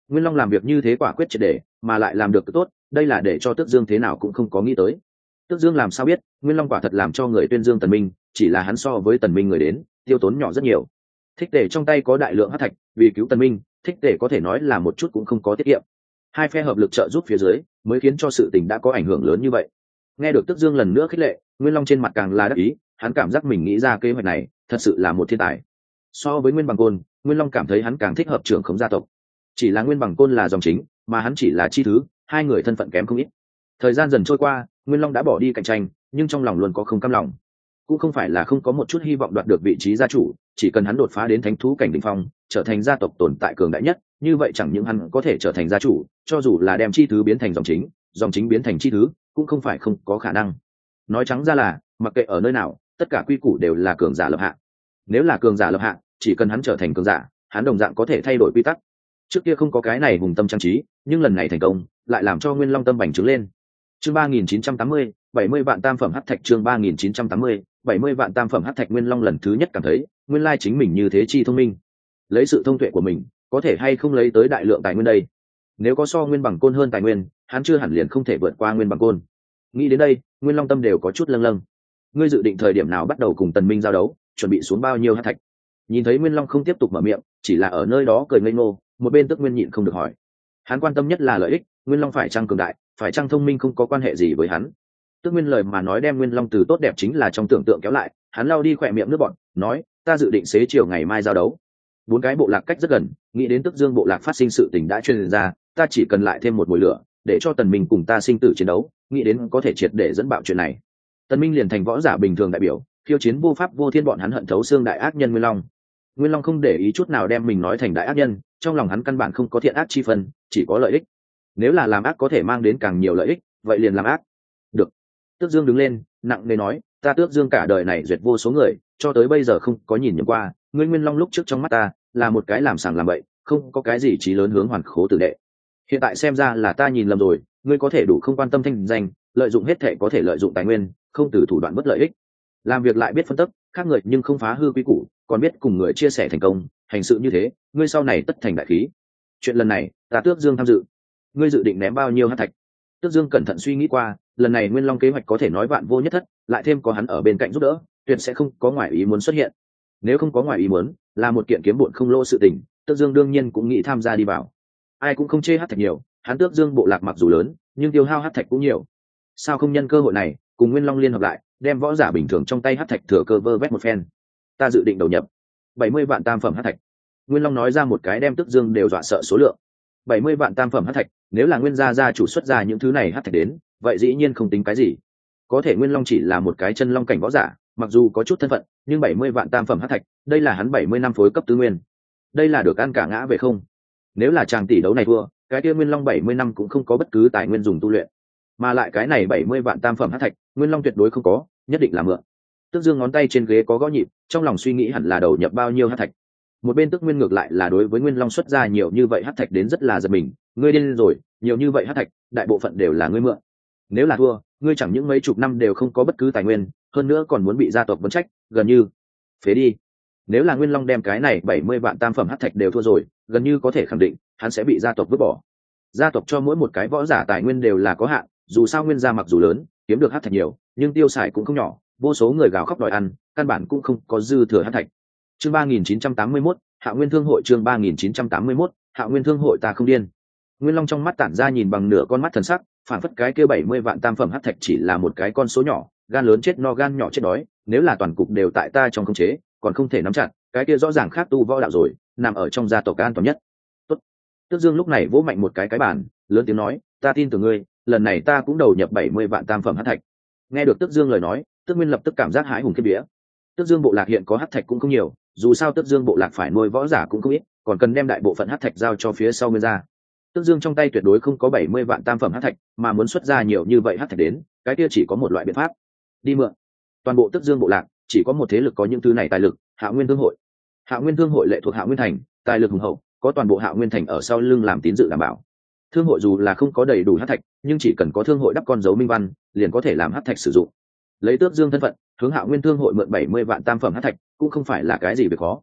Nguyên Long làm việc như thế quả quyết triệt để, mà lại làm được tốt, đây là để cho Tước Dương thế nào cũng không có nghĩ tới. Tước Dương làm sao biết, Nguyên Long quả thật làm cho người tuyên dương Tần Minh, chỉ là hắn so với Tần Minh người đến, tiêu tốn nhỏ rất nhiều. Thích Tề trong tay có đại lượng hắc thạch, vì cứu Tần Minh, Thích Tề có thể nói là một chút cũng không có tiết kiệm. Hai phe hợp lực trợ giúp phía dưới, mới khiến cho sự tình đã có ảnh hưởng lớn như vậy. Nghe được Tước Dương lần nữa khích lệ, Nguyên Long trên mặt càng là đắc ý, hắn cảm giác mình nghĩ ra kế hoạch này, thật sự là một thiên tài. So với Nguyên Bằng Côn, Nguyên Long cảm thấy hắn càng thích hợp trưởng khống gia tộc. Chỉ là Nguyên Bằng Côn là dòng chính, mà hắn chỉ là chi thứ, hai người thân phận kém không ít. Thời gian dần trôi qua, Nguyên Long đã bỏ đi cạnh tranh, nhưng trong lòng luôn có không cam lòng. Cũng không phải là không có một chút hy vọng đoạt được vị trí gia chủ, chỉ cần hắn đột phá đến thánh thú cảnh đỉnh phong, trở thành gia tộc tồn tại cường đại nhất, như vậy chẳng những hắn có thể trở thành gia chủ, cho dù là đem chi thứ biến thành dòng chính, dòng chính biến thành chi thứ, cũng không phải không có khả năng. Nói trắng ra là, mặc kệ ở nơi nào, tất cả quy củ đều là cường giả lập hạ. Nếu là cường giả lập hạ, chỉ cần hắn trở thành cường giả, hắn đồng dạng có thể thay đổi quy tắc. Trước kia không có cái này hùng tâm trang trí, nhưng lần này thành công, lại làm cho Nguyên Long tâm bành trướng lên. Chương ba nghìn chín trăm tám mươi, bảy mươi vạn tam phẩm hắc thạch. Chương ba nghìn chín trăm tám mươi, bảy mươi vạn tam phẩm hắc thạch. Nguyên Long lần thứ nhất cảm thấy, nguyên lai chính mình như thế chi thông minh. Lấy sự thông tuệ của mình, có thể hay không lấy tới đại lượng tài nguyên đây? Nếu có so Nguyên Bằng Côn hơn tài nguyên, hắn chưa hẳn liền không thể vượt qua Nguyên Bằng Côn. Nghĩ đến đây, Nguyên Long tâm đều có chút lâng lâng. Ngươi dự định thời điểm nào bắt đầu cùng Tần Minh giao đấu, chuẩn bị xuống bao nhiêu hắc thạch? Nhìn thấy Nguyên Long không tiếp tục mở miệng, chỉ là ở nơi đó cười ngây ngô, một bên Tức Nguyên nhịn không được hỏi. Hắn quan tâm nhất là lợi ích, Nguyên Long phải chăng cường đại, phải chăng thông minh không có quan hệ gì với hắn. Tức Nguyên lời mà nói đem Nguyên Long từ tốt đẹp chính là trong tưởng tượng kéo lại, hắn lau đi khỏe miệng nước bọt, nói, ta dự định xế chiều ngày mai giao đấu. Bốn cái bộ lạc cách rất gần, nghĩ đến Tức Dương bộ lạc phát sinh sự tình đã truyền ra, ta chỉ cần lại thêm một mùi lửa, để cho Tần Minh cùng ta sinh tử chiến đấu, nghĩ đến có thể triệt để dẫn bạo chuyện này. Tần Minh liền thành võ giả bình thường đại biểu, khiêu chiến vô pháp vô thiên bọn hắn hận thấu xương đại ác nhân Nguyên Long. Nguyên Long không để ý chút nào đem mình nói thành đại ác nhân, trong lòng hắn căn bản không có thiện ác chi phân, chỉ có lợi ích. Nếu là làm ác có thể mang đến càng nhiều lợi ích, vậy liền làm ác. Được. Tước Dương đứng lên, nặng nề nói, ta Tước Dương cả đời này duyệt vô số người, cho tới bây giờ không có nhìn nhầm qua, ngươi Nguyên Long lúc trước trong mắt ta, là một cái làm sàng làm bậy, không có cái gì trí lớn hướng hoàn khố tử đệ. Hiện tại xem ra là ta nhìn lầm rồi, ngươi có thể đủ không quan tâm thanh danh, lợi dụng hết thể có thể lợi dụng tài nguyên, không từ thủ đoạn bất lợi ích. Làm việc lại biết phân tích, khác người nhưng không phá hư quy củ, còn biết cùng người chia sẻ thành công, hành sự như thế, ngươi sau này tất thành đại khí. Chuyện lần này, ta Tước Dương tham dự. Ngươi dự định ném bao nhiêu hắc thạch? Tước Dương cẩn thận suy nghĩ qua, lần này Nguyên Long kế hoạch có thể nói vạn vô nhất thất, lại thêm có hắn ở bên cạnh giúp đỡ, tuyệt sẽ không có ngoại ý muốn xuất hiện. Nếu không có ngoại ý muốn, là một kiện kiếm bộn không lỗ sự tình, Tước Dương đương nhiên cũng nghĩ tham gia đi vào. Ai cũng không chê hắc thạch nhiều, hắn Tước Dương bộ lạc mặc dù lớn, nhưng tiêu hao hắc thạch cũng nhiều. Sao không nhân cơ hội này, cùng Nguyên Long liên hợp lại, đem võ giả bình thường trong tay hắc thạch thừa cơ vơ vét một phen. Ta dự định đầu nhập bảy mươi vạn tam phẩm hắc thạch. Nguyên Long nói ra một cái đem Tước Dương đều dọa sợ số lượng. bảy mươi vạn tam phẩm hắc thạch, nếu là Nguyên gia gia chủ xuất ra những thứ này hắc thạch đến, vậy dĩ nhiên không tính cái gì. Có thể Nguyên Long chỉ là một cái chân long cảnh võ giả, mặc dù có chút thân phận, nhưng bảy mươi vạn tam phẩm hắc thạch, đây là hắn bảy mươi năm phối cấp tứ nguyên. Đây là được ăn cả ngã về không. Nếu là chàng tỷ đấu này thua, cái kia Nguyên Long bảy mươi năm cũng không có bất cứ tài nguyên dùng tu luyện. Mà lại cái này bảy mươi vạn tam phẩm hắc thạch, Nguyên Long tuyệt đối không có, nhất định là mượn. Tước Dương ngón tay trên ghế có gõ nhịp, trong lòng suy nghĩ hẳn là đầu nhập bao nhiêu hắc thạch. Một bên Tước Nguyên ngược lại là đối với Nguyên Long xuất ra nhiều như vậy hắc thạch đến rất là giật mình, ngươi điên rồi, nhiều như vậy hắc thạch, đại bộ phận đều là ngươi mượn. Nếu là thua, ngươi chẳng những mấy chục năm đều không có bất cứ tài nguyên, hơn nữa còn muốn bị gia tộc vấn trách, gần như phế đi. Nếu là Nguyên Long đem cái này bảy mươi vạn tam phẩm hắc thạch đều thua rồi, gần như có thể khẳng định, hắn sẽ bị gia tộc vứt bỏ. Gia tộc cho mỗi một cái võ giả tài nguyên đều là có hạn, dù sao Nguyên gia mặc dù lớn, kiếm được hắc thạch nhiều, nhưng tiêu xài cũng không nhỏ, vô số người gào khóc đòi ăn, căn bản cũng không có dư thừa hắc thạch. Chương ba nghìn chín trăm tám mươi mốt, Hạ Nguyên Thương hội. Chương ba nghìn chín trăm tám mươi mốt, Hạ Nguyên Thương hội. Ta không điên. Nguyên Long trong mắt tản ra nhìn bằng nửa con mắt thần sắc, phản phất cái kia bảy mươi vạn tam phẩm hắc thạch chỉ là một cái con số nhỏ, gan lớn chết no gan nhỏ chết đói, nếu là toàn cục đều tại ta trong khống chế, còn không thể nắm chặt, cái kia rõ ràng khác tu võ đạo rồi, nằm ở trong gia tộc an toàn nhất. Tốt. Tước Dương lúc này vỗ mạnh một cái cái bàn, lớn tiếng nói, ta tin tưởng ngươi, lần này ta cũng đầu nhập bảy mươi vạn tam phẩm hắc thạch. Nghe được Tước Dương lời nói, Tước Nguyên lập tức cảm giác hãi hùng khiếp vía. Tước Dương bộ lạc hiện có hắc thạch cũng không nhiều, dù sao Tước Dương bộ lạc phải nuôi võ giả cũng không ít, còn cần đem đại bộ phận hắc thạch giao cho phía sau Nguyên gia. Tước Dương trong tay tuyệt đối không có bảy mươi vạn tam phẩm hắc thạch, mà muốn xuất ra nhiều như vậy hắc thạch đến, cái kia chỉ có một loại biện pháp, đi mượn. Toàn bộ Tước Dương bộ lạc chỉ có một thế lực có những thứ này tài lực, Hạ Nguyên Thương hội. Hạ Nguyên Thương hội lệ thuộc Hạ Nguyên thành, tài lực hùng hậu, có toàn bộ Hạ Nguyên thành ở sau lưng làm tín dự đảm bảo. Thương hội dù là không có đầy đủ hắc thạch, nhưng chỉ cần có thương hội đắp con dấu minh văn, liền có thể làm hắc thạch sử dụng. Lấy Tước Dương thân phận, hướng Hạ Nguyên Thương hội mượn bảy mươi vạn tam phẩm hắc thạch, cũng không phải là cái gì việc khó.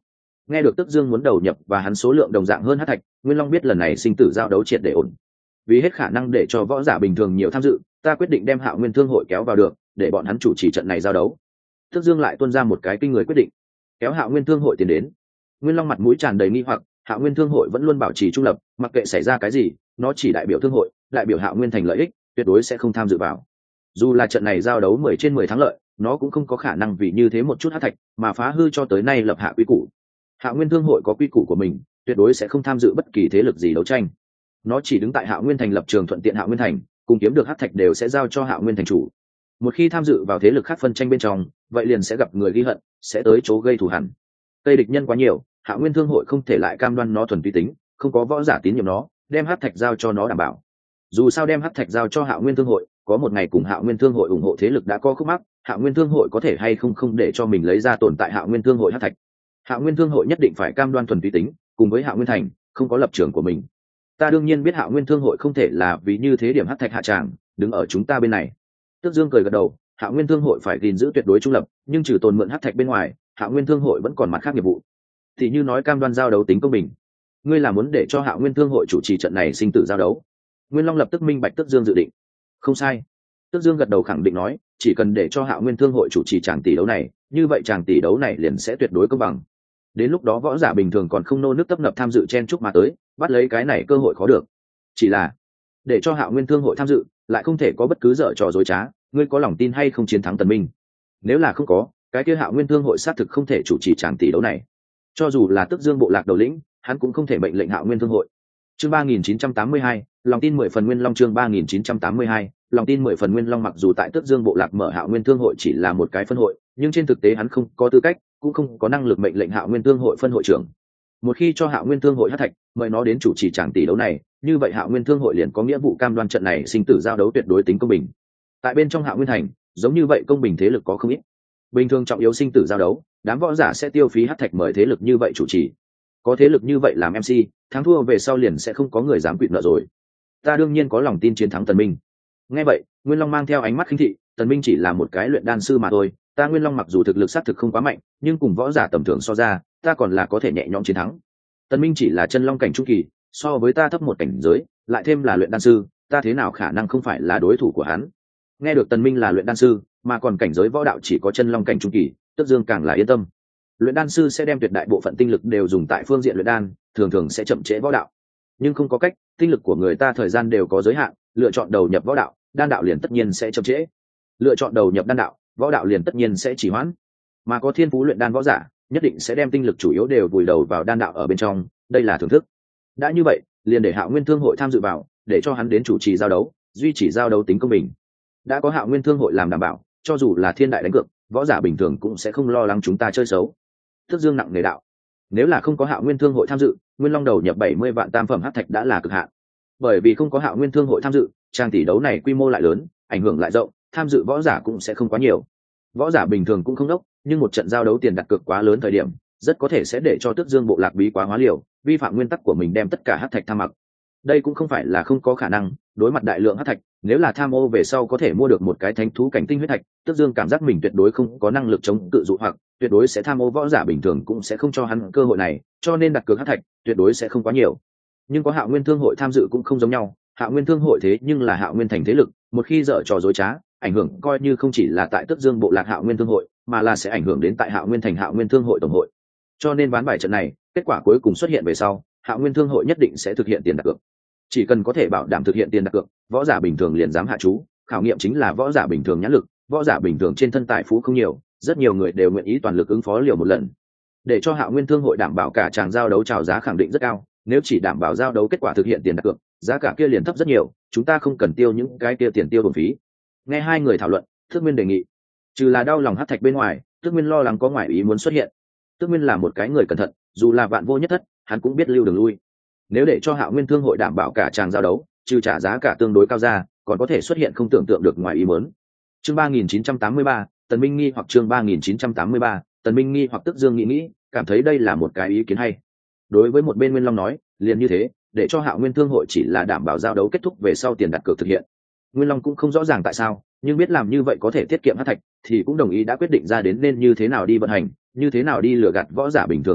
Nghe được Tức Dương muốn đầu nhập và hắn số lượng đồng dạng hơn hắc thạch, Nguyên Long biết lần này sinh tử giao đấu triệt để ổn. Vì hết khả năng để cho võ giả bình thường nhiều tham dự, ta quyết định đem Hạo Nguyên Thương hội kéo vào được, để bọn hắn chủ trì trận này giao đấu. Tức Dương lại tuôn ra một cái kinh người quyết định, kéo Hạo Nguyên Thương hội tiến đến. Nguyên Long mặt mũi tràn đầy nghi hoặc, Hạo Nguyên Thương hội vẫn luôn bảo trì trung lập, mặc kệ xảy ra cái gì, nó chỉ đại biểu thương hội, đại biểu Hạo Nguyên thành lợi ích, tuyệt đối sẽ không tham dự vào. Dù là trận này giao đấu mười trên mười thắng lợi, nó cũng không có khả năng vì như thế một chút hắc thạch mà phá hư cho tới nay lập hạ quy củ. Hạo Nguyên Thương hội có quy củ của mình, tuyệt đối sẽ không tham dự bất kỳ thế lực gì đấu tranh. Nó chỉ đứng tại Hạo Nguyên thành lập trường, thuận tiện Hạo Nguyên thành cùng kiếm được hắc thạch đều sẽ giao cho Hạo Nguyên thành chủ. Một khi tham dự vào thế lực khác phân tranh bên trong, vậy liền sẽ gặp người ghi hận, sẽ tới chỗ gây thù hằn. Tây địch nhân quá nhiều, Hạo Nguyên Thương hội không thể lại cam đoan nó thuần túy tính, không có võ giả tín nhiệm nó, đem hắc thạch giao cho nó đảm bảo. Dù sao đem hắc thạch giao cho Hạo Nguyên Thương hội, có một ngày cùng Hạo Nguyên Thương hội ủng hộ thế lực đã có khúc mắc, Hạo Nguyên Thương hội có thể hay không không để cho mình lấy ra tồn tại Hạo Nguyên Thương hội hắc thạch. Hạo Nguyên Thương hội nhất định phải cam đoan thuần túy tính, cùng với Hạo Nguyên thành không có lập trường của mình. Ta đương nhiên biết Hạo Nguyên Thương hội không thể là vì như thế điểm hắc thạch hạ tràng, đứng ở chúng ta bên này. Tước Dương cười gật đầu, Hạo Nguyên Thương hội phải gìn giữ tuyệt đối trung lập, nhưng trừ tồn mượn hắc thạch bên ngoài, Hạo Nguyên Thương hội vẫn còn mặt khác nghiệp vụ. Thì như nói cam đoan giao đấu tính công bình, ngươi là muốn để cho Hạo Nguyên Thương hội chủ trì trận này sinh tử giao đấu? Nguyên Long lập tức minh bạch Tước Dương dự định. Không sai. Tước Dương gật đầu khẳng định nói, chỉ cần để cho Hạo Nguyên Thương hội chủ trì tràng tỷ đấu này, như vậy tràng tỷ đấu này liền sẽ tuyệt đối công bằng. Đến lúc đó võ giả bình thường còn không nô nước tấp nập tham dự chen chúc mà tới, bắt lấy cái này cơ hội khó được. Chỉ là để cho Hạo Nguyên Thương hội tham dự, lại không thể có bất cứ dở trò dối trá, ngươi có lòng tin hay không chiến thắng Tần Minh? Nếu là không có, cái kia Hạo Nguyên Thương hội xác thực không thể chủ trì tràng tỷ đấu này. Cho dù là Tước Dương bộ lạc đầu lĩnh, hắn cũng không thể mệnh lệnh Hạo Nguyên Thương hội. Chương ba nghìn chín trăm tám mươi hai, lòng tin mười phần Nguyên Long. Chương ba nghìn chín trăm tám mươi hai, lòng tin mười phần Nguyên Long. Mặc dù tại Tước Dương bộ lạc mở Hạo Nguyên Thương hội chỉ là một cái phân hội, nhưng trên thực tế hắn không có tư cách, cũng không có năng lực mệnh lệnh Hạo Nguyên Thương hội phân hội trưởng. Một khi cho Hạo Nguyên Thương hội hắc thạch, mời nó đến chủ trì tràng tỷ đấu này, như vậy Hạo Nguyên Thương hội liền có nghĩa vụ cam đoan trận này sinh tử giao đấu tuyệt đối tính công bình. Tại bên trong Hạo Nguyên thành, giống như vậy công bình thế lực có không ít. Bình thường trọng yếu sinh tử giao đấu, đám võ giả sẽ tiêu phí hắc thạch mời thế lực như vậy chủ trì. Có thế lực như vậy làm em xê, thắng thua về sau liền sẽ không có người dám quỵt nợ rồi. Ta đương nhiên có lòng tin chiến thắng Tần Minh. Nghe vậy, Nguyên Long mang theo ánh mắt khinh thị, Tần Minh chỉ là một cái luyện đan sư mà thôi, ta Nguyên Long mặc dù thực lực xác thực không quá mạnh, nhưng cùng võ giả tầm thường so ra, ta còn là có thể nhẹ nhõm chiến thắng. Tần Minh chỉ là chân long cảnh trung kỳ, so với ta thấp một cảnh giới, lại thêm là luyện đan sư, ta thế nào khả năng không phải là đối thủ của hắn. Nghe được Tần Minh là luyện đan sư, mà còn cảnh giới võ đạo chỉ có chân long cảnh trung kỳ, Tước Dương càng là yên tâm. Luyện đan sư sẽ đem tuyệt đại bộ phận tinh lực đều dùng tại phương diện luyện đan, thường thường sẽ chậm trễ võ đạo. Nhưng không có cách, tinh lực của người ta thời gian đều có giới hạn, lựa chọn đầu nhập võ đạo, đan đạo liền tất nhiên sẽ chậm trễ. Lựa chọn đầu nhập đan đạo, võ đạo liền tất nhiên sẽ trì hoãn. Mà có thiên phú luyện đan võ giả, nhất định sẽ đem tinh lực chủ yếu đều vùi đầu vào đan đạo ở bên trong, đây là thưởng thức. Đã như vậy, liền để Hạo Nguyên Thương hội tham dự vào, để cho hắn đến chủ trì giao đấu, duy trì giao đấu tính công bình. Đã có Hạo Nguyên Thương hội làm đảm bảo, cho dù là thiên đại đánh cược, võ giả bình thường cũng sẽ không lo lắng chúng ta chơi xấu. Tước Dương nặng nề đạo, nếu là không có Hạo Nguyên Thương hội tham dự, Nguyên Long đầu nhập bảy mươi vạn tam phẩm hắc thạch đã là cực hạn. Bởi vì không có Hạo Nguyên Thương hội tham dự, trang tỷ đấu này quy mô lại lớn, ảnh hưởng lại rộng, tham dự võ giả cũng sẽ không quá nhiều. Võ giả bình thường cũng không đốc, nhưng một trận giao đấu tiền đặt cược quá lớn thời điểm, rất có thể sẽ để cho Tước Dương bộ lạc bí quá hóa liều, vi phạm nguyên tắc của mình đem tất cả hắc thạch tham mặc. Đây cũng không phải là không có khả năng, đối mặt đại lượng hắc thạch, nếu là tham ô về sau có thể mua được một cái thánh thú cảnh tinh huyết thạch, Tước Dương cảm giác mình tuyệt đối không có năng lực chống cự dụ hoặc, tuyệt đối sẽ tham ô, võ giả bình thường cũng sẽ không cho hắn cơ hội này, cho nên đặt cược hắc thạch tuyệt đối sẽ không quá nhiều. Nhưng có Hạo Nguyên Thương hội tham dự cũng không giống nhau, Hạo Nguyên Thương hội thế nhưng là Hạo Nguyên thành thế lực, một khi dở trò dối trá, ảnh hưởng coi như không chỉ là tại Tước Dương bộ lạc Hạo Nguyên Thương hội, mà là sẽ ảnh hưởng đến tại Hạo Nguyên thành Hạo Nguyên Thương hội tổng hội. Cho nên ván bài trận này, kết quả cuối cùng xuất hiện về sau, Hạo Nguyên Thương hội nhất định sẽ thực hiện tiền đặt cược. Chỉ cần có thể bảo đảm thực hiện tiền đặt cược, võ giả bình thường liền dám hạ chú, khảo nghiệm chính là võ giả bình thường nhãn lực, võ giả bình thường trên thân tài phú không nhiều, rất nhiều người đều nguyện ý toàn lực ứng phó liều một lần. Để cho Hạo Nguyên Thương hội đảm bảo cả tràng giao đấu chào giá khẳng định rất cao, nếu chỉ đảm bảo giao đấu kết quả thực hiện tiền đặt cược, giá cả kia liền thấp rất nhiều, chúng ta không cần tiêu những cái kia tiền tiêu bổng phí. Nghe hai người thảo luận, Tước Nguyên đề nghị, trừ là đau lòng hắc thạch bên ngoài, Tước Nguyên lo lắng có ngoại ý muốn xuất hiện. Tước Nguyên là một cái người cẩn thận, dù là vạn vô nhất thất, hắn cũng biết lưu đường lui. Nếu để cho Hạo Nguyên Thương hội đảm bảo cả tràng giao đấu, trừ trả giá cả tương đối cao ra, còn có thể xuất hiện không tưởng tượng được ngoài ý muốn. Chương ba nghìn chín trăm tám mươi ba, Tần Minh nghi hoặc chương ba nghìn chín trăm tám mươi ba, Tần Minh nghi hoặc Tước Dương nghĩ nghĩ, cảm thấy đây là một cái ý kiến hay. Đối với một bên Nguyên Long nói, liền như thế, để cho Hạo Nguyên Thương hội chỉ là đảm bảo giao đấu kết thúc về sau tiền đặt cược thực hiện. Nguyên Long cũng không rõ ràng tại sao, nhưng biết làm như vậy có thể tiết kiệm hắc thạch, thì cũng đồng ý đã quyết định ra đến nên như thế nào đi vận hành, như thế nào đi lừa gạt võ giả bình thường hắc thạch,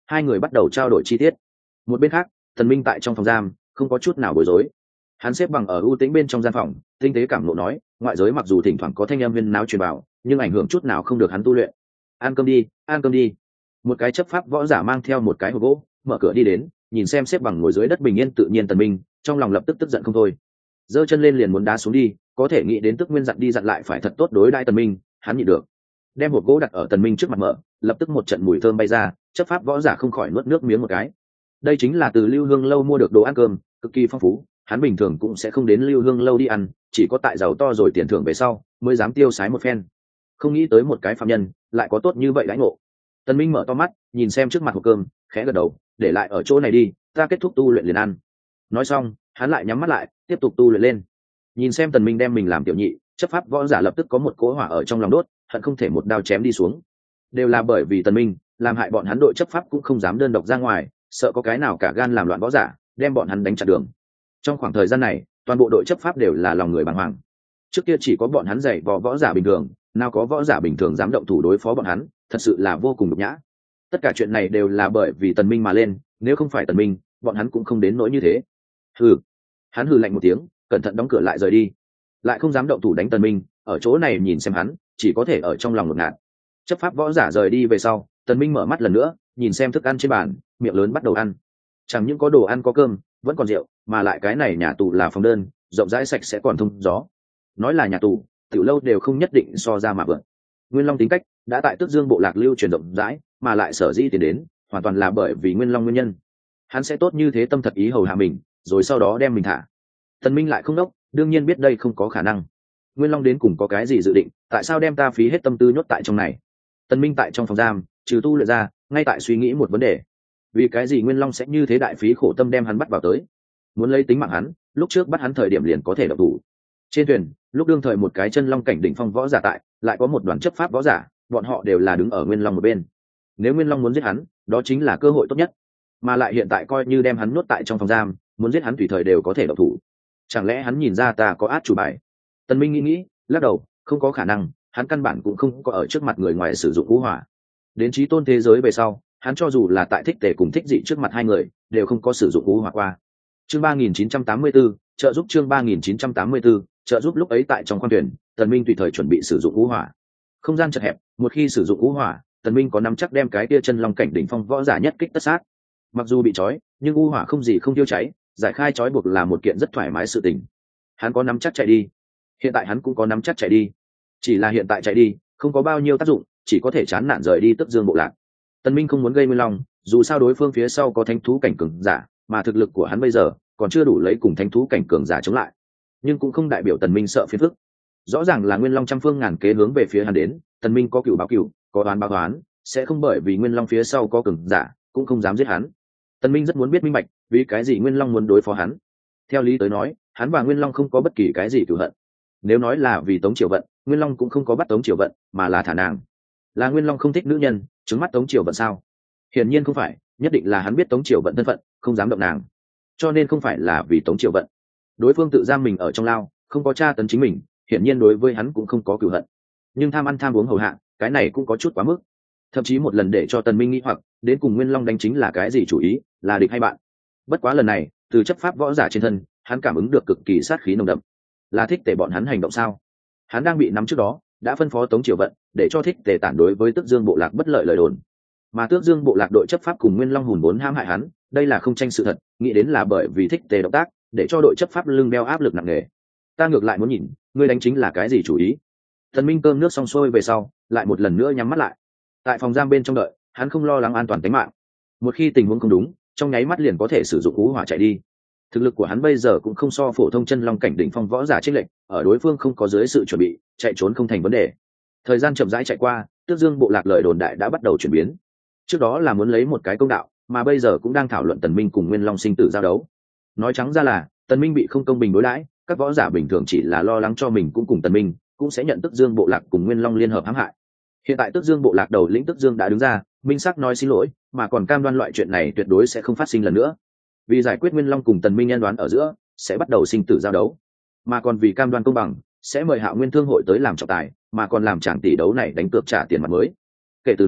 hai người bắt đầu trao đổi chi tiết. Một bên khác, Tần Minh tại trong phòng giam không có chút nào bối rối. Hắn xếp bằng ở ưu tĩnh bên trong gian phòng, tinh tế cảm ngộ nói, ngoại giới mặc dù thỉnh thoảng có thanh âm viên náo truyền vào, nhưng ảnh hưởng chút nào không được hắn tu luyện. Ăn cơm đi, ăn cơm đi. Một cái chấp pháp võ giả mang theo một cái hộp gỗ, mở cửa đi đến, nhìn xem xếp bằng ngồi dưới đất bình yên tự nhiên Tần Minh, trong lòng lập tức tức giận không thôi. Giơ chân lên liền muốn đá xuống đi, có thể nghĩ đến Tức Nguyên dặn đi dặn lại phải thật tốt đối đãi Tần Minh, hắn nhịn được. Đem hộp gỗ đặt ở Tần Minh trước mặt mở, lập tức một trận mùi thơm bay ra, chấp pháp võ giả không khỏi nuốt nước miếng một cái. Đây chính là từ Lưu Hương lâu mua được đồ ăn cơm, cực kỳ phong phú, hắn bình thường cũng sẽ không đến Lưu Hương lâu đi ăn, chỉ có tại giàu to rồi tiền thưởng về sau mới dám tiêu sái một phen. Không nghĩ tới một cái phạm nhân lại có tốt như vậy đãi ngộ. Tần Minh mở to mắt, nhìn xem trước mặt hộp cơm, khẽ gật đầu, để lại ở chỗ này đi, ta kết thúc tu luyện liền ăn. Nói xong, hắn lại nhắm mắt lại, tiếp tục tu luyện lên. Nhìn xem Tần Minh đem mình làm tiểu nhị, chấp pháp võ giả lập tức có một cỗ hỏa ở trong lòng đốt, hận không thể một đao chém đi xuống. Đều là bởi vì Tần Minh, làm hại bọn hắn đội chấp pháp cũng không dám đơn độc ra ngoài, sợ có cái nào cả gan làm loạn võ giả, đem bọn hắn đánh chặn đường. Trong khoảng thời gian này, toàn bộ đội chấp pháp đều là lòng người bàng hoàng. Trước kia chỉ có bọn hắn dạy vò võ giả bình thường, nào có võ giả bình thường dám động thủ đối phó bọn hắn, thật sự là vô cùng nhục nhã. Tất cả chuyện này đều là bởi vì Tần Minh mà lên, nếu không phải Tần Minh, bọn hắn cũng không đến nỗi như thế. Hừ. Hắn hừ lạnh một tiếng, cẩn thận đóng cửa lại rời đi. Lại không dám động thủ đánh Tần Minh, ở chỗ này nhìn xem hắn, chỉ có thể ở trong lòng ngột ngạt. Chấp pháp võ giả rời đi về sau, Tần Minh mở mắt lần nữa, nhìn xem thức ăn trên bàn, miệng lớn bắt đầu ăn. Chẳng những có đồ ăn có cơm, vẫn còn rượu, mà lại cái này nhà tù là phòng đơn, rộng rãi sạch sẽ còn thông gió. Nói là nhà tù, tiểu lâu đều không nhất định so ra mà vượt. Nguyên Long tính cách đã tại Tước Dương bộ lạc lưu truyền rộng rãi, mà lại sở dĩ tiền đến, hoàn toàn là bởi vì Nguyên Long nguyên nhân. Hắn sẽ tốt như thế tâm thật ý hầu hạ mình, rồi sau đó đem mình thả. Tần Minh lại không đốc, đương nhiên biết đây không có khả năng. Nguyên Long đến cùng có cái gì dự định, tại sao đem ta phí hết tâm tư nhốt tại trong này? Tần Minh tại trong phòng giam, trừ tu luyện ra, ngay tại suy nghĩ một vấn đề. Vì cái gì Nguyên Long sẽ như thế đại phí khổ tâm đem hắn bắt vào tới? Muốn lấy tính mạng hắn, lúc trước bắt hắn thời điểm liền có thể động thủ. Trên thuyền, lúc đương thời một cái chân long cảnh đỉnh phong võ giả tại, lại có một đoàn chấp pháp võ giả, bọn họ đều là đứng ở Nguyên Long một bên. Nếu Nguyên Long muốn giết hắn, đó chính là cơ hội tốt nhất. Mà lại hiện tại coi như đem hắn nuốt tại trong phòng giam, muốn giết hắn tùy thời đều có thể động thủ. Chẳng lẽ hắn nhìn ra ta có át chủ bài? Tần Minh nghĩ nghĩ, lắc đầu, không có khả năng, hắn căn bản cũng không có ở trước mặt người ngoài sử dụng vũ hỏa. Đến chí tôn thế giới về sau, hắn cho dù là tại thích tề cùng thích dị trước mặt hai người, đều không có sử dụng vũ hỏa qua. Chương ba nghìn chín trăm tám mươi 34, trợ giúp chương ba nghìn chín trăm tám mươi 34, trợ giúp lúc ấy tại trong khoang thuyền, Tần Minh tùy thời chuẩn bị sử dụng vũ hỏa. Không gian chật hẹp, một khi sử dụng vũ hỏa, Tần Minh có nắm chắc đem cái tia chân long cảnh đỉnh phong võ giả nhất kích tất sát. Mặc dù bị trói, nhưng vũ hỏa không gì không tiêu cháy, giải khai trói buộc là một kiện rất thoải mái sự tình. Hắn có nắm chắc chạy đi. Hiện tại hắn cũng có nắm chắc chạy đi. Chỉ là hiện tại chạy đi, không có bao nhiêu tác dụng, chỉ có thể chán nản rời đi Tước Dương bộ lạc. Tần Minh không muốn gây Nguyên Long, dù sao đối phương phía sau có thánh thú cảnh cường giả, mà thực lực của hắn bây giờ còn chưa đủ lấy cùng thánh thú cảnh cường giả chống lại. Nhưng cũng không đại biểu Tần Minh sợ phiền phức. Rõ ràng là Nguyên Long trăm phương ngàn kế hướng về phía hắn đến, Tần Minh có cửu báo cửu, có đoán báo đoán, sẽ không bởi vì Nguyên Long phía sau có cường giả, cũng không dám giết hắn. Tần Minh rất muốn biết minh bạch, vì cái gì Nguyên Long muốn đối phó hắn. Theo lý tới nói, hắn và Nguyên Long không có bất kỳ cái gì cửu hận. Nếu nói là vì Tống Triều Vận, Nguyên Long cũng không có bắt Tống Triều Vận, mà là thả nàng. Là Nguyên Long không thích nữ nhân, trứng mắt Tống Triều Vận sao? Hiển nhiên không phải, nhất định là hắn biết Tống Triều Vận thân phận, không dám động nàng. Cho nên không phải là vì Tống Triều Vận. Đối phương tự giam mình ở trong lao, không có tra tấn chính mình, hiển nhiên đối với hắn cũng không có cửu hận. Nhưng tham ăn tham uống hầu hạ, cái này cũng có chút quá mức. Thậm chí một lần để cho Tần Minh nghĩ hoặc, đến cùng Nguyên Long đánh chính là cái gì chủ ý, là địch hay bạn? Bất quá lần này, từ chấp pháp võ giả trên thân, hắn cảm ứng được cực kỳ sát khí nồng đậm. Là thích tề bọn hắn hành động sao? Hắn đang bị nắm trước đó, đã phân phó Tống Triều Vận để cho thích tề tản đối với Tước Dương bộ lạc bất lợi lời đồn. Mà Tước Dương bộ lạc đội chấp pháp cùng Nguyên Long hùn vốn hãm hại hắn, đây là không tranh sự thật, nghĩ đến là bởi vì thích tề động tác, để cho đội chấp pháp lưng đeo áp lực nặng nề. Ta ngược lại muốn nhìn, ngươi đánh chính là cái gì chủ ý? Thần Minh cơm nước xong xuôi về sau, lại một lần nữa nhắm mắt lại. Tại phòng giam bên trong đợi, hắn không lo lắng an toàn tính mạng. Một khi tình huống không đúng, trong nháy mắt liền có thể sử dụng vũ hỏa chạy đi. Thực lực của hắn bây giờ cũng không so phổ thông chân long cảnh đỉnh phong võ giả chênh lệch, ở đối phương không có dưới sự chuẩn bị, chạy trốn không thành vấn đề. Thời gian chậm rãi chạy qua, Tước Dương bộ lạc lời đồn đại đã bắt đầu chuyển biến. Trước đó là muốn lấy một cái công đạo, mà bây giờ cũng đang thảo luận Tần Minh cùng Nguyên Long sinh tử giao đấu. Nói trắng ra là, Tần Minh bị không công bình đối đãi, các võ giả bình thường chỉ là lo lắng cho mình cũng cùng Tần Minh, cũng sẽ nhận Tước Dương bộ lạc cùng Nguyên Long liên hợp hãm hại. Hiện tại Tước Dương bộ lạc đầu lĩnh Tước Dương đã đứng ra, minh xác nói xin lỗi, mà còn cam đoan loại chuyện này tuyệt đối sẽ không phát sinh lần nữa. Vì giải quyết Nguyên Long cùng Tần Minh nhân đoán ở giữa, sẽ bắt đầu sinh tử giao đấu, mà còn vì cam đoan công bằng, sẽ mời Hạo Nguyên Thương hội tới làm trọng tài, mà còn làm tràng tỷ đấu này đánh cược trả tiền mặt mới. Kể từ đó,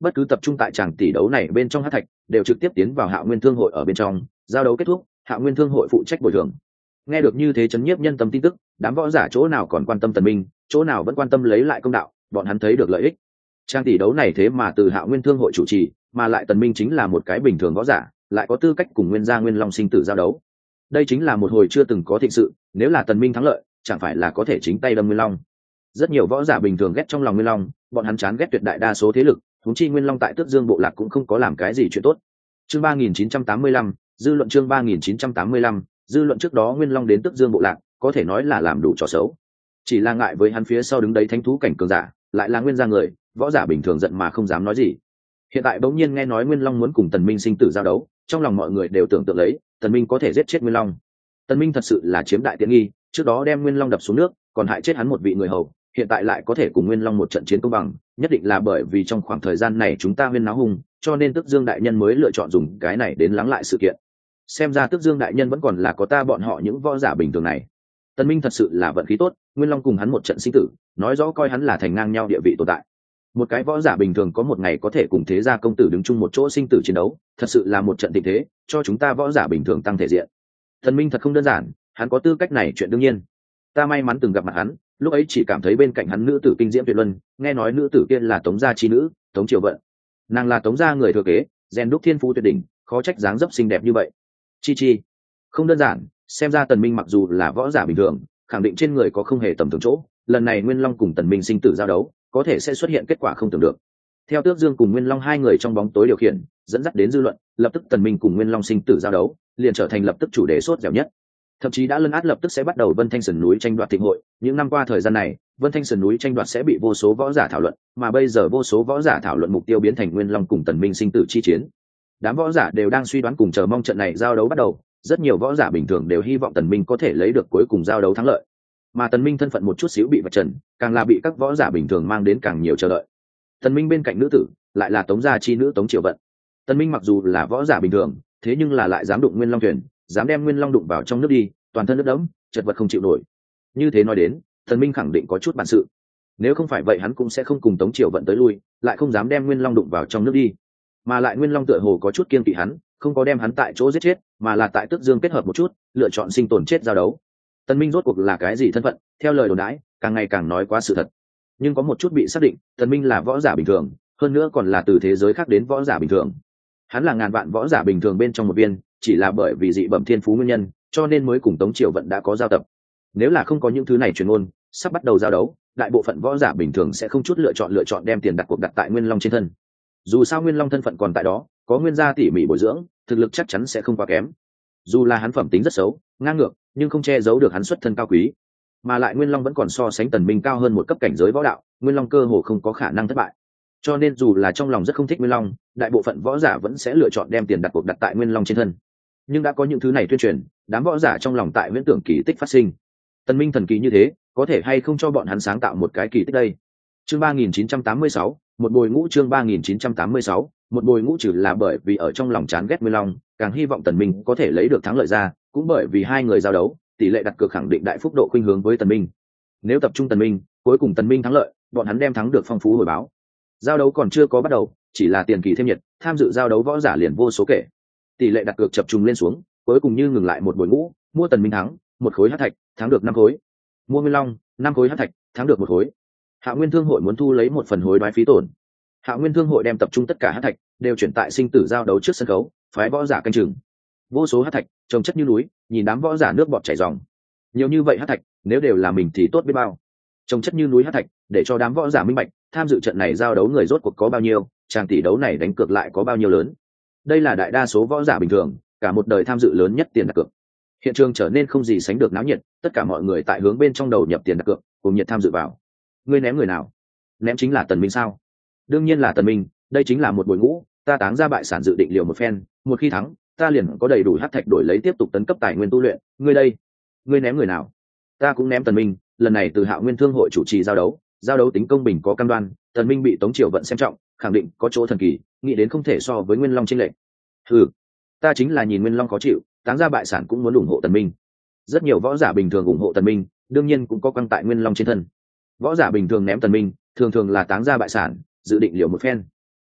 bất cứ tập trung tại tràng tỷ đấu này bên trong hát thạch đều trực tiếp tiến vào Hạo Nguyên Thương hội ở bên trong. Giao đấu kết thúc, Hạo Nguyên Thương hội phụ trách bồi thường. Nghe được như thế chấn nhiếp nhân tâm tin tức, đám võ giả chỗ nào còn quan tâm Tần Minh, chỗ nào vẫn quan tâm lấy lại công đạo, bọn hắn thấy được lợi ích. Trang tỷ đấu này thế mà từ Hạo Nguyên Thương hội chủ trì, mà lại Tần Minh chính là một cái bình thường võ giả, lại có tư cách cùng Nguyên gia Nguyên Long sinh tử giao đấu. Đây chính là một hồi chưa từng có thịnh sự, nếu là Tần Minh thắng lợi, chẳng phải là có thể chính tay đâm Nguyên Long. Rất nhiều võ giả bình thường ghét trong lòng Nguyên Long, bọn hắn chán ghét tuyệt đại đa số thế lực, huống chi Nguyên Long tại Tước Dương bộ lạc cũng không có làm cái gì chuyện tốt. Chương ba nghìn chín trăm tám mươi lăm, dư luận chương ba nghìn chín trăm tám mươi lăm, dư luận trước đó Nguyên Long đến Tước Dương bộ lạc, có thể nói là làm đủ trò xấu. Chỉ là ngại với hắn phía sau đứng đấy thánh thú cảnh cường giả, lại là Nguyên gia người, võ giả bình thường giận mà không dám nói gì. Hiện tại bỗng nhiên nghe nói Nguyên Long muốn cùng Tần Minh sinh tử giao đấu, trong lòng mọi người đều tưởng tượng lấy, Tần Minh có thể giết chết Nguyên Long. Tần Minh thật sự là chiếm đại tiện nghi, trước đó đem Nguyên Long đập xuống nước, còn hại chết hắn một vị người hầu, hiện tại lại có thể cùng Nguyên Long một trận chiến công bằng, nhất định là bởi vì trong khoảng thời gian này chúng ta huyên náo hung, cho nên Tước Dương đại nhân mới lựa chọn dùng cái này đến lắng lại sự kiện. Xem ra Tước Dương đại nhân vẫn còn là có ta bọn họ những võ giả bình thường này. Tần Minh thật sự là vận khí tốt, Nguyên Long cùng hắn một trận sinh tử, nói rõ coi hắn là thành ngang nhau địa vị tồn tại. Một cái võ giả bình thường có một ngày có thể cùng thế gia công tử đứng chung một chỗ sinh tử chiến đấu, thật sự là một trận tình thế, cho chúng ta võ giả bình thường tăng thể diện. Tần Minh thật không đơn giản, hắn có tư cách này chuyện đương nhiên. Ta may mắn từng gặp mặt hắn, lúc ấy chỉ cảm thấy bên cạnh hắn nữ tử kinh diễm tuyệt luân, nghe nói nữ tử kia là Tống gia chi nữ, Tống Triều Vận. Nàng là Tống gia người thừa kế, gen đúc thiên phú tuyệt đỉnh, khó trách dáng dấp xinh đẹp như vậy. Chi chi, không đơn giản, xem ra Tần Minh mặc dù là võ giả bình thường, khẳng định trên người có không hề tầm thường chỗ, lần này Nguyên Long cùng Tần Minh sinh tử giao đấu, có thể sẽ xuất hiện kết quả không tưởng được. Theo Tước Dương cùng Nguyên Long hai người trong bóng tối điều khiển, dẫn dắt đến dư luận, lập tức Tần Minh cùng Nguyên Long sinh tử giao đấu, liền trở thành lập tức chủ đề sốt dẻo nhất. Thậm chí đã lấn át lập tức sẽ bắt đầu Vân Thanh Sườn núi tranh đoạt thịnh hội, những năm qua thời gian này, Vân Thanh Sườn núi tranh đoạt sẽ bị vô số võ giả thảo luận, mà bây giờ vô số võ giả thảo luận mục tiêu biến thành Nguyên Long cùng Tần Minh sinh tử chi chiến. Đám võ giả đều đang suy đoán cùng chờ mong trận này giao đấu bắt đầu, rất nhiều võ giả bình thường đều hy vọng Tần Minh có thể lấy được cuối cùng giao đấu thắng lợi. Mà Tần Minh thân phận một chút xíu bị vạch trần, càng là bị các võ giả bình thường mang đến càng nhiều chờ đợi. Tần Minh bên cạnh nữ tử, lại là Tống gia chi nữ Tống Triều Vận. Tần Minh mặc dù là võ giả bình thường, thế nhưng là lại dám đụng Nguyên Long thuyền, dám đem Nguyên Long đụng vào trong nước đi, toàn thân nước đẫm, chật vật không chịu nổi. Như thế nói đến, Tần Minh khẳng định có chút bản sự. Nếu không phải vậy hắn cũng sẽ không cùng Tống Triều Vận tới lui, lại không dám đem Nguyên Long đụng vào trong nước đi. Mà lại Nguyên Long tựa hồ có chút kiêng kỵ hắn, không có đem hắn tại chỗ giết chết, mà là tại Tước Dương kết hợp một chút, lựa chọn sinh tồn chết giao đấu. Tần Minh rốt cuộc là cái gì thân phận, theo lời đồn đãi, càng ngày càng nói quá sự thật. Nhưng có một chút bị xác định, Tần Minh là võ giả bình thường, hơn nữa còn là từ thế giới khác đến võ giả bình thường. Hắn là ngàn vạn võ giả bình thường bên trong một viên, chỉ là bởi vì dị bẩm thiên phú nguyên nhân, cho nên mới cùng Tống Triều Vận đã có giao tập. Nếu là không có những thứ này truyền ngôn, sắp bắt đầu giao đấu, đại bộ phận võ giả bình thường sẽ không chút lựa chọn lựa chọn đem tiền đặt cuộc đặt tại Nguyên Long trên thân. Dù sao Nguyên Long thân phận còn tại đó, có Nguyên gia tỉ mỉ bồi dưỡng, thực lực chắc chắn sẽ không quá kém. Dù là hắn phẩm tính rất xấu, ngang ngược, nhưng không che giấu được hắn xuất thân cao quý. Mà lại Nguyên Long vẫn còn so sánh Tần Minh cao hơn một cấp cảnh giới võ đạo, Nguyên Long cơ hồ không có khả năng thất bại. Cho nên dù là trong lòng rất không thích Nguyên Long, đại bộ phận võ giả vẫn sẽ lựa chọn đem tiền đặt cuộc đặt tại Nguyên Long trên thân. Nhưng đã có những thứ này tuyên truyền, đám võ giả trong lòng tại viễn tưởng kỳ tích phát sinh. Tần Minh thần kỳ như thế, có thể hay không cho bọn hắn sáng tạo một cái kỳ tích đây? Chương ba nghìn chín trăm tám mươi sáu, một bồi ngũ chương ba nghìn chín trăm tám mươi sáu, một bồi ngũ trừ là bởi vì ở trong lòng chán ghét Nguyên Long, càng hy vọng Tần Minh có thể lấy được thắng lợi ra, cũng bởi vì hai người giao đấu, tỷ lệ đặt cược khẳng định đại phúc độ khuynh hướng với Tần Minh. Nếu tập trung Tần Minh, cuối cùng Tần Minh thắng lợi, bọn hắn đem thắng được phong phú hồi báo. Giao đấu còn chưa có bắt đầu, chỉ là tiền kỳ thêm nhiệt, tham dự giao đấu võ giả liền vô số kể. Tỷ lệ đặt cược chập trùng lên xuống, cuối cùng như ngừng lại một bồi ngũ, mua Tần Minh thắng, một khối hắc thạch, thắng được năm khối. Mua Nguyên Long, năm khối hắc thạch, thắng được một khối. Hạo Nguyên Thương hội muốn thu lấy một phần hối đoái phí tổn. Hạo Nguyên Thương hội đem tập trung tất cả hắc thạch đều chuyển tại sinh tử giao đấu trước sân khấu, phái võ giả canh chừng. Vô số hắc thạch trồng chất như núi, nhìn đám võ giả nước bọt chảy ròng. Nhiều như vậy hắc thạch, nếu đều là mình thì tốt biết bao. Trồng chất như núi hắc thạch, để cho đám võ giả minh bạch, tham dự trận này giao đấu người rốt cuộc có bao nhiêu, tràng tỷ đấu này đánh cược lại có bao nhiêu lớn. Đây là đại đa số võ giả bình thường, cả một đời tham dự lớn nhất tiền đặt cược. Hiện trường trở nên không gì sánh được náo nhiệt, tất cả mọi người tại hướng bên trong đầu nhập tiền đặt cược, cùng nhiệt tham dự vào. Ngươi ném người nào? Ném chính là Tần Minh sao? Đương nhiên là Tần Minh, đây chính là một bồi ngũ, ta táng ra bại sản dự định liều một phen, một khi thắng, ta liền có đầy đủ hắc thạch đổi lấy tiếp tục tấn cấp tài nguyên tu luyện. Ngươi đây, ngươi ném người nào? Ta cũng ném Tần Minh, lần này từ Hạo Nguyên Thương hội chủ trì giao đấu, giao đấu tính công bình có cam đoan, Tần Minh bị Tống Triều Vận xem trọng, khẳng định có chỗ thần kỳ, nghĩ đến không thể so với Nguyên Long chênh lệch. Hừ, ta chính là nhìn Nguyên Long khó chịu, táng ra bại sản cũng muốn ủng hộ Tần Minh. Rất nhiều võ giả bình thường ủng hộ Tần Minh, đương nhiên cũng có quăng tại Nguyên Long trên thân. Võ giả bình thường ném Tần Minh, thường thường là táng ra bại sản, dự định liều một phen.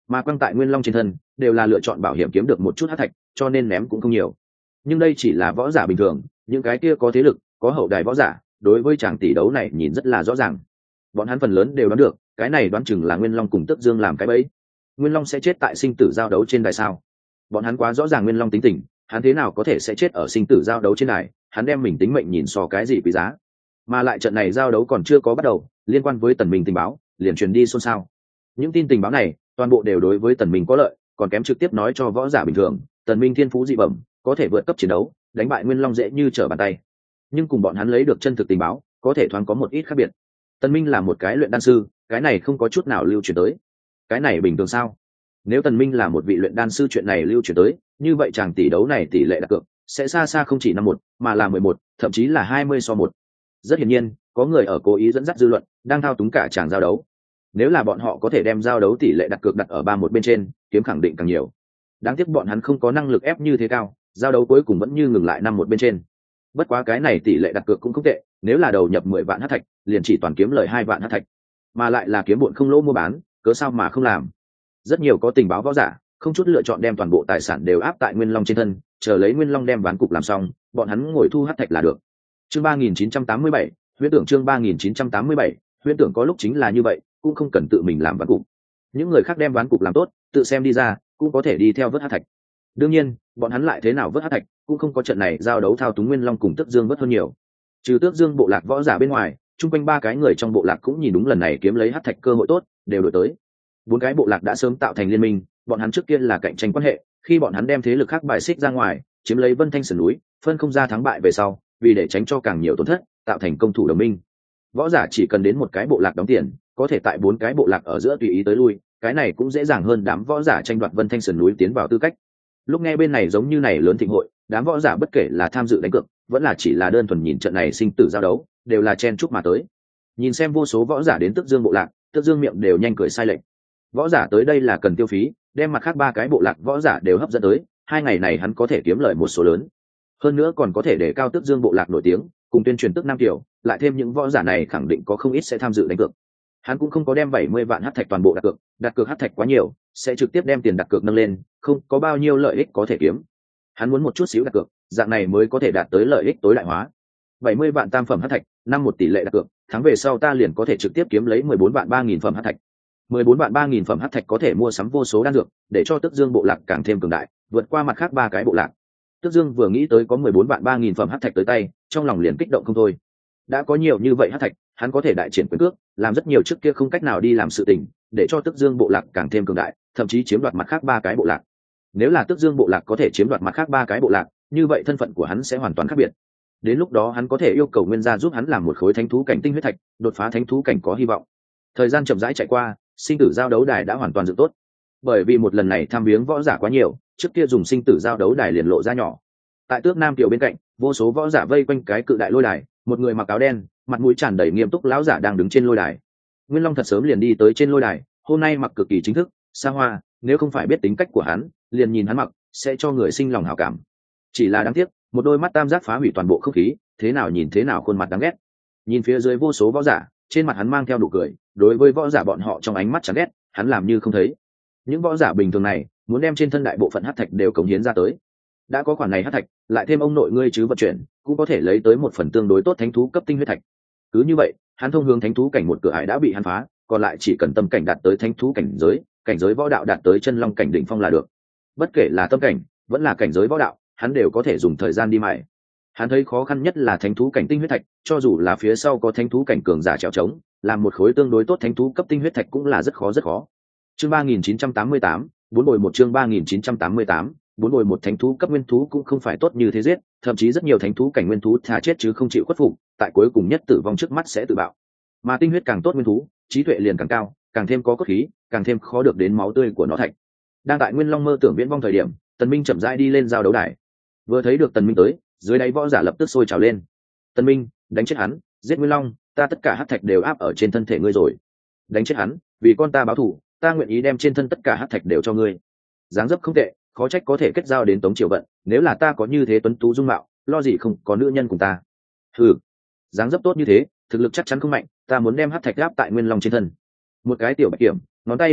mà quăng tại Nguyên Long trên thân đều là lựa chọn bảo hiểm kiếm được một chút hắc thạch, cho nên ném cũng không nhiều. Nhưng đây chỉ là võ giả bình thường, những cái kia có thế lực, có hậu đài võ giả, đối với chàng tỷ đấu này nhìn rất là rõ ràng. Bọn hắn phần lớn đều đoán được, cái này đoán chừng là Nguyên Long cùng Tước Dương làm cái bẫy. Nguyên Long sẽ chết tại sinh tử giao đấu trên đài sao? Bọn hắn quá rõ ràng Nguyên Long tính tình, hắn thế nào có thể sẽ chết ở sinh tử giao đấu trên đài, hắn đem mình tính mệnh nhìn so cái gì quý giá. Mà lại trận này giao đấu còn chưa có bắt đầu, liên quan với Tần Minh tình báo liền truyền đi xôn xao. Những tin tình báo này toàn bộ đều đối với Tần Minh có lợi, còn kém trực tiếp nói cho võ giả bình thường, Tần Minh thiên phú dị bẩm, có thể vượt cấp chiến đấu, đánh bại Nguyên Long dễ như trở bàn tay. Nhưng cùng bọn hắn lấy được chân thực tình báo, có thể thoáng có một ít khác biệt. Tần Minh là một cái luyện đan sư, cái này không có chút nào lưu truyền tới. Cái này bình thường sao? Nếu Tần Minh là một vị luyện đan sư, chuyện này lưu truyền tới, như vậy chàng tỷ đấu này tỷ lệ đặt cược sẽ xa xa không chỉ năm một, mà là mười một, thậm chí là hai mươi so một. Rất hiển nhiên, có người ở cố ý dẫn dắt dư luận, đang thao túng cả chàng giao đấu. Nếu là bọn họ có thể đem giao đấu tỷ lệ đặt cược đặt ở ba một bên trên, kiếm khẳng định càng nhiều. Đáng tiếc bọn hắn không có năng lực ép như thế cao, giao đấu cuối cùng vẫn như ngừng lại năm một bên trên. Bất quá cái này tỷ lệ đặt cược cũng không tệ, nếu là đầu nhập mười vạn hắc thạch, liền chỉ toàn kiếm lời hai vạn hắc thạch, mà lại là kiếm bộn không lỗ mua bán, cớ sao mà không làm. Rất nhiều có tình báo võ giả, không chút lựa chọn đem toàn bộ tài sản đều áp tại Nguyên Long trên thân, chờ lấy Nguyên Long đem ván cục làm xong, bọn hắn ngồi thu hắc thạch là được. Chương ba nghìn chín trăm tám mươi bảy, huyễn tưởng chương ba nghìn chín trăm tám mươi bảy, huyễn tưởng có lúc chính là như vậy, cũng không cần tự mình làm ván cục. Những người khác đem ván cục làm tốt, tự xem đi ra, cũng có thể đi theo vớt hắc thạch. Đương nhiên, bọn hắn lại thế nào vớt hắc thạch, cũng không có trận này giao đấu thao túng Nguyên Long cùng Tước Dương vớt hơn nhiều. Trừ Tước Dương bộ lạc võ giả bên ngoài, chung quanh ba cái người trong bộ lạc cũng nhìn đúng lần này kiếm lấy hắc thạch cơ hội tốt, đều đổi tới. Bốn cái bộ lạc đã sớm tạo thành liên minh, bọn hắn trước kia là cạnh tranh quan hệ, khi bọn hắn đem thế lực khác bài xích ra ngoài, chiếm lấy Vân Thanh sườn núi, phân không ra thắng bại về sau, vì để tránh cho càng nhiều tổn thất, tạo thành công thủ đồng minh. Võ giả chỉ cần đến một cái bộ lạc đóng tiền, có thể tại bốn cái bộ lạc ở giữa tùy ý tới lui, cái này cũng dễ dàng hơn đám võ giả tranh đoạt Vân Thanh sườn núi tiến vào tư cách. Lúc nghe bên này giống như này lớn thịnh hội, đám võ giả bất kể là tham dự đánh cược, vẫn là chỉ là đơn thuần nhìn trận này sinh tử giao đấu, đều là chen chúc mà tới. Nhìn xem vô số võ giả đến Tước Dương bộ lạc, Tước Dương miệng đều nhanh cười sai lệch. Võ giả tới đây là cần tiêu phí, đem mặt khác ba cái bộ lạc võ giả đều hấp dẫn tới, hai ngày này hắn có thể kiếm lợi một số lớn. Hơn nữa còn có thể để cao Tước Dương bộ lạc nổi tiếng, cùng tuyên truyền Tước Nam Tiểu, lại thêm những võ giả này khẳng định có không ít sẽ tham dự đánh cược. Hắn cũng không có đem bảy mươi vạn hắc thạch toàn bộ đặt cược, đặt cược hắc thạch quá nhiều, sẽ trực tiếp đem tiền đặt cược nâng lên, không có bao nhiêu lợi ích có thể kiếm. Hắn muốn một chút xíu đặt cược, dạng này mới có thể đạt tới lợi ích tối đại hóa. bảy mươi vạn tam phẩm hắc thạch, năm một tỷ lệ đặt cược, thắng về sau ta liền có thể trực tiếp kiếm lấy mười bốn vạn ba nghìn phẩm hắc thạch. mười bốn vạn ba nghìn phẩm hắc thạch có thể mua sắm vô số đan dược, để cho Tước Dương bộ lạc càng thêm cường đại, vượt qua mặt khác ba cái bộ lạc. Tước Dương vừa nghĩ tới có mười bốn vạn ba nghìn phẩm hắc thạch tới tay, trong lòng liền kích động không thôi. Đã có nhiều như vậy hắc thạch, hắn có thể đại triển quyền cước, làm rất nhiều trước kia không cách nào đi làm sự tình, để cho Tước Dương bộ lạc càng thêm cường đại, thậm chí chiếm đoạt mặt khác ba cái bộ lạc. Nếu là Tước Dương bộ lạc có thể chiếm đoạt mặt khác ba cái bộ lạc, như vậy thân phận của hắn sẽ hoàn toàn khác biệt. Đến lúc đó hắn có thể yêu cầu Nguyên gia giúp hắn làm một khối thánh thú cảnh tinh huyết thạch, đột phá thánh thú cảnh có hy vọng. Thời gian chậm rãi chạy qua, sinh tử giao đấu đài đã hoàn toàn dựng tốt. Bởi vì một lần này tham viếng võ giả quá nhiều, trước kia dùng sinh tử giao đấu đài liền lộ ra nhỏ. Tại Tước Nam Tiểu bên cạnh, vô số võ giả vây quanh cái cự đại lôi đài, một người mặc áo đen, mặt mũi tràn đầy nghiêm túc lão giả đang đứng trên lôi đài. Nguyên Long thật sớm liền đi tới trên lôi đài, hôm nay mặc cực kỳ chính thức, xa hoa, nếu không phải biết tính cách của hắn, liền nhìn hắn mặc, sẽ cho người sinh lòng hảo cảm. Chỉ là đáng tiếc, một đôi mắt tam giác phá hủy toàn bộ không khí, thế nào nhìn thế nào khuôn mặt đáng ghét. Nhìn phía dưới vô số võ giả, trên mặt hắn mang theo nụ cười, đối với võ giả bọn họ trong ánh mắt chán ghét, hắn làm như không thấy. Những võ giả bình thường này, muốn đem trên thân đại bộ phận hắc thạch đều cống hiến ra tới. Đã có khoản này hắc thạch, lại thêm ông nội ngươi chứ vận chuyển, cũng có thể lấy tới một phần tương đối tốt thánh thú cấp tinh huyết thạch. Cứ như vậy, hắn thông hướng thánh thú cảnh một cửa ải đã bị hắn phá, còn lại chỉ cần tâm cảnh đạt tới thánh thú cảnh giới, cảnh giới võ đạo đạt tới chân long cảnh đỉnh phong là được. Bất kể là tâm cảnh, vẫn là cảnh giới võ đạo, hắn đều có thể dùng thời gian đi mài. Hắn thấy khó khăn nhất là thánh thú cảnh tinh huyết thạch, cho dù là phía sau có thánh thú cảnh cường giả trèo trống, làm một khối tương đối tốt thánh thú cấp tinh huyết thạch cũng là rất khó rất khó. Chương ba nghìn chín trăm tám mươi tám, bốn bồi một chương ba nghìn chín trăm tám mươi tám, bốn bồi một thánh thú cấp nguyên thú cũng không phải tốt như thế giết, thậm chí rất nhiều thánh thú cảnh nguyên thú thà chết chứ không chịu khuất phục, tại cuối cùng nhất tử vong trước mắt sẽ tự bạo. Mà tinh huyết càng tốt nguyên thú, trí tuệ liền càng cao, càng thêm có cốt khí, càng thêm khó được đến máu tươi của nó thạch. Đang tại Nguyên Long mơ tưởng viễn vong thời điểm, Tần Minh chậm rãi đi lên giao đấu đài. Vừa thấy được Tần Minh tới, dưới đáy võ giả lập tức sôi trào lên. Tần Minh, đánh chết hắn, giết Nguyên Long, ta tất cả hắc thạch đều áp ở trên thân thể ngươi rồi. Đánh chết hắn, vì con ta báo thù, ta nguyện ý đem trên thân tất cả hắc thạch đều cho ngươi. Dáng dấp không tệ, khó trách có thể kết giao đến Tống Triều Vận, nếu là ta có như thế tuấn tú dung mạo, lo gì không có nữ nhân cùng ta. Hừ, dáng dấp tốt như thế, thực lực chắc chắn không mạnh, ta muốn đem hắc thạch áp tại Nguyên Long trên thân. Một cái tiểu bạch kiểm, ngón tay vừa mịn,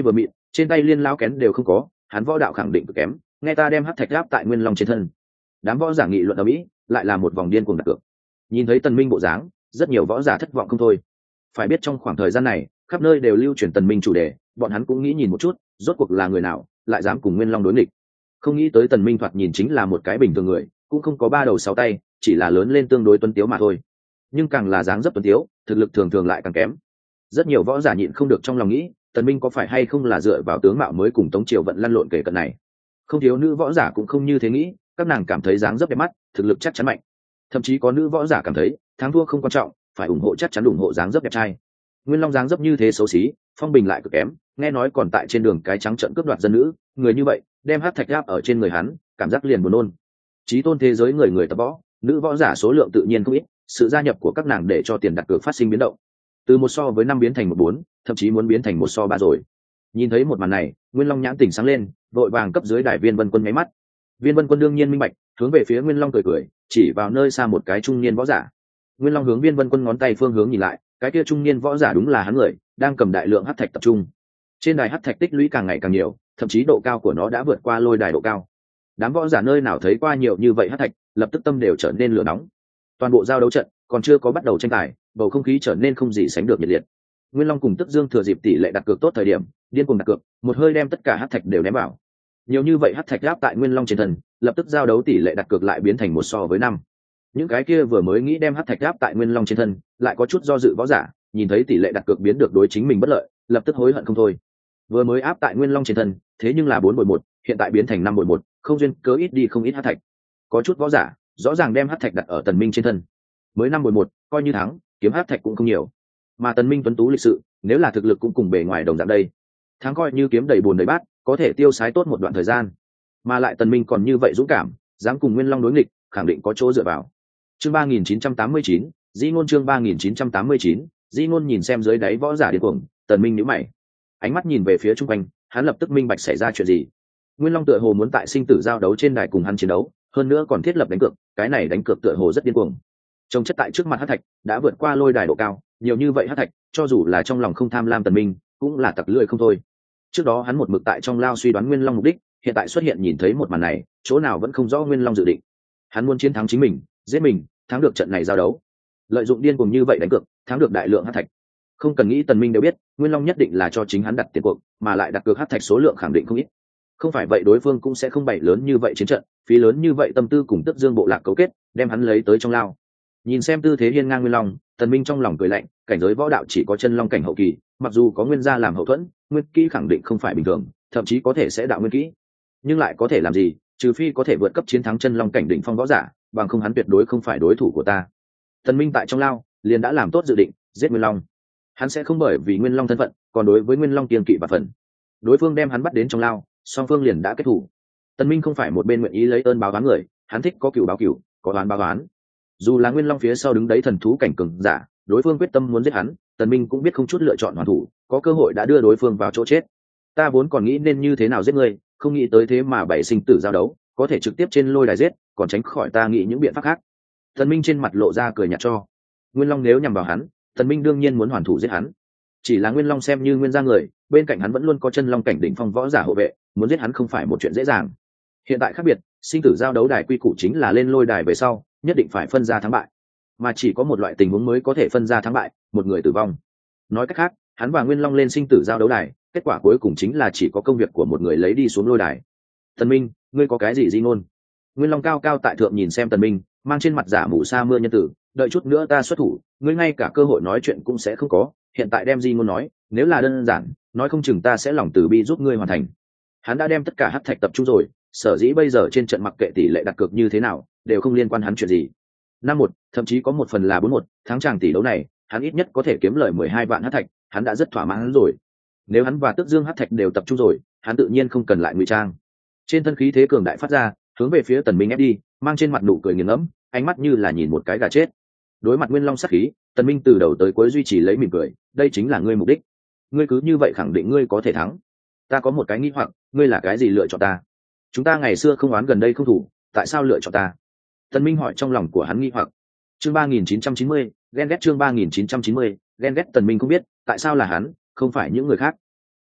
trên tay liên lao kén đều không có, hắn võ đạo khẳng định cực kém, nghe ta đem hắc thạch áp tại nguyên long trên thân. Đám võ giả nghị luận ở mỹ, lại là một vòng điên cuồng đặt cược. Nhìn thấy tần minh bộ dáng, rất nhiều võ giả thất vọng không thôi. Phải biết trong khoảng thời gian này, khắp nơi đều lưu truyền tần minh chủ đề, bọn hắn cũng nghĩ nhìn một chút, rốt cuộc là người nào lại dám cùng nguyên long đối nghịch. Không nghĩ tới tần minh thoạt nhìn chính là một cái bình thường người, cũng không có ba đầu sáu tay, chỉ là lớn lên tương đối tuấn tiếu mà thôi. Nhưng càng là dáng dấp tuấn tiếu, thực lực thường thường lại càng kém. Rất nhiều võ giả nhịn không được trong lòng nghĩ, tần minh có phải hay không là dựa vào tướng mạo mới cùng tống triều vận lăn lộn kể cận này. Không thiếu nữ võ giả cũng không như thế nghĩ, các nàng cảm thấy dáng dấp đẹp mắt, thực lực chắc chắn mạnh. Thậm chí có nữ võ giả cảm thấy thắng thua không quan trọng, phải ủng hộ chắc chắn ủng hộ dáng dấp đẹp trai. Nguyên long dáng dấp như thế xấu xí, phong bình lại cực kém, nghe nói còn tại trên đường cái trắng trợn cướp đoạt dân nữ, người như vậy đem hắc thạch áp ở trên người hắn, cảm giác liền buồn nôn. Chí tôn thế giới người người tập võ, nữ võ giả số lượng tự nhiên không ít, sự gia nhập của các nàng để cho tiền đặt cược phát sinh biến động, từ một so với năm biến thành một bốn, thậm chí muốn biến thành một so ba rồi. Nhìn thấy một màn này, nguyên long nhãn tỉnh sáng lên, vội vàng cấp dưới đại viên vân quân máy mắt. Viên vân quân đương nhiên minh bạch, hướng về phía nguyên long cười cười, chỉ vào nơi xa một cái trung niên võ giả. Nguyên long hướng viên vân quân ngón tay phương hướng nhìn lại, cái kia trung niên võ giả đúng là hắn người, đang cầm đại lượng hắc thạch tập trung. Trên đài hắc thạch tích lũy càng ngày càng nhiều, thậm chí độ cao của nó đã vượt qua lôi đài độ cao. Đám võ giả nơi nào thấy qua nhiều như vậy hắc thạch, lập tức tâm đều trở nên lửa nóng. Toàn bộ giao đấu trận còn chưa có bắt đầu tranh tài, bầu không khí trở nên không gì sánh được nhiệt liệt. Nguyên long cùng tức dương thừa dịp tỷ lệ đặt cược tốt thời điểm, điên cuồng đặt cược, một hơi đem tất cả hắc thạch đều ném vào. Nhiều như vậy hắc thạch áp tại nguyên long trên thân, lập tức giao đấu tỷ lệ đặt cược lại biến thành một so với năm. Những cái kia vừa mới nghĩ đem hắc thạch áp tại nguyên long trên thân, lại có chút do dự võ giả, nhìn thấy tỷ lệ đặt cược biến được đối chính mình bất lợi, lập tức hối hận không thôi. Vừa mới áp tại nguyên long trên thân, thế nhưng là bốn bội một, hiện tại biến thành năm bội một, không duyên cớ ít đi không ít hắc thạch. Có chút võ giả rõ ràng đem hắc thạch đặt ở tần minh trên thân, mới năm bội một, coi như thắng, kiếm hắc thạch cũng không nhiều. Mà tần minh tuấn tú lịch sự, nếu là thực lực cũng cùng bề ngoài đồng dạng đây, thắng coi như kiếm đầy buồn đầy bát, có thể tiêu sái tốt một đoạn thời gian. Mà lại tần minh còn như vậy dũng cảm, dám cùng nguyên long đối nghịch, khẳng định có chỗ dựa vào. Chương ba nghìn chín trăm tám mươi chín, Di ngôn chương ba nghìn chín trăm tám mươi chín, Di ngôn nhìn xem dưới đáy võ giả điên cuồng, tần minh nhíu mày, ánh mắt nhìn về phía trung quanh, hắn lập tức minh bạch xảy ra chuyện gì. Nguyên long tựa hồ muốn tại sinh tử giao đấu trên đài cùng hắn chiến đấu, hơn nữa còn thiết lập đánh cược, cái này đánh cược tựa hồ rất điên cuồng. Trông chất tại trước mặt hắc thạch đã vượt qua lôi đài độ cao, nhiều như vậy hắc thạch, cho dù là trong lòng không tham lam tần minh, cũng là tặc lưỡi không thôi. Trước đó hắn một mực tại trong lao suy đoán nguyên long mục đích, hiện tại xuất hiện nhìn thấy một màn này, chỗ nào vẫn không rõ nguyên long dự định. Hắn muốn chiến thắng chính mình, giết mình, thắng được trận này giao đấu, lợi dụng điên cuồng như vậy đánh cược, thắng được đại lượng hắc thạch. Không cần nghĩ tần minh đều biết, nguyên long nhất định là cho chính hắn đặt tiền cuộc, mà lại đặt cược hắc thạch số lượng khẳng định không ít. Không phải vậy đối phương cũng sẽ không bày lớn như vậy chiến trận, phí lớn như vậy tâm tư cùng tức dương bộ lạc cấu kết, đem hắn lấy tới trong lao. Nhìn xem tư thế hiên ngang nguyên long, tần minh trong lòng cười lạnh, cảnh giới võ đạo chỉ có chân long cảnh hậu kỳ, mặc dù có nguyên gia làm hậu thuẫn, nguyên kỹ khẳng định không phải bình thường, thậm chí có thể sẽ đạo nguyên kỹ, nhưng lại có thể làm gì, trừ phi có thể vượt cấp chiến thắng chân long cảnh đỉnh phong võ giả, bằng không hắn tuyệt đối không phải đối thủ của ta. Tần minh tại trong lao liền đã làm tốt dự định, giết nguyên long. Hắn sẽ không bởi vì nguyên long thân phận, còn đối với nguyên long kiêng kỵ và phần. Đối phương đem hắn bắt đến trong lao, song phương liền đã kết thủ. Tần minh không phải một bên nguyện ý lấy ơn báo oán người, hắn thích có cửu báo cửu, có oán báo oán. Dù là nguyên long phía sau đứng đấy thần thú cảnh cường giả, đối phương quyết tâm muốn giết hắn, tần minh cũng biết không chút lựa chọn hoàn thủ, có cơ hội đã đưa đối phương vào chỗ chết. Ta vốn còn nghĩ nên như thế nào giết ngươi, không nghĩ tới thế mà bảy sinh tử giao đấu, có thể trực tiếp trên lôi đài giết, còn tránh khỏi ta nghĩ những biện pháp khác. Tần minh trên mặt lộ ra cười nhạt cho. Nguyên long nếu nhằm vào hắn, tần minh đương nhiên muốn hoàn thủ giết hắn. Chỉ là nguyên long xem như nguyên gia người, bên cạnh hắn vẫn luôn có chân long cảnh đỉnh phong võ giả hộ vệ, muốn giết hắn không phải một chuyện dễ dàng. Hiện tại khác biệt, sinh tử giao đấu đài quy củ chính là lên lôi đài về sau, nhất định phải phân ra thắng bại, mà chỉ có một loại tình huống mới có thể phân ra thắng bại, một người tử vong. Nói cách khác, hắn và nguyên long lên sinh tử giao đấu đài, kết quả cuối cùng chính là chỉ có công việc của một người lấy đi xuống lôi đài. Tần minh, ngươi có cái gì di ngôn? Nguyên long cao cao tại thượng nhìn xem tần minh, mang trên mặt giả mù sa mưa nhân tử, đợi chút nữa ta xuất thủ, ngươi ngay cả cơ hội nói chuyện cũng sẽ không có, hiện tại đem di ngôn nói, nếu là đơn giản, nói không chừng ta sẽ lòng từ bi giúp ngươi hoàn thành. Hắn đã đem tất cả hắc thạch tập trung rồi, sở dĩ bây giờ trên trận mặc kệ tỷ lệ đặt cược như thế nào, đều không liên quan hắn chuyện gì. Năm một, thậm chí có một phần là bốn một, thắng chàng tỷ đấu này, hắn ít nhất có thể kiếm lời mười hai vạn hắc thạch, hắn đã rất thỏa mãn rồi. Nếu hắn và Tước Dương hắc thạch đều tập trung rồi, hắn tự nhiên không cần lại ngụy trang. Trên thân khí thế cường đại phát ra, hướng về phía Tần Minh ép đi, mang trên mặt nụ cười nghiền ngẫm, ánh mắt như là nhìn một cái gà chết. Đối mặt Nguyên Long sát khí, Tần Minh từ đầu tới cuối duy trì lấy mỉm cười, đây chính là ngươi mục đích. Ngươi cứ như vậy khẳng định ngươi có thể thắng. Ta có một cái nghi hoặc, ngươi là cái gì lựa chọn ta? Chúng ta ngày xưa không oán gần đây không thủ, tại sao lựa chọn ta? Tần Minh hỏi trong lòng của hắn nghi hoặc. Chương ba nghìn chín trăm chín mươi, ghen ghét chương ba nghìn chín trăm chín mươi, ghen ghét Tần Minh không biết, tại sao là hắn, không phải những người khác.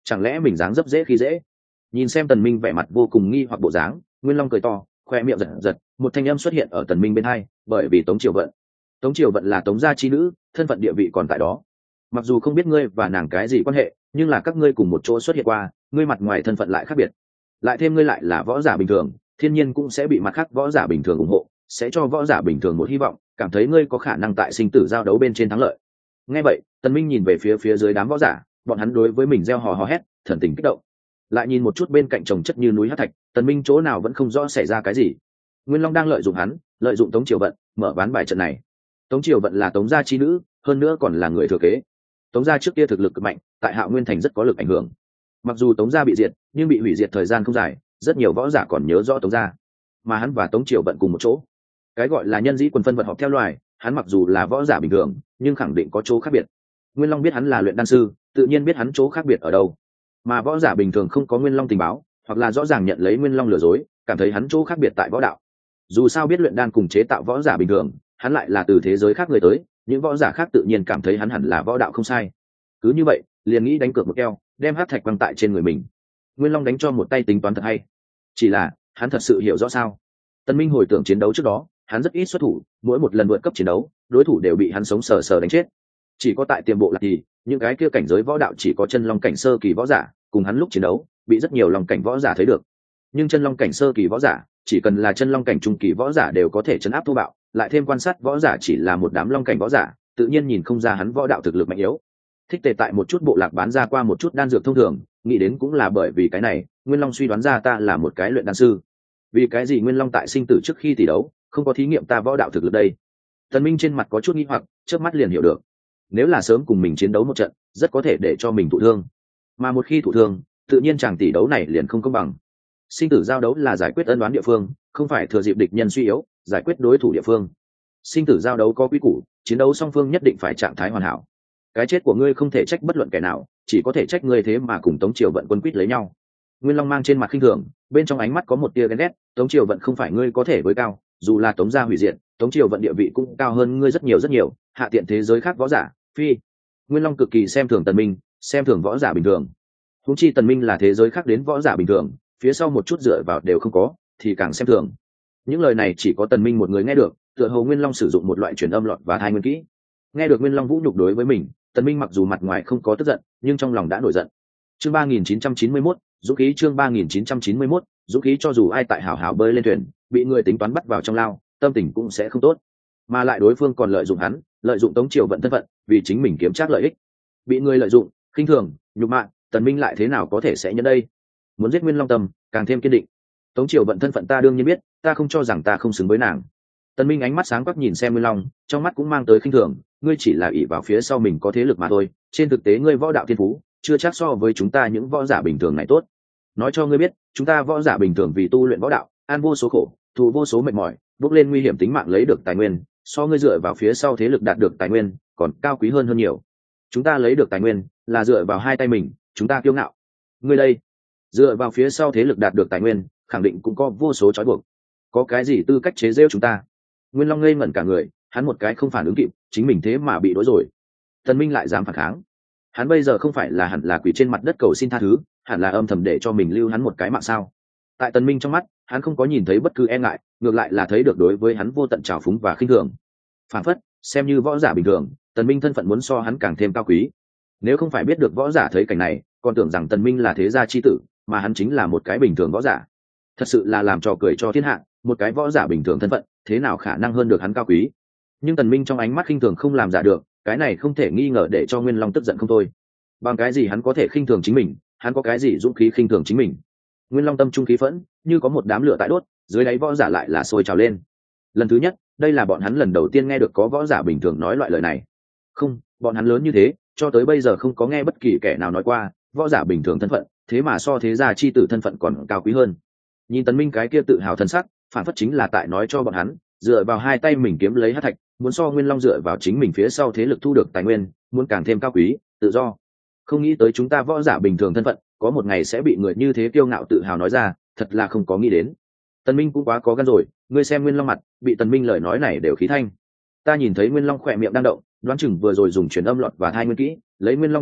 chẳng lẽ mình dáng dấp dễ khi dễ? Nhìn xem Tần Minh vẻ mặt vô cùng nghi hoặc bộ dáng, Nguyên Long cười to, khoe miệng giật giật, một thanh âm xuất hiện ở Tần Minh bên hai, bởi vì Tống Triều Vận. Tống Triều Vận là Tống gia chi nữ, thân phận địa vị còn tại đó. Mặc dù không biết ngươi và nàng cái gì quan hệ, nhưng là các ngươi cùng một chỗ xuất hiện qua, ngươi mặt ngoài thân phận lại khác biệt. Lại thêm ngươi lại là võ giả bình thường, thiên nhiên cũng sẽ bị mặt khác võ giả bình thường ủng hộ, sẽ cho võ giả bình thường một hy vọng, cảm thấy ngươi có khả năng tại sinh tử giao đấu bên trên thắng lợi. Nghe vậy, Tần Minh nhìn về phía phía dưới đám võ giả, bọn hắn đối với mình reo hò hò hét, thần tình kích động. Lại nhìn một chút bên cạnh chồng chất như núi hắc thạch, Tần Minh chỗ nào vẫn không rõ xảy ra cái gì. Nguyên Long đang lợi dụng hắn, lợi dụng Tống Triều Vận, mở ván bài trận này. Tống Triều Vận là Tống gia chi nữ, hơn nữa còn là người thừa kế. Tống gia trước kia thực lực cực mạnh, tại Hạo Nguyên thành rất có lực ảnh hưởng. Mặc dù Tống gia bị diệt, nhưng bị hủy diệt thời gian không dài, rất nhiều võ giả còn nhớ rõ Tống gia. Mà hắn và Tống Triều Vận cùng một chỗ. Cái gọi là nhân dĩ quần phân vật họp theo loài, hắn mặc dù là võ giả bình thường, nhưng khẳng định có chỗ khác biệt. Nguyên Long biết hắn là luyện đan sư, tự nhiên biết hắn chỗ khác biệt ở đâu. Mà võ giả bình thường không có Nguyên Long tình báo, hoặc là rõ ràng nhận lấy Nguyên Long lừa dối, cảm thấy hắn chỗ khác biệt tại võ đạo. Dù sao biết luyện đan cùng chế tạo võ giả bình thường, hắn lại là từ thế giới khác người tới, những võ giả khác tự nhiên cảm thấy hắn hẳn là võ đạo không sai. Cứ như vậy, liền nghĩ đánh cược một keo, đem hắc thạch quăng tại trên người mình. Nguyên Long đánh cho một tay tính toán thật hay. Chỉ là, hắn thật sự hiểu rõ sao? Tần Minh hồi tưởng chiến đấu trước đó, hắn rất ít xuất thủ, mỗi một lần vượt cấp chiến đấu, đối thủ đều bị hắn sống sờ sờ đánh chết. Chỉ có tại tiềm bộ lạc thì, những cái kia cảnh giới võ đạo chỉ có chân long cảnh sơ kỳ võ giả, cùng hắn lúc chiến đấu, bị rất nhiều long cảnh võ giả thấy được. Nhưng chân long cảnh sơ kỳ võ giả, chỉ cần là chân long cảnh trung kỳ võ giả đều có thể chấn áp thô bạo, lại thêm quan sát võ giả chỉ là một đám long cảnh võ giả, tự nhiên nhìn không ra hắn võ đạo thực lực mạnh yếu. Thích Tề tại một chút bộ lạc bán ra qua một chút đan dược thông thường, nghĩ đến cũng là bởi vì cái này, Nguyên Long suy đoán ra ta là một cái luyện đan sư. Vì cái gì Nguyên Long tại sinh tử trước khi tỷ đấu, không có thí nghiệm ta võ đạo thực lực đây? Tần Minh trên mặt có chút nghi hoặc, chớp mắt liền hiểu được. Nếu là sớm cùng mình chiến đấu một trận, rất có thể để cho mình thụ thương. Mà một khi thụ thương, tự nhiên chàng tỷ đấu này liền không công bằng. Sinh tử giao đấu là giải quyết ân oán địa phương, không phải thừa dịp địch nhân suy yếu, giải quyết đối thủ địa phương. Sinh tử giao đấu có quy củ, chiến đấu song phương nhất định phải trạng thái hoàn hảo. Cái chết của ngươi không thể trách bất luận kẻ nào, chỉ có thể trách ngươi thế mà cùng Tống Triều Vận quân quýt lấy nhau. Nguyên Long mang trên mặt khinh thường, bên trong ánh mắt có một tia ghen ghét. Tống Triều Vận không phải ngươi có thể với cao, dù là Tống gia hủy diệt, Tống Triều Vận địa vị cũng cao hơn ngươi rất nhiều rất nhiều, hạ tiện thế giới khác võ giả. Phi. Nguyên Long cực kỳ xem thường Tần Minh, xem thường võ giả bình thường. Huống chi Tần Minh là thế giới khác đến võ giả bình thường, phía sau một chút dựa vào đều không có, thì càng xem thường. Những lời này chỉ có Tần Minh một người nghe được, tựa hồ Nguyên Long sử dụng một loại truyền âm lọt và thai nguyên kỹ. Nghe được Nguyên Long vũ nhục đối với mình, Tần Minh mặc dù mặt ngoài không có tức giận, nhưng trong lòng đã nổi giận. Chương ba nghìn chín trăm chín mươi mốt, dũng khí chương ba nghìn chín trăm chín mươi mốt, dũng khí cho dù ai tại hảo hảo bơi lên thuyền, bị người tính toán bắt vào trong lao, tâm tình cũng sẽ không tốt. Mà lại đối phương còn lợi dụng hắn, lợi dụng Tống Triều Vận thân phận, vì chính mình kiếm trác lợi ích. Bị người lợi dụng, khinh thường, nhục mạ, Tần Minh lại thế nào có thể sẽ nhẫn đây? Muốn giết Nguyên Long tâm, càng thêm kiên định. Tống Triều Vận thân phận ta đương nhiên biết, ta không cho rằng ta không xứng với nàng. Tần Minh ánh mắt sáng quắc nhìn xem Nguyên Long, trong mắt cũng mang tới khinh thường, ngươi chỉ là ỷ vào phía sau mình có thế lực mà thôi, trên thực tế ngươi võ đạo thiên phú, chưa chắc so với chúng ta những võ giả bình thường này tốt. Nói cho ngươi biết, chúng ta võ giả bình thường vì tu luyện võ đạo, an vô số khổ, thụ vô số mệt mỏi, bước lên nguy hiểm tính mạng lấy được tài nguyên, so ngươi dựa vào phía sau thế lực đạt được tài nguyên, còn cao quý hơn hơn nhiều. Chúng ta lấy được tài nguyên, là dựa vào hai tay mình, chúng ta kiêu ngạo. Ngươi đây, dựa vào phía sau thế lực đạt được tài nguyên, khẳng định cũng có vô số trói buộc. Có cái gì tư cách chế giễu chúng ta? Nguyên Long ngây ngẩn cả người, hắn một cái không phản ứng kịp, chính mình thế mà bị đối rồi. Tần Minh lại dám phản kháng. Hắn bây giờ không phải là hẳn là quỳ trên mặt đất cầu xin tha thứ, hẳn là âm thầm để cho mình lưu hắn một cái mạng sao? Tại Tần Minh trong mắt, hắn không có nhìn thấy bất cứ e ngại, ngược lại là thấy được đối với hắn vô tận trào phúng và khinh thường. Phản phất, xem như võ giả bình thường, Tần Minh thân phận muốn so hắn càng thêm cao quý. Nếu không phải biết được võ giả thấy cảnh này, còn tưởng rằng Tần Minh là thế gia chi tử, mà hắn chính là một cái bình thường võ giả. Thật sự là làm trò cười cho thiên hạ, một cái võ giả bình thường thân phận, thế nào khả năng hơn được hắn cao quý? Nhưng Tần Minh trong ánh mắt khinh thường không làm giả được, cái này không thể nghi ngờ để cho Nguyên Long tức giận không thôi. Bằng cái gì hắn có thể khinh thường chính mình, hắn có cái gì dũng khí khinh thường chính mình? Nguyên Long tâm trung khí phẫn, như có một đám lửa tại đốt, dưới đáy võ giả lại là sôi trào lên. Lần thứ nhất, đây là bọn hắn lần đầu tiên nghe được có võ giả bình thường nói loại lời này. Không, bọn hắn lớn như thế, cho tới bây giờ không có nghe bất kỳ kẻ nào nói qua, võ giả bình thường thân phận, thế mà so thế gia chi tử thân phận còn cao quý hơn. Nhìn Tần Minh cái kia tự hào thân sắc, phản phất chính là tại nói cho bọn hắn, dựa vào hai tay mình kiếm lấy hắc thạch, muốn so Nguyên Long dựa vào chính mình phía sau thế lực thu được tài nguyên, muốn càng thêm cao quý, tự do. Không nghĩ tới chúng ta võ giả bình thường thân phận, có một ngày sẽ bị người như thế kiêu ngạo tự hào nói ra, thật là không có nghĩ đến. Tần Minh cũng quá có gan rồi, ngươi xem Nguyên Long mặt, bị Tần Minh lời nói này đều khí thanh. Ta nhìn thấy Nguyên Long khỏe miệng đang động, đoán chừng vừa rồi dùng truyền âm lọt và thai nguyên kỹ, lấy Nguyên Long tính cách,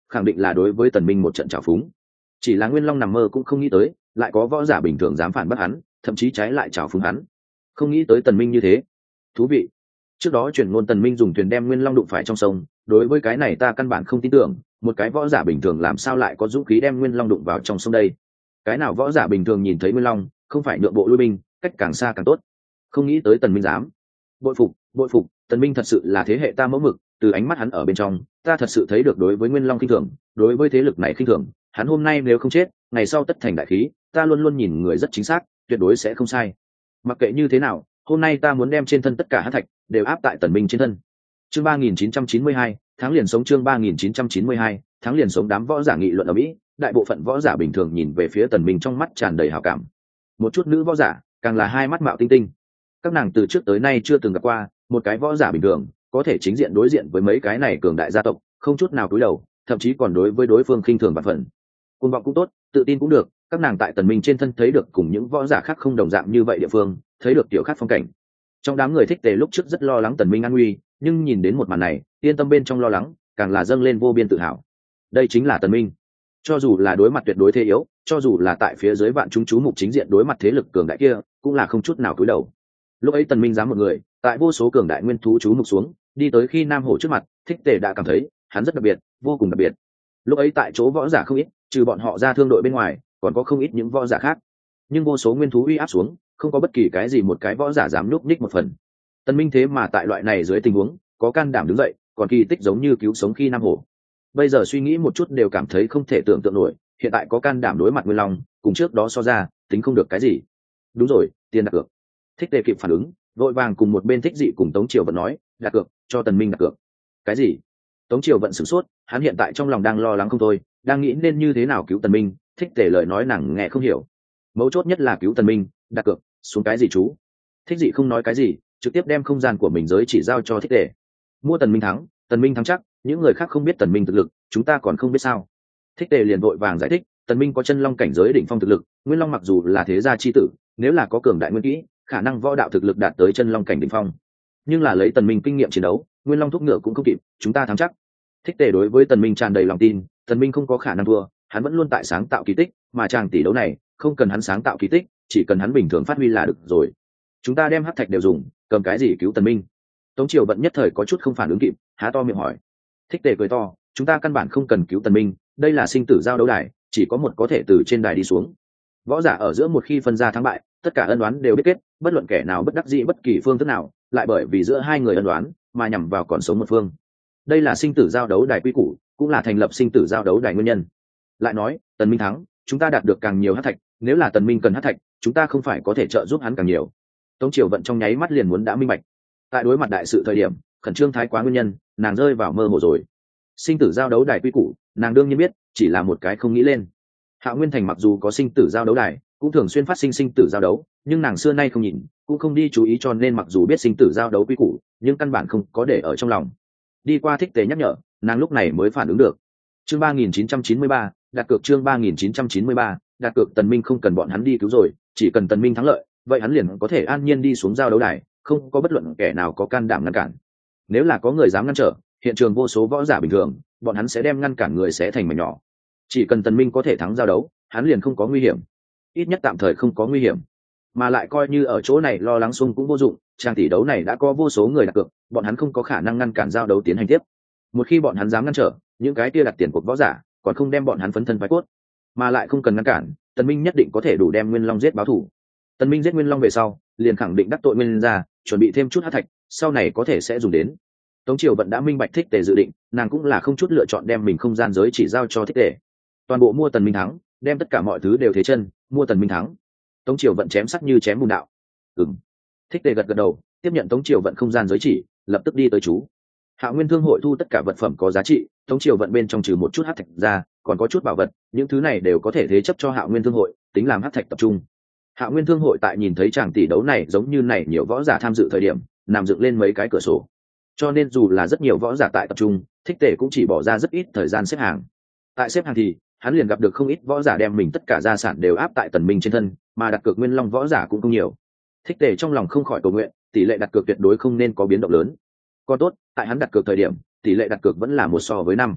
khẳng định là đối với tần minh một trận trào phúng. Chỉ là Nguyên Long nằm mơ cũng không nghĩ tới lại có võ giả bình thường dám phản bác hắn, thậm chí trái lại trào phúng hắn. Không nghĩ tới tần minh như thế thú vị. Trước đó truyền ngôn tần minh dùng thuyền đem Nguyên Long đụng phải trong sông, đối với cái này ta căn bản không tin tưởng, một cái võ giả bình thường làm sao lại có dũng khí đem Nguyên Long đụng vào trong sông đây? Cái nào võ giả bình thường nhìn thấy Nguyên Long không phải nhượng bộ lui binh, cách càng xa càng tốt. Không nghĩ tới tần minh dám. Bội phục, bội phục, tần minh thật sự là thế hệ ta mẫu mực, từ ánh mắt hắn ở bên trong ta thật sự thấy được đối với Nguyên Long khinh thường, đối với thế lực này khinh thường. Hắn hôm nay nếu không chết, ngày sau tất thành đại khí, ta luôn luôn nhìn người rất chính xác, tuyệt đối sẽ không sai. Mặc kệ như thế nào, hôm nay ta muốn đem trên thân tất cả hắc thạch đều áp tại tần minh trên thân. Chương ba nghìn chín trăm chín mươi hai, tháng liền sống. Chương ba nghìn chín trăm chín mươi hai, tháng liền sống. Đám võ giả nghị luận ở mỹ, đại bộ phận võ giả bình thường nhìn về phía tần minh trong mắt tràn đầy hảo cảm. Một chút nữ võ giả càng là hai mắt mạo tinh tinh. Các nàng từ trước tới nay chưa từng gặp qua một cái võ giả bình thường có thể chính diện đối diện với mấy cái này cường đại gia tộc, không chút nào cúi đầu, thậm chí còn đối với đối phương khinh thường vạn phần. Cuồng vọng cũng tốt, tự tin cũng được, các nàng tại tần minh trên thân thấy được cùng những võ giả khác không đồng dạng như vậy địa phương, thấy được tiểu khác phong cảnh. Trong đám người thích tề lúc trước rất lo lắng tần minh an nguy, nhưng nhìn đến một màn này, yên tâm bên trong lo lắng càng là dâng lên vô biên tự hào. Đây chính là tần minh. Cho dù là đối mặt tuyệt đối thế yếu, cho dù là tại phía dưới vạn chúng chú mục chính diện đối mặt thế lực cường đại kia, cũng là không chút nào cúi đầu. Lúc ấy tần minh dám một người tại vô số cường đại nguyên thú chú mục xuống đi tới khi Nam Hổ trước mặt, thích tề đã cảm thấy hắn rất đặc biệt, vô cùng đặc biệt. Lúc ấy tại chỗ võ giả không ít, trừ bọn họ ra thương đội bên ngoài còn có không ít những võ giả khác, nhưng vô số nguyên thú uy áp xuống, không có bất kỳ cái gì một cái võ giả dám nhúc nhích một phần. Tần minh thế mà tại loại này dưới tình huống có can đảm đứng dậy, còn kỳ tích giống như cứu sống khi Nam Hổ. Bây giờ suy nghĩ một chút đều cảm thấy không thể tưởng tượng nổi, hiện tại có can đảm đối mặt Nguyên Long, cùng trước đó so ra tính không được cái gì. Đúng rồi, tiền đặt cược. Thích tề kịp phản ứng, vội vàng cùng một bên thích dị cùng Tống Triều Vận nói, đặt cược, cho tần minh đặt cược. Cái gì? Tống Triều Vận sửng sốt, hắn hiện tại trong lòng đang lo lắng không thôi, đang nghĩ nên như thế nào cứu tần minh. Thích tề lời nói nàng nghe không hiểu. Mấu chốt nhất là cứu tần minh, đặt cược xuống cái gì chú? Thích dị không nói cái gì, trực tiếp đem không gian của mình giới chỉ giao cho thích tề. Mua tần minh thắng, tần minh thắng chắc, những người khác không biết tần minh thực lực, chúng ta còn không biết sao? Thích tề liền vội vàng giải thích, tần minh có chân long cảnh giới đỉnh phong thực lực, Nguyên Long mặc dù là thế gia chi tử, nếu là có cường đại nguyên kỹ, khả năng võ đạo thực lực đạt tới chân long cảnh đỉnh phong, nhưng là lấy tần minh kinh nghiệm chiến đấu, Nguyên Long thúc ngựa cũng không kịp, chúng ta thắng chắc. Thích tề đối với tần minh tràn đầy lòng tin, tần minh không có khả năng thua, hắn vẫn luôn tại sáng tạo kỳ tích, mà chàng tỷ đấu này không cần hắn sáng tạo kỳ tích, chỉ cần hắn bình thường phát huy là được rồi. Chúng ta đem hắc thạch đều dùng, cầm cái gì cứu tần minh? Tống Triều Vận nhất thời có chút không phản ứng kịp, há to miệng hỏi. Thích tề cười to, chúng ta căn bản không cần cứu tần minh, đây là sinh tử giao đấu đài, chỉ có một có thể từ trên đài đi xuống. Võ giả ở giữa một khi phân ra thắng bại, tất cả ân oán đều biết kết, bất luận kẻ nào bất đắc dĩ bất kỳ phương thức nào, lại bởi vì giữa hai người ân oán mà nhằm vào còn sống một phương. Đây là sinh tử giao đấu đài quy củ, cũng là thành lập sinh tử giao đấu đài nguyên nhân. Lại nói, tần minh thắng, chúng ta đạt được càng nhiều hắc thạch, nếu là tần minh cần hắc thạch, chúng ta không phải có thể trợ giúp hắn càng nhiều. Tống Triều Vận trong nháy mắt liền muốn đã minh bạch. Tại đối mặt đại sự thời điểm, khẩn trương thái quá nguyên nhân, nàng rơi vào mơ hồ rồi. Sinh tử giao đấu đài quy củ, nàng đương nhiên biết, chỉ là một cái không nghĩ lên. Hạo Nguyên Thành mặc dù có sinh tử giao đấu đài, cũng thường xuyên phát sinh sinh tử giao đấu, nhưng nàng xưa nay không nhìn, cũng không đi chú ý, cho nên mặc dù biết sinh tử giao đấu quy củ, nhưng căn bản không có để ở trong lòng. Đi qua thích tề nhắc nhở, nàng lúc này mới phản ứng được. Chương ba nghìn chín trăm chín mươi ba, đặt cược. Chương ba nghìn chín trăm chín mươi ba, đặt cược. Tần Minh không cần bọn hắn đi cứu rồi, chỉ cần Tần Minh thắng lợi, vậy hắn liền có thể an nhiên đi xuống giao đấu đài, không có bất luận kẻ nào có can đảm ngăn cản. Nếu là có người dám ngăn trở, hiện trường vô số võ giả bình thường, bọn hắn sẽ đem ngăn cản người sẽ thành mảnh nhỏ. Chỉ cần Tần Minh có thể thắng giao đấu, hắn liền không có nguy hiểm, ít nhất tạm thời không có nguy hiểm. Mà lại coi như ở chỗ này lo lắng xung cũng vô dụng, trang tỷ đấu này đã có vô số người đặt cược, bọn hắn không có khả năng ngăn cản giao đấu tiến hành tiếp. Một khi bọn hắn dám ngăn trở, những cái kia đặt tiền cuộc võ giả còn không đem bọn hắn phấn thân phái cốt. Mà lại không cần ngăn cản, Tần Minh nhất định có thể đủ đem Nguyên Long giết báo thù. Tần Minh giết Nguyên Long về sau, liền khẳng định đắc tội Nguyên gia, chuẩn bị thêm chút hắc thạch, sau này có thể sẽ dùng đến. Tống Triều Vận đã minh bạch thích tề dự định, nàng cũng là không chút lựa chọn đem mình không gian giới chỉ giao cho thích tề. Toàn bộ mua Tần Minh thắng, đem tất cả mọi thứ đều thế chân, mua Tần Minh thắng. Tống Triều Vận chém sắc như chém bùn đạo. Ừm. Thích tề gật gật đầu, tiếp nhận Tống Triều Vận không gian giới chỉ, lập tức đi tới chú. Hạo Nguyên Thương hội thu tất cả vật phẩm có giá trị, Tống Triều Vận bên trong trừ một chút hắc thạch ra, còn có chút bảo vật, những thứ này đều có thể thế chấp cho Hạo Nguyên Thương hội, tính làm hắc thạch tập trung. Hạo Nguyên Thương hội tại nhìn thấy tràng tỷ đấu này giống như này nhiều võ giả tham dự thời điểm, nằm dựng lên mấy cái cửa sổ. Cho nên dù là rất nhiều võ giả tại tập trung, thích tề cũng chỉ bỏ ra rất ít thời gian xếp hàng. Tại xếp hàng thì hắn liền gặp được không ít võ giả đem mình tất cả gia sản đều áp tại Tần Minh trên thân, mà đặt cược Nguyên Long võ giả cũng không nhiều. Thích tề trong lòng không khỏi cầu nguyện, tỷ lệ đặt cược tuyệt đối không nên có biến động lớn. Còn tốt, tại hắn đặt cược thời điểm, tỷ lệ đặt cược vẫn là một so với năm.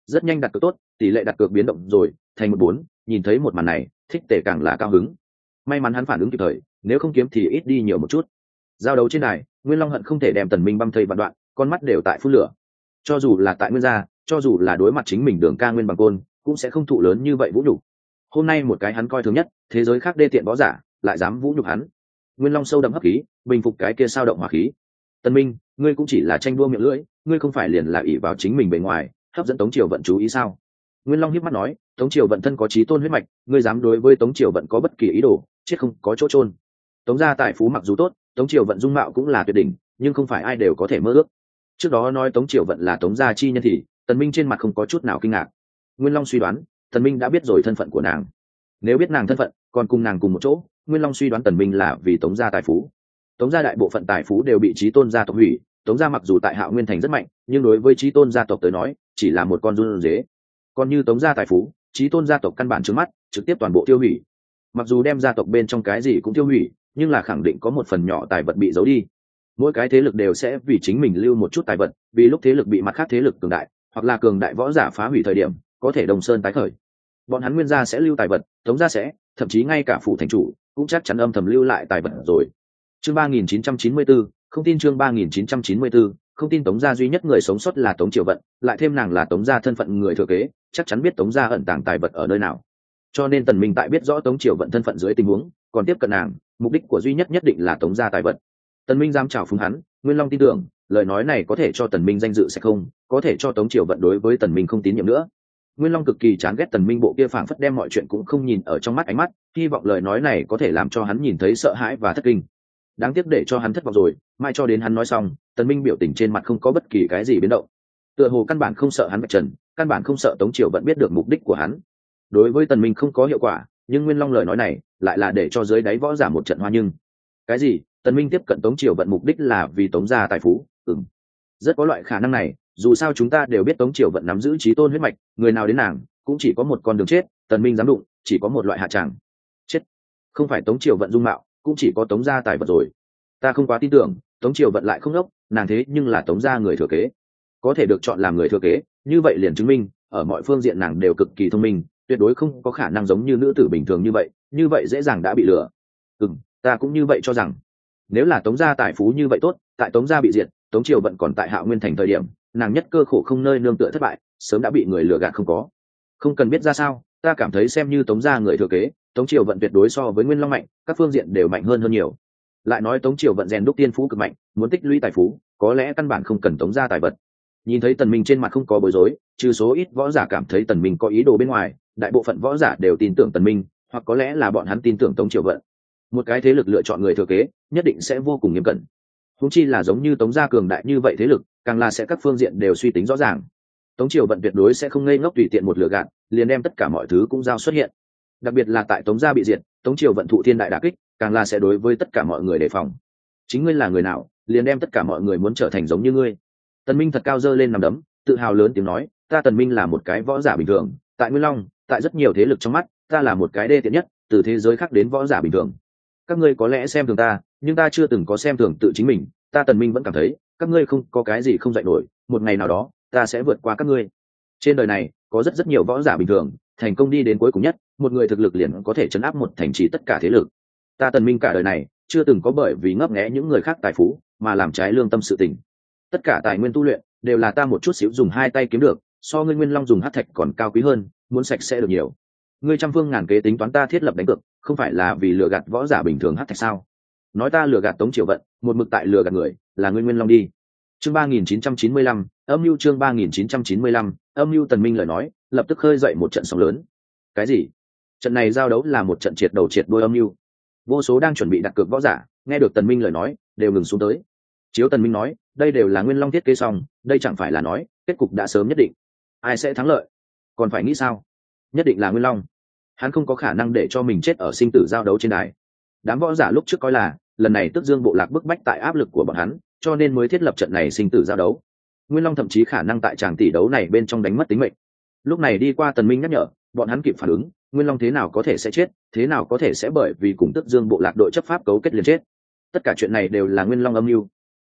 rất nhanh đặt cược tốt, tỷ lệ đặt cược biến động rồi thành một bốn. Nhìn thấy một màn này, thích tể càng là cao hứng. May mắn hắn phản ứng kịp thời, nếu không kiếm thì ít đi nhiều một chút. Giao đấu trên đài, Nguyên Long hận không thể đem Tần Minh băm thây vạn đoạn, con mắt đều tại phun lửa. Cho dù là tại Nguyên gia, cho dù là đối mặt chính mình Đường Ca Nguyên bằng côn, cũng sẽ không thụ lớn như vậy vũ nhục. Hôm nay một cái hắn coi thường nhất, thế giới khác đê tiện võ giả, lại dám vũ nhục hắn. Nguyên Long sâu đậm hấp khí, bình phục cái kia sao động hỏa khí. Tần Minh, ngươi cũng chỉ là tranh đua miệng lưỡi, ngươi không phải liền là ỷ vào chính mình bề ngoài, hấp dẫn Tống Triều Vận chú ý sao? Nguyên Long híp mắt nói, Tống Triều Vận thân có chí tôn huyết mạch, ngươi dám đối với Tống Triều Vận có bất kỳ ý đồ, chết không có chỗ trôn. Tống gia tài phú mặc dù tốt, Tống Triều Vận dung mạo cũng là tuyệt đỉnh, nhưng không phải ai đều có thể mơ ước. Trước đó nói Tống Triều Vận là Tống gia chi nhân thì, Tần Minh trên mặt không có chút nào kinh ngạc. Nguyên Long suy đoán, Tần Minh đã biết rồi thân phận của nàng. Nếu biết nàng thân phận, còn cùng nàng cùng một chỗ, Nguyên Long suy đoán Tần Minh là vì Tống gia tài phú. Tống gia đại bộ phận tài phú đều bị chí tôn gia tộc hủy, Tống gia mặc dù tại Hạo Nguyên thành rất mạnh, nhưng đối với chí tôn gia tộc tới nói, chỉ là một con run rế. Còn như Tống gia tài phú, chí tôn gia tộc căn bản trước mắt, trực tiếp toàn bộ tiêu hủy. Mặc dù đem gia tộc bên trong cái gì cũng tiêu hủy, nhưng là khẳng định có một phần nhỏ tài vật bị giấu đi. Mỗi cái thế lực đều sẽ vì chính mình lưu một chút tài vật, vì lúc thế lực bị mặt khác thế lực cường đại, hoặc là cường đại võ giả phá hủy thời điểm, có thể đồng sơn tái khởi. Bọn hắn Nguyên gia sẽ lưu tài vật, Tống gia sẽ, thậm chí ngay cả phủ thành chủ cũng chắc chắn âm thầm lưu lại tài vật rồi. Chương ba nghìn chín trăm chín mươi tư, không tin chương ba nghìn chín trăm chín mươi tư, không tin Tống gia duy nhất người sống sót là Tống Triều Vận, lại thêm nàng là Tống gia thân phận người thừa kế, chắc chắn biết Tống gia ẩn tàng tài vật ở nơi nào. Cho nên Tần Minh tại biết rõ Tống Triều Vận thân phận dưới tình huống, còn tiếp cận nàng, mục đích của duy nhất nhất định là Tống gia tài vật. Tần Minh dám chào phúng hắn, Nguyên Long tin tưởng, lời nói này có thể cho Tần Minh danh dự sẽ không, có thể cho Tống Triều Vận đối với Tần Minh không tín nhiệm nữa. Nguyên Long cực kỳ chán ghét Tần Minh bộ kia phảng phất đem mọi chuyện cũng không nhìn ở trong mắt ánh mắt, hy vọng lời nói này có thể làm cho hắn nhìn thấy sợ hãi và thất kinh. Đáng tiếc để cho hắn thất vọng rồi, mai cho đến hắn nói xong, Tần Minh biểu tình trên mặt không có bất kỳ cái gì biến động. Tựa hồ căn bản không sợ hắn vạch trần, căn bản không sợ Tống Triều Vận biết được mục đích của hắn. Đối với Tần Minh không có hiệu quả, nhưng Nguyên Long lời nói này lại là để cho dưới đáy võ giả một trận hoa nhưng. Cái gì? Tần Minh tiếp cận Tống Triều Vận mục đích là vì Tống gia tài phú? Ừm, rất có loại khả năng này, dù sao chúng ta đều biết Tống Triều Vận nắm giữ chí tôn huyết mạch, người nào đến nàng cũng chỉ có một con đường chết, Tần Minh dám đụng, chỉ có một loại hạ tràng. Chết. Không phải Tống Triều Vận dung mạo, cũng chỉ có Tống gia tài vật rồi. Ta không quá tin tưởng, Tống Triều Vận lại không đốc, nàng thế nhưng là Tống gia người thừa kế, có thể được chọn làm người thừa kế, như vậy liền chứng minh ở mọi phương diện nàng đều cực kỳ thông minh, tuyệt đối không có khả năng giống như nữ tử bình thường như vậy, như vậy dễ dàng đã bị lừa. Ừm, ta cũng như vậy cho rằng. Nếu là Tống gia tài phú như vậy tốt, tại Tống gia bị diệt, Tống Triều Vận còn tại Hạo Nguyên thành thời điểm, nàng nhất cơ khổ không nơi nương tựa thất bại, sớm đã bị người lừa gạt không có. Không cần biết ra sao, ta cảm thấy xem như Tống gia người thừa kế, Tống Triều Vận tuyệt đối so với Nguyên Long mạnh, các phương diện đều mạnh hơn hơn nhiều. Lại nói Tống Triều Vận rèn đúc tiên phú cực mạnh, muốn tích lũy tài phú, có lẽ căn bản không cần Tống gia tài vật. Nhìn thấy Tần Minh trên mặt không có bối rối, trừ số ít võ giả cảm thấy Tần Minh có ý đồ bên ngoài, đại bộ phận võ giả đều tin tưởng Tần Minh, hoặc có lẽ là bọn hắn tin tưởng Tống Triều Vận. Một cái thế lực lựa chọn người thừa kế, nhất định sẽ vô cùng nghiêm cẩn. Huống chi là giống như Tống gia cường đại như vậy thế lực, càng là sẽ các phương diện đều suy tính rõ ràng. Tống Triều Vận tuyệt đối sẽ không ngây ngốc tùy tiện một lừa gạt, liền đem tất cả mọi thứ cũng giao xuất hiện. Đặc biệt là tại Tống gia bị diệt, Tống Triều Vận thụ thiên đại đả kích, càng là sẽ đối với tất cả mọi người đề phòng. Chính ngươi là người nào, liền đem tất cả mọi người muốn trở thành giống như ngươi. Tần Minh thật cao giơ lên nằm đấm, tự hào lớn tiếng nói, ta Tần Minh là một cái võ giả bình thường, tại Nguyên Long, tại rất nhiều thế lực trong mắt, ta là một cái đê tiện nhất, từ thế giới khác đến võ giả bình thường. Các ngươi có lẽ xem thường ta, nhưng ta chưa từng có xem thường tự chính mình, ta Tần Minh vẫn cảm thấy, các ngươi không có cái gì không dạy nổi, một ngày nào đó, ta sẽ vượt qua các ngươi. Trên đời này, có rất rất nhiều võ giả bình thường, thành công đi đến cuối cùng nhất, một người thực lực liền có thể chấn áp một thành trì tất cả thế lực. Ta Tần Minh cả đời này, chưa từng có bởi vì ngấp nghé những người khác tài phú, mà làm trái lương tâm sự tình. Tất cả tài nguyên tu luyện đều là ta một chút xíu dùng hai tay kiếm được, so ngươi Nguyên Long dùng hắc thạch còn cao quý hơn, muốn sạch sẽ được nhiều. Ngươi trăm phương ngàn kế tính toán ta thiết lập đánh cược, không phải là vì lừa gạt võ giả bình thường hắc thạch sao? Nói ta lừa gạt Tống Triều Vận, một mực tại lừa gạt người, là ngươi Nguyên Long đi. Chương ba nghìn chín trăm chín mươi lăm, âm mưu chương ba nghìn chín trăm chín mươi lăm, âm mưu Tần Minh lời nói, lập tức khơi dậy một trận sóng lớn. Cái gì? Trận này giao đấu là một trận triệt đầu triệt đuôi âm mưu. Vô số đang chuẩn bị đặt cược võ giả, nghe được Tần Minh lời nói, đều ngừng xuống tới. Chiếu Tần Minh nói, đây đều là Nguyên Long thiết kế xong, đây chẳng phải là nói, kết cục đã sớm nhất định. Ai sẽ thắng lợi? Còn phải nghĩ sao? Nhất định là Nguyên Long. Hắn không có khả năng để cho mình chết ở sinh tử giao đấu trên đài. Đám võ giả lúc trước coi là, lần này Tức Dương bộ lạc bức bách tại áp lực của bọn hắn, cho nên mới thiết lập trận này sinh tử giao đấu. Nguyên Long thậm chí khả năng tại tràng tỷ đấu này bên trong đánh mất tính mệnh. Lúc này đi qua Tần Minh nhắc nhở, bọn hắn kịp phản ứng, Nguyên Long thế nào có thể sẽ chết, thế nào có thể sẽ bởi vì cùng Tức Dương bộ lạc đội chấp pháp cấu kết liền chết. Tất cả chuyện này đều là Nguyên Long âm mưu.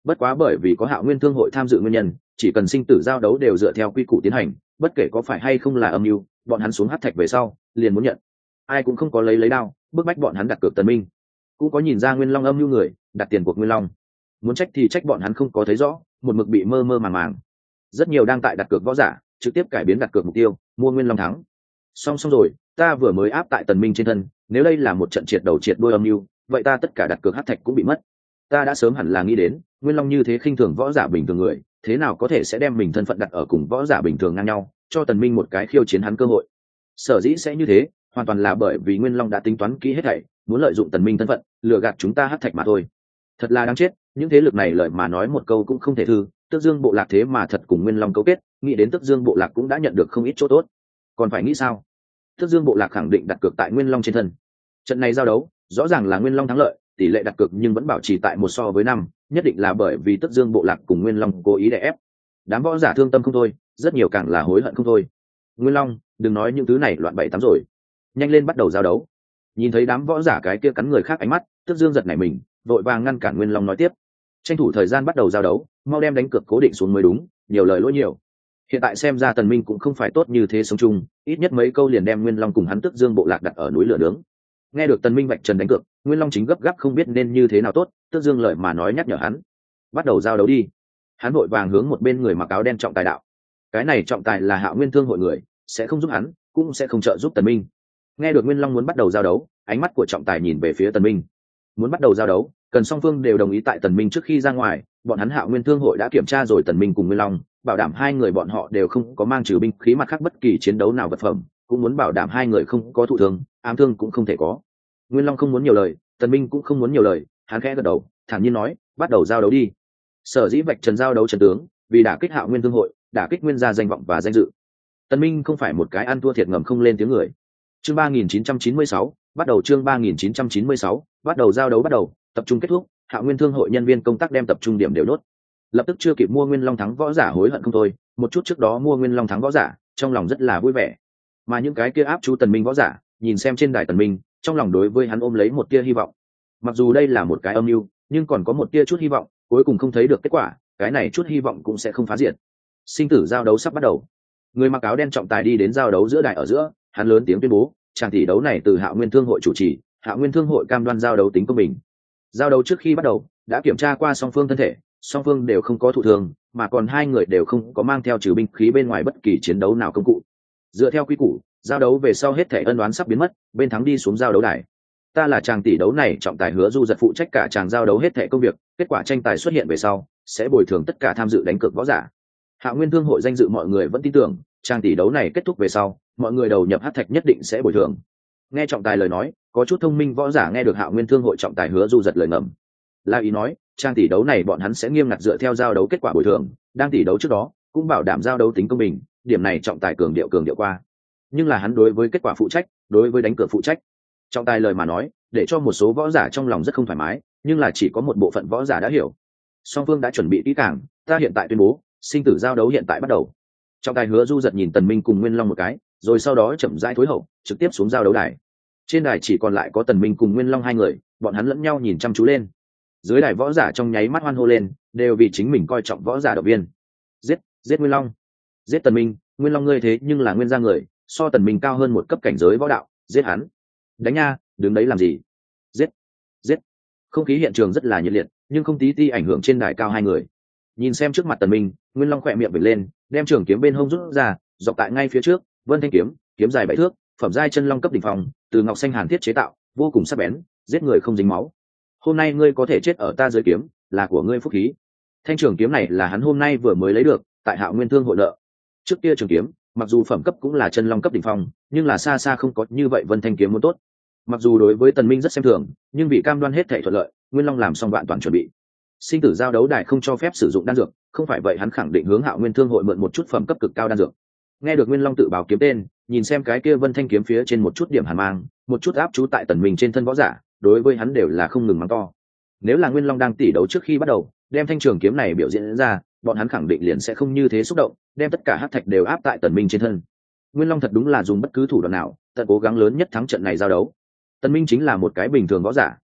bất quá bởi vì có Hạo Nguyên Thương hội tham dự nguyên nhân, chỉ cần sinh tử giao đấu đều dựa theo quy củ tiến hành, bất kể có phải hay không là âm mưu, bọn hắn xuống hắc thạch về sau liền muốn nhận. Ai cũng không có lấy lấy đao bức bách bọn hắn đặt cược Tần Minh, cũng có nhìn ra Nguyên Long âm mưu người đặt tiền cuộc Nguyên Long. Muốn trách thì trách bọn hắn không có thấy rõ, một mực bị mơ mơ màng màng. Rất nhiều đang tại đặt cược võ giả trực tiếp cải biến đặt cược mục tiêu, mua Nguyên Long thắng. Xong xong rồi, ta vừa mới áp tại Tần Minh trên thân, nếu đây là một trận triệt đầu triệt đuôi âm mưu, vậy ta tất cả đặt cược hắc thạch cũng bị mất. Ta đã sớm hẳn là nghĩ đến, Nguyên Long như thế khinh thường võ giả bình thường người, thế nào có thể sẽ đem mình thân phận đặt ở cùng võ giả bình thường ngang nhau, cho Tần Minh một cái khiêu chiến hắn cơ hội. Sở dĩ sẽ như thế, hoàn toàn là bởi vì Nguyên Long đã tính toán kỹ hết thảy, muốn lợi dụng Tần Minh thân phận, lừa gạt chúng ta hắc thạch mà thôi. Thật là đáng chết, những thế lực này lợi mà nói một câu cũng không thể thư, Tước Dương bộ lạc thế mà thật cùng Nguyên Long cấu kết, nghĩ đến Tước Dương bộ lạc cũng đã nhận được không ít chỗ tốt. Còn phải nghĩ sao? Tước Dương bộ lạc khẳng định đặt cược tại Nguyên Long trên thân. Trận này giao đấu, rõ ràng là Nguyên Long thắng lợi, tỷ lệ đặt cược nhưng vẫn bảo trì tại một so với năm, nhất định là bởi vì Tước Dương bộ lạc cùng Nguyên Long cố ý đè ép. Đám võ giả thương tâm không thôi, rất nhiều càng là hối hận không thôi. Nguyên Long, đừng nói những thứ này loạn bậy tắm rồi, nhanh lên bắt đầu giao đấu. Nhìn thấy đám võ giả cái kia cắn người khác ánh mắt, Tước Dương giật nảy mình, vội vàng ngăn cản Nguyên Long nói tiếp. Tranh thủ thời gian bắt đầu giao đấu, mau đem đánh cược cố định xuống mới đúng, nhiều lời lỗi nhiều. Hiện tại xem ra Tần Minh cũng không phải tốt như thế sống chung, ít nhất mấy câu liền đem Nguyên Long cùng hắn Tước Dương bộ lạc đặt ở núi lửa nướng. Nghe được Tần Minh vạch trần đánh cược, Nguyên Long chính gấp gáp không biết nên như thế nào tốt, Tước Dương lời mà nói nhắc nhở hắn, bắt đầu giao đấu đi. Hắn vội vàng hướng một bên người mặc áo đen trọng tài đạo, cái này trọng tài là Hạo Nguyên Thương hội người, sẽ không giúp hắn, cũng sẽ không trợ giúp Tần Minh. Nghe được Nguyên Long muốn bắt đầu giao đấu, ánh mắt của trọng tài nhìn về phía Tần Minh. Muốn bắt đầu giao đấu, cần song phương đều đồng ý tại Tần Minh trước khi ra ngoài, bọn hắn Hạo Nguyên Thương hội đã kiểm tra rồi Tần Minh cùng Nguyên Long, bảo đảm hai người bọn họ đều không có mang trừ binh khí mặt khác bất kỳ chiến đấu nào vật phẩm, cũng muốn bảo đảm hai người không có thụ thương, ám thương cũng không thể có. Nguyên Long không muốn nhiều lời, Tần Minh cũng không muốn nhiều lời, hắn khẽ gật đầu, thản nhiên nói, bắt đầu giao đấu đi. Sở dĩ vạch trần giao đấu trận tướng, vì đả kích Hạo Nguyên Thương hội, đả kích Nguyên gia danh vọng và danh dự. Tần Minh không phải một cái ăn thua thiệt ngầm không lên tiếng người. Chương ba nghìn chín trăm chín mươi sáu, bắt đầu chương ba nghìn chín trăm chín mươi sáu, bắt đầu giao đấu bắt đầu, tập trung kết thúc, Hạo Nguyên Thương hội nhân viên công tác đem tập trung điểm đều nốt. Lập tức chưa kịp mua Nguyên Long thắng võ giả hối hận không thôi, một chút trước đó mua Nguyên Long thắng võ giả, trong lòng rất là vui vẻ. Mà những cái kia áp chú Tần Minh võ giả, nhìn xem trên đài Tần Minh, trong lòng đối với hắn ôm lấy một tia hy vọng. Mặc dù đây là một cái âm mưu, nhưng còn có một tia chút hy vọng, cuối cùng không thấy được kết quả, cái này chút hy vọng cũng sẽ không phá diệt. Sinh tử giao đấu sắp bắt đầu. Người mặc áo đen trọng tài đi đến giao đấu giữa đài ở giữa, hắn lớn tiếng tuyên bố, tràng tỷ đấu này từ Hạo Nguyên Thương hội chủ trì, Hạo Nguyên Thương hội cam đoan giao đấu tính công bình. Giao đấu trước khi bắt đầu, đã kiểm tra qua song phương thân thể, song phương đều không có thụ thương, mà còn hai người đều không có mang theo trừ binh khí bên ngoài bất kỳ chiến đấu nào công cụ. Dựa theo quy củ, giao đấu về sau hết thể ân oán sắp biến mất, bên thắng đi xuống giao đấu đài. Ta là chàng tỷ đấu này trọng tài Hứa Du Giật phụ trách cả chàng giao đấu hết thể công việc, kết quả tranh tài xuất hiện về sau, sẽ bồi thường tất cả tham dự đánh cược võ giả. Hạo Nguyên Thương hội danh dự mọi người vẫn tin tưởng, chàng tỷ đấu này kết thúc về sau, mọi người đầu nhập hắc thạch nhất định sẽ bồi thường. Nghe trọng tài lời nói, có chút thông minh võ giả nghe được Hạo Nguyên Thương hội trọng tài Hứa Du Giật lời ngầm. La ý nói, trang tỷ đấu này bọn hắn sẽ nghiêm ngặt dựa theo giao đấu kết quả bồi thường, đang tỷ đấu trước đó cũng bảo đảm giao đấu tính công bình, điểm này trọng tài cường điệu cường điệu qua. Nhưng là hắn đối với kết quả phụ trách, đối với đánh cược phụ trách. Trọng tài lời mà nói, để cho một số võ giả trong lòng rất không thoải mái, nhưng là chỉ có một bộ phận võ giả đã hiểu. Song phương đã chuẩn bị kỹ càng, ta hiện tại tuyên bố, sinh tử giao đấu hiện tại bắt đầu. Trọng tài Hứa Du Giật nhìn Tần Minh cùng Nguyên Long một cái, rồi sau đó chậm rãi thối hậu, trực tiếp xuống giao đấu đài. Trên đài chỉ còn lại có Tần Minh cùng Nguyên Long hai người, bọn hắn lẫn nhau nhìn chăm chú lên. Dưới đài võ giả trong nháy mắt hoan hô lên, đều vì chính mình coi trọng võ giả động viên. Giết, giết Nguyên Long, giết Tần Minh, Nguyên Long ngươi thế nhưng là Nguyên gia người, so Tần Minh cao hơn một cấp cảnh giới võ đạo, giết hắn. Đánh nha, đứng đấy làm gì? Giết, giết. Không khí hiện trường rất là nhiệt liệt, nhưng không tí ti ảnh hưởng trên đài cao hai người. Nhìn xem trước mặt Tần Minh, Nguyên Long khẽ miệng vểnh lên, đem trường kiếm bên hông rút ra, dọc tại ngay phía trước, Vân Thanh kiếm, kiếm dài bảy thước, phẩm giai chân long cấp đỉnh phong, từ ngọc xanh hàn thiết chế tạo, vô cùng sắc bén, giết người không dính máu. Hôm nay ngươi có thể chết ở ta dưới kiếm, là của ngươi phúc khí. Thanh trường kiếm này là hắn hôm nay vừa mới lấy được, tại Hạo Nguyên Thương hội nợ. Trước kia trường kiếm, mặc dù phẩm cấp cũng là chân long cấp đỉnh phong, nhưng là xa xa không có như vậy Vân Thanh kiếm muốn tốt. Mặc dù đối với Tần Minh rất xem thường, nhưng vì cam đoan hết thảy thuận lợi, Nguyên Long làm xong vạn toàn chuẩn bị. Sinh tử giao đấu đài không cho phép sử dụng đan dược, không phải vậy hắn khẳng định hướng Hạo Nguyên Thương hội mượn một chút phẩm cấp cực cao đan dược. Nghe được Nguyên Long tự báo kiếm tên, nhìn xem cái kia Vân Thanh kiếm phía trên một chút điểm hàn mang, một chút áp chú tại Tần Minh trên thân võ giả, đối với hắn đều là không ngừng mắng to. Nếu là Nguyên Long đang tỉ đấu trước khi bắt đầu, đem thanh trường kiếm này biểu diễn ra, bọn hắn khẳng định liền sẽ không như thế xúc động, đem tất cả hắc thạch đều áp tại Tần Minh trên thân. Nguyên Long thật đúng là dùng bất cứ thủ đoạn nào, tận cố gắng lớn nhất thắng trận này giao đấu. Tần Minh chính là một cái bình thường võ giả,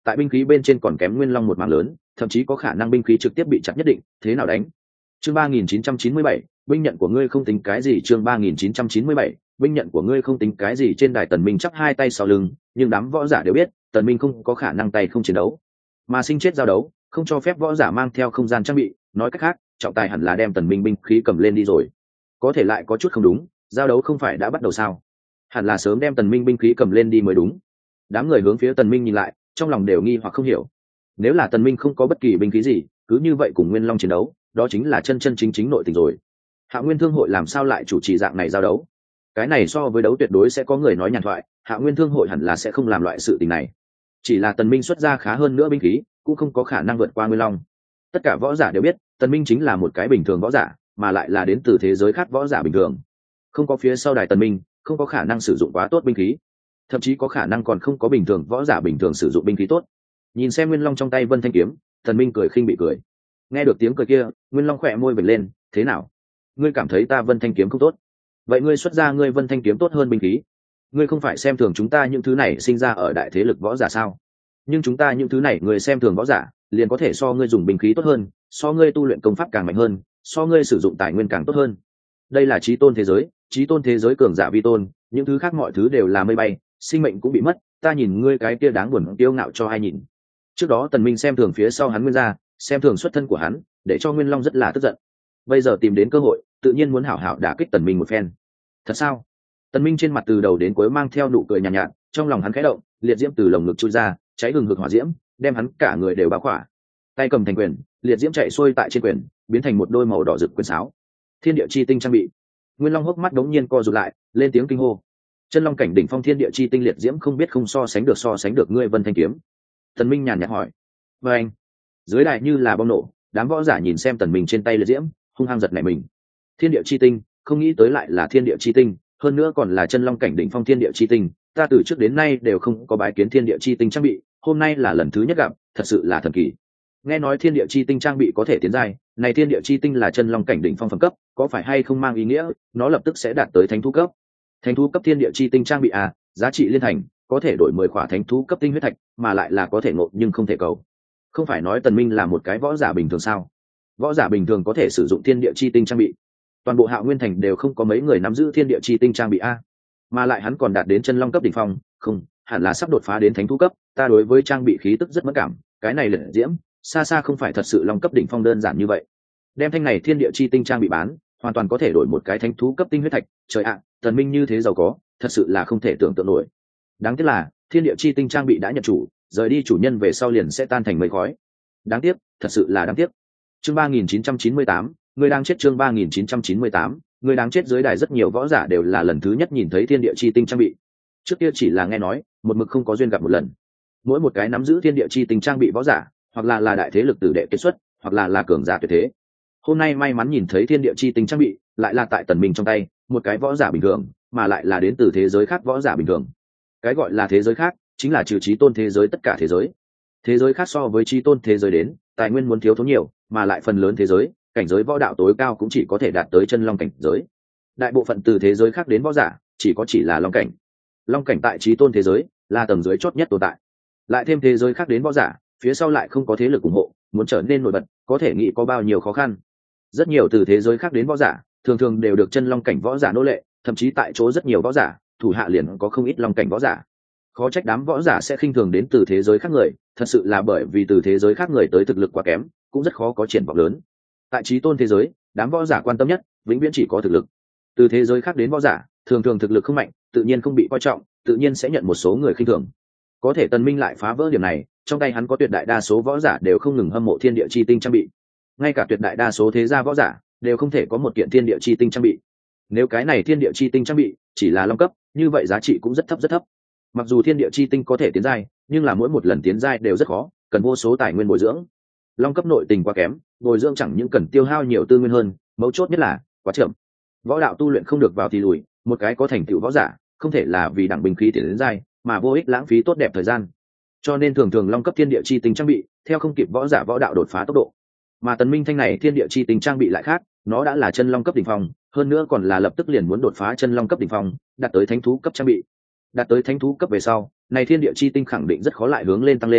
tại binh khí bên trên còn kém nguyên long một mảng lớn, thậm chí có khả năng binh khí trực tiếp bị chặt nhất định, thế nào đánh? Chương ba nghìn chín trăm chín mươi bảy, binh nhận của ngươi không tính cái gì. Chương ba nghìn chín trăm chín mươi bảy, binh nhận của ngươi không tính cái gì. Trên đài Tần Minh chắp hai tay sau lưng, nhưng đám võ giả đều biết, Tần Minh không có khả năng tay không chiến đấu, mà sinh chết giao đấu, không cho phép võ giả mang theo không gian trang bị. Nói cách khác, trọng tài hẳn là đem Tần Minh binh khí cầm lên đi rồi. Có thể lại có chút không đúng, giao đấu không phải đã bắt đầu sao? Hẳn là sớm đem Tần Minh binh khí cầm lên đi mới đúng. Đám người hướng phía Tần Minh nhìn lại, trong lòng đều nghi hoặc không hiểu. Nếu là Tần Minh không có bất kỳ binh khí gì, cứ như vậy cùng Nguyên Long chiến đấu, đó chính là chân chân chính chính nội tình rồi. Hạ Nguyên Thương hội làm sao lại chủ trì dạng này giao đấu? Cái này so với đấu tuyệt đối sẽ có người nói nhàn thoại, Hạ Nguyên Thương hội hẳn là sẽ không làm loại sự tình này. Chỉ là Tần Minh xuất ra khá hơn nữa binh khí, cũng không có khả năng vượt qua Nguyên Long. Tất cả võ giả đều biết, Tần Minh chính là một cái bình thường võ giả, mà lại là đến từ thế giới khác võ giả bình thường. Không có phía sau đài Tần Minh, không có khả năng sử dụng quá tốt binh khí, thậm chí có khả năng còn không có bình thường võ giả bình thường sử dụng binh khí tốt. Nhìn xem Nguyên Long trong tay Vân Thanh kiếm, Tần Minh cười khinh bị cười. Nghe được tiếng cười kia, Nguyên Long khẽ môi vểnh lên, thế nào? Ngươi cảm thấy ta Vân Thanh kiếm không tốt? Vậy ngươi xuất ra ngươi Vân Thanh kiếm tốt hơn binh khí. Ngươi không phải xem thường chúng ta những thứ này sinh ra ở đại thế lực võ giả sao? Nhưng chúng ta những thứ này người xem thường võ giả, liền có thể so ngươi dùng binh khí tốt hơn, so ngươi tu luyện công pháp càng mạnh hơn, so ngươi sử dụng tài nguyên càng tốt hơn. Đây là chí tôn thế giới, chí tôn thế giới cường giả vi tôn, những thứ khác mọi thứ đều là mây bay, sinh mệnh cũng bị mất. Ta nhìn ngươi cái kia đáng buồn kiêu ngạo cho ai nhìn? Trước đó Tần Minh xem thường phía sau hắn Nguyên gia, xem thường xuất thân của hắn, để cho Nguyên Long rất là tức giận. Bây giờ tìm đến cơ hội, tự nhiên muốn hảo hảo đả kích Tần Minh một phen. Thật sao? Tần Minh trên mặt từ đầu đến cuối mang theo nụ cười nhàn nhạt, nhạt, trong lòng hắn khẽ động, liệt diễm từ lồng ngực chui ra, cháy hừng hực hỏa diễm, đem hắn cả người đều bao khỏa. Tay cầm thành quyền, liệt diễm chạy xuôi tại trên quyền, biến thành một đôi màu đỏ rực quyền sáo. Thiên địa chi tinh trang bị. Nguyên Long hốc mắt đống nhiên co rụt lại, lên tiếng kinh hô. Chân long cảnh đỉnh phong thiên địa chi tinh liệt diễm không biết không so sánh được so sánh được ngươi Vân Thanh kiếm. Tần Minh nhàn nhạt hỏi. Và anh, dưới đài như là bom nổ, đám võ giả nhìn xem Tần Minh trên tay liệt diễm, hung hăng giật nảy mình. Thiên địa chi tinh, không nghĩ tới lại là thiên địa chi tinh, hơn nữa còn là chân long cảnh đỉnh phong thiên địa chi tinh. Ta từ trước đến nay đều không có bái kiến thiên địa chi tinh trang bị, hôm nay là lần thứ nhất gặp, thật sự là thần kỳ. Nghe nói thiên địa chi tinh trang bị có thể tiến giai, này thiên địa chi tinh là chân long cảnh đỉnh phong phẩm cấp, có phải hay không mang ý nghĩa nó lập tức sẽ đạt tới thánh thú cấp? Thánh thú cấp thiên địa chi tinh trang bị à, giá trị liên thành, có thể đổi mười khỏa thánh thú cấp tinh huyết thạch, mà lại là có thể ngộ nhưng không thể cầu. Không phải nói Tần Minh là một cái võ giả bình thường sao? Võ giả bình thường có thể sử dụng thiên địa chi tinh trang bị. Toàn bộ Hạo Nguyên thành đều không có mấy người nắm giữ thiên địa chi tinh trang bị a. Mà lại hắn còn đạt đến chân long cấp đỉnh phong, không, hẳn là sắp đột phá đến thánh thú cấp, ta đối với trang bị khí tức rất mất cảm, cái này liệt diễm, xa xa không phải thật sự long cấp đỉnh phong đơn giản như vậy. Đem thanh này thiên địa chi tinh trang bị bán, hoàn toàn có thể đổi một cái thánh thú cấp tinh huyết thạch, trời ạ, Tần Minh như thế giàu có, thật sự là không thể tưởng tượng nổi. Đáng tiếc là, thiên địa chi tinh trang bị đã nhận chủ, rời đi chủ nhân về sau liền sẽ tan thành mây khói. Đáng tiếc, thật sự là đáng tiếc. Chương ba nghìn chín trăm chín mươi tám, người đang chết. Chương ba nghìn chín trăm chín mươi tám, người đang chết. Dưới đài rất nhiều võ giả đều là lần thứ nhất nhìn thấy thiên địa chi tinh trang bị. Trước kia chỉ là nghe nói, một mực không có duyên gặp một lần. Mỗi một cái nắm giữ thiên địa chi tinh trang bị võ giả, hoặc là là đại thế lực tử đệ kết xuất, hoặc là là cường giả tuyệt thế. Hôm nay may mắn nhìn thấy thiên địa chi tinh trang bị, lại là tại Tần Minh trong tay, một cái võ giả bình thường, mà lại là đến từ thế giới khác võ giả bình thường. Cái gọi là thế giới khác, chính là trừ chí tôn thế giới tất cả thế giới. Thế giới khác so với chí tôn thế giới đến, tài nguyên muốn thiếu thốn nhiều, mà lại phần lớn thế giới, cảnh giới võ đạo tối cao cũng chỉ có thể đạt tới chân long cảnh giới. Đại bộ phận từ thế giới khác đến võ giả, chỉ có chỉ là long cảnh. Long cảnh tại chí tôn thế giới, là tầng dưới chót nhất tồn tại. Lại thêm thế giới khác đến võ giả, phía sau lại không có thế lực ủng hộ, muốn trở nên nổi bật, có thể nghĩ có bao nhiêu khó khăn. Rất nhiều từ thế giới khác đến võ giả, thường thường đều được chân long cảnh võ giả nô lệ, thậm chí tại chỗ rất nhiều võ giả, thủ hạ liền có không ít long cảnh võ giả. Khó trách đám võ giả sẽ khinh thường đến từ thế giới khác người, thật sự là bởi vì từ thế giới khác người tới thực lực quá kém, cũng rất khó có triển vọng lớn. Tại chí tôn thế giới, đám võ giả quan tâm nhất, vĩnh viễn chỉ có thực lực. Từ thế giới khác đến võ giả, thường thường thực lực không mạnh, tự nhiên không bị coi trọng, tự nhiên sẽ nhận một số người khinh thường. Có thể Tần Minh lại phá vỡ điểm này, trong tay hắn có tuyệt đại đa số võ giả đều không ngừng hâm mộ thiên địa chi tinh trang bị. Ngay cả tuyệt đại đa số thế gia võ giả đều không thể có một kiện thiên địa chi tinh trang bị. Nếu cái này thiên địa chi tinh trang bị chỉ là long cấp, như vậy giá trị cũng rất thấp rất thấp. Mặc dù thiên địa chi tinh có thể tiến giai, nhưng là mỗi một lần tiến giai đều rất khó, cần vô số tài nguyên bồi dưỡng. Long cấp nội tình quá kém, bồi dưỡng chẳng những cần tiêu hao nhiều tư nguyên hơn, mấu chốt nhất là quá chậm. Võ đạo tu luyện không được vào thì lùi, một cái có thành tựu võ giả, không thể là vì đẳng binh khí tiến đến giai, mà vô ích lãng phí tốt đẹp thời gian. Cho nên thường thường long cấp thiên địa chi tinh trang bị, theo không kịp võ giả võ đạo đột phá tốc độ. Mà Tần Minh thanh này thiên địa chi tinh trang bị lại khác, nó đã là chân long cấp đỉnh phong, hơn nữa còn là lập tức liền muốn đột phá chân long cấp đỉnh phong, đạt tới thánh thú cấp trang bị. Đạt tới thánh thú cấp về sau, này thiên địa chi tinh khẳng định rất khó lại hướng lên tăng lên,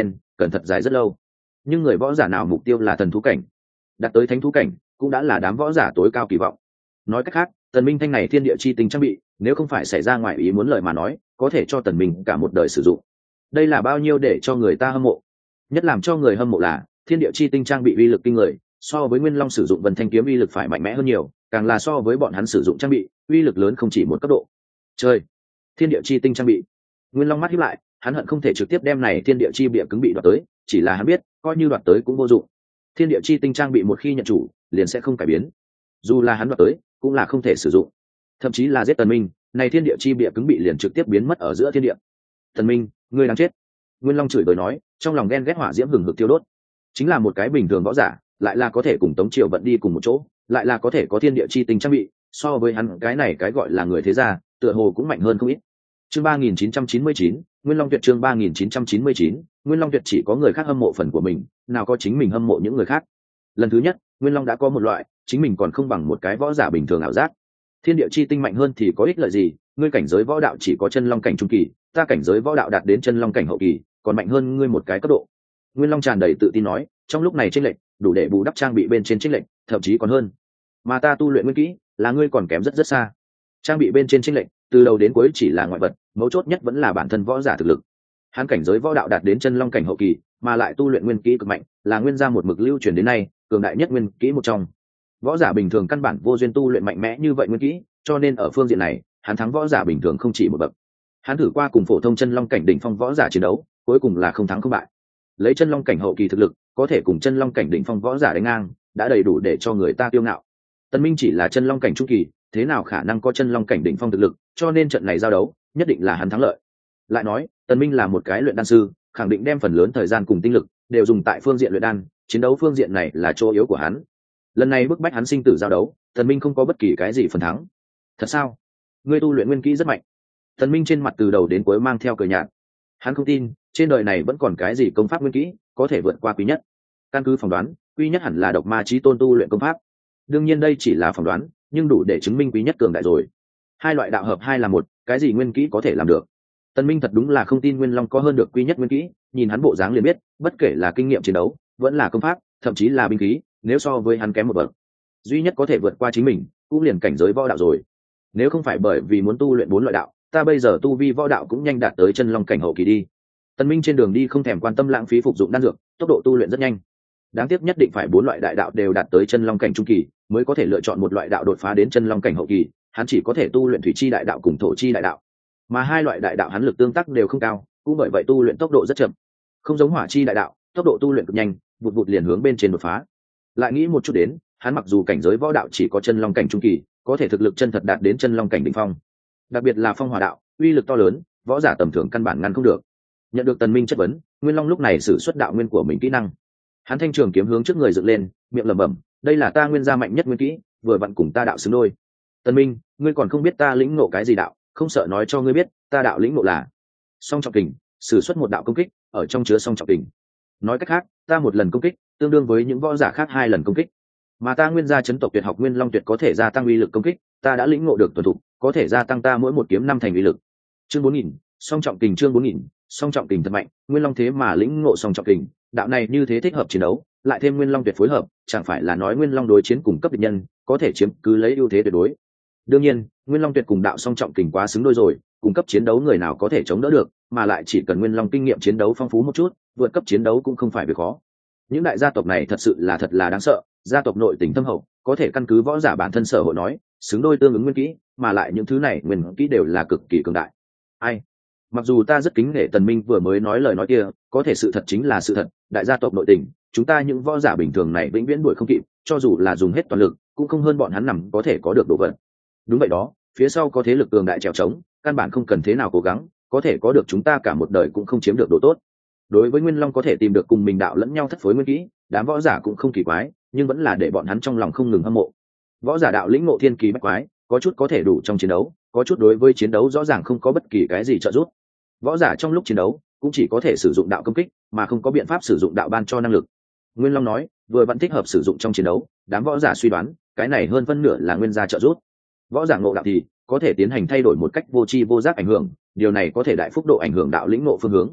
cần thật dài rất lâu. Nhưng người võ giả nào mục tiêu là thần thú cảnh, đạt tới thánh thú cảnh cũng đã là đám võ giả tối cao kỳ vọng. Nói cách khác, Tần Minh thanh này thiên địa chi tinh trang bị, nếu không phải xảy ra ngoài ý muốn lời mà nói, có thể cho Tần Minh cả một đời sử dụng. Đây là bao nhiêu để cho người ta hâm mộ. Nhất làm cho người hâm mộ là thiên địa chi tinh trang bị uy lực kinh người, so với Nguyên Long sử dụng Vân Thanh kiếm uy lực phải mạnh mẽ hơn nhiều, càng là so với bọn hắn sử dụng trang bị, uy lực lớn không chỉ một cấp độ. Chơi, thiên địa chi tinh trang bị. Nguyên Long mắt híp lại, hắn hận không thể trực tiếp đem này thiên địa chi bịa cứng bị đoạt tới, chỉ là hắn biết, coi như đoạt tới cũng vô dụng. Thiên địa chi tinh trang bị một khi nhận chủ, liền sẽ không cải biến. Dù là hắn đoạt tới, cũng là không thể sử dụng. Thậm chí là giết Tần Minh, này thiên địa chi bịa cứng bị liền trực tiếp biến mất ở giữa thiên địa. Tần Minh, ngươi đáng chết. Nguyên Long chửi bới nói, trong lòng ghen ghét hỏa diễm hừng hực tiêu đốt. Chính là một cái bình thường võ giả, lại là có thể cùng Tống Triều vận đi cùng một chỗ, lại là có thể có thiên địa chi tinh trang bị, so với hắn cái này cái gọi là người thế gia, tựa hồ cũng mạnh hơn không ít. Chương ba nghìn chín trăm chín mươi chín, Nguyên Long Tuyệt chương ba nghìn chín trăm chín mươi chín, Nguyên Long Tuyệt chỉ có người khác hâm mộ phần của mình, nào có chính mình hâm mộ những người khác. Lần thứ nhất, Nguyên Long đã có một loại, chính mình còn không bằng một cái võ giả bình thường ảo giác. Thiên địa chi tinh mạnh hơn thì có ích lợi gì, ngươi cảnh giới võ đạo chỉ có chân long cảnh trung kỳ, ta cảnh giới võ đạo đạt đến chân long cảnh hậu kỳ, còn mạnh hơn ngươi một cái cấp độ. Nguyên Long tràn đầy tự tin nói, trong lúc này chênh lệch, đủ để bù đắp trang bị bên trên chênh lệch, thậm chí còn hơn. Mà ta tu luyện nguyên kỹ, là ngươi còn kém rất rất xa. Trang bị bên trên chênh lệch, từ đầu đến cuối chỉ là ngoại vật, mấu chốt nhất vẫn là bản thân võ giả thực lực. Hắn cảnh giới võ đạo đạt đến chân long cảnh hậu kỳ, mà lại tu luyện nguyên kỹ cực mạnh, là nguyên gia một mực lưu truyền đến nay, cường đại nhất nguyên kỹ một trong. Võ giả bình thường căn bản vô duyên tu luyện mạnh mẽ như vậy nguyên kỹ, cho nên ở phương diện này, hắn thắng võ giả bình thường không chỉ một bậc. Hắn thử qua cùng phổ thông chân long cảnh đỉnh phong võ giả chiến đấu, cuối cùng là không thắng không bại. Lấy chân long cảnh hậu kỳ thực lực, có thể cùng chân long cảnh đỉnh phong võ giả đánh ngang, đã đầy đủ để cho người ta kiêu ngạo. Tần Minh chỉ là chân long cảnh trung kỳ, thế nào khả năng có chân long cảnh đỉnh phong thực lực, cho nên trận này giao đấu, nhất định là hắn thắng lợi. Lại nói, Tần Minh là một cái luyện đan sư, khẳng định đem phần lớn thời gian cùng tinh lực đều dùng tại phương diện luyện đan, chiến đấu phương diện này là chỗ yếu của hắn. Lần này bức bách hắn sinh tử giao đấu, Tần Minh không có bất kỳ cái gì phần thắng. Thật sao? Ngươi tu luyện nguyên kỹ rất mạnh. Tần Minh trên mặt từ đầu đến cuối mang theo cười nhạt. Hắn không tin, trên đời này vẫn còn cái gì công pháp nguyên kỹ có thể vượt qua quý nhất. Căn cứ phỏng đoán, quý nhất hẳn là độc ma chí tôn tu luyện công pháp. Đương nhiên đây chỉ là phỏng đoán, nhưng đủ để chứng minh quý nhất cường đại rồi. Hai loại đạo hợp hai là một, cái gì nguyên kỹ có thể làm được? Tần Minh thật đúng là không tin Nguyên Long có hơn được quý nhất nguyên kỹ, nhìn hắn bộ dáng liền biết, bất kể là kinh nghiệm chiến đấu, vẫn là công pháp, thậm chí là binh khí, nếu so với hắn kém một bậc, duy nhất có thể vượt qua chính mình, cũng liền cảnh giới võ đạo rồi. Nếu không phải bởi vì muốn tu luyện bốn loại đạo, ta bây giờ tu vi võ đạo cũng nhanh đạt tới chân long cảnh hậu kỳ đi. Tần Minh trên đường đi không thèm quan tâm lãng phí phục dụng đan dược, tốc độ tu luyện rất nhanh. Đáng tiếc nhất định phải bốn loại đại đạo đều đạt tới chân long cảnh trung kỳ, mới có thể lựa chọn một loại đạo đột phá đến chân long cảnh hậu kỳ, hắn chỉ có thể tu luyện thủy chi đại đạo cùng thổ chi đại đạo. Mà hai loại đại đạo hắn lực tương tác đều không cao, cũng bởi vậy tu luyện tốc độ rất chậm. Không giống hỏa chi đại đạo, tốc độ tu luyện cực nhanh, vụt vụt liền hướng bên trên đột phá. Lại nghĩ một chút đến, hắn mặc dù cảnh giới võ đạo chỉ có chân long cảnh trung kỳ, có thể thực lực chân thật đạt đến chân long cảnh đỉnh phong. Đặc biệt là phong hỏa đạo, uy lực to lớn, võ giả tầm thường căn bản ngăn không được. Nhận được Tần Minh chất vấn, Nguyên Long lúc này sử xuất đạo nguyên của mình kỹ năng. Hắn thanh trường kiếm hướng trước người dựng lên, miệng lẩm bẩm, đây là ta Nguyên gia mạnh nhất nguyên kỹ, vừa vặn cùng ta đạo xứng đôi. Tần Minh, ngươi còn không biết ta lĩnh ngộ cái gì đạo, không sợ nói cho ngươi biết, ta đạo lĩnh ngộ là song trọng kình, sử xuất một đạo công kích, ở trong chứa song trọng kình. Nói cách khác, ta một lần công kích, tương đương với những võ giả khác hai lần công kích. Mà ta Nguyên gia chấn tộc tuyệt học Nguyên Long Tuyệt có thể gia tăng uy lực công kích, ta đã lĩnh ngộ được tuần thục, có thể gia tăng ta mỗi một kiếm năm thành uy lực. Chương bốn nghìn, song trọng kình chương bốn nghìn, song trọng kình thật mạnh, Nguyên Long thế mà lĩnh ngộ song trọng kình, đạo này như thế thích hợp chiến đấu, lại thêm Nguyên Long Tuyệt phối hợp, chẳng phải là nói Nguyên Long đối chiến cùng cấp địch nhân, có thể chiếm cứ lấy ưu thế tuyệt đối. Đương nhiên, Nguyên Long Tuyệt cùng đạo song trọng kình quá xứng đôi rồi, cùng cấp chiến đấu người nào có thể chống đỡ được, mà lại chỉ cần Nguyên Long kinh nghiệm chiến đấu phong phú một chút, vượt cấp chiến đấu cũng không phải việc khó. Những đại gia tộc này thật sự là thật là đáng sợ, gia tộc nội tình thâm hậu, có thể căn cứ võ giả bản thân sở hội nói, xứng đôi tương ứng nguyên kỹ, mà lại những thứ này nguyên kỹ đều là cực kỳ cường đại. Ai? Mặc dù ta rất kính nể Tần Minh vừa mới nói lời nói kia, có thể sự thật chính là sự thật, đại gia tộc nội tình, chúng ta những võ giả bình thường này vĩnh viễn đuổi không kịp, cho dù là dùng hết toàn lực, cũng không hơn bọn hắn nằm có thể có được đồ vật. Đúng vậy đó, phía sau có thế lực cường đại trèo trống, căn bản không cần thế nào cố gắng, có thể có được chúng ta cả một đời cũng không chiếm được độ tốt. Đối với Nguyên Long có thể tìm được cùng mình đạo lẫn nhau thất phối nguyên kỹ, đám võ giả cũng không kỳ quái, nhưng vẫn là để bọn hắn trong lòng không ngừng hâm mộ. Võ giả đạo lĩnh ngộ thiên kỳ bách quái, có chút có thể đủ trong chiến đấu, có chút đối với chiến đấu rõ ràng không có bất kỳ cái gì trợ giúp. Võ giả trong lúc chiến đấu cũng chỉ có thể sử dụng đạo công kích, mà không có biện pháp sử dụng đạo ban cho năng lực. Nguyên Long nói, vừa vẫn thích hợp sử dụng trong chiến đấu, đám võ giả suy đoán, cái này hơn phân nửa là nguyên gia trợ giúp. Võ giả ngộ đạo thì có thể tiến hành thay đổi một cách vô tri vô giác ảnh hưởng, điều này có thể đại phúc độ ảnh hưởng đạo lĩnh ngộ phương hướng.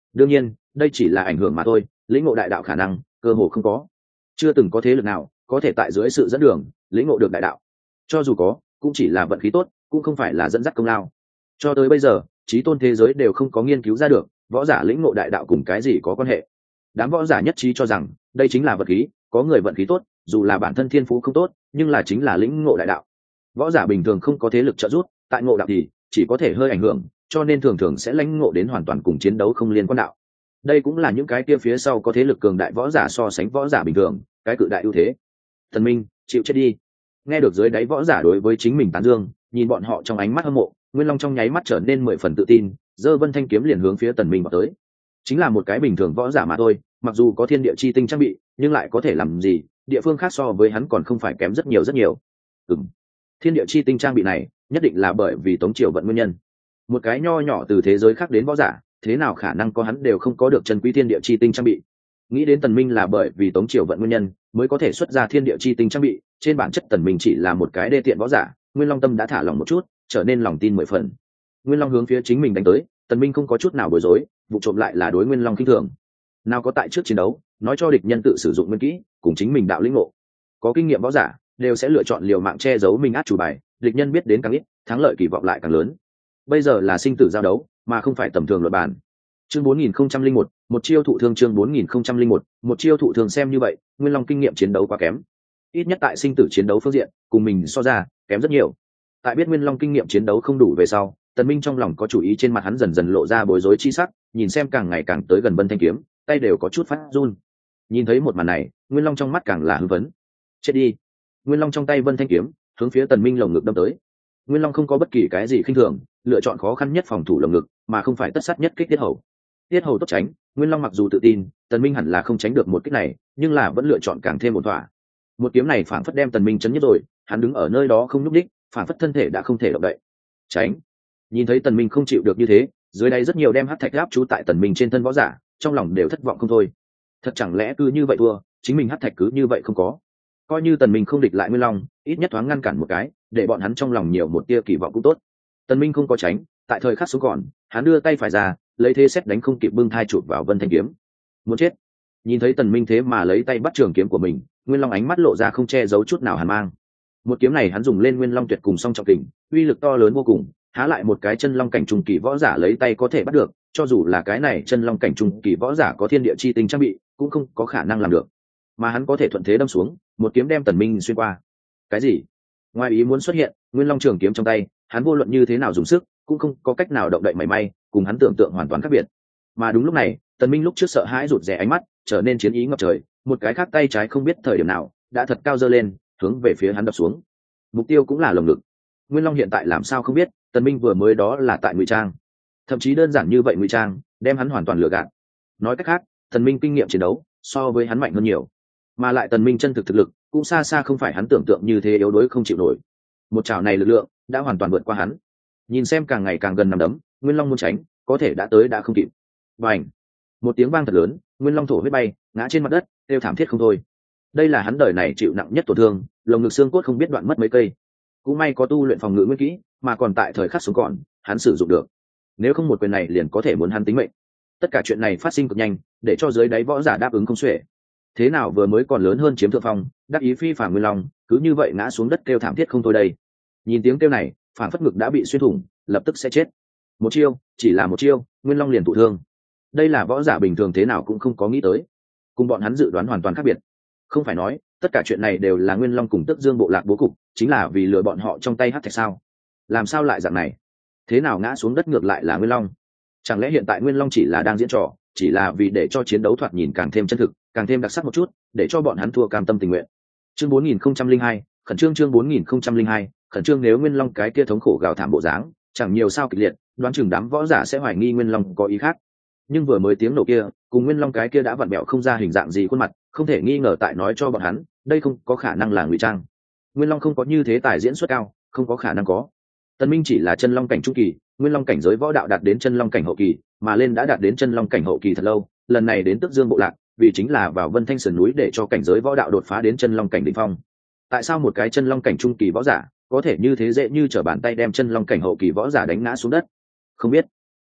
đương nhiên đây chỉ là ảnh hưởng mà thôi, lĩnh ngộ đại đạo khả năng cơ hồ không có, chưa từng có thế lực nào có thể tại dưới sự dẫn đường lĩnh ngộ được đại đạo, cho dù có cũng chỉ là vận khí tốt, cũng không phải là dẫn dắt công lao. Cho tới bây giờ trí tôn thế giới đều không có nghiên cứu ra được võ giả lĩnh ngộ đại đạo cùng cái gì có quan hệ. Đám võ giả nhất trí cho rằng đây chính là vận khí, có người vận khí tốt dù là bản thân thiên phú không tốt nhưng là chính là lĩnh ngộ đại đạo. Võ giả bình thường không có thế lực trợ giúp, tại ngộ đạo thì chỉ có thể hơi ảnh hưởng, cho nên thường thường sẽ lãnh ngộ đến hoàn toàn cùng chiến đấu không liên quan đạo. Đây cũng là những cái kia phía sau có thế lực cường đại võ giả so sánh võ giả bình thường cái cự đại ưu thế. Tần Minh chịu chết đi. Nghe được dưới đáy võ giả đối với chính mình tán dương, nhìn bọn họ trong ánh mắt hâm mộ, Nguyên Long trong nháy mắt trở nên mười phần tự tin, giơ Vân Thanh kiếm liền hướng phía Tần Minh vào tới. Chính là một cái bình thường võ giả mà thôi, mặc dù có thiên địa chi tinh trang bị nhưng lại có thể làm gì, địa phương khác so với hắn còn không phải kém rất nhiều rất nhiều. Ừm, thiên địa chi tinh trang bị này nhất định là bởi vì Tống Triều vận nguyên nhân. Một cái nho nhỏ từ thế giới khác đến võ giả thế nào khả năng có hắn đều không có được chân quý thiên địa chi tinh trang bị. Nghĩ đến Tần Minh là bởi vì Tống Triều vận nguyên nhân mới có thể xuất ra thiên địa chi tinh trang bị, trên bản chất Tần Minh chỉ là một cái đê tiện võ giả, Nguyên Long tâm đã thả lòng một chút, trở nên lòng tin mười phần. Nguyên Long hướng phía chính mình đánh tới, Tần Minh không có chút nào bối rối, vụ trộm lại là đối Nguyên Long khinh thường. Nào có tại trước chiến đấu nói cho địch nhân tự sử dụng nguyên kỹ cùng chính mình đạo lĩnh ngộ, có kinh nghiệm võ giả đều sẽ lựa chọn liều mạng che giấu mình át chủ bài, địch nhân biết đến càng ít thắng lợi kỳ vọng lại càng lớn. Bây giờ là sinh tử giao đấu mà không phải tầm thường luận bàn. Chương bốn nghìn không trăm linh một, một chiêu thụ thương. Chương bốn nghìn không trăm linh một, một chiêu thụ thương. Xem như vậy Nguyên Long kinh nghiệm chiến đấu quá kém, ít nhất tại sinh tử chiến đấu phương diện cùng mình so ra kém rất nhiều. Tại biết Nguyên Long kinh nghiệm chiến đấu không đủ về sau, Tần Minh trong lòng có chủ ý, trên mặt hắn dần dần lộ ra bối rối chi sắc, nhìn xem càng ngày càng tới gần Vân Thanh kiếm, tay đều có chút phát run. Nhìn thấy một màn này, Nguyên Long trong mắt càng là hư vấn. Chết đi! Nguyên Long trong tay Vân Thanh kiếm hướng phía Tần Minh lồng ngực đâm tới. Nguyên Long không có bất kỳ cái gì khinh thường, lựa chọn khó khăn nhất phòng thủ lồng ngực, mà không phải tất sát nhất kích tiết hầu. Tiết hầu tốt tránh, Nguyên Long mặc dù tự tin Tần Minh hẳn là không tránh được một kích này, nhưng là vẫn lựa chọn càng thêm một thỏa. Một kiếm này phảng phất đem Tần Minh chấn nhất rồi, hắn đứng ở nơi đó không nhúc nhích, phảng phất thân thể đã không thể động đậy. Tránh! Nhìn thấy Tần Minh không chịu được như thế, dưới đây rất nhiều đem hắc thạch áp chú tại Tần Minh trên thân võ giả, trong lòng đều thất vọng không thôi. Thật chẳng lẽ cứ như vậy thua, chính mình hắc thạch cứ như vậy không có. Coi như Tần Minh không địch lại Nguyên Long, ít nhất thoáng ngăn cản một cái, để bọn hắn trong lòng nhiều một tia kỳ vọng cũng tốt. Tần Minh không có tránh, tại thời khắc xuống còn, hắn đưa tay phải ra, lấy thế xét đánh không kịp bưng thai chụp vào Vân Thanh kiếm. Muốn chết! Nhìn thấy Tần Minh thế mà lấy tay bắt trường kiếm của mình, Nguyên Long ánh mắt lộ ra không che giấu chút nào hàn mang. Một kiếm này hắn dùng lên Nguyên Long tuyệt cùng song trọng kình, uy lực to lớn vô cùng, há lại một cái chân long cảnh trung kỳ võ giả lấy tay có thể bắt được, cho dù là cái này chân long cảnh trung kỳ võ giả có thiên địa chi tinh trang bị, cũng không có khả năng làm được. Mà hắn có thể thuận thế đâm xuống, một kiếm đem Tần Minh xuyên qua. Cái gì? Ngoài ý muốn xuất hiện, Nguyên Long trường kiếm trong tay, hắn vô luận như thế nào dùng sức, cũng không có cách nào động đậy mảy may, cùng hắn tưởng tượng hoàn toàn khác biệt. Mà đúng lúc này, Tần Minh lúc trước sợ hãi rụt rè ánh mắt, trở nên chiến ý ngập trời, một cái khác tay trái không biết thời điểm nào, đã thật cao giơ lên, hướng về phía hắn đập xuống. Mục tiêu cũng là lồng ngực. Nguyên Long hiện tại làm sao không biết, Tần Minh vừa mới đó là tại ngụy trang, thậm chí đơn giản như vậy ngụy trang, đem hắn hoàn toàn lừa gạt. Nói cách khác, Tần Minh kinh nghiệm chiến đấu so với hắn mạnh hơn nhiều, mà lại Tần Minh chân thực thực lực cũng xa xa không phải hắn tưởng tượng như thế yếu đuối không chịu nổi. Một chảo này lực lượng đã hoàn toàn vượt qua hắn. Nhìn xem càng ngày càng gần nằm đấm, Nguyên Long muốn tránh, có thể đã tới đã không kịp. Bành! Một tiếng vang thật lớn, Nguyên Long thổ huyết bay, ngã trên mặt đất, kêu thảm thiết không thôi. Đây là hắn đời này chịu nặng nhất tổn thương, lồng ngực xương cốt không biết đoạn mất mấy cây. Cũng may có tu luyện phòng ngự nguyên kỹ, mà còn tại thời khắc sống còn, hắn sử dụng được. Nếu không một quyền này liền có thể muốn hắn tính mệnh. Tất cả chuyện này phát sinh cực nhanh, để cho dưới đáy võ giả đáp ứng không xuể. Thế nào vừa mới còn lớn hơn chiếm thượng phong, đắc ý phi phàm Nguyên Long, cứ như vậy ngã xuống đất kêu thảm thiết không thôi đây. Nhìn tiếng kêu này, phản phất ngực đã bị xuyên thủng, lập tức sẽ chết. Một chiêu, chỉ là một chiêu, Nguyên Long liền thụ thương. Đây là võ giả bình thường thế nào cũng không có nghĩ tới, cùng bọn hắn dự đoán hoàn toàn khác biệt. Không phải nói tất cả chuyện này đều là Nguyên Long cùng Tức Dương bộ lạc bố cục, chính là vì lừa bọn họ trong tay hắc thạch sao? Làm sao lại dạng này? Thế nào ngã xuống đất ngược lại là Nguyên Long? Chẳng lẽ hiện tại Nguyên Long chỉ là đang diễn trò, chỉ là vì để cho chiến đấu thoạt nhìn càng thêm chân thực, càng thêm đặc sắc một chút, để cho bọn hắn thua cam tâm tình nguyện. Chương bốn nghìn không trăm linh hai, khẩn trương. Chương bốn nghìn không trăm linh hai, khẩn trương. Nếu Nguyên Long cái kia thống khổ gào thảm bộ dáng, chẳng nhiều sao kịch liệt, đoán chừng đám võ giả sẽ hoài nghi Nguyên Long có ý khác. Nhưng vừa mới tiếng nổ kia, cùng Nguyên Long cái kia đã vặn bẹo không ra hình dạng gì khuôn mặt, không thể nghi ngờ tại nói cho bọn hắn, đây không có khả năng là ngụy trang. Nguyên Long không có như thế tài diễn xuất cao, không có khả năng có. Tần Minh chỉ là chân long cảnh trung kỳ, Nguyên Long cảnh giới võ đạo đạt đến chân long cảnh hậu kỳ, mà lên đã đạt đến chân long cảnh hậu kỳ thật lâu, lần này đến Tức Dương bộ lạc, vì chính là vào Vân Thanh sườn núi để cho cảnh giới võ đạo đột phá đến chân long cảnh đỉnh phong. Tại sao một cái chân long cảnh trung kỳ võ giả có thể như thế dễ như trở bàn tay đem chân long cảnh hậu kỳ võ giả đánh ngã xuống đất? Không biết.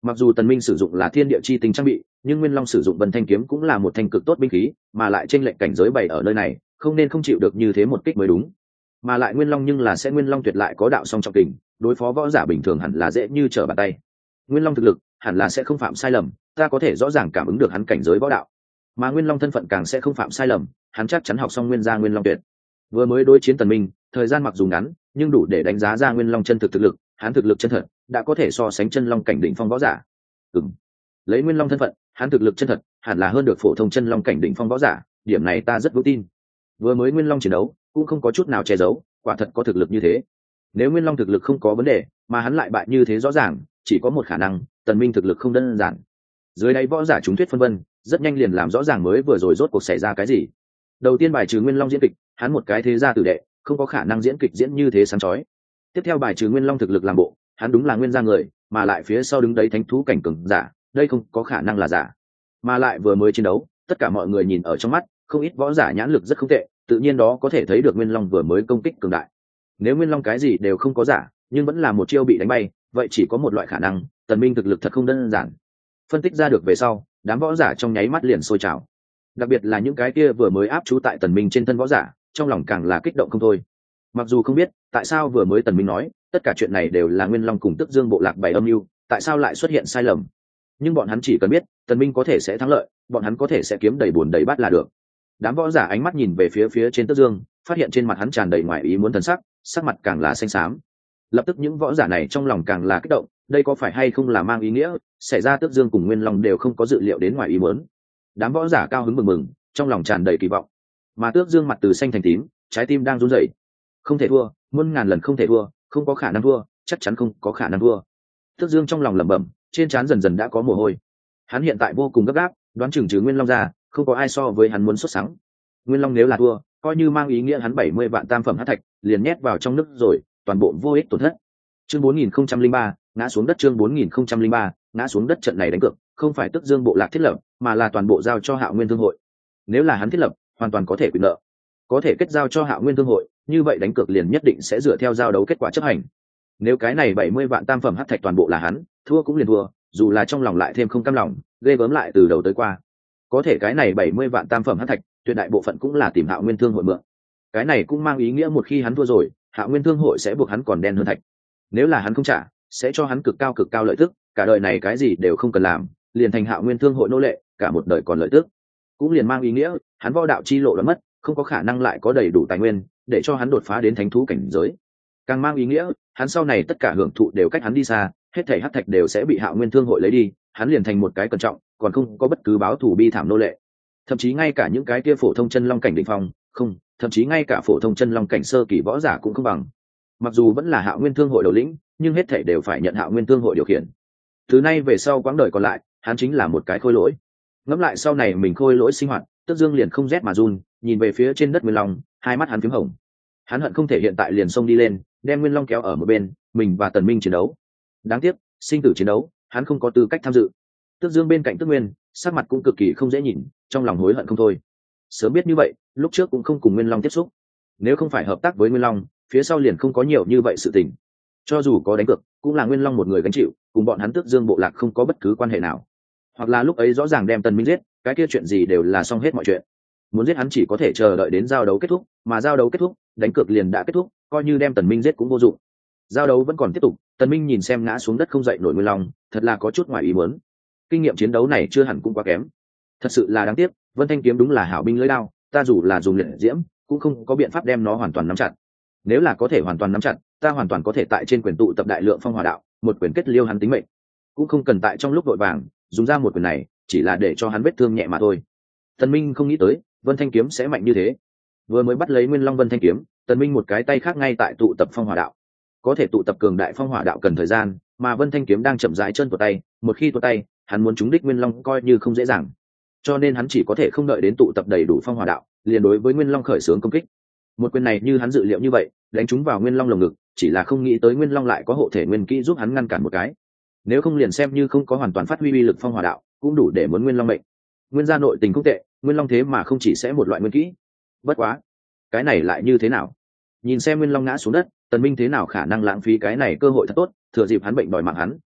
Mặc dù tần minh sử dụng là thiên địa chi tinh trang bị, nhưng nguyên long sử dụng vân thanh kiếm cũng là một thanh cực tốt binh khí, mà lại trên lệnh cảnh giới bày ở nơi này, không nên không chịu được như thế một kích mới đúng. Mà lại nguyên long nhưng là sẽ nguyên long tuyệt lại có đạo song trọng kình, đối phó võ giả bình thường hẳn là dễ như trở bàn tay. Nguyên long thực lực hẳn là sẽ không phạm sai lầm, ta có thể rõ ràng cảm ứng được hắn cảnh giới võ đạo. Mà nguyên long thân phận càng sẽ không phạm sai lầm, hắn chắc chắn học xong nguyên gia nguyên long tuyệt. Vừa mới đối chiến tần minh, thời gian mặc dù ngắn, nhưng đủ để đánh giá ra nguyên long chân thực thực lực, hắn thực lực chân thật đã có thể so sánh chân long cảnh đỉnh phong võ giả. Ừm, lấy nguyên long thân phận, hắn thực lực chân thật hẳn là hơn được phổ thông chân long cảnh đỉnh phong võ giả, điểm này ta rất vững tin. Vừa mới nguyên long chiến đấu cũng không có chút nào che giấu, quả thật có thực lực như thế. Nếu nguyên long thực lực không có vấn đề, mà hắn lại bại như thế rõ ràng, chỉ có một khả năng, tần minh thực lực không đơn giản. Dưới đây võ giả chúng thuyết phân vân, rất nhanh liền làm rõ ràng mới vừa rồi rốt cuộc xảy ra cái gì. Đầu tiên bài trừ nguyên long diễn kịch, hắn một cái thế gia tử đệ, không có khả năng diễn kịch diễn như thế sáng chói. Tiếp theo bài trừ nguyên long thực lực làm bộ, hắn đúng là nguyên gia người, mà lại phía sau đứng đấy thánh thú cảnh cường giả, đây không có khả năng là giả. Mà lại vừa mới chiến đấu, tất cả mọi người nhìn ở trong mắt, không ít võ giả nhãn lực rất không tệ, tự nhiên đó có thể thấy được nguyên long vừa mới công kích cường đại. Nếu nguyên long cái gì đều không có giả, nhưng vẫn là một chiêu bị đánh bay, vậy chỉ có một loại khả năng, tần minh thực lực thật không đơn giản. Phân tích ra được về sau, đám võ giả trong nháy mắt liền sôi trào. Đặc biệt là những cái kia vừa mới áp chú tại tần minh trên thân võ giả, trong lòng càng là kích động không thôi. Mặc dù không biết tại sao vừa mới tần minh nói tất cả chuyện này đều là nguyên long cùng tức dương bộ lạc bày âm mưu, tại sao lại xuất hiện sai lầm, nhưng bọn hắn chỉ cần biết tần minh có thể sẽ thắng lợi, bọn hắn có thể sẽ kiếm đầy buồn đầy bát là được. Đám võ giả ánh mắt nhìn về phía phía trên tức dương, phát hiện trên mặt hắn tràn đầy ngoài ý muốn thần sắc, sắc mặt càng là xanh xám. Lập tức những võ giả này trong lòng càng là kích động, đây có phải hay không là mang ý nghĩa xảy ra tước dương cùng nguyên long đều không có dự liệu đến ngoài ý muốn. Đám võ giả cao hứng mừng mừng, trong lòng tràn đầy kỳ vọng. Mà tước dương mặt từ xanh thành tím, trái tim đang run rẩy. Không thể thua, muôn ngàn lần không thể thua, không có khả năng thua, chắc chắn không có khả năng thua. Tước dương trong lòng lẩm bẩm, trên trán dần dần đã có mồ hôi. Hắn hiện tại vô cùng gấp gáp, đoán chừng trừ nguyên long ra, không có ai so với hắn muốn xuất sắc. Nguyên long nếu là thua, coi như mang ý nghĩa hắn bảy mươi vạn tam phẩm hắc thạch liền nhét vào trong nước rồi, toàn bộ vô ích tổn thất. Chương bốn nghìn không trăm lẻ ba, ngã xuống đất. Chương bốn nghìn không trăm lẻ ba, ngã xuống đất. Trận này đánh cược không phải Tức Dương bộ lạc thiết lập, mà là toàn bộ giao cho Hạo Nguyên Thương hội. Nếu là hắn thiết lập, hoàn toàn có thể quyền nợ, có thể kết giao cho Hạo Nguyên Thương hội, như vậy đánh cược liền nhất định sẽ dựa theo giao đấu kết quả chấp hành. Nếu cái này bảy mươi vạn tam phẩm hắc thạch toàn bộ là hắn, thua cũng liền thua, dù là trong lòng lại thêm không cam lòng, ghê gớm lại từ đầu tới qua. Có thể cái này bảy mươi vạn tam phẩm hắc thạch, tuyệt đại bộ phận cũng là tìm Hạo Nguyên Thương hội mượn. Cái này cũng mang ý nghĩa một khi hắn thua rồi, Hạo Nguyên Thương hội sẽ buộc hắn còn đen hơn thạch. Nếu là hắn không trả, sẽ cho hắn cực cao cực cao lợi tức, cả đời này cái gì đều không cần làm, liền thành Hạo Nguyên Thương hội nô lệ, cả một đời còn lợi tức. Cũng liền mang ý nghĩa, hắn võ đạo chi lộ đã mất, không có khả năng lại có đầy đủ tài nguyên để cho hắn đột phá đến thánh thú cảnh giới. Càng mang ý nghĩa, hắn sau này tất cả hưởng thụ đều cách hắn đi xa, hết thảy hắc thạch đều sẽ bị Hạo Nguyên Thương hội lấy đi, hắn liền thành một cái cẩn trọng, còn không có bất cứ báo thù bi thảm nô lệ. Thậm chí ngay cả những cái kia phổ thông chân long cảnh đỉnh phong, không, thậm chí ngay cả phổ thông chân long cảnh sơ kỳ võ giả cũng không bằng. Mặc dù vẫn là Hạo Nguyên Thương hội đầu lĩnh, nhưng hết thảy đều phải nhận Hạo Nguyên Thương hội điều khiển. Từ nay về sau quãng đời còn lại, hắn chính là một cái khôi lỗi. Ngẫm lại sau này mình khôi lỗi sinh hoạt, Tức Dương liền không rét mà run, nhìn về phía trên đất Nguyên Long, hai mắt hắn phím hồng. Hắn hận không thể hiện tại liền xông đi lên, đem Nguyên Long kéo ở một bên, mình và Tần Minh chiến đấu. Đáng tiếc, sinh tử chiến đấu, hắn không có tư cách tham dự. Tức Dương bên cạnh Tức Nguyên, sắc mặt cũng cực kỳ không dễ nhìn, trong lòng hối hận không thôi. Sớm biết như vậy, lúc trước cũng không cùng Nguyên Long tiếp xúc. Nếu không phải hợp tác với Nguyên Long, phía sau liền không có nhiều như vậy sự tình. Cho dù có đánh cược, cũng là Nguyên Long một người gánh chịu, cùng bọn hắn Tước Dương bộ lạc không có bất cứ quan hệ nào. Hoặc là lúc ấy rõ ràng đem Tần Minh giết, cái kia chuyện gì đều là xong hết mọi chuyện. Muốn giết hắn chỉ có thể chờ đợi đến giao đấu kết thúc, mà giao đấu kết thúc, đánh cược liền đã kết thúc, coi như đem Tần Minh giết cũng vô dụng. Giao đấu vẫn còn tiếp tục, Tần Minh nhìn xem ngã xuống đất không dậy nổi Nguyên Long, thật là có chút ngoài ý muốn. Kinh nghiệm chiến đấu này chưa hẳn cũng quá kém. Thật sự là đáng tiếc, Vân Thanh kiếm đúng là hảo binh lưỡi đao, ta dù là dùng liệt diễm, cũng không có biện pháp đem nó hoàn toàn nắm chặt. Nếu là có thể hoàn toàn nắm chặt, ta hoàn toàn có thể tại trên quyền tụ tập đại lượng phong hỏa đạo, một quyền kết liêu hắn tính mệnh. Cũng không cần tại trong lúc vội vàng dùng ra một quyền này, chỉ là để cho hắn vết thương nhẹ mà thôi. Tần Minh không nghĩ tới, Vân Thanh kiếm sẽ mạnh như thế. Vừa mới bắt lấy Nguyên Long Vân Thanh kiếm, Tần Minh một cái tay khác ngay tại tụ tập phong hỏa đạo. Có thể tụ tập cường đại phong hỏa đạo cần thời gian, mà Vân Thanh kiếm đang chậm rãi chân tuột tay, một khi tuột tay, hắn muốn trúng đích Nguyên Long coi như không dễ dàng. Cho nên hắn chỉ có thể không đợi đến tụ tập đầy đủ phong hỏa đạo, liền đối với Nguyên Long khởi xướng công kích. Một quyền này như hắn dự liệu như vậy, đánh trúng vào Nguyên Long lồng ngực, chỉ là không nghĩ tới Nguyên Long lại có hộ thể nguyên kỹ giúp hắn ngăn cản một cái. Nếu không liền xem như không có hoàn toàn phát huy uy lực phong hỏa đạo, cũng đủ để muốn Nguyên Long mệnh. Nguyên gia nội tình không tệ, Nguyên Long thế mà không chỉ sẽ một loại nguyên kỹ. Bất quá, cái này lại như thế nào? Nhìn xem Nguyên Long ngã xuống đất, Tần Minh thế nào khả năng lãng phí cái này cơ hội thật tốt, thừa dịp hắn bệnh đòi mạng hắn,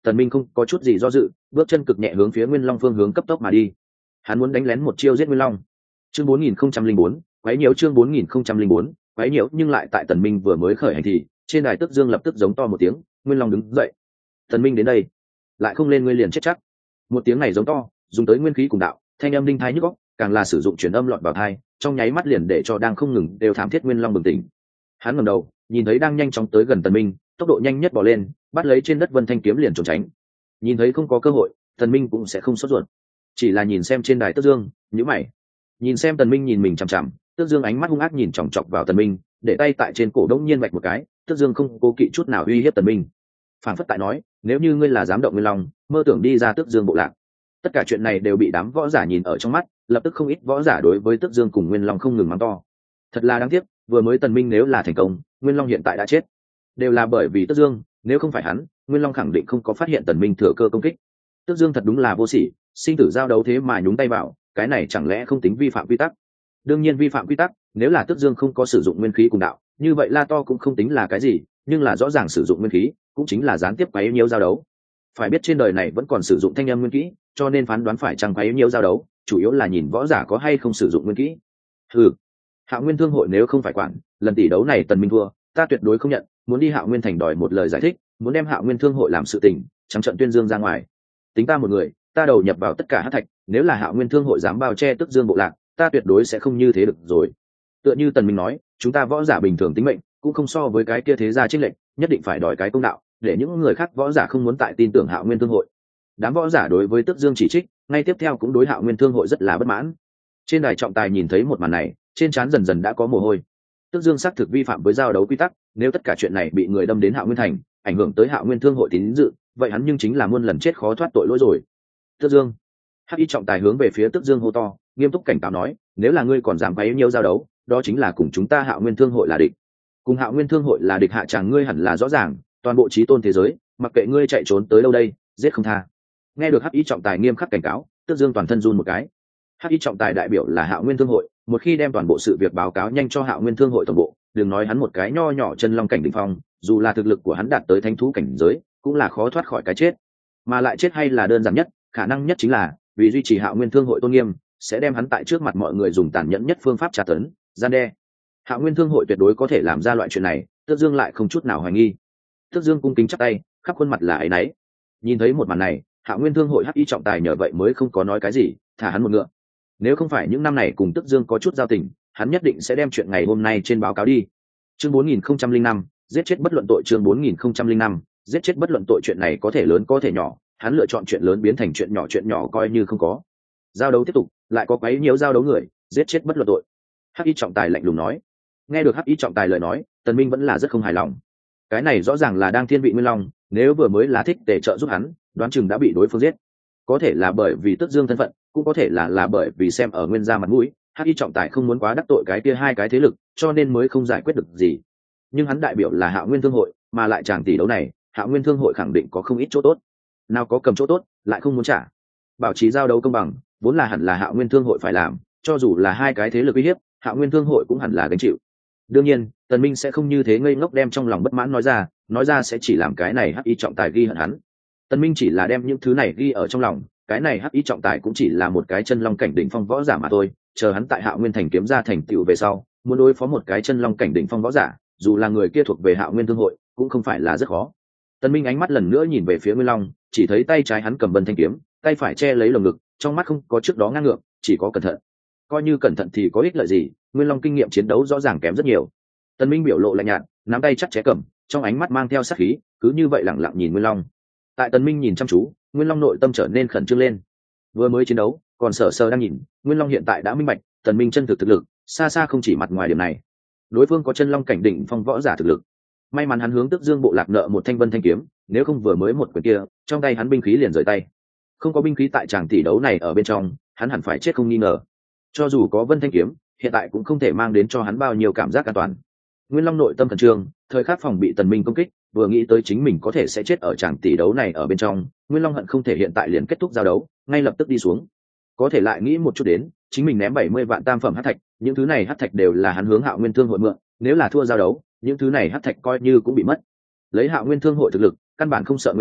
Tần Minh không có chút gì do dự, bước chân cực nhẹ hướng phía Nguyên Long phương hướng cấp tốc mà đi. Hắn muốn đánh lén một chiêu giết Nguyên Long. Chương bốn nghìn không trăm linh bốn, quấy nhiễu chương bốn nghìn không trăm linh bốn, quấy nhiễu nhưng lại tại Tần Minh vừa mới khởi hành thì, trên đài Tức Dương lập tức giống to một tiếng, Nguyên Long đứng dậy. Tần Minh đến đây, lại không lên ngươi liền chết chắc. Một tiếng này giống to, dùng tới nguyên khí cùng đạo, thanh âm đinh thái nhức óc, càng là sử dụng truyền âm lọt vào tai, trong nháy mắt liền để cho đang không ngừng đều thảm thiết Nguyên Long bừng tỉnh. Hắn ngẩng đầu, nhìn thấy đang nhanh chóng tới gần Tần Minh, tốc độ nhanh nhất bỏ lên, bắt lấy trên đất Vân Thanh kiếm liền trốn tránh. Nhìn thấy không có cơ hội, Tần Minh cũng sẽ không sốt ruột, chỉ là nhìn xem trên đài Tức Dương, nhíu mày. Nhìn xem Tần Minh nhìn mình chằm chằm, Tức Dương ánh mắt hung ác nhìn chòng chọc vào Tần Minh, để tay tại trên cổ đống nhiên vạch một cái, Tức Dương không cố kỵ chút nào uy hiếp Tần Minh. Phản phất tại nói, nếu như ngươi là dám động Nguyên Long, mơ tưởng đi ra Tức Dương bộ lạc. Tất cả chuyện này đều bị đám võ giả nhìn ở trong mắt, lập tức không ít võ giả đối với Tức Dương cùng Nguyên Long không ngừng mắng to. Thật là đáng tiếc, vừa mới Tần Minh nếu là thành công, Nguyên Long hiện tại đã chết. Đều là bởi vì Tức Dương, nếu không phải hắn, Nguyên Long khẳng định không có phát hiện Tần Minh thừa cơ công kích. Tức Dương thật đúng là vô sỉ, sinh tử giao đấu thế mà nhúng tay vào, cái này chẳng lẽ không tính vi phạm quy tắc? Đương nhiên vi phạm quy tắc, nếu là Tức Dương không có sử dụng nguyên khí cùng đạo, như vậy La To cũng không tính là cái gì, nhưng là rõ ràng sử dụng nguyên khí, cũng chính là gián tiếp quấy nhiễu giao đấu. Phải biết trên đời này vẫn còn sử dụng thanh âm nguyên khí, cho nên phán đoán phải chăng quấy nhiễu giao đấu, chủ yếu là nhìn võ giả có hay không sử dụng nguyên khí. Ừ, Hạo Nguyên Thương hội nếu không phải quản, lần tỷ đấu này Tần Minh thua, ta tuyệt đối không nhận, muốn đi Hạo Nguyên thành đòi một lời giải thích, muốn đem Hạo Nguyên Thương hội làm sự tình, trắng trợn tuyên dương ra ngoài. Tính ta một người, ta đầu nhập vào tất cả hắc thạch, nếu là Hạo Nguyên Thương hội dám bao che Tức Dương bộ lạc, ta tuyệt đối sẽ không như thế được rồi. Tựa như Tần Minh nói, chúng ta võ giả bình thường tính mệnh, cũng không so với cái kia thế gia chênh lệch, nhất định phải đòi cái công đạo, để những người khác võ giả không muốn tại tin tưởng Hạo Nguyên Thương hội. Đám võ giả đối với Tức Dương chỉ trích, ngay tiếp theo cũng đối Hạo Nguyên Thương hội rất là bất mãn. Trên đài trọng tài nhìn thấy một màn này, trên trán dần dần đã có mồ hôi. Tức Dương xác thực vi phạm với giao đấu quy tắc, nếu tất cả chuyện này bị người đâm đến Hạo Nguyên thành, ảnh hưởng tới Hạo Nguyên Thương hội tín dự, vậy hắn nhưng chính là muôn lần chết khó thoát tội lỗi rồi. Tức Dương, Hắc Y trọng tài hướng về phía Tức Dương hô to, nghiêm túc cảnh cáo nói, nếu là ngươi còn dám quấy nhiễu giao đấu, đó chính là cùng chúng ta Hạo Nguyên Thương hội là địch. Cùng Hạo Nguyên Thương hội là địch hạ chàng ngươi hẳn là rõ ràng, toàn bộ chí tôn thế giới, mặc kệ ngươi chạy trốn tới đâu đây, giết không tha. Nghe được Hắc Y trọng tài nghiêm khắc cảnh cáo, Tức Dương toàn thân run một cái. Hắc Y trọng tài đại biểu là Hạo Nguyên Thương hội, một khi đem toàn bộ sự việc báo cáo nhanh cho Hạo Nguyên Thương hội toàn bộ, đừng nói hắn một cái nho nhỏ chân long cảnh đỉnh phong, dù là thực lực của hắn đạt tới thánh thú cảnh giới, cũng là khó thoát khỏi cái chết. Mà lại chết hay là đơn giản nhất, khả năng nhất chính là vì duy trì Hạo Nguyên Thương hội tôn nghiêm, sẽ đem hắn tại trước mặt mọi người dùng tàn nhẫn nhất phương pháp tra tấn, gian đe. Hạo Nguyên Thương hội tuyệt đối có thể làm ra loại chuyện này, Tước Dương lại không chút nào hoài nghi. Tước Dương cung kính chắp tay, khắp khuôn mặt là áy náy. Nhìn thấy một màn này, Hạo Nguyên Thương hội Hắc Y trọng tài nhờ vậy mới không có nói cái gì, thả hắn một ngựa. Nếu không phải những năm này cùng Tước Dương có chút giao tình, hắn nhất định sẽ đem chuyện ngày hôm nay trên báo cáo đi. Chương bốn nghìn không trăm linh năm, giết chết bất luận tội chương bốn nghìn không trăm linh năm, giết chết bất luận tội chuyện này có thể lớn có thể nhỏ, hắn lựa chọn chuyện lớn biến thành chuyện nhỏ chuyện nhỏ coi như không có. Giao đấu tiếp tục, lại có quấy nhiễu giao đấu người, giết chết bất luận tội. Hắc Y trọng tài lạnh lùng nói. Nghe được Hắc Y trọng tài lời nói, Tần Minh vẫn là rất không hài lòng. Cái này rõ ràng là đang thiên vị Nguyên Long, nếu vừa mới là thích để trợ giúp hắn, đoán chừng đã bị đối phương giết. Có thể là bởi vì Tước Dương thân phận, cũng có thể là là bởi vì xem ở Nguyên gia mặt mũi, Hắc Y trọng tài không muốn quá đắc tội cái kia hai cái thế lực, cho nên mới không giải quyết được gì. Nhưng hắn đại biểu là Hạo Nguyên Thương hội, mà lại chàng tỷ đấu này, Hạo Nguyên Thương hội khẳng định có không ít chỗ tốt. Nào có cầm chỗ tốt, lại không muốn trả. Bảo trì giao đấu công bằng, vốn là hẳn là Hạo Nguyên Thương hội phải làm, cho dù là hai cái thế lực uy hiếp, Hạo Nguyên Thương hội cũng hẳn là gánh chịu. Đương nhiên, Tần Minh sẽ không như thế ngây ngốc đem trong lòng bất mãn nói ra, nói ra sẽ chỉ làm cái này Hắc Y trọng tài ghi hận hắn. Tần Minh chỉ là đem những thứ này ghi ở trong lòng, cái này Hắc Y trọng tài cũng chỉ là một cái chân long cảnh đỉnh phong võ giả mà thôi, chờ hắn tại Hạo Nguyên thành kiếm ra thành tựu về sau, muốn đối phó một cái chân long cảnh đỉnh phong võ giả, dù là người kia thuộc về Hạo Nguyên Thương hội, cũng không phải là rất khó. Tần Minh ánh mắt lần nữa nhìn về phía Nguyên Long, chỉ thấy tay trái hắn cầm Vân Thanh kiếm, tay phải che lấy lồng ngực, trong mắt không có trước đó ngang ngược, chỉ có cẩn thận. Coi như cẩn thận thì có ích lợi gì, Nguyên Long kinh nghiệm chiến đấu rõ ràng kém rất nhiều. Tần Minh biểu lộ lạnh nhạt, nắm tay chắc ché cầm, trong ánh mắt mang theo sát khí, cứ như vậy lặng lặng nhìn Nguyên Long. Tại Tần Minh nhìn chăm chú, Nguyên Long nội tâm trở nên khẩn trương lên. Vừa mới chiến đấu, còn sở sờ đang nhìn, Nguyên Long hiện tại đã minh bạch, Tần Minh chân thực thực lực, xa xa không chỉ mặt ngoài điểm này. Đối phương có chân long cảnh đỉnh phong võ giả thực lực. May mắn hắn hướng Tức Dương bộ lạc nợ một thanh Vân Thanh kiếm, nếu không vừa mới một quyền kia, trong tay hắn binh khí liền rời tay. Không có binh khí tại tràng tỷ đấu này ở bên trong, hắn hẳn phải chết không nghi ngờ. Cho dù có Vân Thanh kiếm, hiện tại cũng không thể mang đến cho hắn bao nhiêu cảm giác an toàn. Nguyên Long nội tâm khẩn trương, thời khắc phòng bị Tần Minh công kích, vừa nghĩ tới chính mình có thể sẽ chết ở tràng tỷ đấu này ở bên trong, Nguyên Long hận không thể hiện tại liền kết thúc giao đấu, ngay lập tức đi xuống. Có thể lại nghĩ một chút đến, chính mình ném bảy mươi vạn tam phẩm hắc thạch, những thứ này hắc thạch đều là hắn hướng Hạo Nguyên Thương hội mượn, nếu là thua giao đấu, những thứ này hắc thạch coi như cũng bị mất. Lấy Hạo Nguyên Thương hội thực lực, căn bản không sợ Nguyên gia,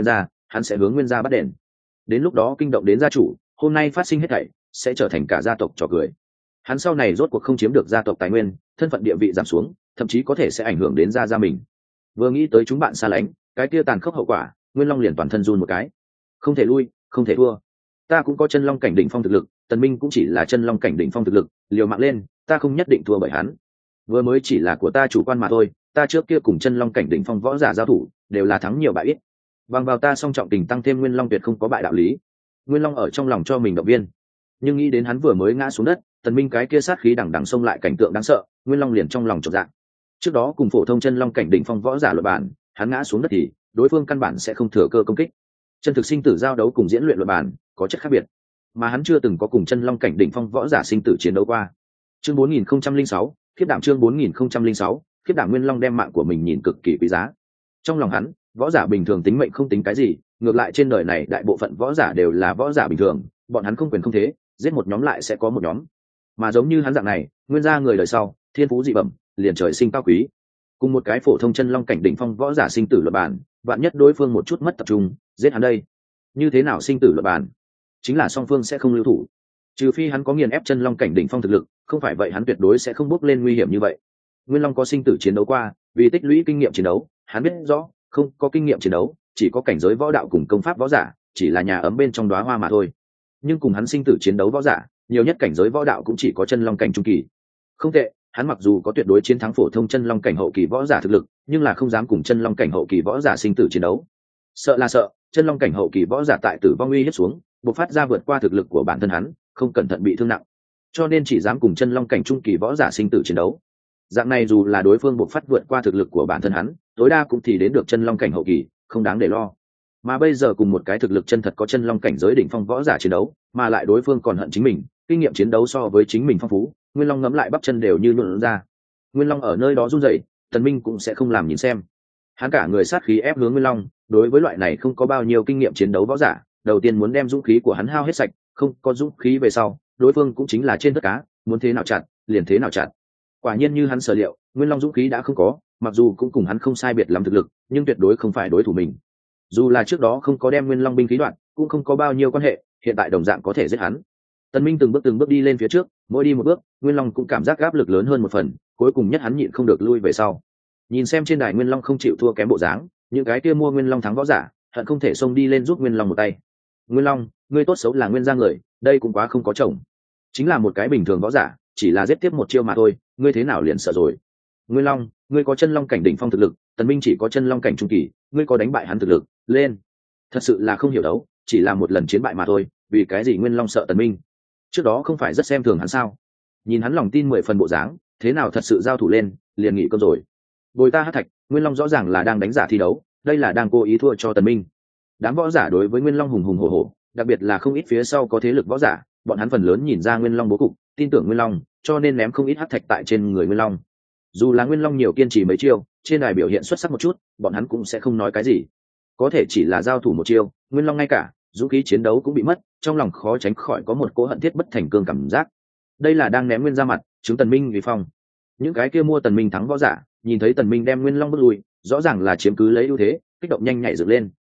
hắn sẽ hướng nguyên gia bắt đền. Đến lúc đó kinh động đến gia chủ, hôm nay phát sinh hết thảy sẽ trở thành cả gia tộc trò cười. Hắn sau này rốt cuộc không chiếm được gia tộc tài nguyên, thân phận địa vị giảm xuống, thậm chí có thể sẽ ảnh hưởng đến gia gia mình. Vừa nghĩ tới chúng bạn xa lánh, cái kia tàn khốc hậu quả, Nguyên Long liền toàn thân run một cái. Không thể lui, không thể thua. Ta cũng có chân long cảnh đỉnh phong thực lực, Tần Minh cũng chỉ là chân long cảnh đỉnh phong thực lực, liều mạng lên, ta không nhất định thua bởi hắn. Vừa mới chỉ là của ta chủ quan mà thôi, ta trước kia cùng chân long cảnh đỉnh phong võ giả giao thủ, đều là thắng nhiều bại ít. Bằng vào ta song trọng tình tăng thêm Nguyên Long tuyệt không có bại đạo lý. Nguyên Long ở trong lòng cho mình động viên, nhưng nghĩ đến hắn vừa mới ngã xuống đất, Tần Minh cái kia sát khí đằng đằng xông lại cảnh tượng đáng sợ, Nguyên Long liền trong lòng chột dạ. Trước đó cùng phổ thông chân long cảnh đỉnh phong võ giả luận bản, hắn ngã xuống đất thì đối phương căn bản sẽ không thừa cơ công kích. Chân thực sinh tử giao đấu cùng diễn luyện luận bản có chất khác biệt, mà hắn chưa từng có cùng chân long cảnh đỉnh phong võ giả sinh tử chiến đấu qua. Chương bốn nghìn không trăm linh sáu, khiếp đảm chương bốn nghìn không trăm linh sáu, khiếp đảm Nguyên Long đem mạng của mình nhìn cực kỳ quý giá. Trong lòng hắn, võ giả bình thường tính mệnh không tính cái gì, ngược lại trên đời này đại bộ phận võ giả đều là võ giả bình thường, bọn hắn không quyền không thế, giết một nhóm lại sẽ có một nhóm. Mà giống như hắn dạng này, nguyên gia người đời sau, thiên phú dị bẩm, liền trời sinh cao quý. Cùng một cái phổ thông chân long cảnh đỉnh phong võ giả sinh tử luận bản, vạn nhất đối phương một chút mất tập trung, giết hắn đây. Như thế nào sinh tử luận bản? Chính là song phương sẽ không lưu thủ. Trừ phi hắn có nghiền ép chân long cảnh đỉnh phong thực lực, không phải vậy hắn tuyệt đối sẽ không bước lên nguy hiểm như vậy. Nguyên Long có sinh tử chiến đấu qua, vì tích lũy kinh nghiệm chiến đấu, hắn biết rõ, không có kinh nghiệm chiến đấu, chỉ có cảnh giới võ đạo cùng công pháp võ giả, chỉ là nhà ấm bên trong đóa hoa mà thôi. Nhưng cùng hắn sinh tử chiến đấu võ giả, nhiều nhất cảnh giới võ đạo cũng chỉ có chân long cảnh trung kỳ. Không tệ, hắn mặc dù có tuyệt đối chiến thắng phổ thông chân long cảnh hậu kỳ võ giả thực lực, nhưng là không dám cùng chân long cảnh hậu kỳ võ giả sinh tử chiến đấu. Sợ là sợ, chân long cảnh hậu kỳ võ giả tại tử vong uy hiếp xuống, bộc phát ra vượt qua thực lực của bản thân hắn, không cẩn thận bị thương nặng, cho nên chỉ dám cùng chân long cảnh trung kỳ võ giả sinh tử chiến đấu. Dạng này dù là đối phương bộc phát vượt qua thực lực của bản thân hắn, tối đa cũng thì đến được chân long cảnh hậu kỳ, không đáng để lo. Mà bây giờ cùng một cái thực lực chân thật có chân long cảnh giới đỉnh phong võ giả chiến đấu, mà lại đối phương còn hận chính mình, kinh nghiệm chiến đấu so với chính mình phong phú, Nguyên Long ngấm lại bắp chân đều như luồn ra. Nguyên Long ở nơi đó run rẩy, Tần Minh cũng sẽ không làm nhìn xem. Hắn cả người sát khí ép hướng Nguyên Long, đối với loại này không có bao nhiêu kinh nghiệm chiến đấu võ giả, đầu tiên muốn đem dũng khí của hắn hao hết sạch, không có dũng khí về sau, đối phương cũng chính là trên tất cá, muốn thế nào chặn, liền thế nào chặn. Quả nhiên như hắn sở liệu, Nguyên Long dũng khí đã không có, mặc dù cũng cùng hắn không sai biệt lắm thực lực, nhưng tuyệt đối không phải đối thủ mình. Dù là trước đó không có đem Nguyên Long binh khí đoạn, cũng không có bao nhiêu quan hệ, hiện tại đồng dạng có thể giết hắn. Tần Minh từng bước từng bước đi lên phía trước, mỗi đi một bước, Nguyên Long cũng cảm giác áp lực lớn hơn một phần, cuối cùng nhất hắn nhịn không được lui về sau. Nhìn xem trên đài Nguyên Long không chịu thua kém bộ dáng, những cái kia mua Nguyên Long thắng võ giả, hận không thể xông đi lên giúp Nguyên Long một tay. Nguyên Long, ngươi tốt xấu là nguyên gia người, đây cũng quá không có chồng. Chính là một cái bình thường võ giả, chỉ là giết tiếp một chiêu mà thôi, ngươi thế nào liền sợ rồi? Nguyên Long, ngươi có chân long cảnh đỉnh phong thực lực, Tần Minh chỉ có chân long cảnh trung kỳ, ngươi có đánh bại hắn thực lực, lên. Thật sự là không hiểu đấu, chỉ là một lần chiến bại mà thôi, vì cái gì Nguyên Long sợ Tần Minh? Trước đó không phải rất xem thường hắn sao? Nhìn hắn lòng tin mười phần bộ dáng, thế nào thật sự giao thủ lên, liền nghỉ cơm rồi. Bồi ta hắc thạch, Nguyên Long rõ ràng là đang đánh giả thi đấu, đây là đang cố ý thua cho Tần Minh. Đám võ giả đối với Nguyên Long hùng hùng hổ hổ, đặc biệt là không ít phía sau có thế lực võ giả, bọn hắn phần lớn nhìn ra Nguyên Long bố cục, tin tưởng Nguyên Long, cho nên ném không ít hắc thạch tại trên người Nguyên Long. Dù là Nguyên Long nhiều kiên trì mấy chiêu, trên đài biểu hiện xuất sắc một chút, bọn hắn cũng sẽ không nói cái gì. Có thể chỉ là giao thủ một chiêu, Nguyên Long ngay cả dũng khí chiến đấu cũng bị mất, trong lòng khó tránh khỏi có một cỗ hận thiết bất thành cương cảm giác. Đây là đang ném Nguyên ra mặt, chứng Tần Minh vì phong. Những cái kia mua Tần Minh thắng võ giả, nhìn thấy Tần Minh đem Nguyên Long bước lui, rõ ràng là chiếm cứ lấy ưu thế, kích động nhanh nhảy dựng lên.